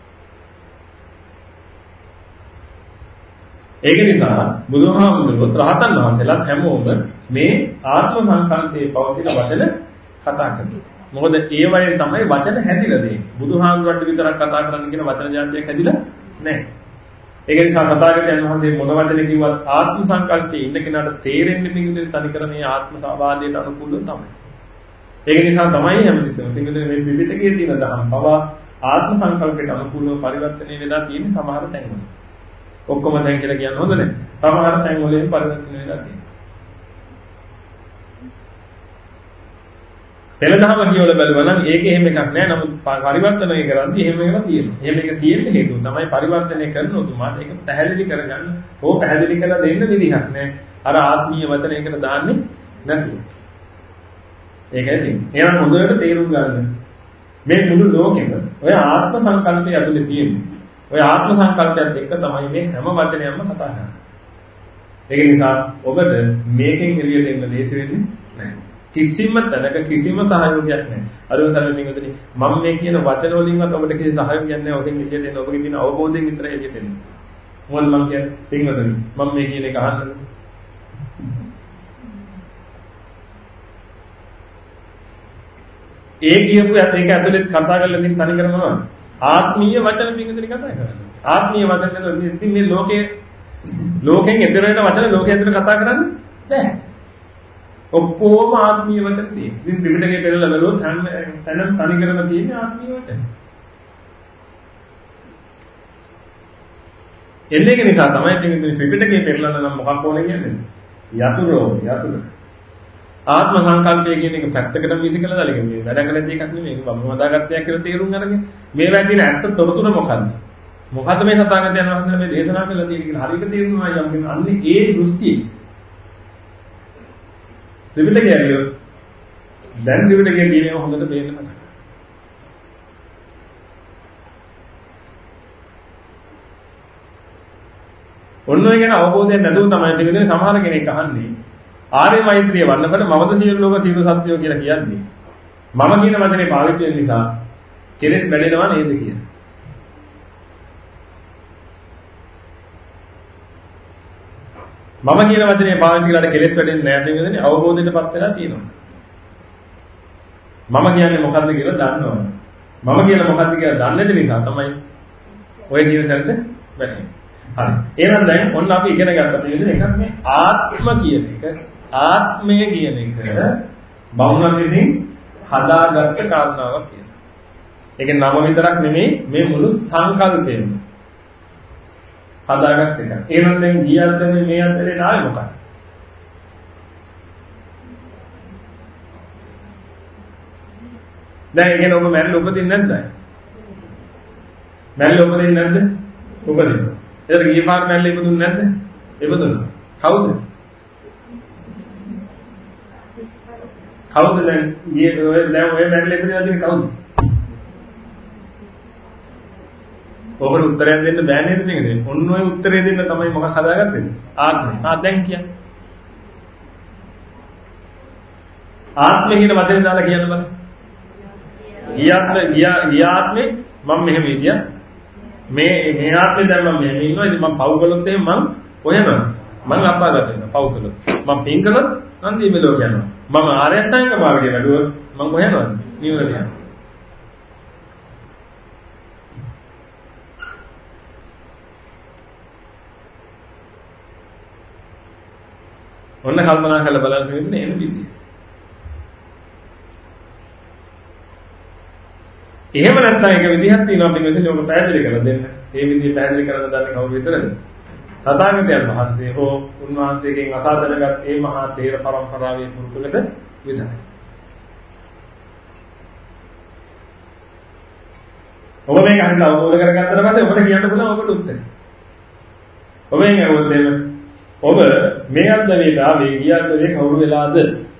ඒක නිසා බුදුහාමුදුරුවෝ රහතන් වහන්සේලා හැමෝම මේ ආත්ම සංකල්පයේ පවතින වචන කතා කරනවා. මොකද ඒ වගේ තමයි වචන හැදිලා තියෙන්නේ. බුදුහාමුදුරන්ට විතරක් කතා කරන්න කියන වචන જાතියක් හැදිලා නැහැ. ඒක නිසා තථාගතයන් වහන්සේ මොන වචන කිව්වත් ආත්ම සංකල්පයේ ඉන්න කෙනාට තේරෙන්නේ පිළිතුරු තනිකර මේ ආත්ම සාවාදයට අනුකූලව තමයි. ඒක නිසා තමයි හැමතිස්සෙම පින්වතුනි මේ ත්‍රිපිටකයේ තියෙන දහම් පවා ආත්ම සංකල්පයට අනුකූලව පරිවර්තනය වෙලා තියෙන සමහර තැන්වල. ඔක්කොම දැන් කියලා කියන්න හොඳ නැහැ. සමහර තැන්වලින් පරිවර්තනය වෙලා තියෙනවා. පෙළදහම කියවල බලුවා නම් ඒකේ එහෙම එකක් නැහැ. නමුත් පරිවර්තනය කරද්දී එහෙම එකක් තියෙනවා. එහෙම එක තියෙන්න හේතුව තමයි පරිවර්තනය කරන උතුමාට ඒක පැහැදිලි කරගන්න. ඕක පැහැදිලි කරලා දෙන්න විදිහක් නැහැ. අර ආත්මීය වචනයකට දාන්නේ නැතුව. ඒකයි තියෙන්නේ. එහෙනම් හොඳට තේරුම් ගන්න. මේ මුළු ලෝකෙම ඔය ආත්ම සංකල්පය ඇතුලේ තියෙන්නේ. ඔය ආත්ම සංකල්පයත් එක්ක තමයි මේ හැම වචනයක්ම කතා කරන්නේ. ඒක නිසා ඔබට මේකෙන් එළියට එන්න ලේසි වෙන්නේ නැහැ. කිසිම තැනක කිසිම සහයෝගයක් නැහැ. අර උසාවියෙන් මින්ගොතනි මම මේ කියන වචන වලින්වත් ඔබට කිසි සහයෝගයක් නැහැ. ඔකෙන් එළියට එන්න ඔබගේ තියෙන අවබෝධයෙන් විතරයි එළියට එන්නේ. මොකද මම කියන්නේ මින්ගොතනි මම මේ කියන එක අහන්නද? ඒ කියපු ඇත්ත ඒක ඇතුලේ කතා කරලා ඉතින් තනි කරම මොනවද? ආත්මීය වචන පිටින් කතා කරන්නේ. ආත්මීය වචන වල ඉතින් මේ ලෝකයේ ලෝකෙන් එතර වෙන වචන ලෝකයේ ඇතුලේ කතා කරන්නේ නැහැ. ඔක්කොම ආත්මීය වචන තියෙනවා. ඉතින් ත්‍රිපිටකයේ පෙරලා බලුවොත් හැම තැනම තනි කරම තියෙන්නේ ආත්මීය වචන. එන්නේ ඒක නිසා තමයි ඉතින් ත්‍රිපිටකයේ පෙරලා නම් මොකක් ඕනේ කියන්නේ? යතුරෝ යතුරු. ආත්ම සංකල්පය කියන එක පැත්තකට විදි කළා දාලා මේ වැඩ කළ දෙයක් නෙමෙයි. ඒක මම හදාගත්තයක් කියලා තේරුම් අරගෙන මේ වැඩින ඇත්ත තොරතුර මොකද්ද? මොකද්ද මේ සතාගතයන් වහන්සේ මේ දේශනා කළා තියෙන්නේ කියලා හරියට තේරුණා යම් කෙනෙක් අන්නේ ඒ දෘෂ්ටි. ත්‍රිපිටකය ඇරියෝ දැන් ත්‍රිපිටකයේ තියෙන හොඳට බේන්න මතක. ඔන්න ඔය ගැන අවබෝධයක් නැතුව තමයි දෙවියන් සමහර කෙනෙක් අහන්නේ ආර්ය මෛත්‍රිය වන්නකට මමද සියලු ලෝක සියලු සත්‍යෝ කියලා කියන්නේ. මම කියන වචනේ පාවිච්චි වෙන නිසා කෙලෙස් වැඩෙනවා නේද කියලා. මම කියන වචනේ පාවිච්චි කළාට කෙලෙස් වැඩෙන්නේ නැහැ නේදනේ අවබෝධයටපත් වෙලා තියෙනවා. මම කියන්නේ මොකද්ද කියලා දන්නවනේ. මම කියලා මොකද්ද කියලා දන්නේ නැති නිසා තමයි ඔය කියන තැනට වැටෙන්නේ. හරි. එහෙනම් දැන් ඔන්න අපි ඉගෙන ගත්ත තියෙන එකක් මේ ආත්ම කියන එක ආත්මය කියන එක බමුණන් විසින් හදාගත්ත කාරණාවක් කියනවා. ඒක නම විතරක් නෙමෙයි මේ මුළු සංකල්පයම හදාගත්ත එක. එහෙනම් දැන් ගියද්දනේ මේ අතරේ නාමය මොකක්ද? දැන් ඒක ඔබ මැරිලා උපදින්නේ නැද්ද? මැරිලා උපදින්නේ නැද්ද? උපදිනවා. එතන ගියේ පාර මැරිලා ඉපදුන්නේ නැද්ද? ඉපදුණා. කවුද? කවුද දැන් ගියේ ඔය දැන් ඔය මැරිලා ඉපදලා තියෙන්නේ කවුද? ඔබට උත්තරයක් දෙන්න බෑ නේද මේකද? ඔන්න ඔය උත්තරේ දෙන්න තමයි මොකක් හදාගත්තේ? ආත්මය. ආ දැන් කියන්න. ආත්මය කියන වචනේ දාලා කියන්න බලන්න. ගියාත්ම ගියාත්මේ මම මෙහෙම හිටියා. මේ මේ ආත්මේ දැන් මම මෙහෙම ඉන්නවා. ඉතින් මම පව් කළොත් එහෙනම් මම කොහෙනවද? මම අපාගත වෙනවා. පව් කළොත්. මම පින් කළොත් නන්දි මෙලෝ යනවා. මම ආර්ය අෂ්ටාංග මාර්ගය වැඩුවොත් මම කොහෙනවද? නිවනට යනවා. ඔන්න කල්පනා කරලා බලන්න වෙන්නේ එන විදිය. එහෙම නැත්නම් එක විදිහක් තියෙනවා අපි මෙතන ඔබ පැහැදිලි කරලා දෙන්න. මේ විදිය පැහැදිලි කරන්න දන්නේ කවුරු විතරද? තථාගතයන් වහන්සේ හෝ උන්වහන්සේගෙන් අසා දැනගත් ඒ මහා තේර පරම්පරාවේ පුරුතුලක විතරයි. ඔබ මේක හරියට අවබෝධ කරගත්තට පස්සේ ඔබට කියන්න පුළුවන් ඔබට උත්තරේ. ඔබ එන්නේ ඔබ දෙන්න ඔබ මේ අද්දවේට ආවේ ගියද්දවේ කවුරු වෙලාද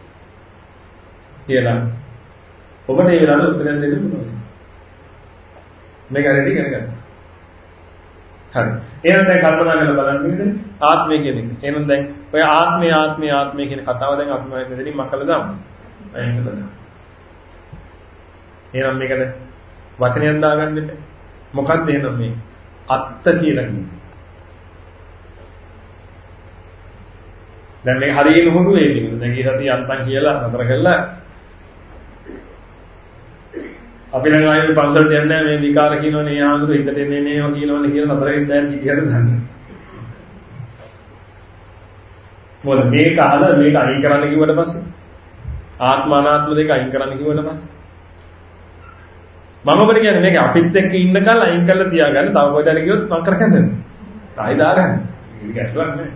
කියලා ඔබට ඒ වෙලාවට උත්තර දෙන්න පුළුවන්. මේක හරියට ඉගෙන ගන්න. හරි. එහෙනම් දැන් කල්පනා කරලා බලන්න නේද? ආත්මය කියන එක. එහෙනම් දැන් ඔය ආත්මය ආත්මය ආත්මය කියන කතාව දැන් අපි මම දෙලින් මකලා දාමු. අයින් කළා. එහෙනම් මේකට වචනයක් දාගන්න එපා. මොකක්ද එහෙනම් මේ අත්ත කියලා කියන්නේ? දැන් මේක හරියට හොඳු වෙයි කියන්නේ. දැන් ඊට අපි අන්තම් කියලා නතර කළා. අපි නම් ආයෙත් පන්සලට යන්නේ නැහැ මේ විකාර කියනවනේ ඒ ආඳුර හිතට එන්නේ නේව කියනවනේ කියලා නතර වෙන්න දැන් කිහියට දන්නේ. මොකද මේක අහලා මේක අයින් කරන්න කිව්වට පස්සේ ආත්ම අනාත්ම දෙක අයින් කරන්න කිව්වට පස්සේ මම ඔබට කියන්නේ මේක අපිත් එක්ක ඉන්න කල් අයින් කරලා තියාගන්න. තව කොහෙද හරි ගියොත් මම කරගන්නද? ආයි දාගන්න. ඒක ගැටලුවක් නෑ.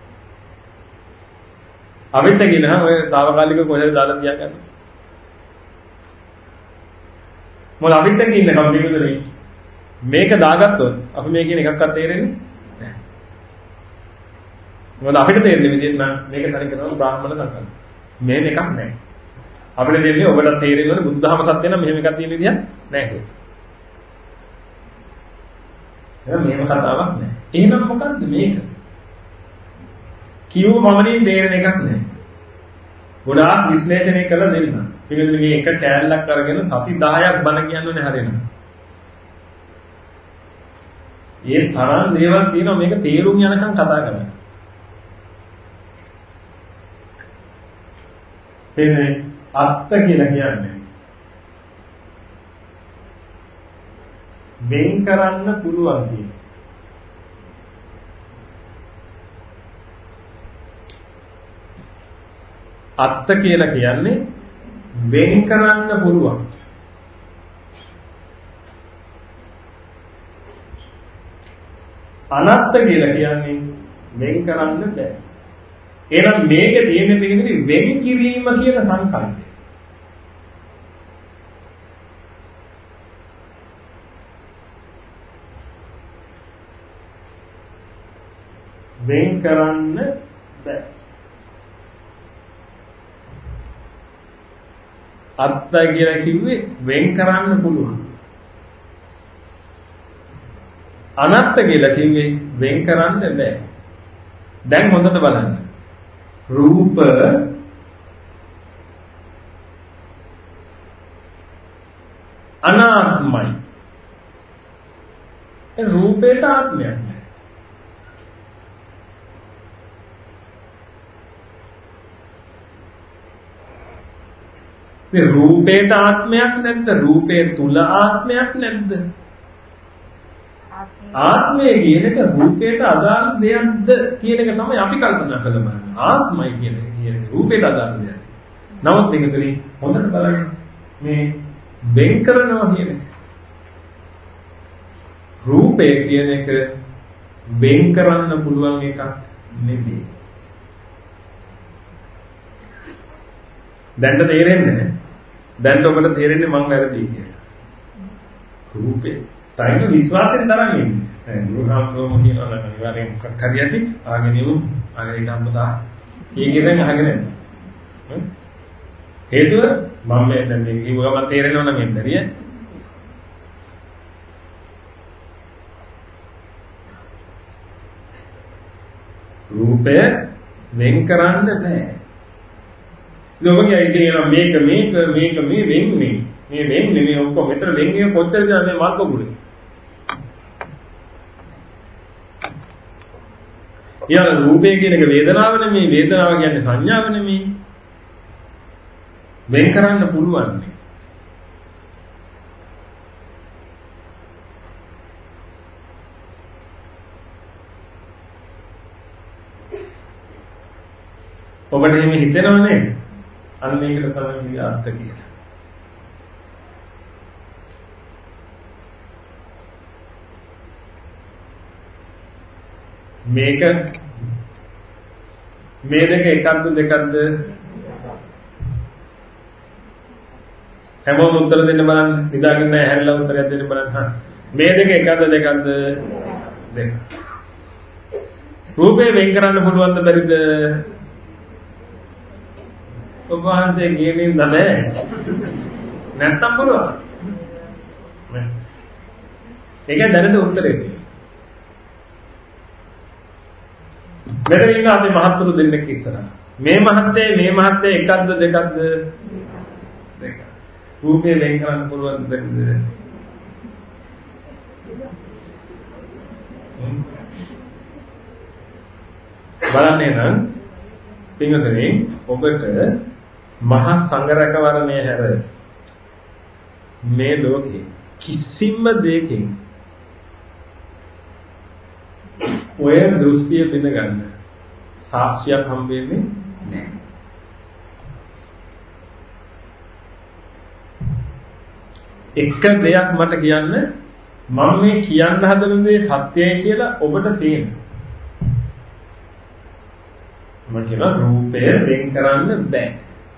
අපිත් එක්ක ඉන්නවා ඔය తాවකාලික කොහෙද දාලා තියාගන්න. මොකද අපිත් එක්ක ඉන්න කම්පියුටරේ මේක දාගත්තොත් අපි මේ කියන එකක්වත් තේරෙන්නේ නැහැ. මොකද අපිට තේරෙන්නේ විදිහට නම් මේක තනි කරනවා බ්‍රාහ්මණ සංකල්ප. මේක එකක් නැහැ. අපිට දෙන්නේ ඔබට තේරෙන්නේ බුදුදහම සත්‍ය නම් මෙහෙම එකක් තියෙන විදිහක් නැහැ. එහෙනම් මෙහෙම කතාවක් නැහැ. එහෙනම් මොකද්ද මේක? කියව මමනේ තේරෙන එකක් නැහැ. ගොඩාක් විශ්ලේෂණය කරලා දෙන්න. පිළිගන්න මේ එක කෑල්ලක් අරගෙන සති දහයක් බණ කියන්නේ හරියනවා. ඒ තරම් දේවල් තියෙනවා මේක තේරුම් යනකම් කතා කරන්න. එන්නේ අත්ත කියලා කියන්නේ වෙන් කරන්න පුළුවන් කියන. අත්ත කියලා කියන්නේ වෙන් කරන්න පුළුවන්. අනත්ත කියලා කියන්නේ වෙන් කරන්න බෑ. එහෙනම් මේකේ තියෙන පිළිගන්නේ වෙන් කිරීම කියන සංකල්පය. වෙන් කරන්න බෑ. අත්ත කියලා කිව්වේ වෙන් කරන්න පුළුවන්. අනත්ත කියලා කිව්වේ වෙන් කරන්න බෑ. දැන් හොඳට බලන්න. රූප අනාත්මයි. ඒ රූපේට ආත්මයක් නැහැ. මේ රූපේට ආත්මයක් නැද්ද? රූපේ තුල ආත්මයක් නැද්ද? ආත්මය කියන එක රූපයට අදාළ දෙයක්ද කියන එක තමයි අපි කල්පනා කරලා බලන්නේ. ආත්මය කියන එක කියන්නේ රූපයට අදාළ දෙයක්. නමුත් මේක තුලින් හොඳට බලන්න මේ වෙන් කරනවා කියන එක. රූපය කියන එක වෙන් කරන්න පුළුවන් එකක් නෙවෙයි. දැන් තේරෙන්නේ නැහැ. දැන් ඔබට තේරෙන්නේ මම වැරදි කියලා. රූපේ තයින විශ්වාසයෙන් තරම් ඉන්නේ. දැන් ගුරුහාමුදුරුවෝ කියනවා නම් අනිවාර්යෙන් මොකක් හරි ඇති ආගෙන ඉමු. ආගෙන ඉඳන් පුතා කීකෙන් අහගෙන යන්න. හේතුව මම මේ දැන් මේ කිව්වම තේරෙනව නම් එන්නරිය. රූපය වෙන් කරන්න බෑ. ලෝකයේ ඉතින් මේක මේක මේක මේ වෙන්නේ මේ වෙන්නේ මේ ඔක්කොම මෙතන වෙන්නේ කොච්චරද මේ මාර්ගගුරුනේ. ඊළඟ රූපය කියන එක වේදනාව නෙමෙයි, වේදනාව කියන්නේ සංඥාව නෙමෙයි. වෙන් කරන්න පුළුවන්. ඔබට එහෙම හිතෙනව නේද? අන්න ඒකට තමයි කිව්වේ අර්ථ කියලා. මේක මේ දෙක එකක්ද දෙකක්ද? හැමෝම උත්තර දෙන්න බලන්න. නිදාගෙන නැහැ හැරිලා උත්තරයක් දෙන්න බලන්න. හා මේ දෙක එකක්ද දෙකක්ද? දෙක. රූපේ වෙන් කරන්න පුළුවන්ද බැරිද? ඔබ වහන්සේ කියන්නේ නැහැ. නැත්තම් පුළුවන්. ඒක දැනට උත්තරේ. මෙතන ඉන්න අපි මහත්තුරු දෙන්නෙක් ඉස්සරහා. මේ මහත්තේ මේ මහත්තේ එකක්ද දෙකක්ද? දෙක. රූපේ වෙන් කරන්න පුළුවන් බැරිද? බලන්නේ නම් පින්වතුනි ඔබට මහා සංඝරකවරණය හැර මේ ලෝකේ කිසිම දෙයකින් ඔය දෘෂ්ටිය බිඳ ගන්න සාක්ෂියක් හම්බ වෙන්නේ නැහැ. එක දෙයක් මට කියන්න මම මේ කියන්න හදන දේ සත්‍යයි කියලා ඔබට තේරෙනවා. මම කියන රූපය වෙන් කරන්න බෑ.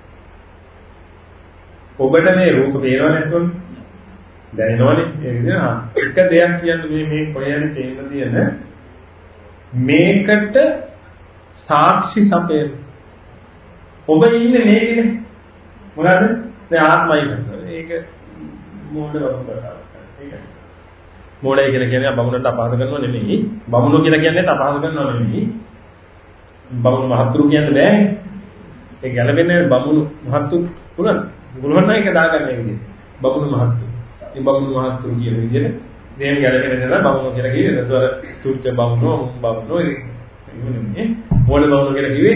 ඔබට මේ රූප පේනව නැත්නම් දැනෙනවනේ ඒ විදිහට එක දෙයක් කියන්න මේ මේ කොහෙද තේන්න තියෙන මේකට සාක්ෂි සපේ. ඔබ ඉන්නේ මේකනේ මොනවාද දැන් ආත්මයි කියන්නේ ඒක මෝඩ වගේ කතාවක්. ඒකයි. මෝඩය කියලා කියන්නේ බමුණට අපහාස කරනව නෙමෙයි. බමුණෝ කියලා කියන්නේ අපහාස කරනව නෙමෙයි. බමුණු මහත්තුරු කියන්න බෑනේ. ඒ ගැළපෙන්නේ බමුණු මහත්තු පුරන. ගුණවන්න එක දාගන්න මේ විදිහට. බමුණු මහත්තු. මේ බමුණු මහත්තුරු කියන විදිහට දේම ගැළපෙන්නේ නැහැ බමුණු කියලා කිව්වේ. ඒතර තුච්ච බමුණෝ බමුණෝ ඉන්නේ. මෝඩ බමුණෝ කියලා කිව්වේ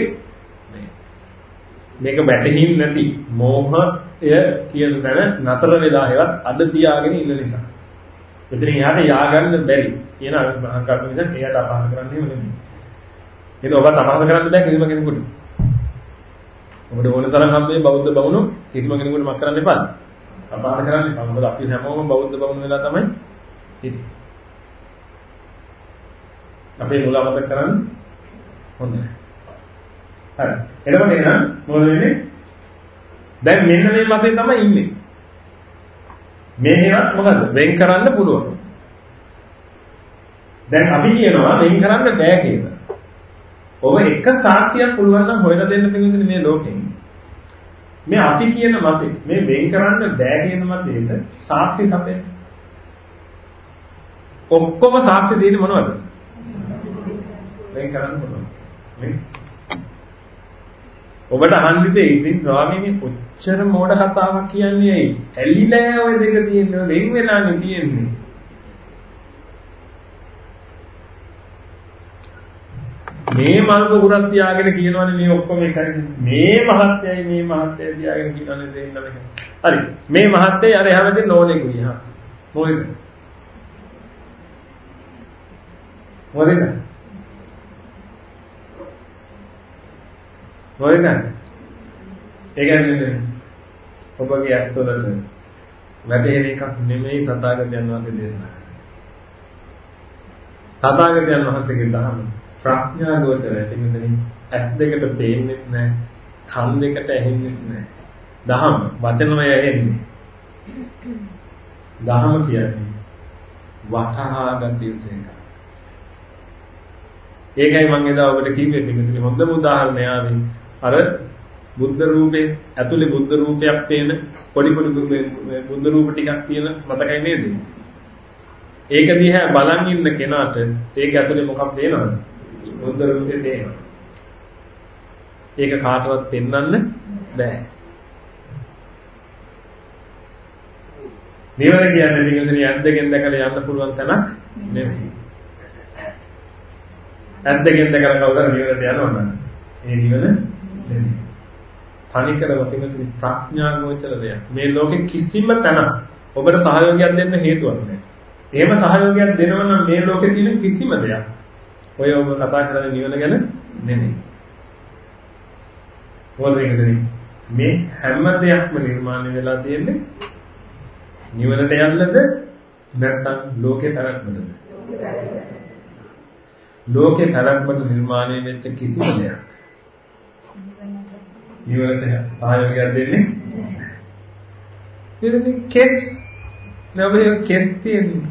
මේක වැටහින් නැති මෝහය කියන තැන නතර වෙලා හේවත් අද තියාගෙන ඉන්න නිසා. මෙතනින් එහාට ය아가න්න බැරි කියන අහංකාර නිසා එයාට අපහාස කරන්නේ නෙමෙයි. ඒක ඔබ අපහාස කරන්න බෑ කිසිම කෙනෙකුට. ඔබට ඕන තරම් හැමෝම බෞද්ධ බවුණු කිසිම කෙනෙකුට මක් කරන්න එපා. අපහාස කරන්න එපා. මොකද අපි හැමෝම බෞද්ධ බවුණු වෙලා තමයි හිටියේ. අපේ මුල අමතක කරන්න හොඳයි. හරි. එතකොට එහෙනම් මොකද වෙන්නේ? දැන් මෙන්න මේ මතේ තමයි ඉන්නේ. මේකවත් මොකද? වෙන් කරන්න පුළුවන්. දැන් අපි කියනවා වෙන් කරන්න බෑ කියලා. ඔබ එක සාක්ෂියක් පුළුවන් නම් හොයලා දෙන්න තියෙන්නේ මේ ලෝකෙන්. මේ අපි කියන මතේ මේ වෙන් කරන්න බෑ කියන මතේට සාක්ෂි සපේ. ඔක්කොම සාක්ෂි දෙන්නේ මොනවද? වෙන් කරන්න පුළුවන්. මේ ඔබට අහන්න දෙයි ඉතින් ස්වාමීනි ඔච්චර මෝඩ කතාවක් කියන්නේ ඇයි? ඇලිලා ඔය දෙක තියෙනවා වෙන් වෙලානේ තියෙන්නේ. මේ මල් පොකුරක් තියාගෙන කියනවනේ මේ ඔක්කොම එකයි. මේ මහත්යයි මේ මහත්යයි තියාගෙන කියනවනේ දෙන්නම එක. හරි. මේ මහත්යයි අර එහාමදී නෝනෙකුයි හා. මොකද? මොකද? මොකද? ඒ කියන්නේ ඔබගේ අස්තොලට වැටෙන එකක් නෙමෙයි තථාගතයන් වහන්සේ දේශනා කළේ. තථාගතයන් වහන්සේගේ ධර්ම ප්‍රඥා ගෝචරය කියන්නේ ඇස් දෙකට පේන්නේ නැහැ, කන් දෙකට ඇහෙන්නේ නැහැ. දහම වචනමය ඇහෙන්නේ. දහම කියන්නේ වටහා ගත යුතු එක. ඒකයි මම එදා ඔබට කිව්වේ මෙතන හොඳම උදාහරණය ආවේ අර බුද්ධ රූපේ ඇතුලේ බුද්ධ රූපයක් පේන පොඩි පොඩි බුද්ධ රූප ටිකක් තියෙන මතකයි නේද? ඒක දිහා බලන් ඉන්න කෙනාට ඒක ඇතුලේ මොකක්ද පේනවද? බුද්ධ රූපේ පේනවා. ඒක කාටවත් පෙන්වන්න බෑ. නිවන කියන්නේ නිවනේ ඇද්දකින් දැකලා යන්න පුළුවන් තැනක් නෙවෙයි. ඇද්දකින් දැකලා කවුරුහරි නිවනට යනවද? ඒ නිවන නෙවෙයි. තනිකරම තියෙන ප්‍රඥා ගෝචර දෙයක්. මේ ලෝකෙ කිසිම තැනක් ඔබට සහයෝගයක් දෙන්න හේතුවක් නැහැ. එහෙම සහයෝගයක් දෙනවා නම් මේ ලෝකෙ තියෙන කිසිම දෙයක් ඔය ඔබ කතා කරන නිවන ගැන නෙමෙයි. මොකද මේ හැම දෙයක්ම නිර්මාණය වෙලා තියෙන්නේ නිවනට යන්නද නැත්නම් ලෝකේ තරක්මද? ලෝකේ තරක්මද නිර්මාණය වෙච්ච කිසිම දෙයක් නිවනට සහයෝගයක් දෙන්නේ ඉතින් කෙස් නබේ කෙස් තියෙන්නේ.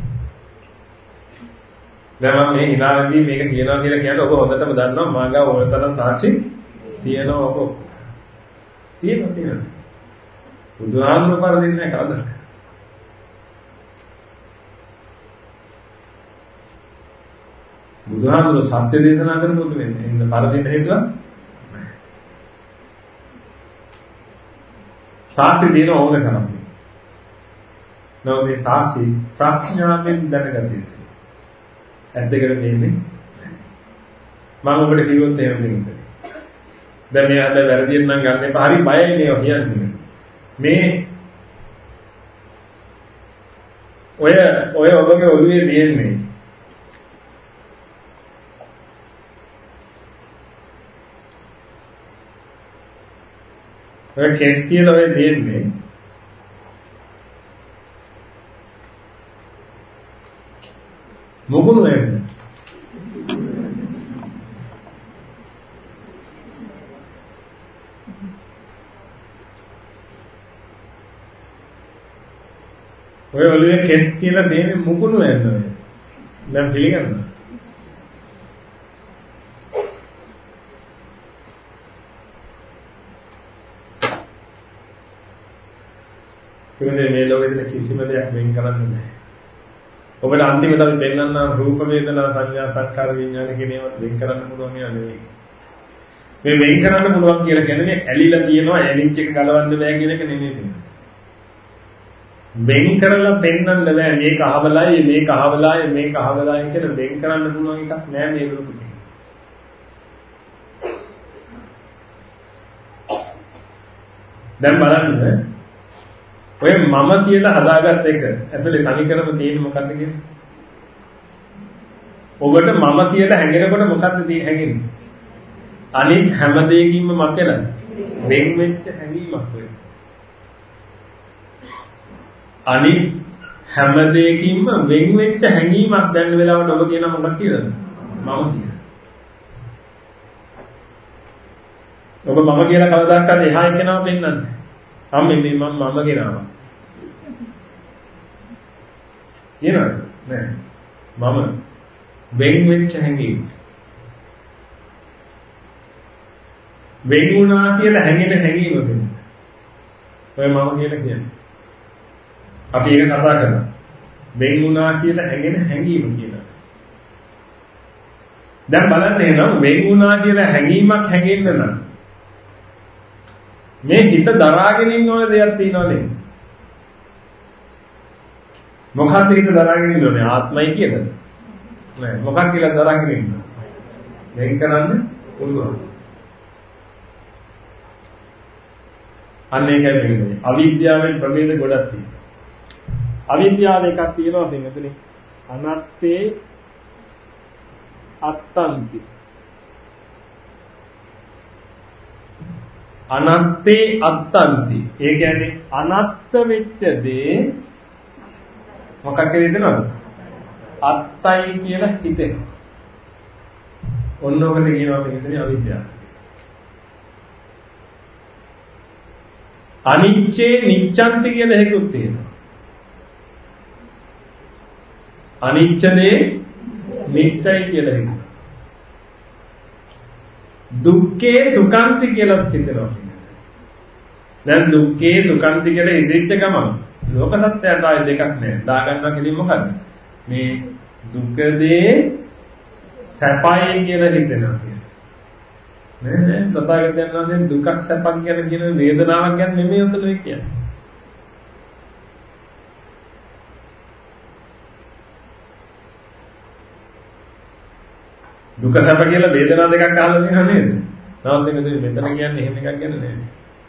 දැන් මේ හිනාවදී මේක කියනවා කියලා කියනකොට ඔබ හොඳටම දන්නවා මාගා ඕන තරම් සාක්ෂි තියෙනවා ඔබ. තියෙනවා තියෙනවා. බුදුහාමුදුරුවෝ පරදින්නේ නැහැ කවදාද? බුදුහාමුදුරුවෝ සත්‍ය දේශනා කරනකොට වෙන්නේ ඉන්න පරදින්න හේතුව සාක්ෂි දෙන ඕන කරන්නේ. නෝ මේ සාක්ෂි ප්‍රඥාවෙන් දැනගත යුතුයි. ඇත්තකට දෙන්නේ මම ඔබට කිව්වොත් එහෙම දෙන්නේ. දැන් මේ අද වැරදියෙන් නම් ගන්න එපා. හරි බයයි මේ කියන්නේ. මේ ඔය ඔය ඔබගේ ඔළුවේ තියෙන්නේ ඔය කෙස් කියලා ඔය තියෙන්නේ ඔය ඔළුවේ කෙස් කියලා තියෙන මුකුණු වෙනවා. දැන් පිළිගන්නවා. කියන්නේ මේ ලෝකෙදී කිසිම දෙයක් වෙන් කරන්න බෑ. ඔබට අන්තිමට අපි දෙන්නන්න රූප වේදනා සංඥා සංකාර විඥාන කියන ඒවා වෙන් කරන්න පුළුවන් නෑ නෙවෙයි. මේ වෙන් කරන්න පුළුවන් කියලා කියන්නේ ඇලිලා තියෙනවා ඇලිච් එක ගලවන්න බෑ කියන එක නෙමෙයි. වෙන් කරලා පෙන්වන්න බෑ මේක අහවලයි මේක අහවලයි මේක අහවලයි කියලා වෙන් කරන්න පුළුවන් එකක් නෑ මේ ලෝකෙදී. දැන් බලන්න ඔය මම කියලා හදාගත්ත එක ඇතුලේ තනිකරම තියෙන්නේ මොකද්ද කියන්නේ? ඔබට මම කියලා හැඟෙනකොට මොකද්ද තියෙන්නේ හැඟෙන්නේ? අනිත් හැම දෙයකින්ම මකලා වෙන් වෙච්ච හැඟීමක් වෙයි. අනිත් හැම දෙයකින්ම වෙන් වෙච්ච හැඟීමක් දැන් වෙලාවට ඔබ කියන මොකක්ද කියලාද? මම කියලා. ඔබ මම කියලා කවදාකවත් එහා එක්කනව පෙන්වන්නේ. අම්මේ මේ මම මම කියනවා. කියනවද? නෑ. මම වෙන් වෙච්ච හැඟීම. වෙන් වුණා කියලා හැඟෙන හැඟීම වෙන්නේ. ඔය මම කියලා කියන්නේ. අපි ඒක කතා කරනවා. වෙන් වුණා කියලා හැඟෙන හැඟීම කියලා. දැන් බලන්න එනවා වෙන් වුණා කියලා හැඟීමක් හැඟෙන්න නම් මේ හිත දරාගෙන ඉන්න ඕන දෙයක් තියෙනවා නේද? මොකක්ද හිත දරාගෙන ඉන්න ඕනේ? ආත්මයි කියද? නෑ. මොකක් කියලා දරාගෙන ඉන්න? වෙන් කරන්න පුළුවන්. අන්න ඒකයි වෙන්නේ. අවිද්‍යාවෙන් ප්‍රභේද ගොඩක් තියෙනවා. අවිද්‍යාව එකක් තියෙනවා මෙතන. අනත්තේ අත්තන්ති. අනත්තේ අත්තන්ති. ඒ කියන්නේ අනත්ත වෙච්ච දේ මොකක් කියලාද? අත්තයි කියලා හිතෙනවා. ඔන්න ඔකට කියනවා මෙතන අවිද්‍යාව. අනිච්චේ නිච්ඡන්ති කියලා හේතුත් තියෙනවා. අනිච්චනේ නිච්චයි කියලා හිතනවා. දුක්ඛේ සුඛන්ති කියලා හිතනවා. දැන් දුක්ඛේ සුඛන්ති කියලා ඉදිරිච්ච ගමන් ලෝක සත්‍යයට ආයේ දෙකක් නෑ. දාගන්නවා කියන්නේ මොකද්ද? මේ දුක්ඛදේ සැපයි කියලා හිතෙනවා කියන්නේ. නෑ නෑ තථාගතයන් වහන්සේ දුකක් සැපක් ගැන කියන වේදනාවක් ගැන නෙමෙයි උතන කියන්නේ. දුක සැප කියලා වේදනා දෙකක් අහලා තියෙනව නේද? නමුත් මේක මෙතන කියන්නේ එහෙම එකක් ගැන නෙමෙයි.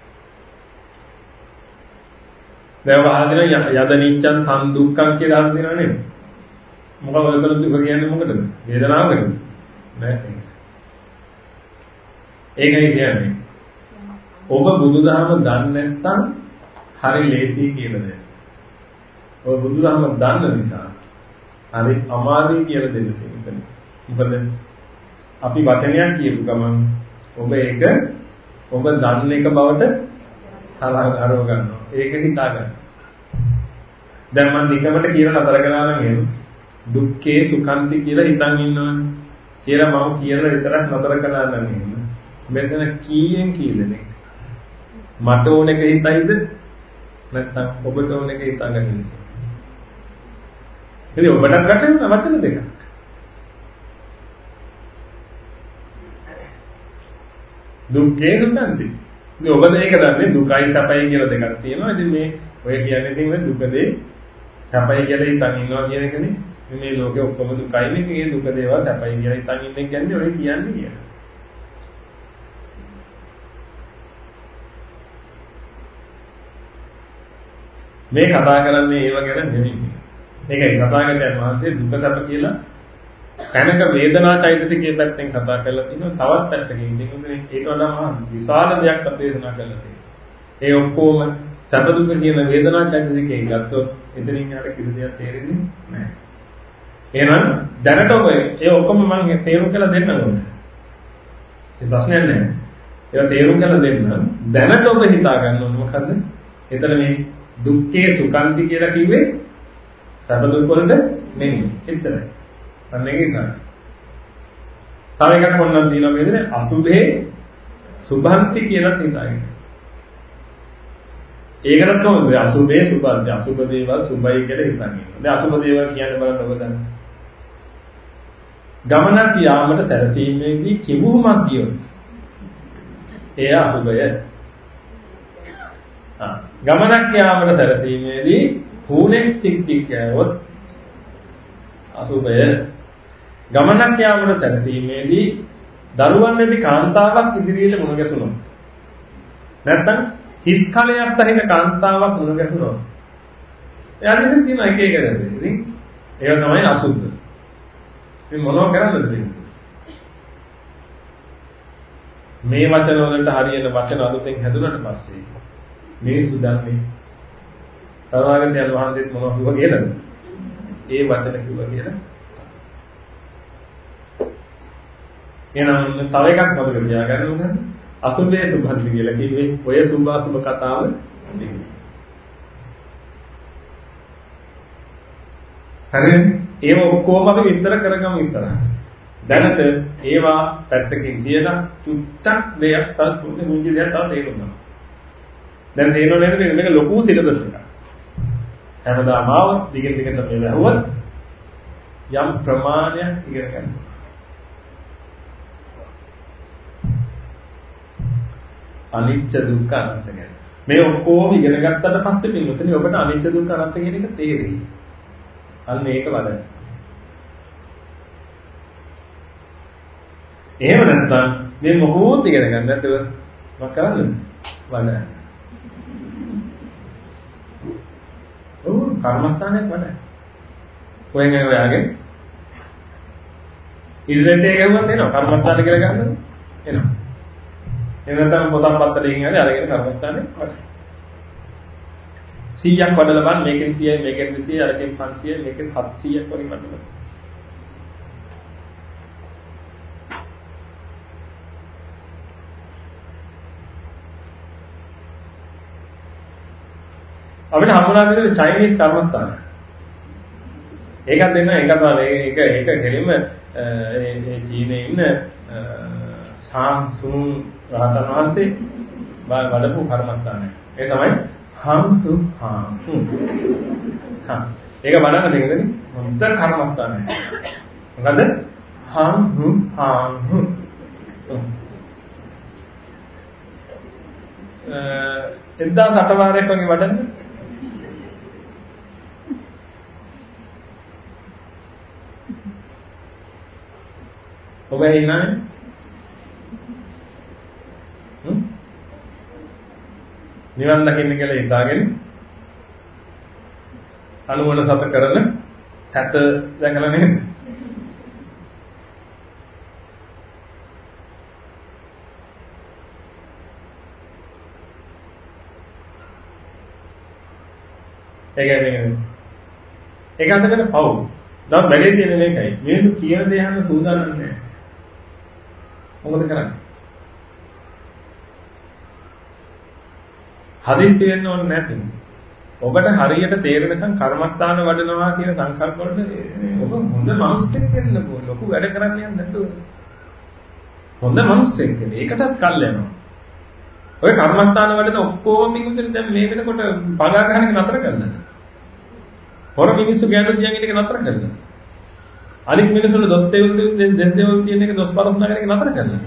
දැන් වහගෙන යද නිච්ඡන් සම් දුක්ඛං කියලා අහලා තියෙනව නේද? මොකද ඔයගොල්ලෝ දුක කියන්නේ මොකටද? වේදනාවකද? නෑ. ඒකයි කියන්නේ. ඔබ බුදුදහම දන්නේ නැත්නම් හරි ලේසි කියලා දෙන්න. ඔබ බුදුදහම දන්න නිසා හරි අමාරුයි කියලා දෙන්න තියෙනවා. මොකද අපි වචනයක් කියපු ගමන් ඔබ ඒක ඔබ දන්න එක බවට හරව ගන්නවා. ඒක හිතා ගන්න. දැන් මම නිකමට කියලා නතර කරනවා නම් එහෙම දුක්ඛේ සුඛන්ති කියලා හිතන් ඉන්නවනේ. කියලා මම කියලා විතරක් නතර කරනවා නම් එහෙම. මෙතන කීයෙන් කීදෙනෙක් මට ඕන එක හිතයිද නැත්නම් ඔබට ඕන එක හිතාගන්නේ. ඉතින් ඔබටත් ගැටෙන වචන දෙකක්. දුක්ඛේ සුඛන්ති. ඉතින් ඔබද ඒක දන්නේ දුකයි සැපයි කියලා දෙකක් තියෙනවා. ඉතින් මේ ඔය කියන්නේ ඉතින් මේ දුකදී සැපයි කියලා හිතන් ඉන්නවා කියන එකනේ. මේ ලෝකේ ඔක්කොම දුකයි නේ. මේ දුක දේවල් සැපයි කියලා හිතන් ඉන්නේ කියන්නේ ඔය කියන්නේ කියලා. මේ කතා කරන්නේ ඒව ගැන නෙමෙයි. මේකයි කතාගතයන් වහන්සේ දුක සැප කියලා කනක වේදනා චෛතසිකයේ පැත්තෙන් කතා කරලා තිනවා. තවත් පැත්තකින් ඉතින් ඒක වඩා මහා විශාල දෙයක් අපේදනා කරලා තියෙනවා. ඒ ඔක්කොම සැප දුක කියන වේදනා චෛතසිකයෙන් ගත්තොත් එතනින් යාට කිසි දෙයක් තේරෙන්නේ නැහැ. එහෙනම් දැනට ඔබ ඒ ඔක්කොම මම තේරුම් කරලා දෙන්න ඕනේ. ඒ ප්‍රශ්නයක් නැහැ. ඒවා තේරුම් කරලා දෙන්න. දැනට ඔබ හිතා ගන්න ඕනේ මොකද්ද? එතන මේ දුක්ඛේ සුඛන්ති කියලා කිව්වේ සැප දුක් වලට නෙමෙයි. එච්චරයි. අන්න ඒක නෑ. තව එකක් මොනවද දිනවා මේකනේ අසුභේ සුභන්ති කියලා හිතාගෙන. ඒකට කොහොමද අසුභේ සුභන්ති අසුභ දේවල් සුභයි කියලා හිතන්නේ. දැන් අසුභ දේවල් කියන්නේ බලන්න ඔබ දැන්. ගමනක් යාමට සැරසීමේදී කිඹුමක් ගියොත් එය අසුභය. ආ ගමනක් යාමට සැරසීමේදී හුණෙක් ටික් ටික් ගෑවොත් අසුභය. ගමනක් යාමට සැරසීමේදී දරුවන් නැති කාන්තාවක් ඉදිරියට මුණ ගැසුණොත් නැත්නම් හිස් කලයක් තහින කාන්තාවක් මුණ ගැසුණොත් එයාට තියෙන එක එක දේ. ඉතින් ඒක තමයි අසුභ. මේ මොනව කරන්නද දෙන්නේ? මේ වචන වලට හරියට වචන අලුතෙන් හැදුනට පස්සේ මිනිස්සු දන්නේ සර්වඥයන් වහන්සේත් මොනවද කිව්වා කියලාද? ඒ වචන කිව්වා කියලා. එහෙනම් තව එකක් මතක තියාගන්න ඕනේ. අසුභේ සුභන්ති කියලා කිව්වේ ඔය සුභ අසුභ කතාව නෙමෙයි. හරිද? ඒව ඔක්කොම අපි විස්තර කරගමු ඉස්සරහට. දැනට ඒවා පැත්තකින් තියලා චුට්ටක් දෙයක් තව මුංජි දෙයක් තව තේරුණා. දැන් තේරෙනව නේද මේක ලොකු සිලබස් එකක්. හැමදාම ආව දිගින් දිගට මේ වැහුවත් යම් ප්‍රමාණයක් ඉගෙන ගන්න. අනිත්‍ය දුක්ඛ අනාත්ම ගැන. මේ ඔක්කොම ඉගෙන ගත්තට පස්සේ පින්වතුනි ඔබට අනිත්‍ය දුක්ඛ අනාත්ම කියන එක තේරෙයි. අන්න ඒක වඩන්න. එහෙම නැත්නම් මේ මොකෝත් ඉගෙන ගන්න නැතුව මොකක් කරන්නද? වඩන්න. ඔව් කර්මස්ථානයක් වඩන්න. කොහෙන් ආව ඔයාගේ? ඉන්ටර්නෙට් එකේ ගියොත් එනවා කර්මස්ථාන කියලා ගන්නද? එනවා. එහෙම නැත්නම් පොතක් පත්තරකින් හරි අරගෙන කර්මස්ථානේ වඩන්න. සීයක් වඩලා බලන්න මේකෙන් සීයයි මේකෙන් දෙසීයයි අරකින් පන්සීයයි මේකෙන් හත්සීයක් වගේ වඩලා. අපිට හම්බුනා දෙන්නේ චයිනීස් කර්මස්ථාන. ඒකත් දෙන්න එකක් තමයි ඒක ඒක දෙලින්ම ඒ චීනයේ ඉන්න සාම් සුන් රහතන් වහන්සේ වඩපු කර්මස්ථානය. ඒ තමයි හම් සු හම්. හා ඒක බලන්න දෙන්නේ මොකද කර්මස්ථානය. මොකද හම් හු හම් හු. එදා සතවාරයක් වගේ වඩන්න. ඔබ ඉන්නනේ හ්ම් නිවන් දකින්න කියලා හිතාගෙන අනුවන සත කරන කත දැකලා නේද? ඒකයි මේක. ඒක අතකට පව්. දැන් බැලේ තියෙන මේකයි. මේක කියන දේ අහන්න සූදානම් නැහැ. මොකද කරන්නේ? හදිස්සි වෙන්න ඕනේ නැතිනම්. ඔබට හරියට තේරෙනකන් කර්මස්ථාන වඩනවා කියන සංකල්ප වලට ඔබ හොඳ මිනිස්සෙක් වෙන්න ඕන. ලොකු වැඩ කරන්න යන්න නැතුව. හොඳ මිනිස්සෙක් වෙන්න. ඒකටත් කල් යනවා. ඔය කර්මස්ථාන වලට ඔක්කොම මිනිස්සුන් දැන් මේ වෙනකොට පගා ගන්න එක නතර කරලා. හොර මිනිස්සු ගැන දියන් එක නතර කරලා. අනිත් මිනිස්සුන්ට දොස් දෙවල් දෙස් දෙවල් කියන එක දොස් පරස්නා කරන එක නතර කරලා.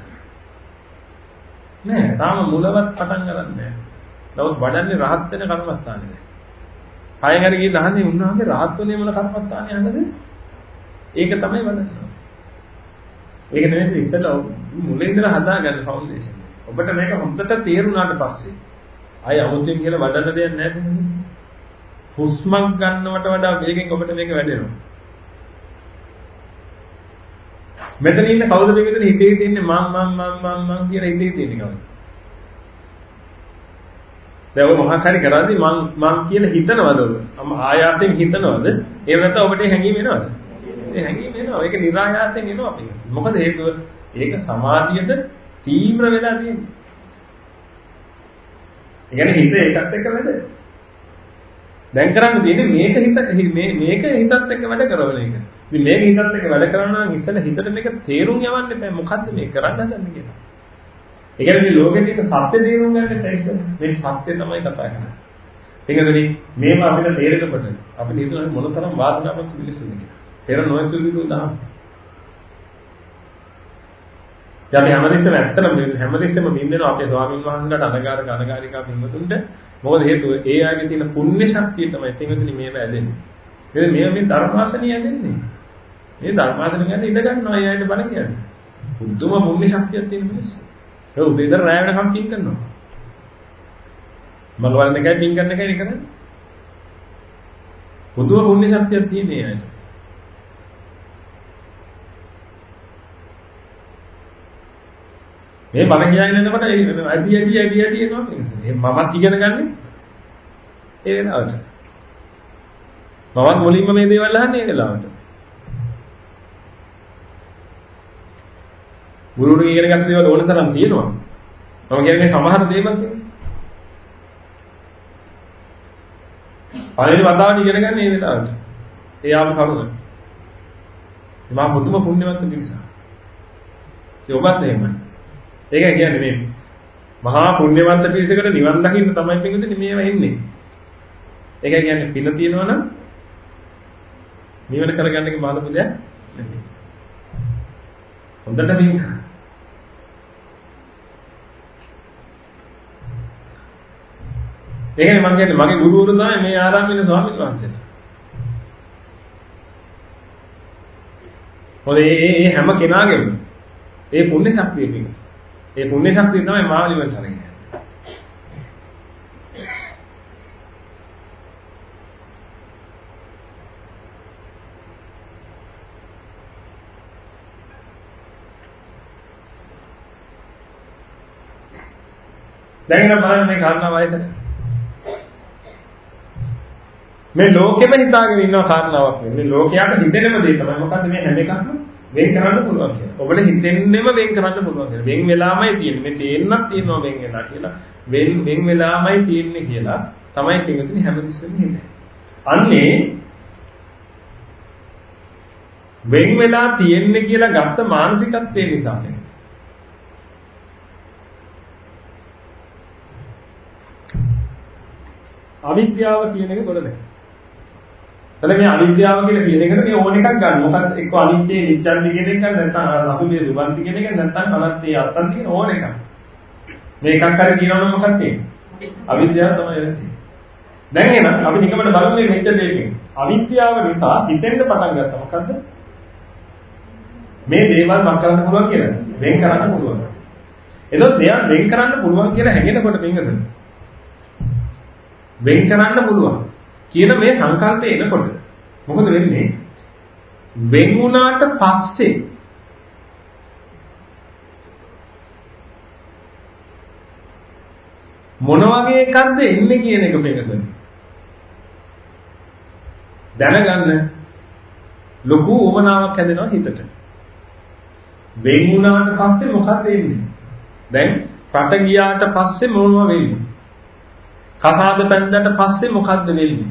නෑ තාම මුලවත් පටන් ගන්න නෑ. නමුත් වඩන්නේ රහත් වෙන කර්මස්ථානේ. කයෙන් හරි ගිහින් අහන්නේ උන්වහන්සේ රහත් වෙන්නේ මොන කර්මස්ථානේ යන්නද? ඒක තමයි වඩන්නේ. ඒක නෙමෙයි ඉස්සෙල්ලා මුලින් ඉඳලා හදාගන්න ෆවුන්ඩේෂන් එක. ඔබට මේක හොඳට තේරුණාට පස්සේ ආය අමුතුවෙන් කියලා වඩන්න දෙයක් නැහැ නේද? හුස්මක් ගන්නවට වඩා වේගෙන් ඔබට මේක වැඩෙනවා. මෙතන ඉන්න කවුද මේකද හිතේ තියන්නේ මම් මම් මම් මම් මම් කියලා හිතේ තියෙන්නේ කවුද? දැන් ඔබ මොකක් හරි කරද්දී මං මං කියලා හිතනවද ඔබ? ආයාසයෙන් හිතනවද? එහෙම නැත්නම් ඔබට හැඟීම එනවද? ඒ හැඟීම එනවා. ඒක නිරායාසයෙන් එනවා අපිට. මොකද හේතුව? ඒක සමාධියට තීව්‍ර වෙලා තියෙනවා. ඒ කියන්නේ හිත ඒකත් එක්ක වැඩ. දැන් කරන්න තියෙන්නේ මේක හිත මේ මේක හිතත් එක්ක වැඩ කරන එක. ඉතින් මේක හිතත් එක්ක වැඩ කරනවා නම් ඉස්සෙල්ලා හිතට මේක තේරුම් යවන්න එපා. මොකද්ද මේ කරන්න හදන්නේ කියලා. ඒ කියන්නේ මේ ලෝකෙ තියෙන සත්‍ය තේරුම් ගන්න ඉස්සෙල්ලා මේ සත්‍ය තමයි කතා කරන්නේ. ඒකදදී මේවා අපිට තේරෙනකොට අපිට හිතන මොනතරම් වාසනාවක් මිනිස්සුන්ද කියලා. පෙර නොයසුලු දහම්. යටි හැමදෙස්සම ඇත්තටම හැමදෙස්සම බින්දෙනවා අපේ ස්වාමීන් වහන්සේලාට අනගාර ගණගාරිකා පින්වතුන්ට. මොකද හේතුව ඒ ආගේ තියෙන පුණ්‍ය ශක්තිය තමයි පින්වතුනි මේව ඇදෙන්නේ. ඒ මේ මේ ධර්මාසනිය ඇදෙන්නේ. මේ ධර්මාසනිය කියන්නේ ඉඳ ගන්නවා අයයට බණ කියන්නේ. බුද්ධම පුණ්‍ය ශක්තියක් තියෙන මිනිස්සු. ඒ උදේට රැය වෙනකම් පින් කරනවා. මගවල් එකයි පින් කරන එකයි කරන්නේ. බුදුම පුණ්‍ය ශක්තියක් තියෙන අයයට. මේ බණ කියන්නේ නේදකොට අඩි අඩි අඩි අඩි එනවා කියන්නේ. මමත් ඉගෙන ගන්න ඒ වෙලාවට. මමත් මුලින්ම මේ දේවල් අහන්නේ ඒ වෙලාවට. ගුරුවරු ඉගෙන ගන්න දේවල් ඕන තරම් තියෙනවා. මම කියන්නේ සමහර දේවල් තියෙනවා. පළවෙනි වතාවට ඉගෙන ගන්න ඒ වෙලාවට. ඒ ආපු කරුණ. මම මුදුම පුණ්‍යවන්ත නිසා. ඒ ඔබත් එහෙමයි. ඒක කියන්නේ මේ මහා පුණ්‍යවන්ත පිරිසකට නිවන් දකින්න තමයි පිටුදේ මේවා එන්නේ. ඒක කියන්නේ පින තියෙනවා නම් නිවන කරගන්න එක මාළු දෙයක් නෙමෙයි. හොඳට පින් කරා. ඒකනේ මම කියන්නේ මගේ ගුරුවරු තමයි මේ ආරාමයේ ස්වාමීන් වහන්සේලා. මොකද මේ මේ හැම කෙනාගේම ඒ පුණ්‍ය ශක්තිය පිට. ඒ පුණ්‍ය ශක්තිය තමයි මාළිවට හරියන්නේ. දැන් නම් බලන්න මේ කාරණා වයිද? මේ ලෝකෙම හිතාගෙන ඉන්න කාරණාවක් නෙමෙයි. මේ ලෝකයට හිතෙනම දේ තමයි මොකද්ද මේ හැම එකක්ම වෙන් කරන්න පුළුවන් කියලා. ඔබට හිතෙන්නෙම වෙන් කරන්න පුළුවන් කියලා. වෙන් වෙලාමයි තියෙන්නේ. මේ තේන්නක් තියෙනවා වෙන් වෙලා කියලා. වෙන් වෙන් වෙලාමයි තියෙන්නේ කියලා තමයි පිටුදින හැමතිස්සෙම හිතන්නේ. අන්නේ වෙන් වෙලා තියෙන්නේ කියලා ගත්ත මානසිකත්වය නිසා නේ. අවිද්‍යාව කියන එක ගොඩ නැහැ. එතන මේ අවිද්‍යාව කියලා කියන එකට මේ ඕන එකක් ගන්න. මොකද එක්ක අනිත්‍ය නිත්‍යන්ති කියන එක නැත්නම් අසුභේ සුභන්ති කියන එක නැත්නම් අනත්තේ අත්තන්ති කියන ඕන එකක්. මේ එකක් හරි කියනවනම් මොකක්ද තියෙන්නේ? අවිද්‍යාව තමයි එන්නේ. දැන් එහෙනම් අපි නිකමට බලමු මේ මෙච්චර දෙයකින්. අවිද්‍යාව නිසා හිතෙන්න පටන් ගත්තා මොකද්ද? මේ දේවල් මම කරන්න පුළුවන් කියලා. වෙන් කරන්න පුළුවන්. එතකොට මෙයා වෙන් කරන්න පුළුවන් කියලා හැඟෙනකොට පින්ගද? වෙන් කරන්න පුළුවන් කියන මේ සංකල්පය එනකොට මොකද වෙන්නේ? වෙන් වුණාට පස්සේ මොන වගේ එකක්ද එන්නේ කියන එක මේකද? දැනගන්න ලොකු උමනාවක් හැදෙනවා හිතට. වෙන් වුණාට පස්සේ මොකක්ද එන්නේ? දැන් රට ගියාට පස්සේ මොනව වෙන්නේ? කතාද පැන්දට පස්සේ මොකද්ද වෙන්නේ?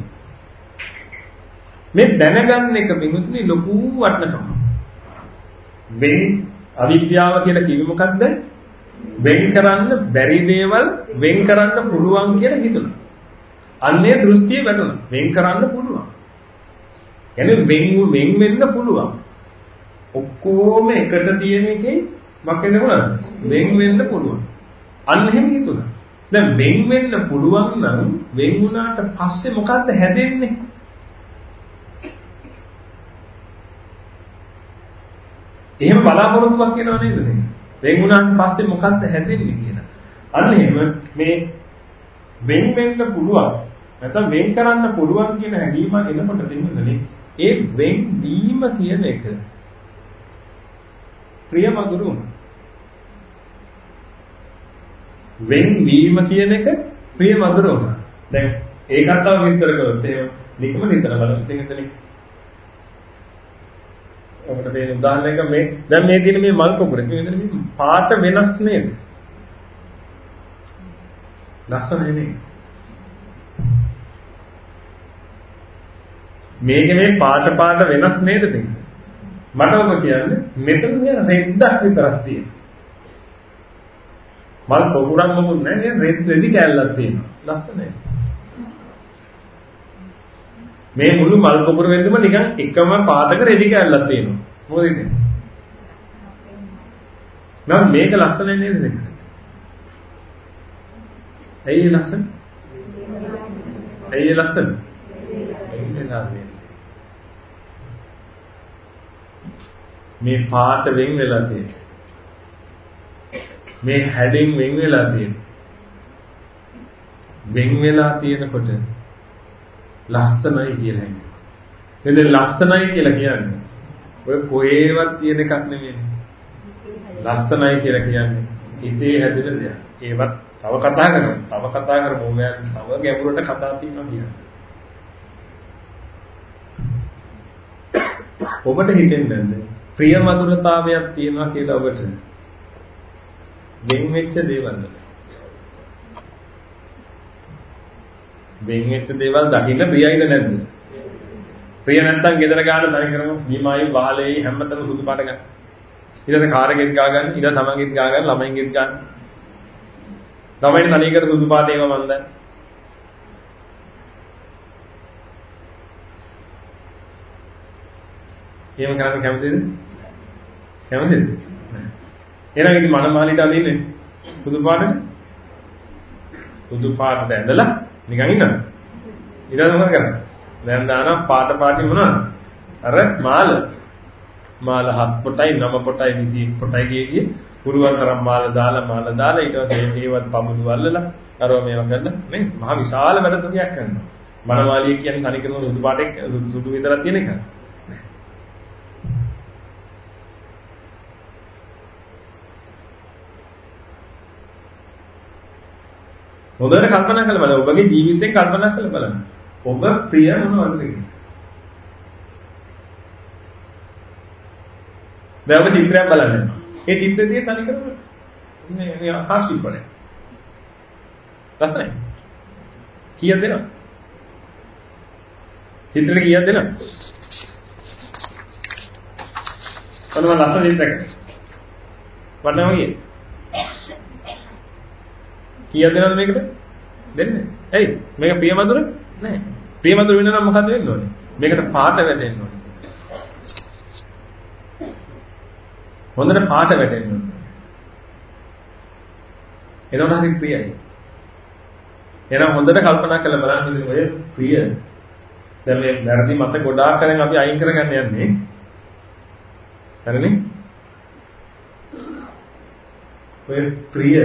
මේ දැනගන්න එක පිටුතුනි ලොකු වටිනකම. වෙන් අවිද්‍යාව කියලා කිව්වේ මොකද්ද? වෙන් කරන්න බැරි දේවල් වෙන් කරන්න පුළුවන් කියලා හිතුණා. අන්නේ දෘෂ්ටිය වැටුණා. වෙන් කරන්න පුළුවන්. يعني වෙන් වෙන් වෙන්න පුළුවන්. ඔක්කොම එකට තියෙන එකේ මොකද වුණාද? වෙන් වෙන්න පුළුවන්. අන්න එහෙම හිතුණා. දැන් වෙන් වෙන්න පුළුවන් නම් වෙන් වුණාට පස්සේ මොකද්ද හැදෙන්නේ? එහෙම බලාපොරොත්තුවක් කියනවා නේද මේ? වෙන් වුණාට පස්සේ මොකද්ද හැදෙන්නේ කියලා. අන්න එහෙම මේ වෙන් වෙන්න පුළුවන්. නැත්නම් වෙන් කරන්න පුළුවන් කියන හැඟීම එනකොට දෙන්නනේ ඒ වෙන් වීම කියන එක ප්‍රියමధుරුම. වෙන් වීම කියන එක ප්‍රියමధుරුම. දැන් ඒකත් තව විස්තර කරොත් ඒ නිකම නිතර බලන්න තියෙන්නේ. ඔබට මේ උදාහරණයක මේ දැන් මේ දින මේ මල් කොපුර කියන්නේ මේ පාට වෙනස් නේද? ලස්සන නේ. මේක මේ පාට පාට වෙනස් නේද දෙන්න. මට ඔබ කියන්නේ මෙතන කියන රෙද්දක් විතරක් තියෙනවා. මල් පොකුරක් මොකුත් නැහැ නේ රෙද් රෙදි කැල්ලක් තියෙනවා. ලස්සනයි. මේ මුළු මල් පොකුර වෙන්නම නිකන් එකම පාටක රෙදි කැල්ලක් තියෙනවා. මොකද ඉතින්? නම් මේක ලස්සන නේද දෙක? ඇයි ලස්සන? ඇයි ලස්සන? මේ පාට වෙන් වෙලා තියෙනවා. මේ හැඩින් වෙන් වෙලා තියෙනවා. වෙන් වෙලා තියෙනකොට ලස්සනයි කියලා හිතනවා. එතෙන් ලස්සනයි කියලා කියන්නේ ඔය කොහේවත් තියෙන එකක් නෙමෙයි. ලස්සනයි කියලා කියන්නේ හිතේ හැදෙන දෙයක්. ඒවත් තව කතා කරමු. තව කතා කරමු. මම තව ගැඹුරට කතා තියෙනවා කියන්නේ. ඔබට හිතෙන්නේ නැද්ද? ප්‍රිය මధుරතාවයක් තියෙනවා කියලා ඔබට. වෙන් වෙච්ච දේවල්. වෙන් වෙච්ච දේවල් දකින්න ප්‍රියයිද නැද්ද? ප්‍රිය නැත්තම් ගෙදර ගන්න තනි කරමු. නිමයි වහලේ හැමතැනම සුදු පාට ගන්න. ඊළඟ කාර් එකෙත් ගා ගන්න, ඊළඟ තමන්ගෙත් ගා ගන්න, ළමයින්ගෙත් ගන්න. ළමයින් තනි කර සුදු පාට ඒවා මන්ද. එහෙම කරන්න කැමතිද? කැමතිද? එහෙනම් ඉතින් මනමාලිට අදින්නේ සුදු පාටද? සුදු පාටට ඇඳලා නිකන් ඉන්නවා. ඊළඟ මොකද කරන්නේ? දැන් දානවා පාට පාටි මොනවද? අර මාල. මාල හත් පොටයි නව පොටයි විසි එක් පොටයි ගියේ පුරුවන් තරම් මාල දාලා මාල දාලා ඊට පස්සේ ඒවත් පමුණු වල්ලලා අරව මේවා කරන නේ මහ විශාල වැඩ තුනක් කරනවා. මනමාලිය කියන්නේ තනිකරම සුදු පාටේ සුදු විතරක් තියෙන එක. හොඳට කල්පනා කරලා බලන්න. ඔබගේ ජීවිතේ කල්පනා කරලා බලන්න. ඔබ ප්‍රිය මොනවද කියන්නේ? දැන් ඔබ චිත්‍රයක් බලන්න. ඒ චිත්‍රයේ තනි කරම මේ මේ හාස්‍ය කරේ. ලස්සනයි. කීයක් දෙනවද? චිත්‍රෙට කීයක් දෙනවද? කොහොමද ලස්සන චිත්‍රයක්? වර්ණම කීයද? කීයක් දෙනවද මේකට? දෙන්නේ. ඇයි? මේක ප්‍රියමధుර නෑ. ප්‍රියමధుර වෙන්න නම් මොකද්ද වෙන්න ඕනේ? මේකට පාට වැටෙන්න ඕනේ. හොඳට පාට වැටෙන්න ඕනේ. එතකොට හරි ප්‍රියයි. එහෙනම් හොඳට කල්පනා කරලා බලන්න ඉතින් ඔය ප්‍රිය දැන් මේ වැරදි මත ගොඩාක් කරන් අපි අයින් කරගන්න යන්නේ. හරිනේ? ඔය ප්‍රිය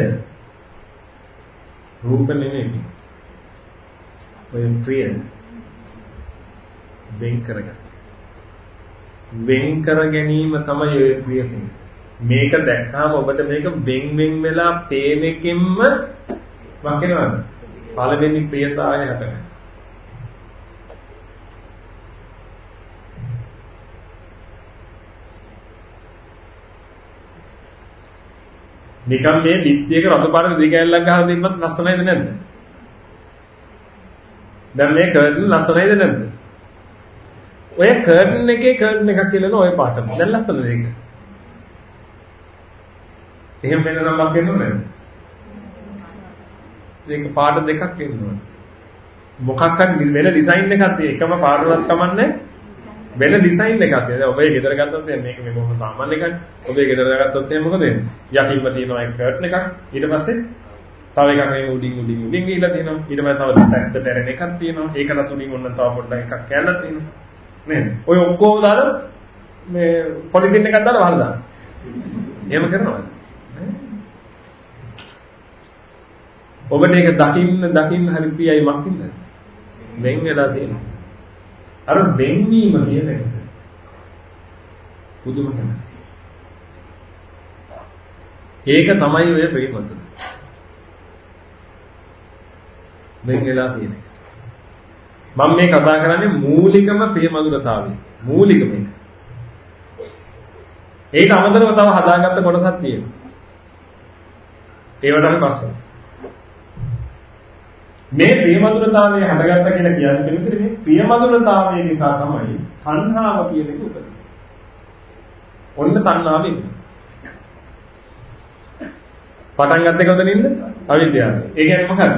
රූප නෙමෙයි. ඔය ප්‍රිය වෙන් කරගන්න. වෙන් කර ගැනීම තමයි ඔය ප්‍රිය කියන්නේ. මේක දැක්කාම ඔබට මේක වෙන් වෙන් වෙලා පේන එකෙන්ම වකිනවද? පළවෙනි ප්‍රියතාවය හටගන්න. නිකම් මේ පිටියක රතු පාට දිගැලක් ගහලා දෙන්නත් ලස්සනයිද නැද්ද? දැන් මේ කර්ටන් ලස්සනයිද නැද්ද? ඔය කර්ටන් එකේ කර්ටන් එකක් කියලා ඔය පාටම. දැන් ලස්සනද ඒක? එහෙම වෙන නමක් එන්න ඕනේ. මේක පාට දෙකක් එන්න ඕනේ. මොකක් හරි වෙන ඩිසයින් එකක් තියෙන එකම පාටවත් කමන්නේ වෙන ඩිසයින් එකක් තියෙනවා. ඔබේ ගෙදර ගත්තොත් මේක මේ බොහොම සාමාන්‍ය එකක්. ඔබේ ගෙදර ගත්තොත් එහෙනම් මොකද වෙන්නේ? යටින්ම තියෙනවා එක කර්ටන් එකක්. ඊට පස්සේ තව එකක් මේ උඩින් උඩින් උඩින් ගිහලා තියෙනවා. ඊට පස්සේ තව පැත්ත ටැරෙන එකක් තියෙනවා. ඒකට උඩින් ඔන්න තව පොඩ්ඩක් එකක් කැල්ලක් තියෙනවා. නේද? ඔය ඔක්කොම දාලා මේ පොලිතින් එකක් දාලා වහලා දාන්න. එහෙම කරනවද? ඔබට ඒක දකින්න දකින්න හරි ප්‍රියයි මක්කින්ද? වෙන් වෙලා තියෙනවා. අර වෙන්වීම කියන එක පුදුම තමයි. ඒක තමයි ඔය ප්‍රේමත. වෙන් වෙලා තියෙන එක. මම මේ කතා කරන්නේ මූලිකම ප්‍රේමදුරතාවය. මූලිකම එක. ඒක අමතරව තව හදාගත්ත කොටසක් තියෙනවා. ඒවට අපි පස්සේ. මේ ප්‍රියමధుරතාවය හටගත්ත කියලා කියන්නේ පිළිතුරේ මේ ප්‍රියමధుරතාවය නිසා තමයි තණ්හාව කියන එක උපදින්නේ. ඔන්න තණ්හාව ඉන්නේ. පටන් ගත්ත එක උදනින්ද අවිද්‍යාව. ඒ කියන්නේ මොකක්ද?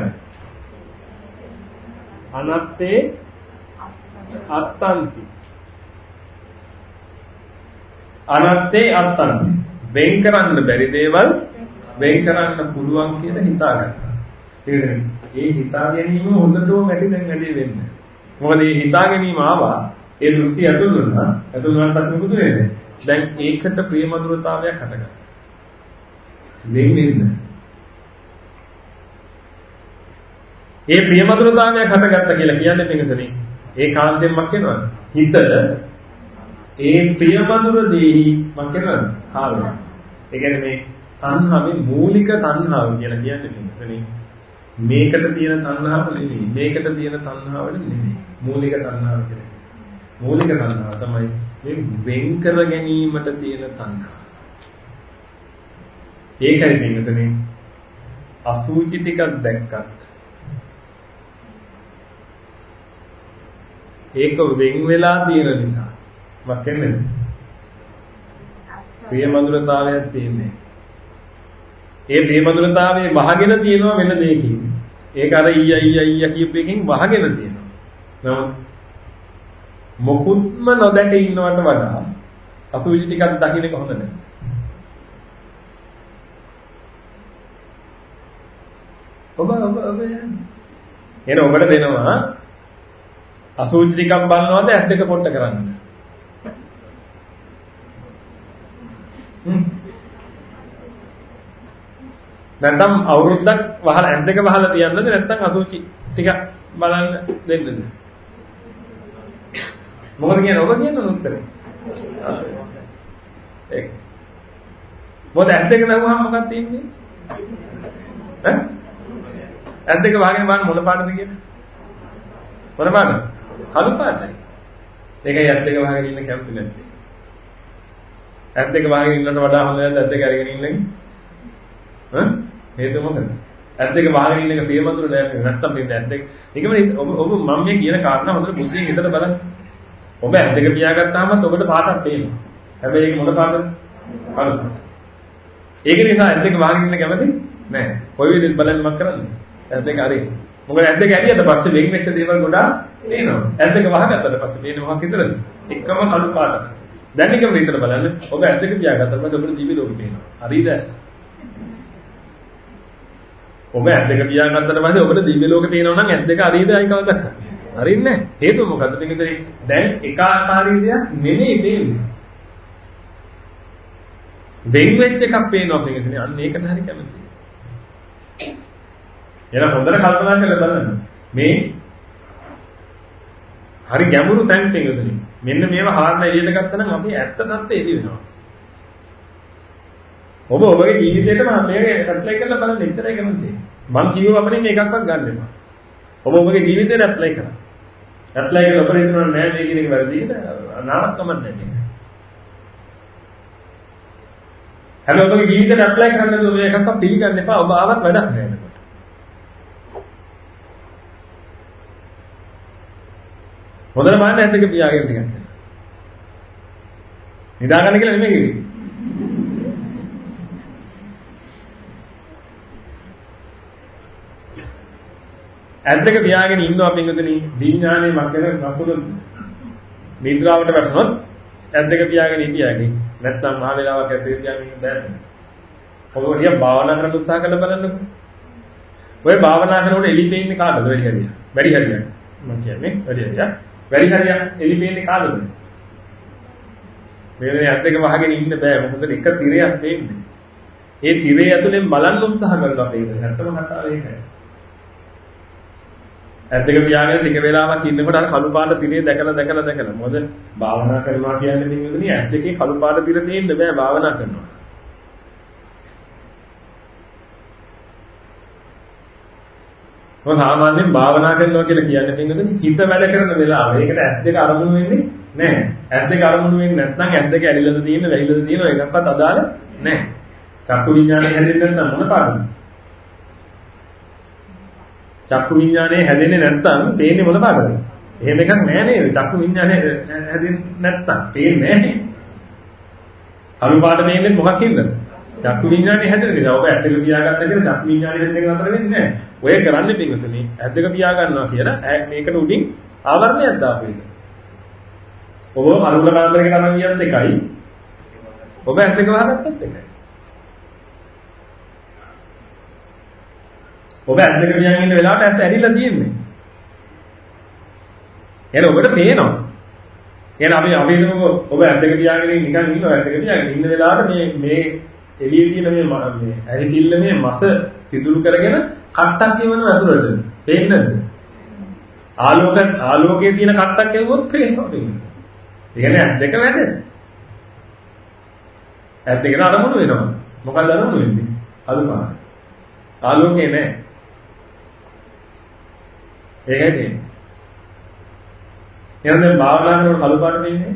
අනත්තේ අත්තන්ති. අනත්තේ අත්තන්ති. වෙන් කරන්න බැරි දේවල් වෙන් කරන්න පුළුවන් කියලා හිතාගත්තා. ඒ හිතා ගැනීම හොඳටම ඇති දැන් වැඩි වෙන්නේ. මොකද මේ හිතා ගැනීම ආවා ඒ දෘෂ්ටි ඇතුල් වුණා. ඇතුල් වුණාට පස්සේ මොකද වෙන්නේ? දැන් ඒකට ප්‍රියමధుරතාවයක් හටගන්නවා. වෙන් වෙන්න. ඒ ප්‍රියමధుරතාවයක් හටගත්තා කියලා කියන්නේ මේකනේ. ඒ කාන්තෙන් මක් වෙනවද? හිත ඒ ප්‍රියමధుර දෙහි මක් වෙනවද? කාලය. ඒ කියන්නේ මේ තණ්හාවේ මූලික තණ්හාව කියලා කියන්නේ මේකනේ. මේකට තියෙන තණ්හාව නෙමෙයි. මේකට තියෙන තණ්හාව නෙමෙයි. මූලික තණ්හාව කියන්නේ. මූලික තණ්හාව තමයි මේ වෙන් කර ගැනීමට තියෙන තණ්හාව. ඒකයි මේකනේ අසුචි ටිකක් දැක්කත් ඒක වෙන් වෙලා තියෙන නිසා මොකක් වෙන්නේ? ප්‍රියමధుරතාවයක් තියෙන්නේ. ඒ ප්‍රියමధుරතාවයේ වහගෙන තියෙනවා වෙන දෙයකින්. ඒක අර ඊය ඊය ඊය කියපු එකකින් වහගෙන තියෙනවා. නමුත් මොකුත්ම නොදැක ඉන්නවට වඩා අසුචි ටිකක් දකින්න එක හොඳ නැහැ. ඔබ ඔබ ඔබ එන ඔබට දෙනවා අසුචි ටිකක් බලනවාද ඇස් දෙක පොට්ට කරන්න. හ්ම් නැත්නම් අවුරුද්දක් වහලා ඇස් දෙක වහලා තියන්නද නැත්නම් අසුචි ටික බලන්න දෙන්නද? මොකද කියන්නේ ඔබ කියන උත්තරේ? ඒක. මොකද ඇස් දෙක නැවුවම මොකක්ද තියෙන්නේ? ඈ? ඇස් දෙක වහගෙන බලන්න මොන පාටද කියන්නේ? මොන පාටද? කළු පාටයි. ඒකයි ඇස් දෙක වහගෙන ඉන්න කැමති නැත්තේ. ඇස් දෙක වහගෙන ඉන්නට වඩා හොඳ නැද්ද ඇස් දෙක අරගෙන ඉන්න එක? ඈ? හේතුව මොකද? ඇස් දෙක වහගෙන ඉන්න එක ප්‍රියමధుර නෑ නැත්තම් මේ ඇස් දෙක. ඒකම ඔබ ඔබ මම මේ කියන කාරණා හොඳට බුද්ධියෙන් හිතලා බලන්න. ඔබ ඇස් දෙක පියාගත්තාම ඔබට පාටක් පේනවා. හැබැයි ඒක මොන පාටද? කළු පාට. ඒක නිසා ඇස් දෙක වහගෙන ඉන්න කැමති නෑ. කොයි විදිහට බලන්න මක් කරන්නේ? ඇස් දෙක අරින්න. මොකද ඇස් දෙක ඇරියට පස්සේ වෙන් වෙච්ච දේවල් ගොඩාක් පේනවා. ඇස් දෙක වහගත්තට පස්සේ පේන්නේ මොකක් විතරද? එකම කළු පාටක්. දැන් එකම විතර බලන්න. ඔබ ඇස් දෙක පියාගත්තට පස්සේ ඔබට දිවි ලෝකෙ පේනවා. හරිද? ඔබ ඇස් දෙක පියාගත්තට පස්සේ ඔබට දිව්‍ය ලෝකෙ පේනවා නම් ඇස් දෙක හරියද අයි කවදද? හරින්නේ නැහැ. හේතුව මොකද්ද? මේකේ දැන් එක ආකාරී දෙයක් නෙමෙයි පේන්නේ. වෙන් වෙච්ච එකක් පේනවා කියන්නේ අන්න ඒකට හරි කැමතියි. එන හොඳට කල්පනා කරලා බලන්න. මේ හරි ගැඹුරු තැන් තියෙන්නේ. මෙන්න මේවා හාරන එළියට ගත්තා නම් අපි ඇත්ත தත්ත්වය එළි වෙනවා. ඔබ ඔබගේ ජීවිතේට මම මේක ඇප්ලයි කරලා බලන්න ඉතරයි කැමතියි. මම කියව අපනේ මේකක්වත් ගන්න එපා. ඔබ ඔබගේ ජීවිතේට ඇප්ලයි කරන්න. ඇප්ලයි කරලා ඔබ හිතනවා නෑ මේ කියන එක වැරදිද? නාමක් කමක් නෑ මේක. හැබැයි ඔබගේ ජීවිතේට ඇප්ලයි කරන්න දුව මේකක්වත් පිළිගන්න එපා. ඔබ ආවත් වැඩක් නෑ එතකොට. හොඳට බලන්න ඇස් දෙක පියාගෙන ටිකක් කරලා. නිදා ගන්න කියලා නෙමෙයි කිව්වේ. ඇස් දෙක පියාගෙන ඉන්නවා පින්වතුනි දීඥානේ මක්කන කපුරු නිද්‍රාවට වැටුනොත් ඇස් දෙක පියාගෙන ඉතියාගේ නැත්නම් මහ වේලාවක් ඇස් දෙක පියාගෙන ඉන්න බෑ. ඔබ වලිය භාවනා කරන්න උත්සාහ කරලා බලන්නකෝ. ඔය භාවනා කරනකොට එලි පේන්නේ කාටද වැඩි හරියක්? වැඩි හරියක්. මම කියන්නේ වැඩි හරියක්. වැඩි හරියක් එලි පේන්නේ කාටද? මේ ඇස් දෙක වහගෙන ඉන්න බෑ. මොකද එක තිරයක් පේන්නේ. ඒ තිරය ඇතුලෙන් බලන්න උත්සාහ කරලා පේන්නේ. නැත්තම කතාව ඒකයි. ඇස් දෙක පියාගෙන ටික වෙලාවක් ඉන්නකොට අර කළු පාට තිරේ දැකලා දැකලා දැකලා මොකද භාවනා කරනවා කියන්නේ නිකුදුනේ ඇස් දෙකේ කළු පාට තිර දෙන්න බෑ භාවනා කරනවා. මොකද සාමාන්‍යයෙන් භාවනා කරනවා කියලා කියන්නේ නිකුදුනේ හිත වැඩ කරන වෙලාව. ඒකට ඇස් දෙක අරමුණු වෙන්නේ නැහැ. ඇස් දෙක අරමුණු වෙන්නේ නැත්නම් ඇස් දෙක ඇලිලාද තියෙන වැහිලාද තියෙන එකක්වත් අදාළ නැහැ. චක්කු විඥානය හැදෙන්නේ නැත්නම් මොන පාටද? චක්කු විඥානේ හැදෙන්නේ නැත්නම් පේන්නේ මොන පාටද? එහෙම එකක් නෑ නේද? චක්කු විඥානේ හැදෙන්නේ නැත්නම් පේන්නේ නෑ. කළු පාට පේන්නේ මොකක් හින්දාද? චක්කු විඥානේ හැදෙන නිසා. ඔබ ඇත්තට පියාගත්ත කියලා චක්කු විඥානේ හැදෙන එක නතර වෙන්නේ නෑ. ඔය කරන්නේ පිටුතුනේ ඇද්දක පියා ගන්නවා කියලා මේකට උඩින් ආවරණයක් දාපු එක. ඔබ අනුල කාමරයකට අරන් ගියත් එකයි. ඔබ ඇද්දක වහගත්තත් එකයි. ඔබ ඇද්දක පියාගෙන ඉන්න වෙලාවට ඇත්ත ඇරිලා තියෙන්නේ. එහෙනම් ඔබට පේනවා. එහෙනම් අපි අපි හිතමු ඔබ ඇද්දක පියාගෙන නිකන් ඉන්නවා ඇද්දක පියාගෙන ඉන්න වෙලාවට මේ මේ එළියේ තියෙන මේ මේ ඇරිතිල්ල මේ මස සිදුරු කරගෙන කට්ටක් කියවනවා ඇතුළට. පේන්නේ නැද්ද? ආලෝක ආලෝකයේ තියෙන කට්ටක් කියවුවොත් පේනවා. ඒ කියන්නේ ඇද්දක වැඩ. ඇද්දකන අරමුණු වෙනවා. මොකක්ද අරමුණු වෙන්නේ? අලුපාන. ආලෝකේ නෑ. ඒකයි තියෙන්නේ. එහෙනම් දැන් භාවනා කරනකොට කළු පාට දෙන්නේ.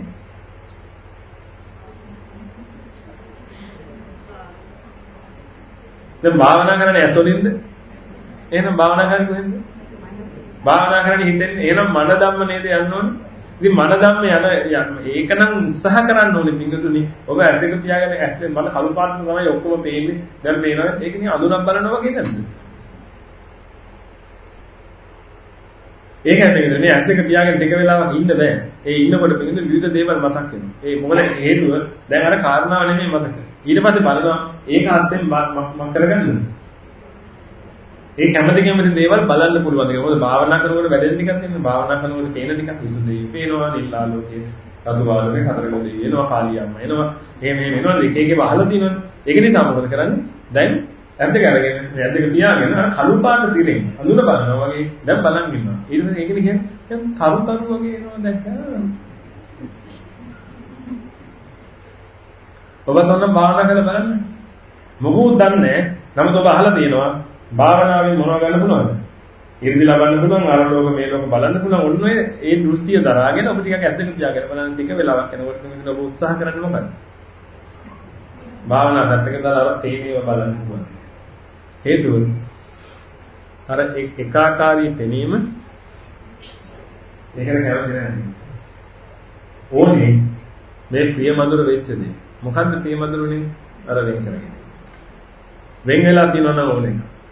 දැන් භාවනා කරන්නේ ඇතොලින්ද? එහෙනම් භාවනා කරන්නේ කොහෙන්ද? භාවනා කරන්නේ හිතෙන්නේ. එහෙනම් මන ධම්ම නේද යන්න ඕනේ? ඉතින් මන ධම්ම යන ඒකනම් උත්සාහ කරන්න ඕනේ පිටුතුනි. ඔබ ඇත්තක තියාගෙන ඇත්තේ මන කළු පාට තමයි ඔක්කොම පේන්නේ. දැන් පේනවා. ඒක නිකන් අඳුරක් බලනවා වගේ නේද? ඒක හැදෙන්නේ නේ ඇත්තක තියාගෙන ටික වෙලාවක් ඉන්න බෑ. ඒ ඉන්නකොට පිටින් විවිධ දේවල් මතක් වෙනවා. ඒ මොකද හේතුව දැන් අර කාරණාව නෙමෙයි මතක. ඊට පස්සේ බලනවා ඒක අත්යෙන් මම කරගන්නද? ඒ කැමති කැමති දේවල් බලන්න පුළුවන්. ඒක මොකද භාවනා කරනකොට වැඩෙන ටිකක් නෙමෙයි. භාවනා කරනකොට තේන ටිකක් විසුදේ පේනවා, නිල්ලාලෝකයේ, රතුවාලෝකයේ, හතරගොඩේ එනවා, කාලියම්ම එනවා. එහෙම එහෙම එනවා. එක එක වහලා තියෙනවා. ඒක නිසා මොකද කරන්නේ? දැන් ඇද්දක අරගෙන ඇද්දක තියාගෙන අර කළු පාට තිරෙන් අඳුන බලනවා වගේ දැන් බලන් ඉන්නවා. ඊට පස්සේ ඒකනේ කියන්නේ දැන් තරු තරු වගේ එනවා දැක්ක. ඔබ තොන්න භාවනා කරලා බලන්න. මොකුත් දන්නේ නැහැ. නමුත් ඔබ අහලා තියෙනවා භාවනාවෙන් මොනව ගන්න පුළුවන්ද? ඉර්ධි ලබන්න පුළුවන්, අර ලෝක මේ ලෝක බලන්න පුළුවන්. ඔන්න ඔය ඒ දෘෂ්ටිය දරාගෙන ඔබ ටිකක් ඇද්දක තියාගෙන බලන්න ටික වෙලාවක් යනකොට මෙන්න ඔබ උත්සාහ කරන්නේ මොකක්ද? භාවනා පැත්තක දාලා අර තේමේව බලන්න පුළුවන්. හේතුව අර එකාකාරී පෙනීම ඒකට කැමති නැහැ. ඕනේ මේ ප්‍රිය මధుර වෙච්ච දේ. මොකද්ද ප්‍රිය මధుරනේ? අර වෙන් කරගෙන. වෙන් වෙලා තියෙනවා නම් ඕනේ.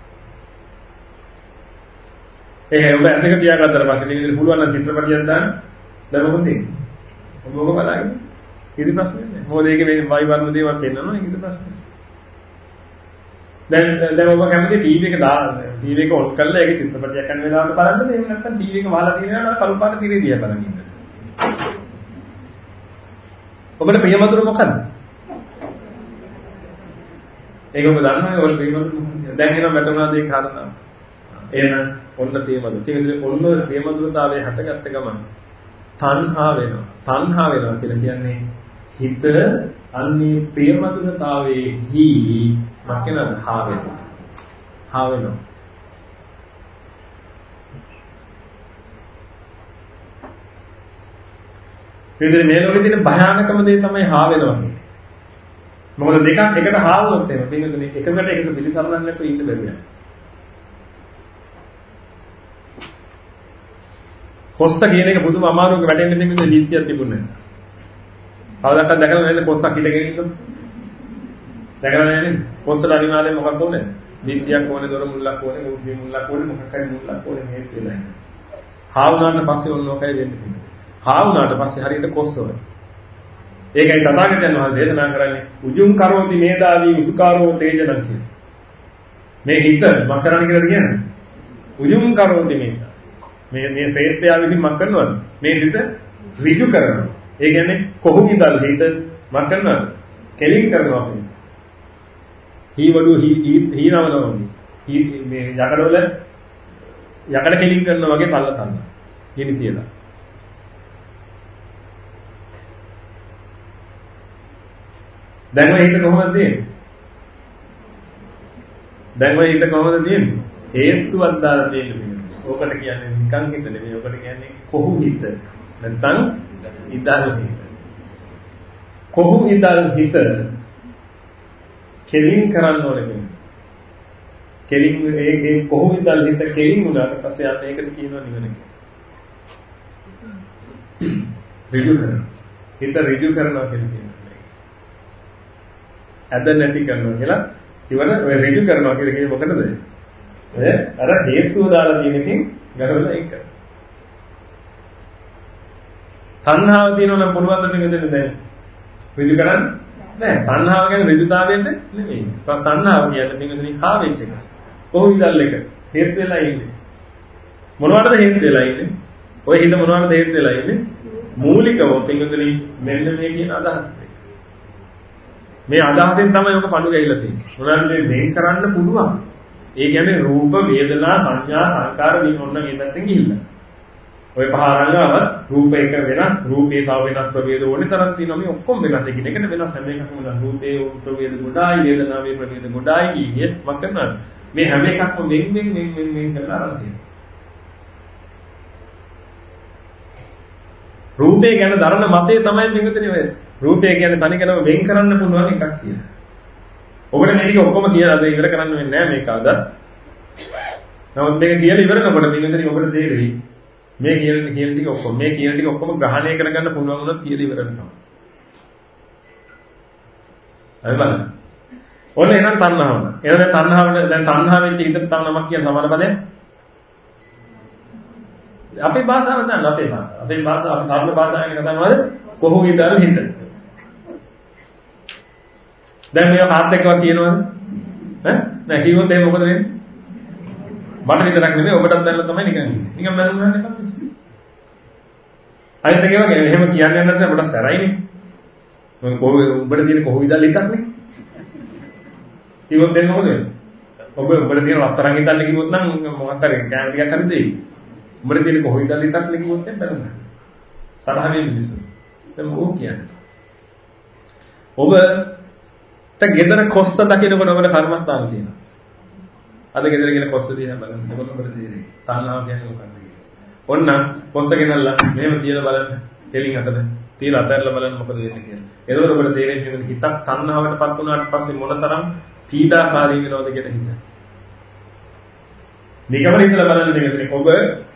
ඒක ඔබ ඇදක තියාගත්තට පස්සේ මේ විදිහට පුළුවන් නම් චිත්‍රපටියක් දාන්න. දැන් මොකද තියෙන්නේ? ඔබ ඔබ බලන්න. කිසි ප්‍රශ්නයක් නැහැ. මොකද ඒකේ මේ වයි වර්ණ දේවල් පෙන්නනවා. ඒක කිසි ප්‍රශ්නයක් නැහැ. දැන් දැන් ඔබ කැමති ටීවී එක දාන්න. ටීවී එක ඔන් කරලා ඒක චිත්‍රපටයක් කරන වෙලාවට බලන්න. එහෙම නැත්නම් ටීවී එක වහලා තියෙනවා කළු පාට තිරේ දිහා බලන් ඉන්න. ඔබට ප්‍රියමధుර මොකද්ද? ඒක ඔබ දන්නවනේ ඔය ප්‍රියමధుර මොකක්ද? දැන් එනවා වැටුණාද ඒ කාරණා. එහෙනම් ඔන්න ප්‍රියමధుර. කියන්නේ ඔන්න ප්‍රියමధుරතාවයේ හටගත්ත ගමන් තණ්හා වෙනවා. තණ්හා වෙනවා කියලා කියන්නේ හිත අන්නේ ප්‍රියමధుරතාවයේහි මක්කන හා වෙනවා. හා වෙනවා. විදිහේ මේ ලෝකේ තියෙන භයානකම දේ තමයි හා වෙනවා. මොකද දෙකක් එකට හා වුණොත් එහෙම පින්නතුනේ එකකට එකක පිළිසරණක් නැතුව ඉන්න බැහැ. කොස්ත කියන එක පුදුම අමාරුවක වැටෙන්න දෙන්නේ නීතියක් තිබුණේ නැහැ. කවදාකවත් දැකලා නැද්ද කොස්තක් හිටගෙන ඉන්නව? දැකලා නැහැ නේද? කොස්තට අනිවාර්යයෙන් මොකක්ද ඕනේ? නීතියක් ඕනේ, දොර මුල්ලක් ඕනේ, මුස්ලි මුල්ලක් ඕනේ, මොකක් හරි මුල්ලක් ඕනේ මේ කියලා. හා වුණාට පස්සේ ඔන්න ඔකයි වෙන්නේ. හා වුණාට පස්සේ හරියට කොස්ත වගේ. ඒකයි තථාගතයන් වහන්සේ දේශනා කරන්නේ උජුං කරෝති මේදාවි උසුකාරෝ තේජනං කියලා. මේ හිත මම කරන්නේ කියලා කියන්නේ. උජුං කරෝති මේදා. මේ මේ ශ්‍රේෂ්ඨයා විසින් මම කරනවද? මේ හිත ඍජු කරනවා. ඒ කියන්නේ කොහොම ඉඳලා හිත මම කරනවද? කෙලින් කරනවා කියන්නේ. හීවඩු හීනවනවා. හී මේ යකඩවල යකඩ කෙලින් කරනවා වගේ තල්ල තල්ල. ගිනි තියලා. දැන් ඔය හිත කොහොමද තියෙන්නේ? දැන් ඔය හිත කොහොමද තියෙන්නේ? හේතුවක් දාලා තියෙන්නේ. ඕකට කියන්නේ නිකන් හිත නෙමෙයි. ඕකට කියන්නේ කොහු හිත. නැත්නම් ඉදල් හිත. කොහු ඉදල් හිත කෙලින් කරන්න ඕනේ. කෙලින් ඒ ඒ කොහොමද හිත කෙලින් වුණාට පස්සේ ආත ඒකට කියනවා නිවන කියලා. ඍජු කරනවා. හිත ඍජු කරනවා කියන්නේ. අද නැති කරනවා කියලා ඉවර ඔය ඍජු කරනවා කියලා කියන්නේ මොකටද? ඈ අර හේතුව දාලා තියෙන එකෙන් ගලවලා ඒක. තණ්හාව තියෙනවා නම් පුළුවන් ද මේක දෙන්න දැන්. ඍජු කරන්නේ නෑ. තණ්හාව කියන්නේ ඍජුතාවයෙන්ද නෙමෙයි. තණ්හාව කියන්නේ මේකෙන් හා වෙච්ච එක. කොහොමදල් එක හේතු වෙලා ඉන්නේ. මොනවටද හේතු වෙලා ඉන්නේ? ඔය හිත මොනවටද හේතු වෙලා ඉන්නේ? මූලිකව පින්වතුනි මෙන්න මේ කියන අදහස. මේ අදහසෙන් තමයි ඔක පණු ගහිලා තියෙන්නේ. මොනවාද මේ වෙන් කරන්න පුළුවන්? ඒ කියන්නේ රූප, වේදනා, සංඥා, සංකාර මේ ඔන්න මේ පැත්තෙන් ගිහිල්ලා. ඔය පහ අරංගව රූප එක වෙනස්, රූපේ තව වෙනස් ප්‍රභේද ඕනේ තරම් තියෙනවා. මේ ඔක්කොම වෙනස්. එකින් එකට වෙනස් හැම එකක්ම වෙනස්. රූපේ ප්‍රභේද ගොඩායි, වේදනාවේ ප්‍රභේද ගොඩායි කියේ මොකක් කරනවද? මේ හැම එකක්ම වෙන් වෙන් වෙන් වෙන් වෙන් කරලා අරන් තියෙනවා. රූපේ ගැන දරන මතය තමයි පිටුතේ ඔය. රූපය කියන්නේ තනිකරම වෙන් කරන්න පුළුවන් එකක් කියලා. ඔබට මේ ටික ඔක්කොම කියලා අද ඉවර කරන්න වෙන්නේ නැහැ මේක අද. නමුත් මේක කියලා ඉවර කරනකොට පිටුතේ ඔබට තේරෙයි මේ කියන කියන ටික ඔක්කොම මේ කියන ටික ඔක්කොම ග්‍රහණය කරගන්න පුළුවන් වුණොත් කියලා ඉවර වෙනවා. හරි බලන්න. ඔන්න එහෙනම් තණ්හාව. එහෙනම් තණ්හාවට දැන් තණ්හාවෙන් හිතට තව නමක් කියන සමාන පදයක්. අපේ භාෂාව දැන් අපේ භාෂාව. අපේ භාෂාව අපි සාමාන්‍ය භාෂාවෙන් කතා කරනවාද කොහොමද හිත. දැන් මේක කාත් එක්කවත් කියනවද? ඈ නෑ කිව්වොත් එහෙනම් මොකද වෙන්නේ? මට විතරක් නෙමෙයි ඔබටත් දැනලා තමයි නිකන් ඉන්නේ. නිකන් බැලුම් ගන්න එකක් නෙමෙයි. අනිත් එක වගේ එහෙම කියන්නේ නැත්නම් ඔබට තරයිනේ. මොකද කොහොමද ඔබට තියෙන කොහොමද හිතක් නේ? කිව්වොත් දෙන්න මොකද වෙන්නේ? ඔබ ඔබට තියෙන රත්තරන් හිතන්න කිව්වොත් නම් මොකක් හරි කෑම ටිකක් හරි දෙයි. ඔබට තියෙන කොහොමද හිතක් නේ කිව්වොත් එම් බැලුම් ගන්න. තරහ වෙන්නේ මිනිස්සු. දැන් මොකෝ කියන්නේ? ඔබට ගෙදර කොස්ත දකින්නකොට ඔබට කර්මස්ථාන තියෙනවා. අද ගෙදර කියන කොස්ත දිහා බලන්න. මොකද ඔබට තේරෙන්නේ? තණ්හාව කියන්නේ මොකක්ද කියලා. ඔන්න කොස්ත ගෙනල්ලා මෙහෙම තියලා බලන්න. දෙලින් අතට තියලා අතහැරලා බලන්න මොකද වෙන්නේ කියලා. එතකොට ඔබට තේරෙන්නේ හිතක් තණ්හාවටපත් වුණාට පස්සේ මොනතරම් පීඩාකාරී වෙනවද කියලා හිතන්න. නිකම්ම හිතලා බලන්න දෙන්නේ ඔබ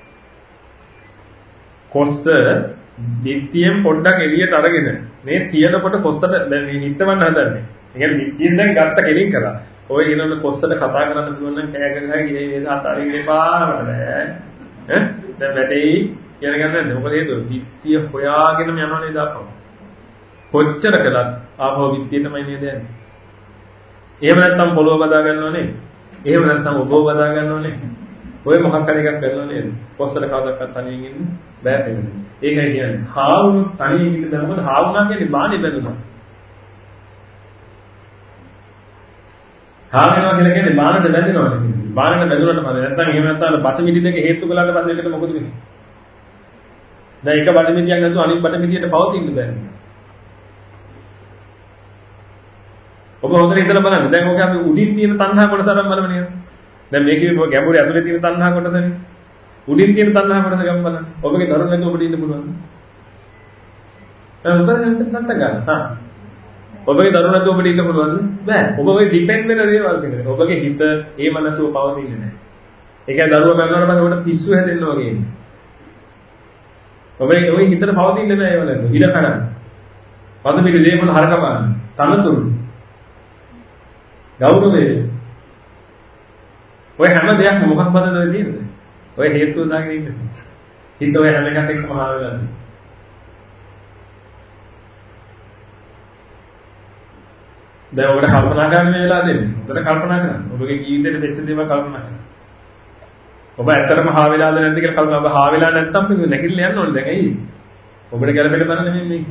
කොස්ත දිට්ඨියෙන් පොඩ්ඩක් එළියට අරගෙන මේ තියනකොට කොස්තට දැන් හිතවන්න හදන්නේ. ඒ කියන්නේ දිට්ඨියෙන් දැන් ගත්ත කෙලින් කරා. ඔය ඊළඟ කොස්තට කතා කරන්න පුළුවන් නම් කෑ ගහලා ගියේ මේ හතරින් එපා මට බෑ. ඈ දැන් වැටෙයි කියන ගන්න නැද්ද? මොකද හේතුව දිට්ඨිය හොයාගෙනම යනවා නේද අපව. කොච්චර කළත් ආපහු දිට්ඨියටමයි නේද යන්නේ. එහෙම නැත්නම් පොළොව බදා ගන්නව නේද? එහෙම නැත්නම් ඔබව බදා ගන්නව නේද? ඔය මොකක් හරි එකක් කරනව නේද? කොස්තර කවදාවත් තනියෙන් ඉන්න බෑ දෙන්නේ. ඒකයි කියන්නේ හාවුණු තනියෙන් ඉන්න දැන් මොකද හාවුණා කියන්නේ බානේ බැඳුනා. හාවෙනවා කියලා කියන්නේ බානට බැඳෙනවා නෙමෙයි. බානට බැඳුනට පස්සේ නැත්නම් එහෙම නැත්නම් බත මිටි දෙක හේතු කළාට පස්සේ ඒකට මොකද වෙන්නේ? දැන් එක බඩ මිටියක් නැතුව අනිත් බඩ මිටියට පවතින්න බෑ. ඔබ හොඳට හිතලා බලන්න. දැන් ඔක අපි උඩින් තියෙන තණ්හා කොටස අරන් බලමු නේද? දැන් මේකේ ගැඹුරේ ඇතුලේ තියෙන තණ්හා කොටසනේ. උඩින් තියෙන තණ්හා කොටස ගමු බලන්න. ඔබගේ දරුවෝ නැතුව ඔබට ඉන්න පුළුවන්ද? දැන් උඹට හිතන්න ගන්න. හා. ඔබගේ දරුවෝ නැතුව ඔබට ඉන්න පුළුවන්ද? බෑ. ඔබ ඔය ඩිපෙන්ඩ් වෙන දේවල් දෙකට. ඔබගේ හිත ඒම නැතුව පවතින්නේ නැහැ. ඒ කියන්නේ දරුවෝ මරනකොට පස්සේ ඔබට පිස්සු හැදෙන්න වගේ ඉන්නේ. ඔබේ ඔය හිතට පවතින්නේ නැහැ ඒවල. ඉඩ කරන්න. පද පිට දේවල් හරක බලන්න. තනතුරු. ගෞරවය. ඔය හැම දෙයක්ම මොකක් බඳද තියෙන්නේ? ඔය හේතුව දාගෙන ඉන්නේ. හිත ඔය හැම එකක් එක්කම හා වෙලා තියෙනවා. දැන් ඔබට කල්පනා කරන්න මේ වෙලාව දෙන්නේ. හොඳට කල්පනා කරන්න. ඔබගේ ජීවිතේට වෙච්ච දේවල් කල්පනා කරන්න. ඔබ ඇත්තටම හා වෙලාද නැද්ද කියලා කල්පනා. ඔබ හා වෙලා නැත්තම් මේ නැගිටලා යන්න ඕනේ දැන් ඇයි? ඔබට ගැළපෙන්න තරම් නෙමෙයි මේක.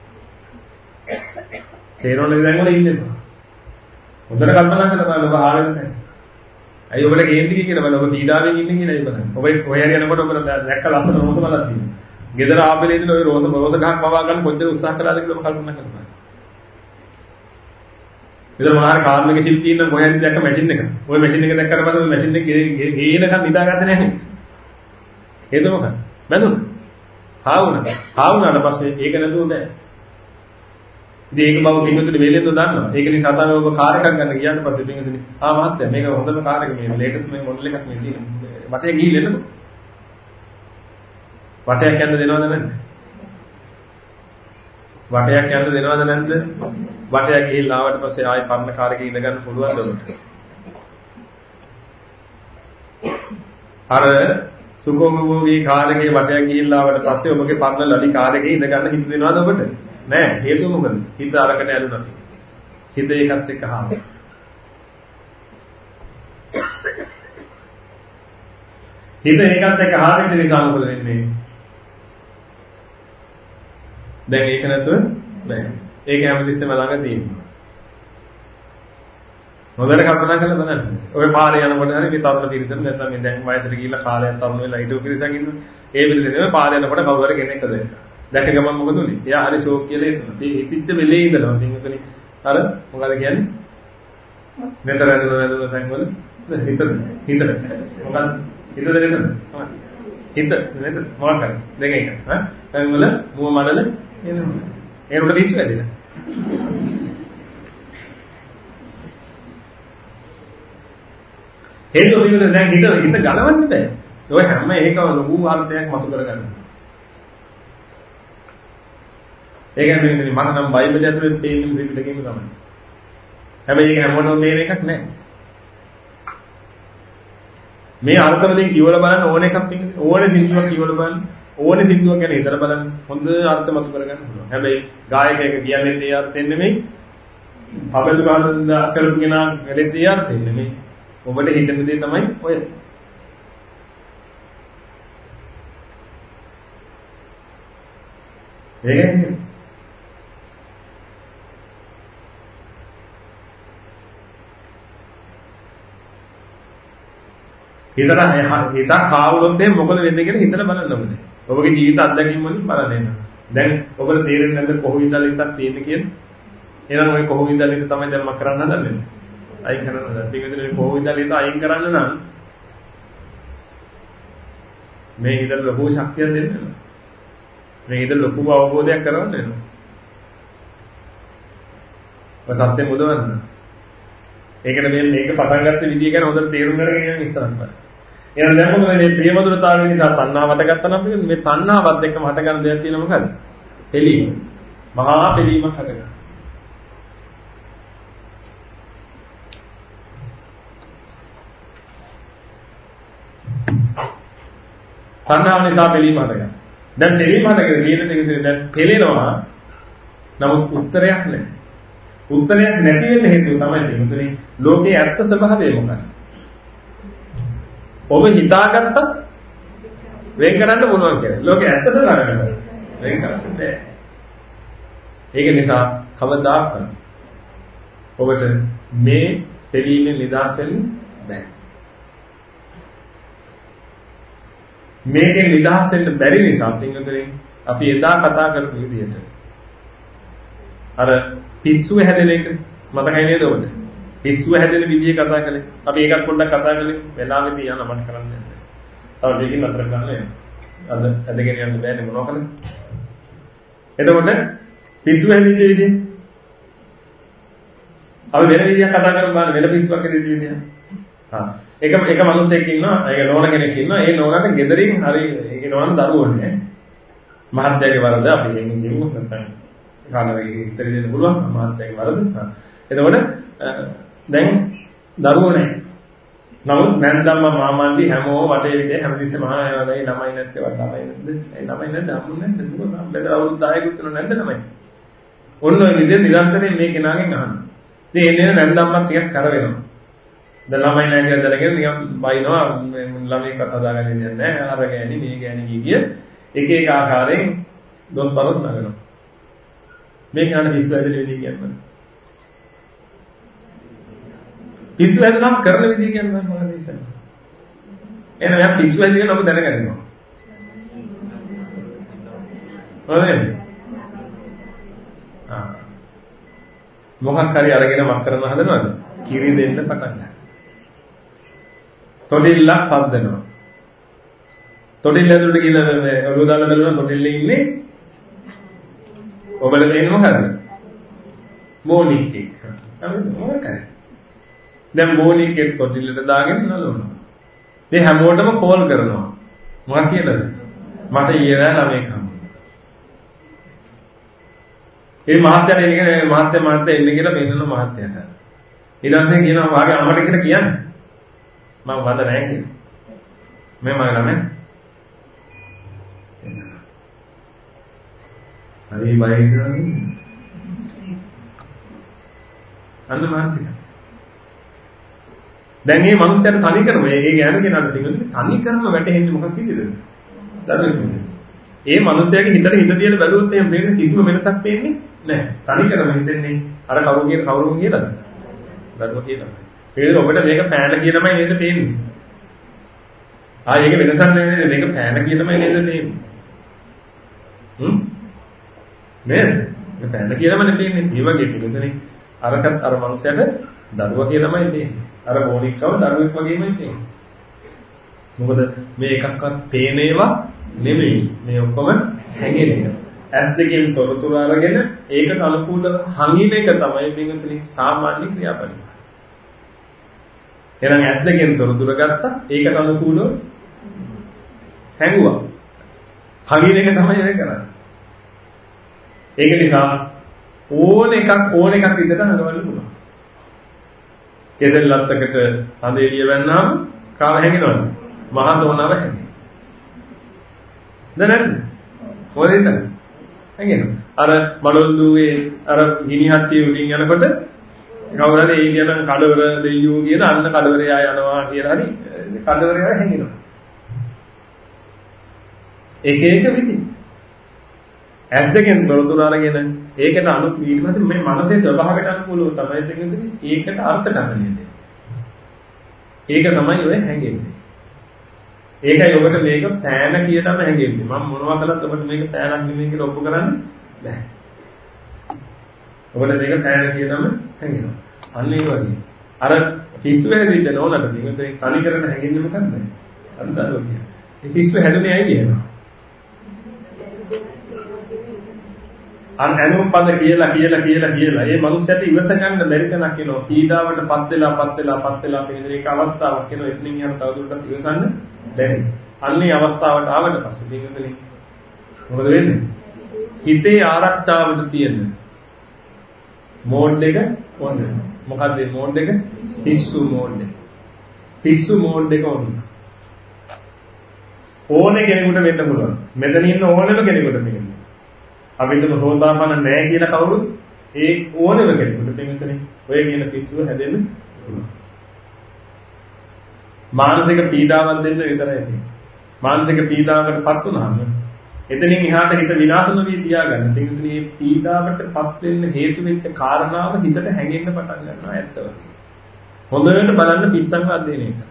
තේරෙන්නේ දැන් වල ඉන්නේ. හොඳට කල්පනා කරලා බලන්න ඔබ හා වෙලා නැහැ. ඇයි ඔබට කේන්ති කියලා බලන්න. ඔබ පීඩාවෙන් ඉන්නේ කියලා ඒ බලන්න. ඔබ ඔය යනකොට ඔබ දැක්ක ලස්සන රෝස මලක් තියෙනවා. ගෙදර ආපෙලේ ඉඳලා ඔය රෝස රෝස ගහක් පවා ගන්න කොච්චර උත්සාහ කළාද කියලා ඔබ කල්පනා කරන්න. ඉතින් මොනවා හරි කාර්මික ශිල්පී ඉන්න කොහෙන්ද දැක්ක මැෂින් එක. ওই මැෂින් එක දැක්කට පස්සේ ওই මැෂින් එක ගේනකම් නිදාගත්තේ නැහැ. හේතුව මොකක්ද? බැඳුණා. හා වුණා. හා වුණාට පස්සේ ඒක නැතුව බෑ. ඉතින් ඒක බව පින්වතුනි වේලෙන්ද දන්නවා. ඒක නිසා තමයි ඔබ කාර් එකක් ගන්න ගියාට පස්සේ පින්වතුනි ආ මහත්තයා මේක හොඳම කාර් එක මේ ලේටස්ට් මේ මොඩල් එකක් මේ තියෙන්නේ. වටේ ගිහිල්ලා එන්නකො. වටයක් යන්න දෙනවද නැද්ද? වටයක් යන්න දෙනවද නැද්ද? වටයක් ගිහිල්ලා ආවට පස්සේ ආයෙ පරණ කාර් එකේ ඉඳ ගන්න පුළුවන්ද ඔබට? අර සුඛෝභෝගී කාර් එකේ වටයක් ගිහිල්ලා ආවට පස්සේ ඔබගේ පරණ ලඩි කාර් එකේ ඉඳ ගන්න හිත දෙනවද ඔබට? නෑ. හේතුව මොකද? හිත අරකට ඇලුනා. හිත ඒකත් එක්ක හාම. හිත ඒකත් එක්ක හාමින් නිසා මොකද වෙන්නේ? දැන් ඒක නැතුව බෑ. ඒක හැමතිස්සෙම ළඟ තියෙනවා. හොඳට කල්පනා කරලා බලන්න. ඔය පාරේ යනකොට හරි මේ තරුණ පිරිසම නැත්නම් මේ දැන් වයසට ගිහිල්ලා කාලයක් තරුණ වෙලා හිටු පිරිසක් ඉන්නවා. ඒ පිරිසෙම පාරේ යනකොට කවුරු හරි කෙනෙක් දැක්කා. දැක ගමන් මොකද උනේ? එයා හරි ෂෝක් කියලා හිතනවා. මේ හිතිච්ච වෙලේ ඉඳලා තින්කනේ අර මොකද කියන්නේ? මෙතන ඇදලා ඇදලා සංවල හිතද? හිතද? මොකක්ද? හිතද නේද? හිත නේද? මොකක්ද? දෙක එක. හා? සංවල මුව මඩල එනවා. ඒක උඩ පිස්සු ඇදලා. හේතුව පිළිබඳ දැන් හිත හිත ගලවන්න බෑ. ඔය හැම එකම ලොකු අර්ථයක් මතු කරගන්න. ඒක නෙමෙයි මම නම් බයිබලයේ ඇතුලේ තියෙන ත්‍රිපිටකයම තමයි. හැබැයි ඒක හැමෝටම තේරෙන එකක් නෑ. මේ අර්ථ වලින් කියවලා බලන්න ඕන එකක් තියෙනවා. ඕනේ සින්දුවක් කියවලා බලන්න. ඕනේ සින්දුවක් ගැන හිතලා බලන්න. හොඳ අර්ථ මතු කරගන්න පුළුවන්. හැබැයි ගායකයෙක් කියන්නේ ඒ අර්ථයෙන් නෙමෙයි. පබඳු ගාන කරපු කෙනා ගැලෙත් ඒ අර්ථයෙන් නෙමෙයි. ඔබට හිතෙන දේ තමයි ඔය. ඒකනේ. හිතලා හිත කාවුලොත් එහෙනම් මොකද වෙන්නේ කියලා හිතලා බලන්න ඕනේ. ඔබගේ ජීවිත අත්දැකීම් වලින් බලන්න එන්න. දැන් ඔබට තේරෙන්නේ නැද්ද කොහොමද ඉඳලා ඉස්සක් තියෙන්නේ කියලා? එහෙනම් ඔය කොහොමද ඉඳලා ඉඳ තමයි දැන් මම කරන්න හදන්නේ. අයින් කරන්න හදන්නේ. ඒක විදිහට කොහොමද ඉඳලා ඉඳ අයින් කරන්න නම් මේ ඉඳලා ලොකු ශක්තියක් දෙන්න වෙනවා. මේ ඉඳලා ලොකු අවබෝධයක් කරවන්න වෙනවා. ඔය සත්‍ය මුදවන්න. ඒකට මේ මේක පටන් ගත්ත විදිය ගැන හොඳට තේරුම් ගන්න කියන ඉස්සරහට බලන්න. එහෙනම් දැන් මොකද මේ ප්‍රියමధుරතාවය නිසා තණ්හාවට ගත්තා නම් මේ තණ්හාවත් එක්කම හට ගන්න දෙයක් තියෙනවා මොකද? පිළීම. මහා පිළීමක් හට ගන්නවා. තණ්හාව නිසා පිළීම හට ගන්නවා. දැන් පිළීම හටගෙන තියෙන දේ දැන් පෙළෙනවා. නමුත් උත්තරයක් නැහැ. උත්තරයක් නැති වෙන්න හේතුව තමයි මුතුනේ ලෝකයේ ඇත්ත ස්වභාවය මොකක්ද? ඔබ හිතාගත්තත් වෙන් කරන්න පුළුවන් කියලා. ලෝකයේ ඇත්ත ස්වභාවය වෙන් කරන්න බෑ. ඒක නිසා කවදාකවත් ඔබට මේ දෙවීමෙන් නිදහස් වෙන්න බෑ. මේකෙන් නිදහස් වෙන්න බැරි නිසා පින්වතුනි අපි එදා කතා කරපු විදිහට අර පිස්සුව හැදෙන එක මතකයි නේද ඔබට? පිස්සුව හැදෙන විදිය කතා කළේ. අපි ඒකත් පොඩ්ඩක් කතා කළේ. වෙලාවෙදී යන මම කරන්නේ නැහැ. තව දෙකකින් අතර ගන්න අද ඇදගෙන යන්න බෑනේ මොනවා කළේ. එතකොට පිස්සුව හැදෙච්ච විදිය. අපි වෙන විදියක් කතා කරමු බලන්න වෙන පිස්සුවක් හැදෙච්ච විදිය. හා. එක එක මිනිහෙක් ඉන්නවා. ඒක නෝන කෙනෙක් ඉන්නවා. ඒ නෝනට ගෙදරින් හරි ඒක නෝන දරුවෝ නේ. මහත්යගේ වරද අපි එන්නේ කිව්වොත් නැත්නම් කාලවලදී ඉස්තර දෙන්න පුළුවන් මාත්‍යගේ වරද. එතකොට දැන් දරුවෝ නැහැ. නමුත් නැන්දම්ම මාමන්දි හැමෝම වටේ ඉඳේ හැමතිස්සෙම මහා ඒවායි ළමයි නැත්තේ වට ළමයි නැද්ද? ඒ ළමයි නැද්ද? අම්මු නැද්ද? දුක බෙද අවුරුදු දහයක උතුන නැද්ද ළමයි? ඔන්න ඔය විදිහට නිරන්තරයෙන් මේ කෙනාගෙන් අහනවා. ඉතින් එන්නේ නැන්දම්මත් ටිකක් කර වෙනවා. දැන් ළමයි නැහැ කියලා දැනගෙන නිකන් බයිනවා ළමයි කතා දාගෙන ඉන්නේ නැහැ. අර ගෑණි මේ ගෑණි කිය එක එක ආකාරයෙන් දොස් පරස් නගනවා. මේ කෙනාට පිස්සු හැදෙන විදිහ කියන්නේ. පිස්සු හැදෙනම් කරන විදිහ කියන්නේ මොනවද ඉතින්? එහෙනම් යා පිස්සු හැදෙන ඔබ දැනගන්නවා. හරිද? ආ. මොකක් හරි අරගෙන වක් කරන හදනවද? කිරි දෙන්න පටන් ගන්නවා. තොටිල්ලක් පද්දනවා. තොටිල්ල ඇතුළට ගිහලා මේ ඔළුව දාලා බලනවා තොටිල්ලේ ඉන්නේ ඔබල දෙන්නේ මොකද? බෝනික් එක. අපි මොකක්ද? දැන් බෝනික් එක කොටිල්ලට දාගෙන නලවනවා. මේ හැමෝටම කෝල් කරනවා. මොකක් කියලාද? මට ඊයේ ළමෙක් හම්බුණා. ඒ මහත්තයාට එන්නේ මහත්තයා මහත්තයා එන්නේ කියලා පෙන්නන මහත්තයාට. ඊට පස්සේ කියනවා වාගේ අම්මට කියලා කියන්නේ. මම වද නැහැ කියලා. මේ මගේ ළමයි. හරි බයි කරන්නේ. අන්න මානසික. දැන් මේ මනුස්සයාට තනි කරම ඒ ගෑනු කෙනාට තියෙන්නේ තනි කරම වැටෙන්නේ මොකක් විදිහද? දරුවෙක්. ඒ මනුස්සයාගේ හිතට හිත තියලා බැලුවොත් එහෙම දෙන්නේ කිසිම වෙනසක් පේන්නේ නැහැ. තනි කරම හිතෙන්නේ අර කවුරු කියන කවුරුන් කියලාද? දරුවා කියලා. ඒක ඔබට මේක පෑන කියලාමයි නේද පේන්නේ? ආ ඒක වෙනසක් නෙවෙයි මේක පෑන කියලාමයි නේද පේන්නේ? හ්ම්? නේද? මේ පෑන කියලාමනේ පේන්නේ. මේ වගේ පිළිදෙනේ අරකට අර මනුස්සයාට දරුවා කියලාමයි පේන්නේ. අර බෝනික්කව දරුවෙක් වගේමයි පේන්නේ. මොකද මේ එකක්වත් පේන ඒවා නෙමෙයි. මේ ඔක්කොම හැංගෙන ඒවා. ඇස් දෙකෙන් තොරතුරු අරගෙන ඒකට අනුකූලව හංගින එක තමයි මේකේ සාමාන්‍ය ක්‍රියාපරිපාලනය. එහෙනම් ඇස් දෙකෙන් තොරතුරු ගත්තා ඒකට අනුකූලව හැංගුවා. හංගින එක තමයි ඒක කරන්නේ. ඒක නිසා ඕන එකක් ඕන එකක් විදිහට හංගවන්න පුළුවන්. කෙදෙල් ලත්තකට හඳ එළිය වැන්නාම කාව හැංගෙනවද? මහා දෝනාව හැංගෙනවා. දැන් නැද්ද? මොකද හැංගෙනවා. අර මඩොල්දුවේ අර ගිනිහත්තිය උඩින් යනකොට කවුරු හරි ඒ කියන කඩවර දෙයියෝ කියන අන්න කඩවරයා යනවා කියලා හරි කඩවරයා හැංගෙනවා. එක එක විදි. ඇස් දෙකෙන් තොරතුරු අරගෙන ඒකට අනු ඊට පස්සේ මේ මනසේ ස්වභාවයට අනුකූලව තමයි දෙන්නේ ඒකට අර්ථකථනය දෙන්නේ. ඒක තමයි ඔය හැංගෙන්නේ. ඒකයි ඔබට මේක පෑන කියලාම හැංගෙන්නේ. මම මොනවා කළත් ඔබට මේක පෑනක් නෙමෙයි කියලා ඔප්පු කරන්න බෑ. ඔබට මේක පෑන කියලාම හැංගෙනවා. අන්න ඒ වගේ. අර පිස්සු හැදිච්ච නෝනට මේක තනි කරන හැංගෙන්නේ මොකක්ද? අර දරුවා කියන්නේ. ඒ පිස්සු හැදුනේ ඇයි කියනවා. අන් අනුම් පද කියලා කියලා කියලා කියලා ඒ මනුස්සයට ඉවස ගන්න බැරි තැනක් එනවා. පීඩාවටපත් වෙලා පත් වෙලා පත් වෙලා කියන එක අවස්ථාවක් එනවා. එතනින් යන තවදුරටත් ඉවසන්න බැරි. අන්නේ අවස්ථාවට ආවට පස්සේ මේකෙන් මොකද වෙන්නේ? හිතේ ආරක්ෂාවට තියෙන මෝඩ් එක ඔන්න. මොකද්ද මේ මෝඩ් එක? පිස්සු මෝඩ් එක. පිස්සු මෝඩ් එක ඔන්න. ඕනේ කෙනෙකුට වෙන්න පුළුවන්. මෙතන ඉන්න ඕනෙම කෙනෙකුට මේක. අපිටම සෝතාපන්න නැහැ කියලා කවුරුත් ඒ ඕනෙම කෙනෙකුට මෙතන ඔය කියන පිස්සුව හැදෙන්න පුළුවන්. මානසික පීඩාවක් දෙන්න විතරයි තියෙන්නේ. මානසික පීඩාවකටපත් වුණාම එතනින් එහාට හිත විනාශ නොවී තියාගන්න. ඒ කියන්නේ මේ පීඩාවටපත් වෙන්න හේතු වෙච්ච කාරණාව හිතට හැංගෙන්න පටන් ගන්නවා ඇත්ත වශයෙන්ම. හොඳට බලන්න පිස්සන් අධ්‍යයනය කරන්න.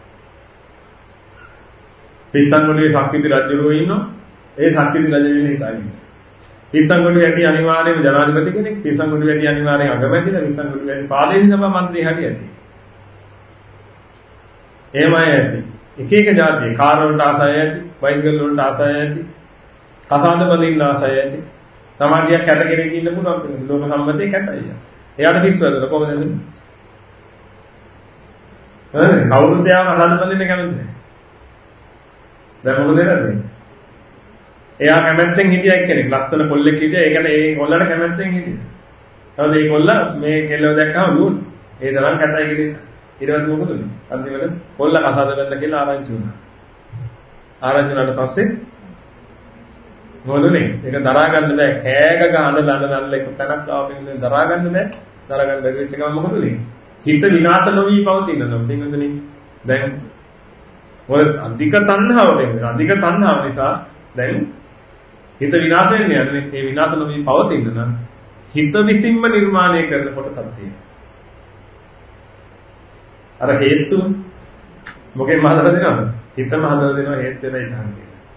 පිස්සන් වලේ ශක්තිති රජුරෝ ඉන්නවා. ඒ ශක්තිති රජ වෙන්නේ හිතයි. පිස්සන්ගොඩු ඇටි අනිවාර්යයෙන්ම ජනාධිපති කෙනෙක්, පිස්සන්ගොඩු ඇටි අනිවාර්යයෙන් අගමැතිලා, පිස්සන්ගොඩු ඇටි පාලේන සභා මන්ත්‍රී හරියටි. එහෙමයි ඇති. එක එක જાතිය කාර් වලට ආසය ඇති, බයිසිකල් වලට ආසය ඇති, කසාද බඳින්න ආසය ඇති. සමාජයක් කැට කෙනෙක් ඉන්න පුළුවන් ලෝක සම්මතයේ කැටයි. එයාට පිස්සු වැදලා කොහොමද දෙන්නේ? හරි කවුරුද යාම කසාද බඳින්න කැමති නැහැ. දැන් මොකද කරන්නේ? එයා කැමැත්තෙන් හිටියා එක්කෙනෙක්. ලස්සන කොල්ලෙක් හිටියා. ඒ කියන්නේ ඒ කොල්ලට කැමැත්තෙන් හිටියා. ඊට ඒ කොල්ල මේ කෙල්ලව දැක්කම දුවන. ඒ තරම් කැතයි කියලා. ඊට පස්සේ මොකද උනේ? අන්තිමට කොල්ල කසාද බැලලා කියලා ආරංචි වුණා. ආරංචි වුණාට පස්සේ මොකද උනේ? ඒක දරා ගන්න බෑ. කෑග ගහන ලන නල්ල එක තැනක් ආවෙන්නේ දරා ගන්න බෑ. දරා ගන්න බැරි වෙච්ච ගමන් මොකද උනේ? හිත විනාශ නොවි පවතිනවා. දෙන්නදනේ දැන් ඔය අධික තණ්හාව වෙන්නේ. අධික තණ්හාව නිසා දැන් හිත විනාශ වෙන්නේ නැහැ. මේ විනාශ නොවි පවතින නම් හිත විසින්ම නිර්මාණය කරන කොටසක් තියෙනවා. අර හේතු මොකෙන් මහදලා දෙනවද? හිතම හදලා දෙනවා හේතු වෙන ඉතින්.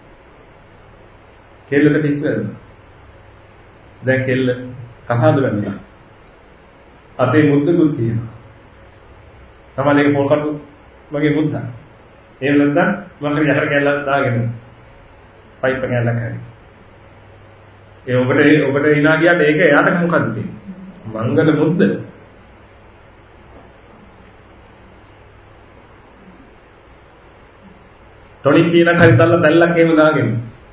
කෙල්ලට පිස්සු වෙනවා. දැන් කෙල්ල කහාද වෙනවා. අතේ මුද්දකුත් තියෙනවා. තමයි ඒක පොල්කටු වගේ මුද්දක්. එහෙම නැත්නම් මම යහර කැල්ලක් දාගෙන පයිප් එකක් හරි. ඒ ඔබට ඔබට ඉනා ගියාට ඒක එයාට මොකද්ද තියෙන්නේ? මංගල මුද්ද. ටොනික් කියලා හරි තල්ල පැල්ලක් එහෙම දාගෙන.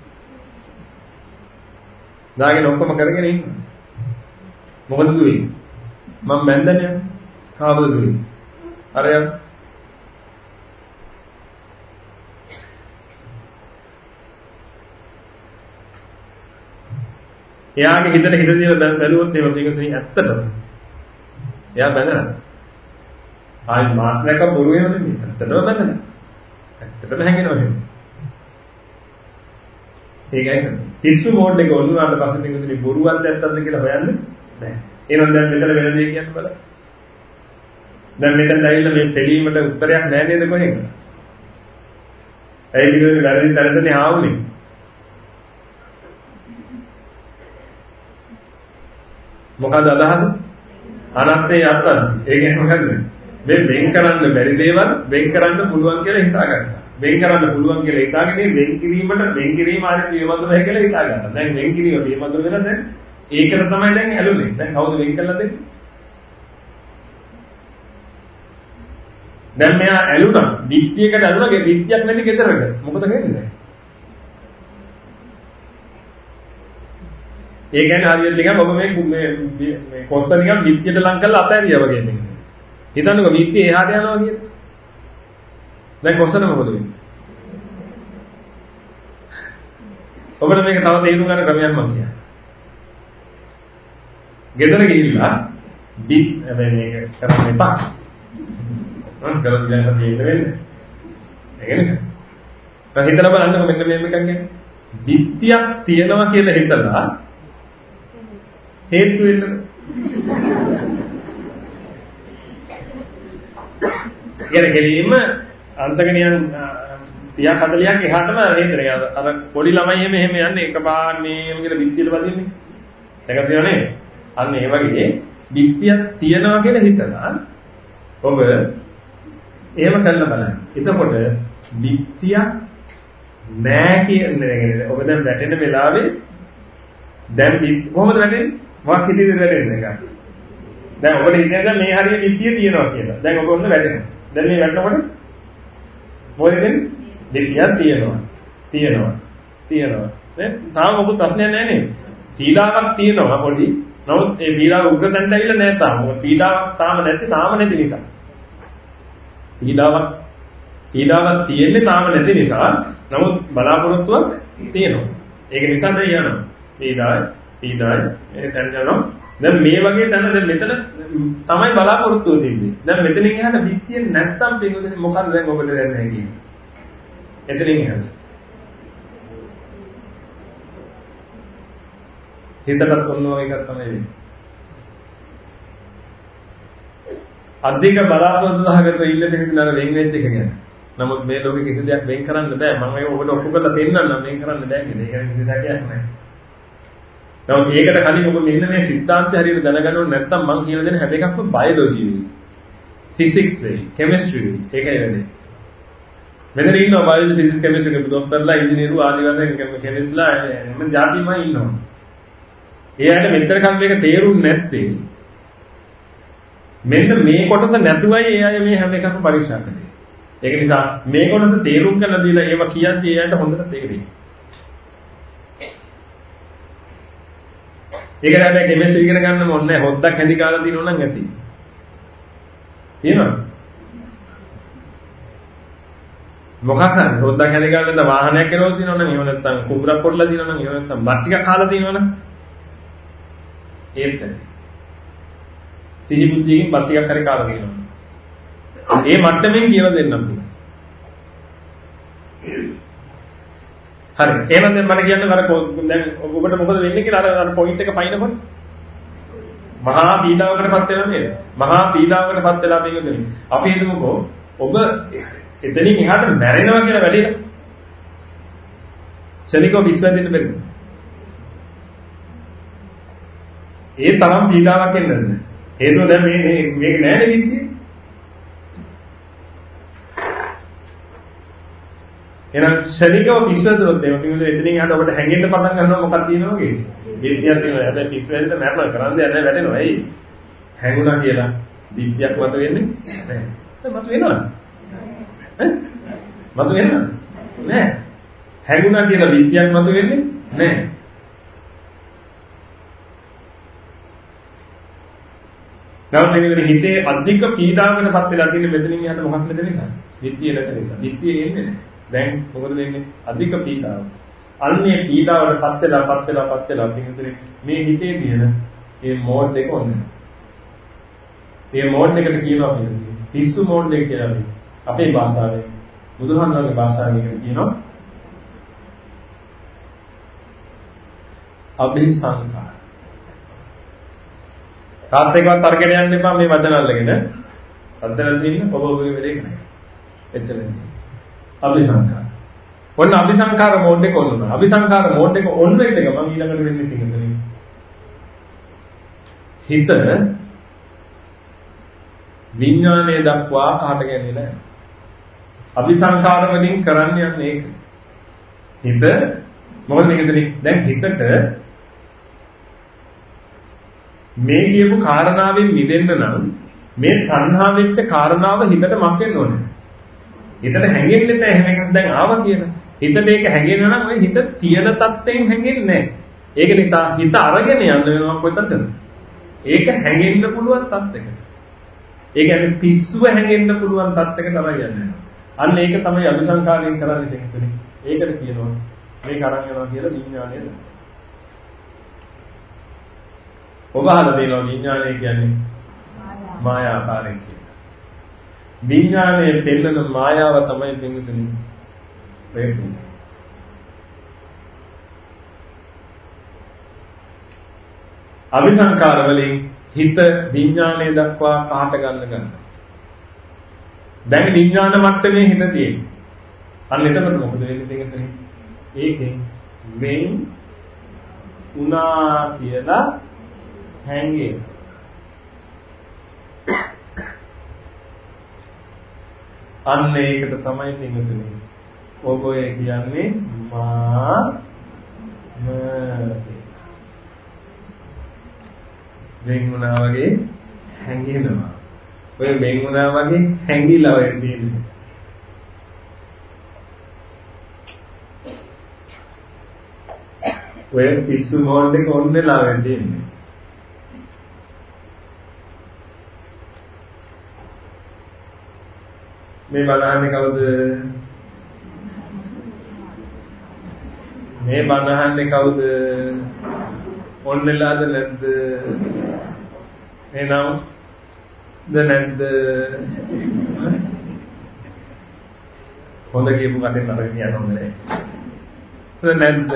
දාගෙන ඔක්කොම කරගෙන ඉන්න. මොකද දුවේ? මම බැන්දනේ. කාවද දුවේ? අරයන්. එයාගේ හිතට හිත දිලා බැලුවොත් එහෙම පිටුසින් ඇත්තටම. එයා බැඳලා. ආයි මාත්‍රක බොරු එහෙම නෙමෙයි. ඇත්තටම බැඳලා. ඇත්තටම හැංගෙනවා එහෙම. ඒකයි පිස්සු මෝඩ් එක ඔන්නුනාට පස්සේ පිටුසින් බොරුවක්ද ඇත්තක්ද කියලා හොයන්නේ නැහැ. එහෙනම් දැන් මෙතන වෙන දේ කියන්න බලන්න. දැන් මෙතන ඇවිල්ලා මේ දෙලීමට උත්තරයක් නැහැ නේද කොහෙන්ද? ඇයි විදිහට වැරදි තරතනේ ආවුනේ? මොකද අදහස? අනත්තේ යත්තන්. ඒ කියන්නේ මොකද්ද? මේ වෙන් කරන්න බැරි දේවල් වෙන් කරන්න පුළුවන් කියලා හිතාගත්තා. වෙන් කරන්න පුළුවන් කියලා හිතාගෙන වෙන් කිරීමට වෙන් කිරීම ආදී පියවඳුරයි කියලා හිතාගත්තා. දැන් වෙන් කිරීම පියවඳුර වෙලා දැන් ඒකට තමයි දැන් ඇලුනේ. දැන් කවුද වෙන් කළා දෙන්නේ? දැන් මෙයා ඇලුනා. දිට්ඨියකට ඇලුනා. දිට්ඨියක් නැති ගෙදරක. මොකද වෙන්නේ? ඒ කියන්නේ හරියට නිකන් ඔබ මේ මේ මේ කොස්ත නිකන් විත්තියට ලං කරලා අතහැරියා වගේ නෙමෙයි. හිතන්නකෝ විත්තිය එහාට යනවා කියන්නේ. දැන් කොස්තන මොකද වෙන්නේ? ඔබට මේක තව තේරුම් ගන්න ක්‍රමයක් මම කියන්නම්. ගෙදර ගිහිල්ලා බිත් මේක කරන්න එපා. මම කරලා ගියා නම් ඉන්න වෙන්නේ. ඒකනේ. දැන් හිතලා බලන්නකො මෙන්න මේ එකක් ගැන. විත්තියක් තියනවා කියලා හිතලා හේතු වෙන්න ඉතින් ගෙලීම අන්තගණියන් තියා හතලියක් එහාටම නේද අර පොඩි ළමයි එහෙම එහෙම යන්නේ එකපාර මේම කියලා බිත්තියට වදින්නේ ඒක තියෙනනේ අන්න ඒ වගේ බිත්තියක් තියනවා කියලා හිතලා ඔබ එහෙම කරලා බලන්න එතකොට බිත්තියක් නෑ කියන්නේ ඔබ දැන් වැටෙන වෙලාවේ දැන් කොහොමද වැටෙන්නේ මොකක් හිතේද වැටෙන්නේ එක. දැන් ඔබට හිතෙනවා මේ හරිය විත්තිය තියෙනවා කියලා. දැන් ඔබ ඔන්න වැටෙනවා. දැන් මේ වැටෙනකොට මොකද වෙන්නේ? විත්තියක් තියෙනවා. තියෙනවා. තියෙනවා. දැන් තාම ඔබ ප්‍රශ්නයක් නැහැ නේද? පීඩාවක් තියෙනවා පොඩි. නමුත් ඒ පීඩාව උග්‍ර තැනට ඇවිල්ලා නැහැ තාම. මොකද පීඩාවක් තාම නැති තාම නැති නිසා. පීඩාවක් පීඩාවක් තියෙන්නේ තාම නැති නිසා. නමුත් බලාපොරොත්තුවක් තියෙනවා. ඒක නිසා දැන් යනවා. පීඩාවයි පීඩාවයි මේ තැන යනවා. දැන් මේ වගේ තැන දැන් මෙතන තමයි බලාපොරොත්තුව දෙන්නේ. දැන් මෙතනින් එහාට විත්තිය නැත්තම් පින්වතුනි මොකද දැන් ඔබට දැන් නැහැ. එතනින් එහාට. හිතකට කොන්නෝ එකක් තමයි වෙන්නේ. අධික බලාපොරොත්තු සහගත ඉල්ල දෙන්න නර වෙන් වෙච්ච එක ගැන. නමුත් මේ ලෝකෙ කිසි දෙයක් වෙන් කරන්න බෑ. මම ඒක ඔබට ඔප්පු කරලා දෙන්නම් වෙන් කරන්න බෑ කියලා. ඒක කිසි දෙයක් නැහැ. නමුත් ඒකට කලින් ඔබ මෙන්න මේ સિદ્ધාන්තය හරියට දැනගන්න ඕනේ නැත්නම් මම කියලා දෙන හැම එකක්ම බයොලොජි වෙයි. ෆිසික්ස් වෙයි, කෙමිස්ට්‍රි වෙයි. ඒකයි වෙන්නේ. මෙතන ඉන්නවා බයොලොජි, ෆිසික්ස්, කෙමිස්ට්‍රි කෙනෙක් ડોක්ටර්ලා, ඉංජිනේරු ආදී වශයෙන් කෙමිස්ට්ලා මම ජාතිමයි ඉන්නවා. ඒ ඇයිද මෙතනකම් මේක තේරුම් නැත්තේ? මෙන්න මේ කොටස නැතුවයි ඒ අය මේ හැම එකක්ම පරීක්ෂා කරන්නේ. ඒක නිසා මේ කොටස තේරුම් කරලා දීලා ඒවා කියන්නේ ඒ අයට හොඳට තේරෙයි. ඒක නෑ කෙමිස්ට්‍රි ඉගෙන ගන්නම ඕනේ නැහැ. හොද්දක් හැදි කාලා තියෙනවා නම් ඇති. තියෙනවද? මොකක් හරි හොද්දක් හැදි කාලා නැත්නම් වාහනයක් කරවලා තියෙනවා නම් එහෙම නැත්නම් කුඹරක් පොඩලා තියෙනවා නම් එහෙම නැත්නම් බත් ටිකක් කාලා තියෙනවා නම් ඒත් සිහි බුද්ධියකින් බත් ටිකක් හරි කාලා තියෙනවා. ඒ මට්ටමින් කියලා දෙන්නම්. හරි. එහෙනම් දැන් මට කියන්න අර දැන් ඔබට මොකද වෙන්නේ කියලා අර අර පොයින්ට් එක පයින්නකොට මහා පීඩාවකටපත් වෙනවා නේද? මහා පීඩාවකටපත් වෙලා තියෙන්නේ. අපි හිතමුකෝ ඔබ එතනින් එහාට මැරෙනවා කියලා වැඩේට. ශනිකව විශ්වාසයෙන් බැරිද? ඒ තරම් පීඩාවක් එන්නද? හේතුව දැන් මේ මේක නෑනේ විශ්තිය. එහෙනම් ශනිකව විශ්වාසවලත් මේ පිළිවෙල එතනින් යහට ඔබට හැංගෙන්න පටන් ගන්නවා මොකක්ද තියෙනවා වගේ. විද්‍යාවක් තියෙනවා. හැබැයි විශ්වාසයෙන් මරනවා කරන්නේ නැහැ වැටෙනවා. ඇයි? හැඟුණා කියලා දිට්ඨියක් මත වෙන්නේ නැහැ. දැන් මත වෙනවද? ඈ? මත වෙනවද? නැහැ. හැඟුණා කියලා දිට්ඨියක් මත වෙන්නේ නැහැ. නැවත මේ හිතේ අධික පීඩාවකටපත් වෙලා තියෙන මෙතනින් යහට මොකක්ද නැති නිසා? දිට්ඨිය නැති නිසා. දිට්ඨිය එන්නේ නැහැ. දැන් මොකද වෙන්නේ? අධික පීඩාව. අන්නේ පීඩාවටපත් වෙලා පත් වෙලා පත් වෙලා පිටුනේ මේ හිතේ තියෙන මේ මෝඩ් එක ඔන්නේ. මේ මෝඩ් එකට කියනවා කියන්නේ පිස්සු මෝඩ් එක කියලා අපි. අපේ භාෂාවෙන් බුදුහාමුදුරන්ගේ භාෂාවෙන් කියනවා අභිසංකාර. තාත් එකවත් තර්කයට යන්න එපා මේ වචන අල්ලගෙන. අද්දලා තියෙන ඔබ ඔබගේ වැඩේ කරන්නේ. එච්චරයි. අභිසංකාර. ඔන්න අභිසංකාර මෝඩ් එක ඔන්න. අභිසංකාර මෝඩ් එක ඔන්න වෙන්න එක මම ඊළඟට වෙන්නේ තියෙන්නේ. හිත විඥානය දක්වා කාට ගන්නේ නැහැ. අභිසංකාර වලින් කරන්නේ යන්නේ ඒක. හිත මොකද මේකදී දැන් හිතට මේ කියපු කාරණාවෙන් මිදෙන්න නම් මේ සංහා වෙච්ච කාරණාව හිතට මක් වෙන්න ඕනේ. හිතට හැංගෙන්නේ නැහැ එහෙම එකක් දැන් ආවා කියලා. හිතට ඒක හැංගෙන්න නම් ඔය හිත තියෙන තත්ත්වයෙන් හැංගෙන්නේ නැහැ. ඒක නිසා හිත අරගෙන යන්න වෙනවා කොතනද? ඒක හැංගෙන්න පුළුවන් තත්ත්වයකට. ඒ කියන්නේ පිස්සුව හැංගෙන්න පුළුවන් තත්ත්වයකට තමයි යන්නේ. අන්න ඒක තමයි අභිසංකාරයෙන් කරන්නේ තේරුණේ. ඒකට කියනවා මේක අරන් යනවා කියලා විඥානයද. ඔබ අහලා තියෙනවා විඥානය කියන්නේ මායාකාරය කියලා. විඥානයේ පෙන්නන මායාව තමයි පින්විතනි ප්‍රේතය. අභිසංකාර වලින් හිත විඥානය දක්වා කාට ගන්න ගන්න. දැන් විඥාන මට්ටමේ හිත තියෙන්නේ. අන්න එතකොට මොකද වෙන්නේ දෙකෙන්? ඒකෙන් වෙන් උනා කියලා හැංගේ. අන්න ඒකට තමයි පින්වතුනි. ඔබ ඒ කියන්නේ මා ම වෙන්ුණා වගේ හැංගෙනවා. ඔය වෙන්ුණා වගේ හැංගිලා ඔය තියෙන්නේ. ඔය පිස්සු මෝඩ් එක ඔන්නලා වෙන්නේ. මේ බලහන්නේ කවුද? මේ බලහන්නේ කවුද? ඔන්නලාද නැද්ද? මේ නම ද නැද්ද? හොඳ කියපු කටේ නරක කියන්න හොඳ නැහැ. ද නැද්ද?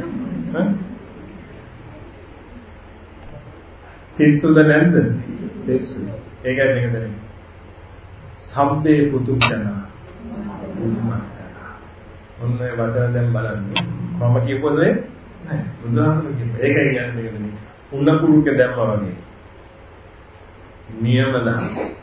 පිස්සුද නැද්ද? පිස්සු. ඒකයි මේක දෙන්නේ. සම්පේ පුතුජන ඔන්න ඒ වචන දැන් බලන්න මම කියපොද නෑ බුදුහාමුදුරුවෝ කියපේ ඒකයි කියන්නේ මේකනේ උන්න කුරුක දැම්මා වගේ නියම දහම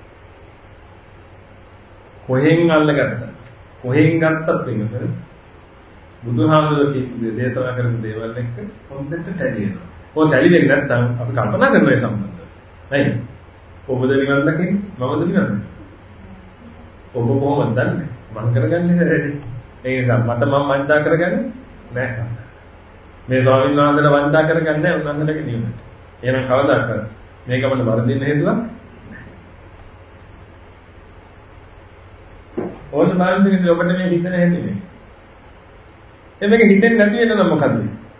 කොහෙන් අල්ලගත්තා කොහෙන් ගත්තත් වෙනද බුදුහාමුදුරුවෝ කියපු දේශනා කරපු දේවල් එක්ක හොඳට ටැලියෙනවා ඔය ටැලි වෙන්නේ නැත්නම් අපි කල්පනා කරන ඒ සම්බන්ධව නේද ඔබද නිවන් දකින්නේ මමද නිවන් ඔබ කොහොමද දන්නේ? මම කරගන්නේ නැහැ. ඒ නිසා මට මම වංචා කරගන්නේ නැහැ. මේ ස්වාමීන් වහන්සේට වංචා කරගන්නේ නැහැ උන්වහන්සේට නියමයි. එහෙනම් කවදාද මේක අපිට වරදින්න හේතුවක් නැහැ. ඕන මානසික ඔබට මේ හිතන හැටි නේ. ඒ මේක හිතෙන්නේ නැති වෙන නම් මොකද්ද?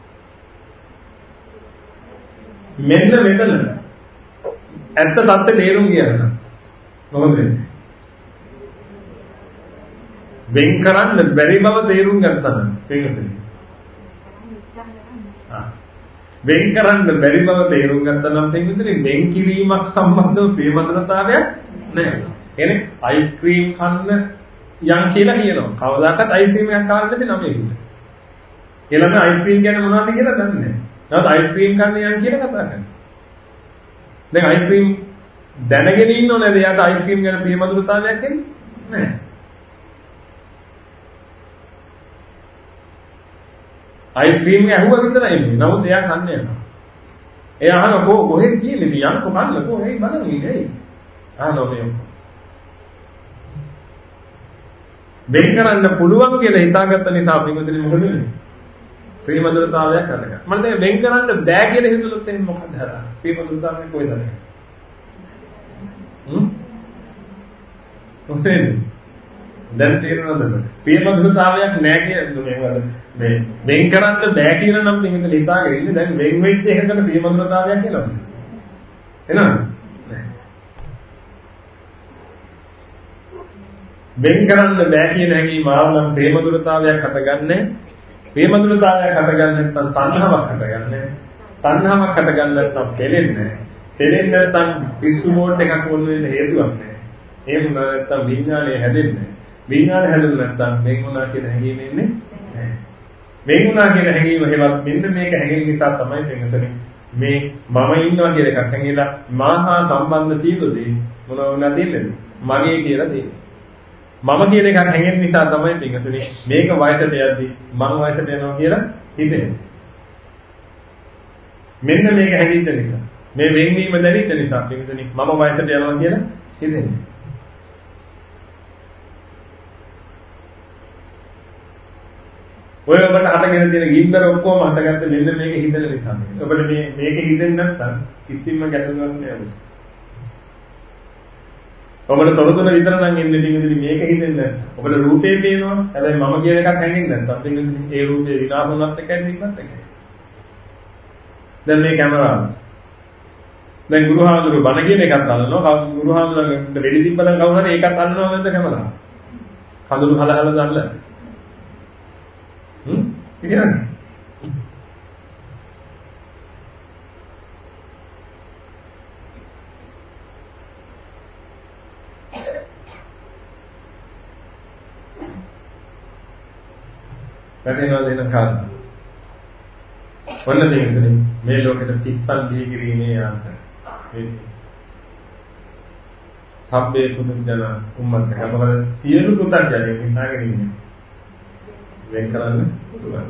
මෙන්න මෙතන ඇත්ත තත්ත්වය තේරුම් ගියා. මොකද වෙන්නේ? වෙන් කරන්න බැරි බව තේරුම් ගත්තා නම් තේරෙන්නේ. ආ වෙන් කරන්න බැරි බව තේරුම් ගත්තා නම් තේරෙන්නේ වෙන් කිරීමක් සම්බන්ධව ප්‍රේමතරතාවයක් නැහැ. එනේ අයිස්ක්‍රීම් කන්න යන් කියලා කියනවා. කවදාකවත් අයිස්ක්‍රීම් එකක් කාලා නැති නම ඒකට. ඊළඟ අයිස්ක්‍රීම් කියන්නේ මොනවද කියලා දන්නේ නැහැ. නැවත අයිස්ක්‍රීම් කන්න යන් කියලා කතා කරනවා. දැන් අයිස්ක්‍රීම් දැනගෙන ඉන්නව නේද? එයාට අයිස්ක්‍රීම් ගැන ප්‍රේමතරතාවයක් එන්නේ නැහැ. අයිස්ක්‍රීම් එක ඇහුවා විතරයි එන්නේ. නමුත් එයා කන්නේ නැහැ. එයා අහන කො කොහෙද කියන්නේ ඉතින් යන්න කොහන්න කොහෙයි බලන් ඉන්නේ. අහනවා මේ. වෙන් කරන්න පුළුවන් කියලා හිතාගත්ත නිසා පින්වතුනි මොකද වෙන්නේ? ප්‍රේමදුරතාවයක් හදගන්න. මම දැන් වෙන් කරන්න බෑ කියලා හිතුවොත් එහෙනම් මොකද හදන්නේ? ප්‍රේමදුරතාවය කොහෙද හදන්නේ? හ්ම්? කොහෙද? දැන් තේරෙනවද? ප්‍රේමදුරතාවයක් නෑ කියන්නේ මේ වෙන් කරන්න බෑ කියලා නම් පින්වතුනි හිතාගෙන ඉන්නේ දැන් වෙන් වෙච්ච එකකට ප්‍රේමදුරතාවයක් කියලා. එනවද? වෙන් කරන්න බෑ කියන හැඟීම ආවනම් ප්‍රේමදුරතාවයක් හටගන්නේ. ප්‍රේමදුරතාවයක් හටගන්නේ නැත්නම් තණ්හාවක් හටගන්නේ. තණ්හාවක් හටගන්නේ නැත්නම් දෙලෙන්නේ. දෙලෙන්නේ නැත්නම් පිස්සු මෝඩ් එකක් වුණ වෙන හේතුවක් නැහැ. ඒ වුණා නැත්නම් විඥානය හැදෙන්නේ. විඥානය හැදුනේ නැත්නම් වෙන් වුණා කියන හැඟීම එන්නේ නැහැ. වෙන් වුණා කියන හැඟීම හේවත් මෙන්න මේක හැඟෙන නිසා තමයි දෙන්නතනේ මේ මම ඉන්නවා කියලා එකක් හැංගිලා මාහා සම්බන්ධ තීව්‍රදී මොනවා වුණා තියෙන්නේ? මගේ කියලා තියෙන්නේ. මම කියන එකක් හැංගෙන නිසා තමයි පිටුනේ මේක වයසට යද්දි මම වයසට යනවා කියලා හිතෙන්නේ. මෙන්න මේක හැංගිච්ච නිසා මේ වෙන්වීම දැනෙච්ච නිසා පිටුනේ මම වයසට යනවා කියලා හිතෙන්නේ. ඔය ඔබට හටගෙන තියෙන ගින්දර ඔක්කොම හටගත්තේ මෙන්න මේක හිතන නිසා. ඔබට මේ මේක හිතෙන්නේ නැත්නම් කිසිම ගැටලුවක් නෑ. ඔබට තොරතුරු විතර නම් එන්නේ පිටින් මේක හිතෙන්නේ නැහැ. ඔබට රූපේ පේනවා. හැබැයි මම කියන එකක් හැංගෙන්නේ නැත්නම් පිටින් ඒ රූපේ විනාශ වුණත් එකයි නිකත් එකයි. දැන් මේ කැමරාව. දැන් ගුරුහාමුදුරු බණ කියන එකක් අල්ලනවා. ගුරුහාමුදුරන්ට වෙඩි තිබ්බනම් කවුරු හරි ඒකත් අල්ලනවා නැද්ද කැමරාව? කඳුළු හලහල දාන්න. හ්ම්? ඉතින් වැටෙනවා දෙන කාරණා. ඔන්න දෙන්නේ මේ ලෝකෙට තිස්සන් දී කිරීමේ යාන්ත්‍රය. මේ සබ්බේ පුදුජන උම්මත කමවල සියලු පුතඥයන් හිතාගෙන ඉන්නේ. වෙන් කරන්න පුළුවන්.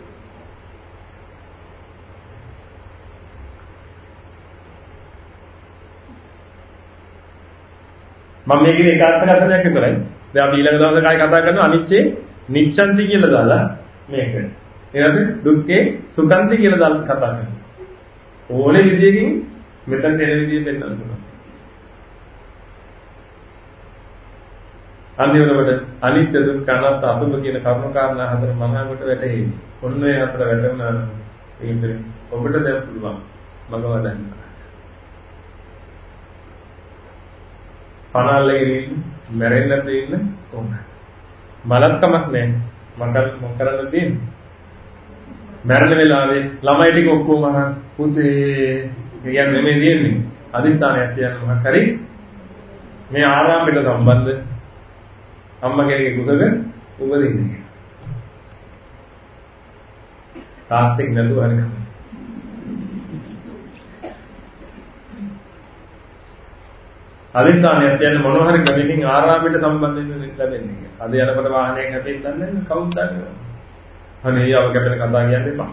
මම මේකේ ඒකාර්ථකථනයක් විතරයි. දැන් අපි ඊළඟ දවසේ කායි කතා කරනවා අනිච්චේ නිච්ඡන්ති කියලා දාලා මේක. ඊළඟට දුක්ඛේ සුඛන්ති කියලා දාලා කතා කරනවා. ඕනේ විදියකින් මෙතන දෙන විදිය පෙන්නන්න පුළුවන්. අන්තිමට අනිත්‍ය දුක්ඛ අනාත්ම අසුභ කියන කර්ම කාරණා හතර මනකට වැටෙයි. ඔන්න ඒ හතර වැටුණා නම් ඒකෙන් ඔබට දැන් පුළුවන් මග වඩන්න. පණාල්ලගෙන ඉන්න, මැරෙන්න දෙන්න කොහොමද? බලක්කමක් නැහැ. මකල් මොක කරන්න තියෙන්නේ? මැරෙන වෙලාවේ ළමයි ටික ඔක්කොම අරන් පුතේ කියන්නේ මේ දෙන්නේ. අදිස්ථානයක් කියන්නේ මොකක් හරි මේ ආරාමයට සම්බන්ධ අම්මා කෙනෙක්ගේ කුසක උපදින්නේ. තාත්තෙක් නැතුව හරි කම. අදිස්ථානයක් කියන්නේ මොනවා හරි ගමකින් ආරාමයට සම්බන්ධ වෙන්න ලැබෙන්නේ. අද යනකොට වාහනයක් හැදෙන්න දන්නේ නැහැ කවුද දන්නේ. අනේ යව කැපෙන කතා කියන්න එපා.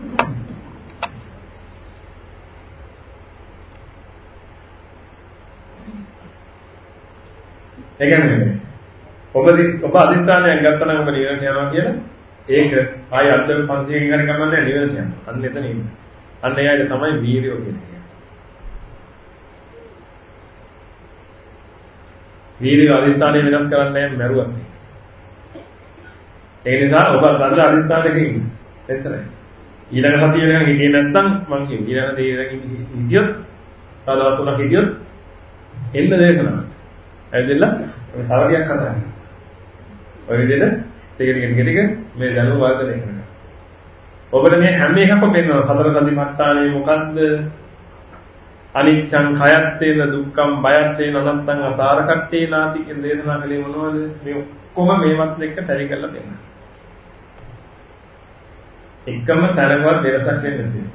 ඒ කියන්නේ ඔබ ඔබ අදිස්ථානයක් ගත්තා නම් ඔබ නිවනට යනවා කියලා ඒක ආය අද්දව පන්සියෙන් හරි කමන්නේ නිවනට යනවා. අන්න එතන ඉන්න. අන්න එයාට තමයි වීරියෝ කියන්නේ. වීරිය අදිස්ථානය වෙනස් කරන්නේ නැහැ මරුවක්. ඒ නිසා ඔබ අද අදිස්ථානයක ඉන්න. එච්චරයි. ඊළඟ සතිය වෙනකන් හිටියේ නැත්නම් මං කියන ඊළඟ දේරකින් හිටියොත් තවදා තුනක් හිටියොත් එන්න දේශනාවට. ඇවිදලා මේ තරගයක් කතා කරනවා. ඔය විදිහට ටික ටික ටික ටික මේ දැනුම වර්ධනය කරනවා. ඔබට මේ හැම එකක්ම පේනවා සතර සතිපට්ඨානයේ මොකද්ද? අනිච්ඡං khයත්තේන දුක්ඛං බයත්තේන අනත්තං අසාරකට්ඨේ නාති කියන දේශනා කලේ මොනවද? මේ ඔක්කොම මේවත් එක්ක තරි කරලා දෙන්න. එකම තරමවත් වෙනසක් වෙන්නේ නැහැ.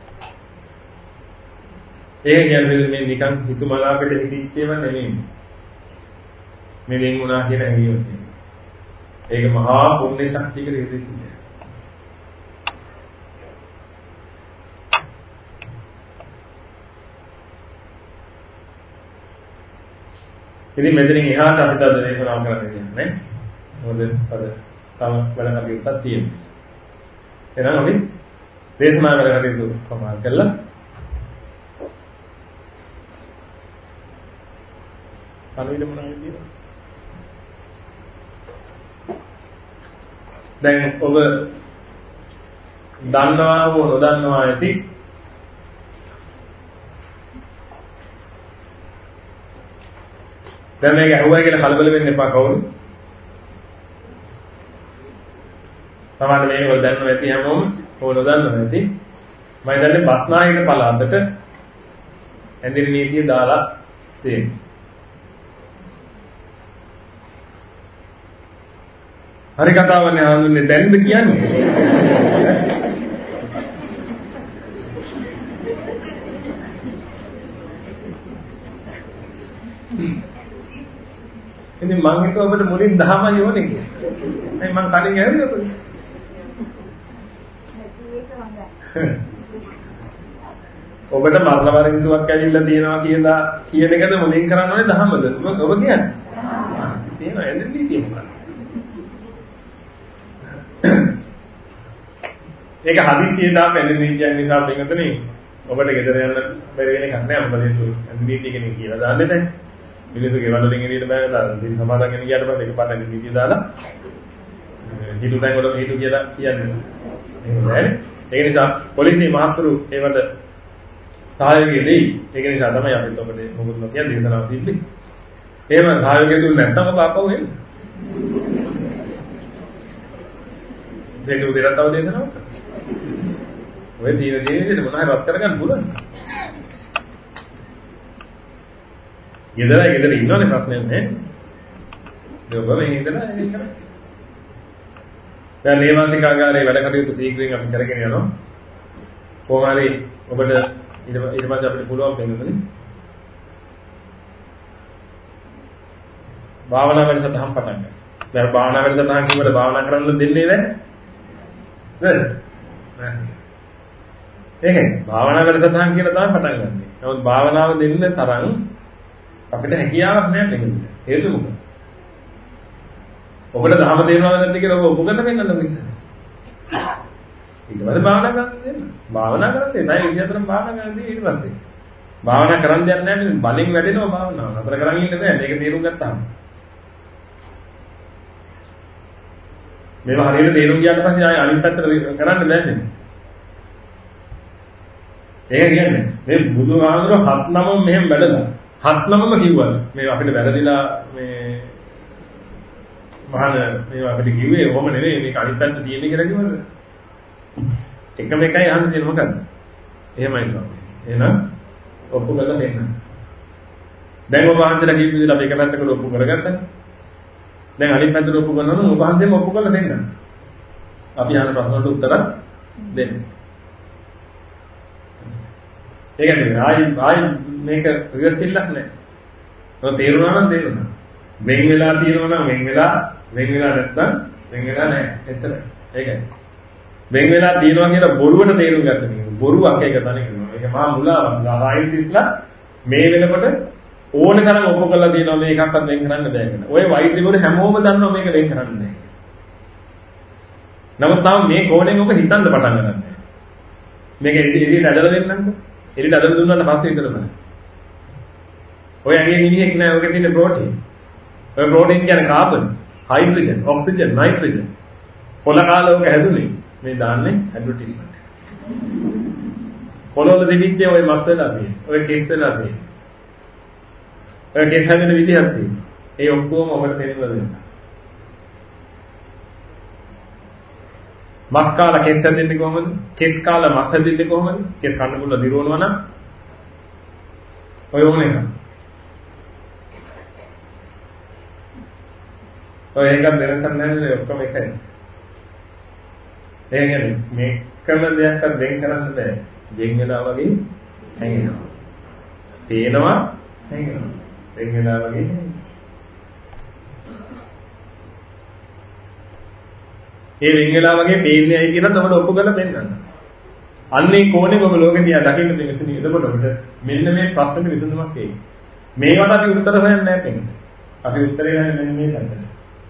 ඒ කියන්නේ මේ නිකන් හිතුමලාකට හිතිච්චේව නෙමෙයි. මේ වෙන් වුණා කියන හැඟීම තියෙනවා. ඒක මහා පුණ්‍ය ශක්තියකට හේතුයි. ඉතින් මෙතනින් එහාට අපිට අද දේශනාව කරන්න දෙන්නේ නැහැ. මොකද අද තම වැඩ කටයුත්තක් තියෙනවා. එහෙනම් අපි දේශනා වැඩ කටයුතු කොහොමද කළා? අනුවිද මොනවද කියන්නේ? දැන් ඔබ දන්නවා හෝ නොදන්නවා ඇති දැන් මේක ඇහුවයි කියලා කලබල වෙන්න එපා කවුරු. සමහර මේක වල දන්නව ඇති හැමෝම හෝ නොදන්නව ඇති. මම දන්නේ බස්නාහිර පළාතට ඇඳිරි නීතිය දාලා තියෙනවා. හරි කතාවනේ ආන්දුනේ දැන්ද කියන්නේ. ඉතින් මම හිතුවා ඔබට මුලින් දහමයි ඕනේ කියලා. ඒ මං කලින් ඇහුවේ ඔබට. ඔබට මරණ වරින්දුවක් ඇවිල්ලා තියෙනවා කියලා කියන එකද මුලින් කරන්න ඕනේ දහමද? ඔබ කියන්නේ. තියෙනවා එන්නේ තියෙනවා. ඒක හදිස්සියේ දාපු එන්නේ කියන්නේ නිසා දෙන්නතනේ ඔබට ගෙදර යන්න බැරි වෙන එකක් නෑ. මොකද ඒක නීති කෙනෙක් කියලා දාන්නේ නැහැ. මිනිස්සු ගෙවල් වලින් එළියට බෑලා ඉතින් සමාදන් වෙන ගියාට පස්සේ ඒක පාඩම් නීතිය දාලා හිතු තැන් වල හිතු කියලා කියන්නේ. එහෙම නෑනේ. ඒ නිසා පොලිසිය මහත්තුරු ඒවට සහයෝගය දෙයි. ඒක නිසා තමයි අපිත් ඔබට මොකද නොකිය දේශනාව තිබ්බේ. එහෙම සහයෝගය දුන්නේ නැත්නම් ඔබ ආපහු එන්නේ. දෙක උදේට තව දේශනාවක්. ඔය තියෙන දේ විදිහට මොනවද රත් කරගන්න පුළුවන්. ගෙදර ගෙදර ඉන්නවනේ ප්‍රශ්නයක් නෑ. ඒ ඔබ මේ ඉඳලා ඒක කරා. දැන් මේ වාසිකාගාරයේ වැඩ කටයුතු ශීඝ්‍රයෙන් අපි කරගෙන යනවා. කොහොම හරි ඔබට ඊට ඊට පස්සේ අපිට පුළුවන් වෙනවනේ. භාවනා වැඩසටහන් පටන් ගන්න. දැන් භාවනා වැඩසටහන් කිව්වට භාවනා කරන්න දෙන්නේ නැහැ. නේද? නැහැ. ඒකනේ භාවනා වැඩසටහන් කියලා තමයි පටන් ගන්නෙ. නමුත් භාවනාව දෙන්න තරම් අපිට හැකියාවක් නැහැ මේකෙන්. හේතු මොකද? ඔබට ධර්ම තේරෙනවද නැද්ද කියලා ඔබ ඔප කරන්න වෙනවද මිස්සන? ඊට පස්සේ භාවනා කරන්න දෙන්න. භාවනා කරන්නේ නැහැ විශේෂතරම් භාවනා කරන්නේ ඊට පස්සේ. භාවනා කරන්න දෙයක් නැහැ නේ බලෙන් වැඩෙනවා භාවනාව. නතර කරන් ඉන්න බෑ. මේක තේරුම් ගත්තාම. මේක හරියට තේරුම් ගියාට පස්සේ ආයෙ අනිත් පැත්තට කරන්න බෑ නේ. ඒක කියන්නේ මේ බුදුහාමුදුරුවෝ හත් නමම මෙහෙම වැඩලා හත් නමම කිව්වා. මේ අපිට වැරදිලා මේ මහාන මේ අපිට කිව්වේ ඔහොම නෙවෙයි මේක අනිත් පැත්ත තියෙන්නේ කියලා කිව්වද? එකම එකයි අහන්න තියෙන මොකද්ද? එහෙමයි ස්වාමී. එහෙනම් ඔප්පු කරලා දෙන්න. දැන් ඔබ වහන්සේලා කියපු විදිහට අපි එක පැත්තකට ඔප්පු කරගත්තා. දැන් අනිත් පැත්තට ඔප්පු කරනවා නම් ඔබ වහන්සේම ඔප්පු කරලා දෙන්න. අපි අහන ප්‍රශ්න වලට උත්තර දෙන්න. ඒ කියන්නේ ආයි ආයි මේක රිවර්සිල්ලක් නෑ. ඔය තේරුණා නම් තේරුණා. වෙන් වෙලා තියෙනවා නම් වෙන් වෙලා වෙන් වෙලා නැත්නම් වෙන් වෙලා නෑ. එච්චරයි. ඒකයි. වෙන් වෙලා තියෙනවා කියලා බොරුවට තේරුම් ගන්න කෙනෙක්. බොරුවක් ඒක තනි කරනවා. ඒක මහා මුලාවක්. සායින්ටිස්ලා මේ වෙනකොට ඕන තරම් ඔප්පු කරලා තියෙනවා මේ එකක්වත් වෙන් කරන්න බෑ කියලා. ඔය වෛද්‍යවරු හැමෝම දන්නවා මේක වෙන් කරන්න බෑ. නමුත් තාම මේ කෝණයෙන් ඔබ හිතන්න පටන් ගන්නවා. මේක එළියට ඇදලා දෙන්නම්කෝ. එළියට ඇදලා දුන්නාට පස්සේ විතර බලන්න. ඔය ඇගේ මිනිහෙක් නෑ ඔයගේ තියෙන ප්‍රෝටීන්. ඔය ප්‍රෝටීන් කියන්නේ කාබන්, හයිඩ්‍රජන්, ඔක්සිජන්, නයිට්‍රජන්. කොළ කාලෝක හැදුනේ මේ දාන්නේ ඇඩ්වර්ටයිස්මන්ට්. කොළවල දෙවිච්ච ඔය මස් වෙලා තියෙන්නේ. ඔය කේක් වෙලා තියෙන්නේ. ඔය කේක් හැදෙන විදිහක් තියෙනවා. ඒ ඔක්කොම ඔබට තේරෙන්න දෙන්න. මස් කාලා කේක් හැදෙන්නේ කොහොමද? කේක් කාලා මස් හැදෙන්නේ කොහොමද? කේක් කන්න පුළුවන් දිරවනවා නම් ඔය ඕන එක. ඔය එකක් දෙන්නත් නැහැ ඔක්කොම එකයි. ඒ කියන්නේ මේකම දෙයක් දෙන්න කරන්න බෑ. දෙන් වෙලා වගේ හැංගෙනවා. පේනවා හැංගෙනවා. දෙන් වෙලා වගේ ඒ වෙන් වෙලා වගේ පේන්නේ ඇයි කියලා තමයි ඔප්පු කරලා පෙන්නන්න. අන්නේ කෝණේ ඔබ ලෝකෙ දිහා දකින්න දෙන්නේ. එතකොට ඔබට මෙන්න මේ ප්‍රශ්නෙට විසඳුමක් එයි. මේවට අපි උත්තර හොයන්නේ නැහැ කෙනෙක්. අපි උත්තරේ නැහැ මෙන්න මේ පැත්තට.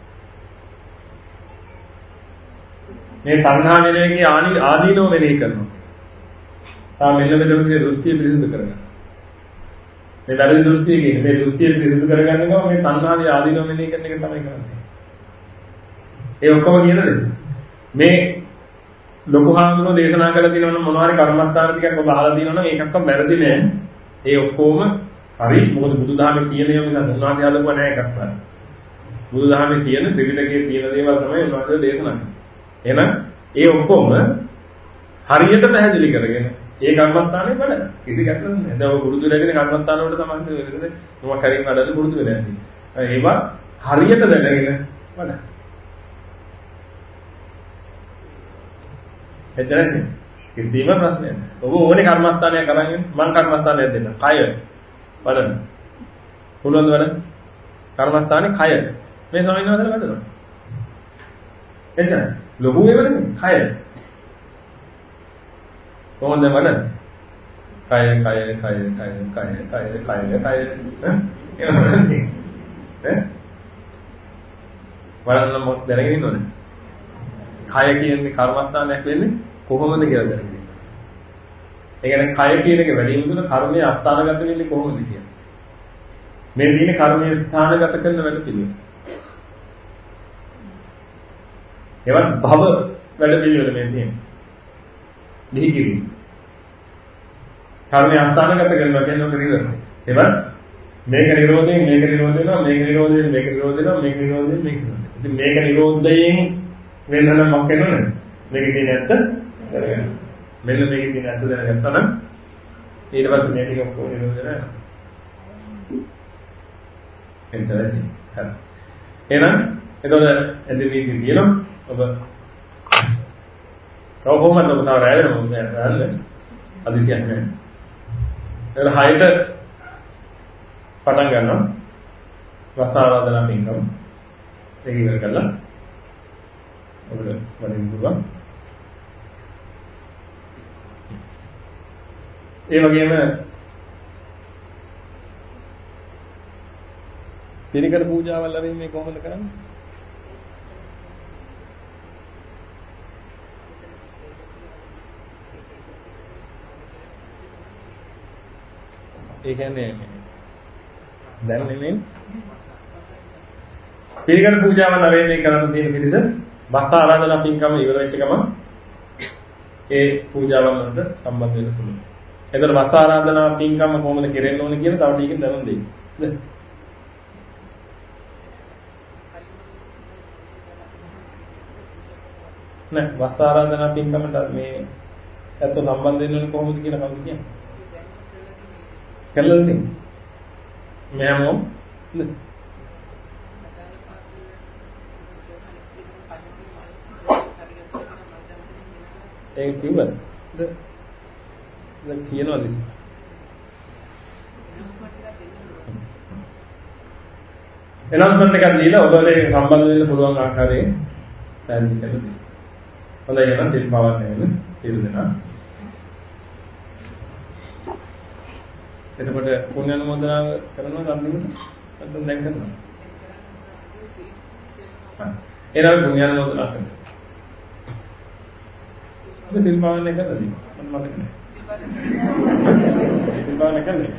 මේ තණ්හා වෙනේගේ ආනි ආදීනෝ වෙනේ කරනවා. තා මෙන්න මෙතනගේ දෘෂ්ටිය පිරිසිදු කරගන්න. මේ වැරදි දෘෂ්ටිය කියන්නේ මේ දෘෂ්ටිය පිරිසිදු කරගන්නවා මේ තණ්හාවේ ආදීනෝ වෙනේ කරන එක තමයි කරන්නේ. ඒ ඔක්කොම කියනද? මේ ලොකු හාමුදුරුවෝ දේශනා කළ තියෙනවනම් මොනවා හරි කර්මස්ථාන ටිකක් ඔබ අහලා තියෙනවනම් ඒකක්ම වැරදි නෑ. ඒ ඔක්කොම හරි. මොකද බුදුදහමේ තියෙන ඒවා නිසා උන්වහන්සේ හදපුවා නෑ එකක්වත්. බුදුදහමේ තියෙන ත්‍රිපිටකයේ තියෙන දේවල් තමයි උන්වහන්සේ දේශනා කරන්නේ. එහෙනම් ඒ ඔක්කොම හරියට පැහැදිලි කරගෙන ඒ කර්මස්ථානේ වල කිසි ගැටලුවක් නෑ. දැන් ඔය පුරුදු වෙලාගෙන කර්මස්ථාන වලට තමයි වෙන්නේ. මොකක් හරි වලදී පුරුදු වෙලා ඇති. ඒවා හරියට දැනගෙන වල. එතරම්නේ. කිසිම ප්‍රශ්නයක් නෑ. ඔබ ඕනේ කර්මස්ථානයක් අරගෙන මං කර්මස්ථානයක් දෙන්න. කය බලන්න. පුළුවන් ද බලන්න? කර්මස්ථානේ කය. මේ සමිනවදල වැඩනවා. එතන ලොකු වෙවලනේ කය. කොහොමද බලන්න? කය කය කය කය කය කය කය කය ඈ බලන්න. ඈ බලන්න මොකද දැනගෙන ඉන්නවද? කය කියන්නේ කර්මස්ථානයක් වෙන්නේ කොහොමද කියලා දැනගන්න. ඒ කියන්නේ කය කියන එක වැඩි වුණොත් කර්මයේ අස්ථානගත වෙන්නේ කොහොමද කියන්නේ. මේ දිනේ කර්මයේ ස්ථානගත කරන වැඩ පිළිවෙල. ඒවත් භව වැඩ පිළිවෙල මේ තියෙන්නේ. දිහිකිරි. කර්මයේ අස්ථානගත කරනවා කියන්නේ ඔක රිවර්ස්. ඒවත් මේක නිරෝධයෙන් මේක නිරෝධ වෙනවා මේක නිරෝධයෙන් මේක නිරෝධ වෙනවා මේක නිරෝධයෙන් මේක නිරෝධ වෙනවා. ඉතින් මේක නිරෝධයෙන් වෙනනම් මොකක් වෙනවද? මේකේ තියෙන ඇත්ත දැනගන්න. මෙන්න මේකේ තියෙන ඇත්ත දැනගත්තා නම් ඊට පස්සේ මේ ටික ඔක්කොම නිරෝධ වෙනවා. එතනදී. හරි. එහෙනම් එතකොට එදිනෙදී කියනවා ඔබ කොහොමද ඔබ තව රැඳෙන මොකද රැඳෙන්නේ? අදිසියක් නෑ. එතන හයට පටන් ගන්නවා. වසාරාධනා පින්කම්. ඒක ඉවර කළා. ඔබට වදින්න පුළුවන්. ඒ වගේම පිරිකර පූජාවල් ලැබෙන්නේ මේ කොහොමද කරන්නේ? ඒ කියන්නේ දැන් නෙමෙයි පිරිකර පූජාවල් ලැබෙන්නේ කරන්න තියෙන පිළිස බස් ආරාධනා පින්කම ඉවර වෙච්ච ගමන් ඒ පූජාවල් වලට සම්බන්ධ වෙන්න පුළුවන්. එතකොට බස් ආරාධනා පින්කම කොහොමද කෙරෙන්න ඕනේ කියන තව ටිකකින් දැනුම් දෙන්න. නේද? නෑ බස් ආරාධනා පින්කමට මේ ඇත්ත සම්බන්ධ වෙන්න ඕනේ කොහොමද කියලා කවුද කියන්නේ? කළාද නේ? මෙයාම නේද? ඒක කිව්වද? දැන් කියනවාද? එනවස්මන්ට් එකක් දීලා ඔබට සම්බන්ධ වෙන්න පුළුවන් ආකාරයේ පැහැදිලි කරලා දෙන්න. හොඳයි එහෙනම් දෙල් පවන්නේ වෙන සියලු දෙනා. එතකොට පුණ්‍ය අනුමෝදනාව කරනවද අන්තිමට? නැත්නම් දැන් කරනවද? හා. එහෙනම් පුණ්‍ය අනුමෝදනාව කරන්න. ඔබ දෙල් පවන්නේ කරලාද? මම මතක නැහැ. දෙල් පවන්නේ කරන්නේ.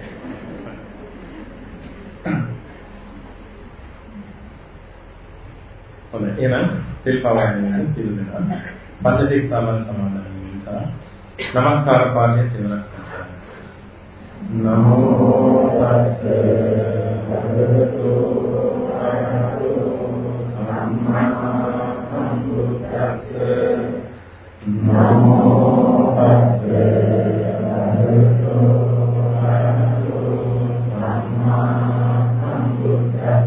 හොඳයි එහෙනම් දෙල් පවන්නේ සියලු දෙනා. පන්දසික සාමල් සමාදන් වෙනවා. නමස්කාර පාඨය තේරුම් නමෝ තස්ස භගවතු අරහතෝ සම්මා සම්බුද්දස්ස නමෝ තස්ස භගවතු අරහතෝ සම්මා සම්බුද්දස්ස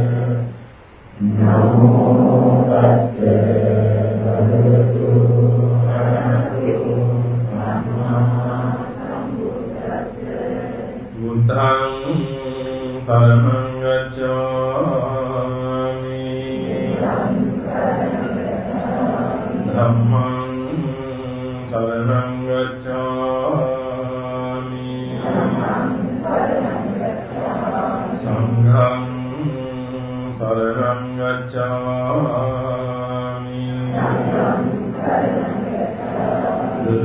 නමෝ තස්ස භගවතු අරහතෝ සම්මා බුද්ධං සරණං ගච්ඡාමි ධම්මං සරණං ගච්ඡාමි සංඝං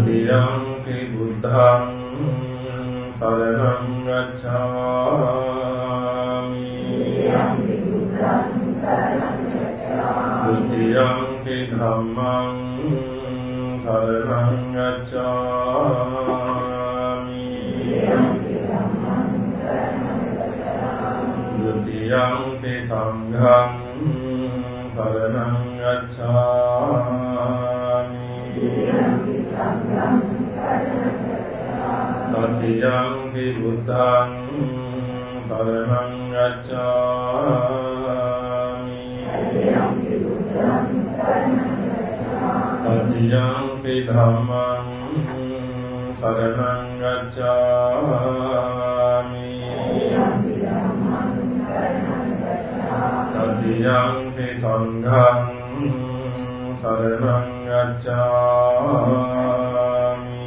Tatiyanti buddham saranam gacchami. Tatiyanti dhammam saranam gacchami. Tatiyanti sangham saranam gacchami. Tatiyanti buddham saranam gacchami. Tatiyanti dhammam saranam gacchami. Tatiyanti sangham saranam gacchami.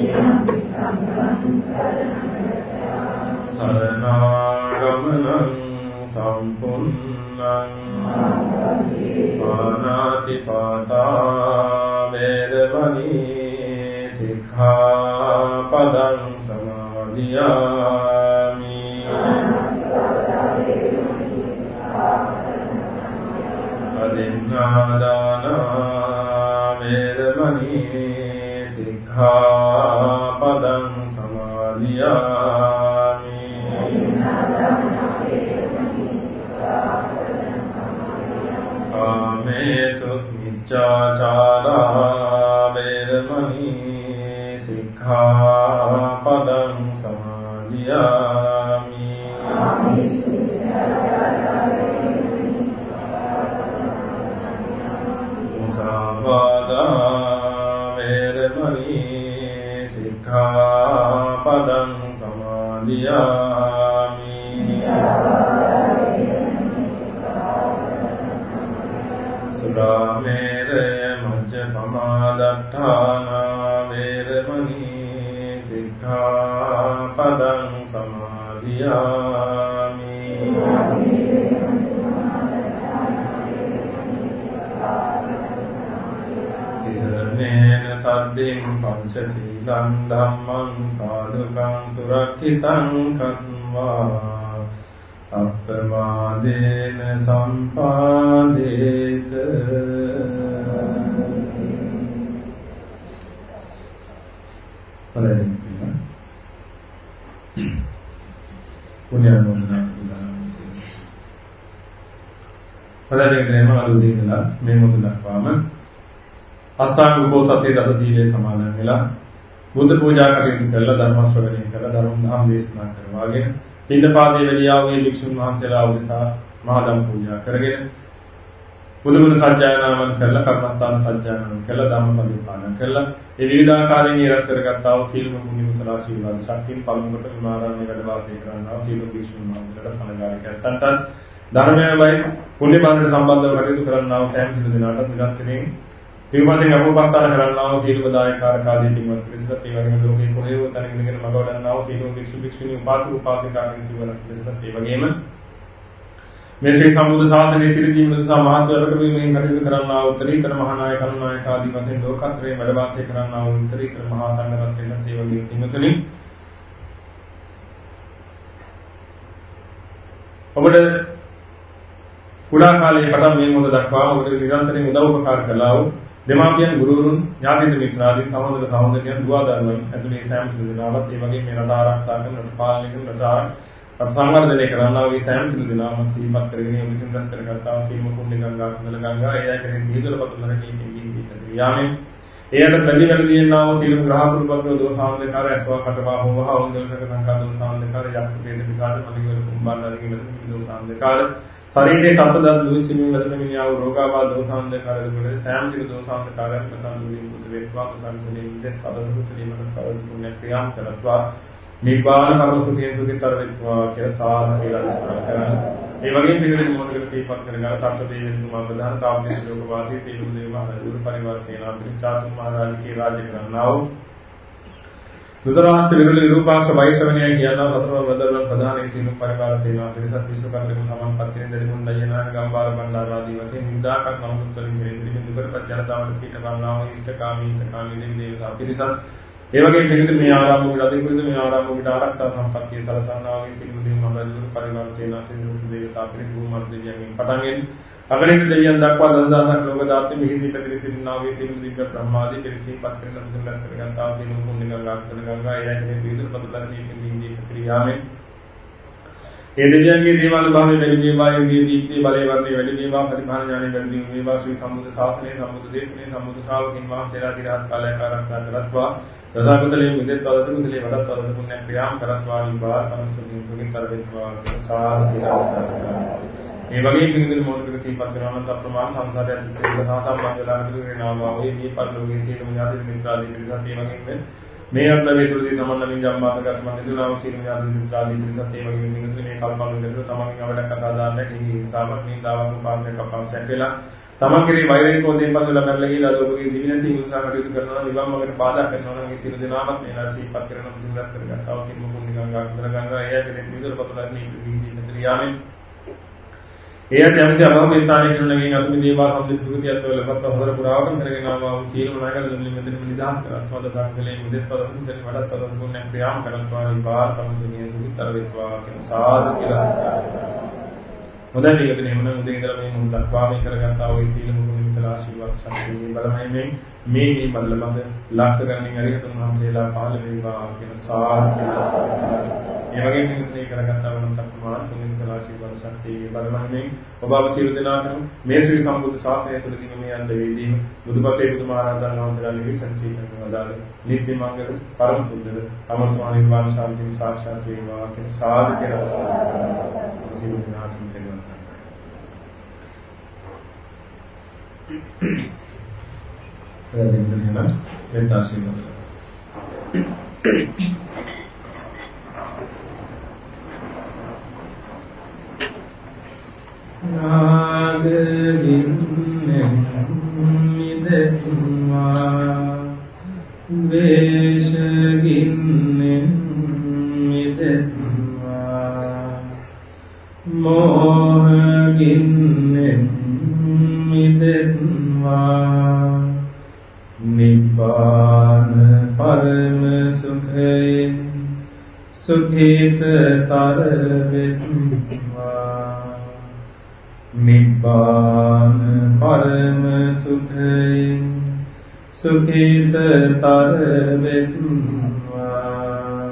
Saranagamana sampunnan panatipata vedavani sikkhapadam samadhiyami. Adinādana vedavani sikkhapadam samadhiyami. Kāmesu miccācārā vedamani sikkhapadam samadhiyami. Musāvādā vedamani sikkhapadam samadhiyami. Sudāmere majjapamādatthāna vedamani sikkhapadam samadhiyami. Tisanena saddhim pañcasīlaṃ dhammaṃ sādhukaṃ surakkhitāṃ katvā appamādena sampādeta. Palayan kita. Punya modal kita. Palayan kita memang ada di dalam memodal apa? Asal uposatnya data sila samanan nila. Buddha puja kali kita dharma sravani kita dharma dham desna karwage. Pindapaade veliyawe bhikshun mahathela udesa mahadam puja karagena. බුදුගුණ සත්‍යයනාමන් කළා කර්මස්ථාන සත්‍යයනාමන් කළා ධම්මපදීපාන කළා ඒ විවිධාකාරයෙන් ඉරස් කරගත්තා වූ සීලම පුණ්‍ය කුසල ආශිර්වාද ශක්තිය පළමුවට විමාරාමයේ වැඩ වාසය කරන්නා වූ සීල භික්ෂුන් වහන්සේලාට සමගාරිකයන්ට ධර්මයමයි පුණ්‍ය මාර්ගයට සම්බන්ධව කටයුතු කරන්නා වූ සෑම සිළු දෙනාටත් නිරන්තරයෙන් විමර්ශන අපෝපස්ථාන කරන්නා වූ සීල බදායකාරකාදී පින්වත් පිරිසත් ඒ වගේම ලෝකේ කොහේව තනින් ඉගෙන මඟ වඩන්නා වූ සීල භික්ෂු භික්ෂුණී උපාසක උපාසිකාවන් සිවලක් පිරිසත් ඒ වගේම මේ ශ්‍රී සම්බුද්ධ ශාසනයේ සිරිදීම නිසා මහත්වරක වීමෙන් කටයුතු කරන්නා වූ උත්තරීතර මහානායක කරුණායක ආදී වශයෙන් ලෝකත්‍රයේ වැඩ වාසය කරන්නා වූ උත්තරීතර මහා සංඝරත්නයන් සේවකයන් සිංහතුනි ඔබට කුඩා කාලයේ පටන් මේ මොහොත දක්වා ඔබට නිරන්තරයෙන් උදව් උපකාර කළා වූ දෙමාපියන් ගුරුවරුන් ඥාතින් මිත්‍රාදී සහෝදර සහෝදරියන් දුවා දරුවන් ඇතුළේ සෑම සිදුවීමක් ඒ වගේම මේ රට ආරක්ෂා කරන රට පාලනය කරන රට සංවර්ධනය කරනවා වගේ සෑම සිදුවීමක් සිහිපත් කරගෙන යොමුතුන් රැස් කරගත්තා වූ සීම පුණ්‍ය ගංගා කුසල ගංගා ඒ අයකෙන් දීගල පතුලරණී කිංගී යාමෙන් එයට ප්‍රතිවල දිනනා වූ සීල ග්‍රහපුරුපත්ව දෝසාන්දකාර ඇස්වා කටවා හොවහා උන්දලක සංකා දෝසාන්දකාර යක්ඛ වේද විකාර මලිවල කුම්බන්නාදී මෙතන දෝසාන්දකාර ශරීරයේ සත්දත් දුසිමින් වදන මිනියාව රෝගාබාධ දෝසාන්දකාර දුකේ සෑම සිදු දෝසාන්දකාරයන් මතන් දුලින් පුත වේස්වා කුසල්සලේ විදෙස් පදසුතුලීමක කරන පුණ්‍ය ක්‍රියාම් කරත්වා නිබ්බාන කර්ම සුඛයෙන් සුඛිතර වෙත්වා කියලා සාධන කියලා දේශනා කරනවා. ඒ වගේම පිළිවෙලින් මොහොතකට තීපත් කරගෙන සත්‍ය දේවතුමා ප්‍රධාන තාප්තික ලෝකවාසී තේලු දේව මහරජුරු පරිවාර සේනාපති චාතුම් මහරජකේ රාජ්‍ය කරන්නා වූ බුදුරහස් විරුල විරූපාක්ෂ වෛශ්‍රවණය කියනවා සතරව වදරන් ප්‍රධාන සීලු පරිවාර සේනාපති සත් විශ්ව කර්මක සමන්පත්තියෙන් දෙලිමුන් දයනාන ගම්බාල බණ්ඩාර ආදී වශයෙන් නිදාකක් නමුත් වලින් මෙලෙසින් දුකටපත් ජනතාවට පිට වන්නා වූ ඉෂ්ඨකාමී හිතකාමී දෙවි දේවතා පිරිසත් ඒ වගේම පිළිද මේ ආරාමවලට අධිකෘත මේ ආරාමවලට ආරක්ෂා සම්පත්තිය සලසන්නා වූ පිළිම දෙවි මඟුල් පරිවාර සේනාසන දේවතා පිරිස භූමත් දෙවියන්ගෙන් පටන්ගෙන අගලින් දෙවියන් දක්වා දසදහසක් ලෝක දාත්‍ය මිහිදී පැතිරෙනා වූ සියලු දිව්‍ය බ්‍රහ්මාදී පිරිසිපත් කරන මුදුන් රැස් කරගන්නා සියලු පුණ්‍ය ගංගා කුසල ගංගා එයගේ විදුර පතුලන්නේ පිළිදී ක්‍රියාවෙන් ඒ දෙවියන්ගේ දේවාල භාවයේ වැඩි වේවා යෝගී දීප්තිය බලේ වර්ණේ වැඩි වේවා පරිපාලන ඥානෙ වැඩි වේවා ශ්‍රී සම්බුද්ධ ශාසනයේ සම්බුද්ධ දේශනේ සම්බුද්ධ ශ්‍රාවකින් වහන්සේලා දිරහත් කාලයක් ආරක්ෂා කරත්වා රසාකුතලේ මුදෙත් පදතුකුතලේ වඩත් පදතු පුණ්‍ය ක්‍රියාම් කරත්වා විභා සම්සුඛින් සුඛින් කරවෙත්වා සාර්ථකව ඒ වගේ පිළිගන්න මොහොතක තීපත් කරනවා නම් අප්‍රමාණ සංසාරය ඇතුළත සාසම්බන්ධ වෙලා කරගෙනවා වගේ මේ පරිලෝකයේ තියෙන ඥාති මිත්‍රාදී පිළිසත් ඒ වගේ මේ අත්දැකීම් තුළදී සමන්නින් ජම්මාතකස් මන්දිරාව සීල ඥාති මිත්‍රාදී පිළිසත් ඒ වගේ මිනිස්සු මේ කල්පනා කරලා තමන්ගේ අවඩ කතා දාන්න කී සාමත් නින්දාවක් පාස්සේ කප්පක් වෙලා තමන්ගේ වෛරයෙන් කෝදෙන් පස්සෙලා කරලා ගිහලා ලෝකයේ දිවිනැති උත්සාහ කටයුතු කරනවා නිවන් මාර්ගයට බාධා කරනවා නම් ඒ සියලු දෙනාමත් මේ නැතිපත් කරන මුදුන්ගත කරගත්තා වූ කිම මුන්නේ ගංගා කුසල ගංගා එයගේ විදුර පතුලන්නේ විවිධ ක්‍රියාවෙන් එයත් යම්කි අභවම ස්ථානයේ කෙනෙකුගෙන් අතුමි දේවා සම්දිත් සුගතියත් වලපත් හොර පුරාවකම් කරගෙන ආවා වූ සීලම නාගල මෙතන නිදහස් කරත්වාද දාංගලේ මුදෙත් පදතුන් දෙන වඩත් පදතුන් පුණ්‍ය ක්‍රියාම් කරත්වා විපාර සමුතුනිය සුවිතර වේවා කියන සාදු කියලා. මොදැන් මේකද නෙමන උදේ ඉඳලා මේ මුන් දක්වා මේ කරගත්තා වූ සීලම ගුණ විසල ආශිර්වාද ශක්තිය බලමයි මේ මේ මේ බල්ලමද ලක්ෂ ගණනින් අරිහතුන් වහන්සේලා පහළ වේවා කියන සාදු කියලා. ඒ වගේම මේ කරගත්තා වුණත් අප්‍රමාණ තුන්වෙනි සලාශීර්වාද ශක්තිය බලමන්නේ ඔබ අප සියලු දෙනාටම මේ ශ්‍රී සම්බුද්ධ ශාසනය තුළදී මේ අන්ත වේදීම බුදුපතේ බුදුමහරහතන් වහන්සේලා නිවිසන් සීතන වදාළ නිත්‍ය මංගල පරම සුන්දර අමරතුමා නිර්වාණ ශාන්තිය සාක්ෂාත් වේවා කියන සාදු කියලා සියලු දෙනාටම දෙනවා. එදිනෙම මෙත් ආශිර්වාද නාගින්නෙන් මිදෙත්වා වේශගින්නෙන් මිදෙත්වා මෝහගින්නෙන් මිදෙත්වා නිබ්බාන පරම සුඛයෙන් සුඛිතතර වෙත්වා නිබ්බාන පරම සුඛයෙන් සුඛිතතර වෙත්වා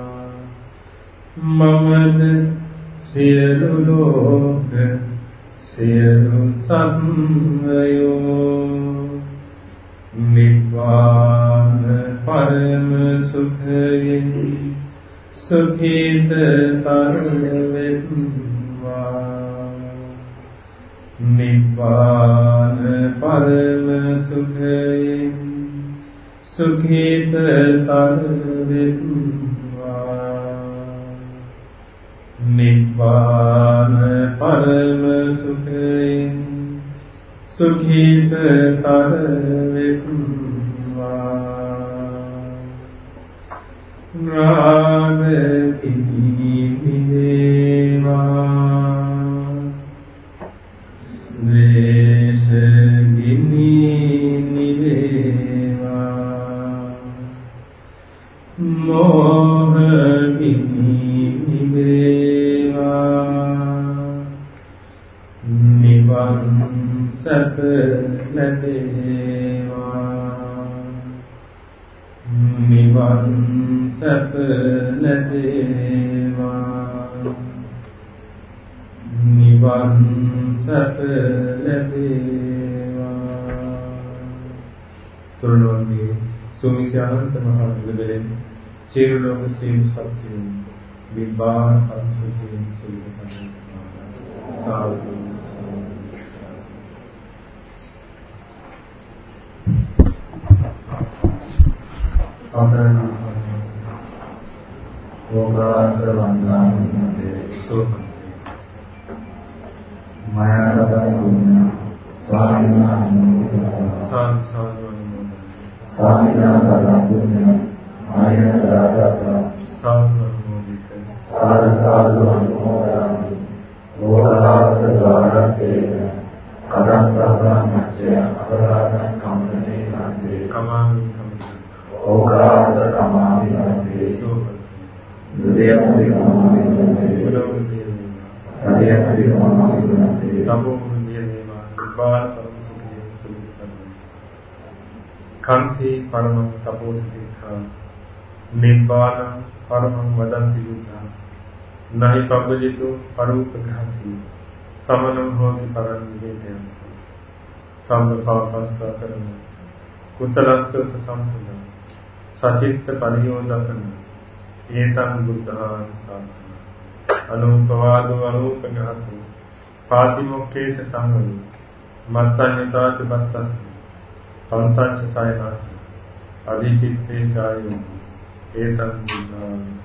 මමද සියලු ලෝක සියලු සත්වයෝ නිබ්බාන පරම සුඛයෙන් සුඛිතතර වෙත්වා නිබ්බාන පරම සුඛයෙන් සුඛිතතර වෙත්වා නිබ්බාන පරම සුඛයෙන් සුඛිතතර වෙත්වා රාග කිනිවේවා වේශ කිනිවේවා මෝහ කිනිවේවා නිවන් සැප ලැබේවා නිවන් සැප ලැබේවා නිවන් සැප ලැබේවා තුරුණෝන්ගේ සුමිසි අනන්ත මහා නිලබෙලෙන් සියලු ලෝක සියලු සත්‍යයන් විභාන පරිසුඛයෙන් සුවිපන්න සාදු Amen. Yoga Vandana Sukh Maya Radha Swamina Sad Sad Swamina Radha Maya Radha Sad Sad Sad Anmoda Yoga Sadhara Kadam Sabha Macchya Aparada අභෝම නියමේවා නිබ්බාන පරම සුඛේ සුඛිතං කන්ති පරමං තපෝතිඛා නිබ්බාන පරමං වදන්ති යුද්ධා නහි පබ්බජිතු පරූපඝාති සමනං හෝති පරං විහෙතං සම්ප පාපස්ස කරන කුසලස්ස සම්පද සචිත්ත පරියෝදකන ඒතං බුද්ධාං සාසන අනුපවාදෝ අනුපඝාතු පාතිමොක්ඛේත සංවරු මත්තඤ්ඤතාච බත්තස් පංසංච සයනස් අධිචිත්තේ චායෝ ඒතං බුද්ධාං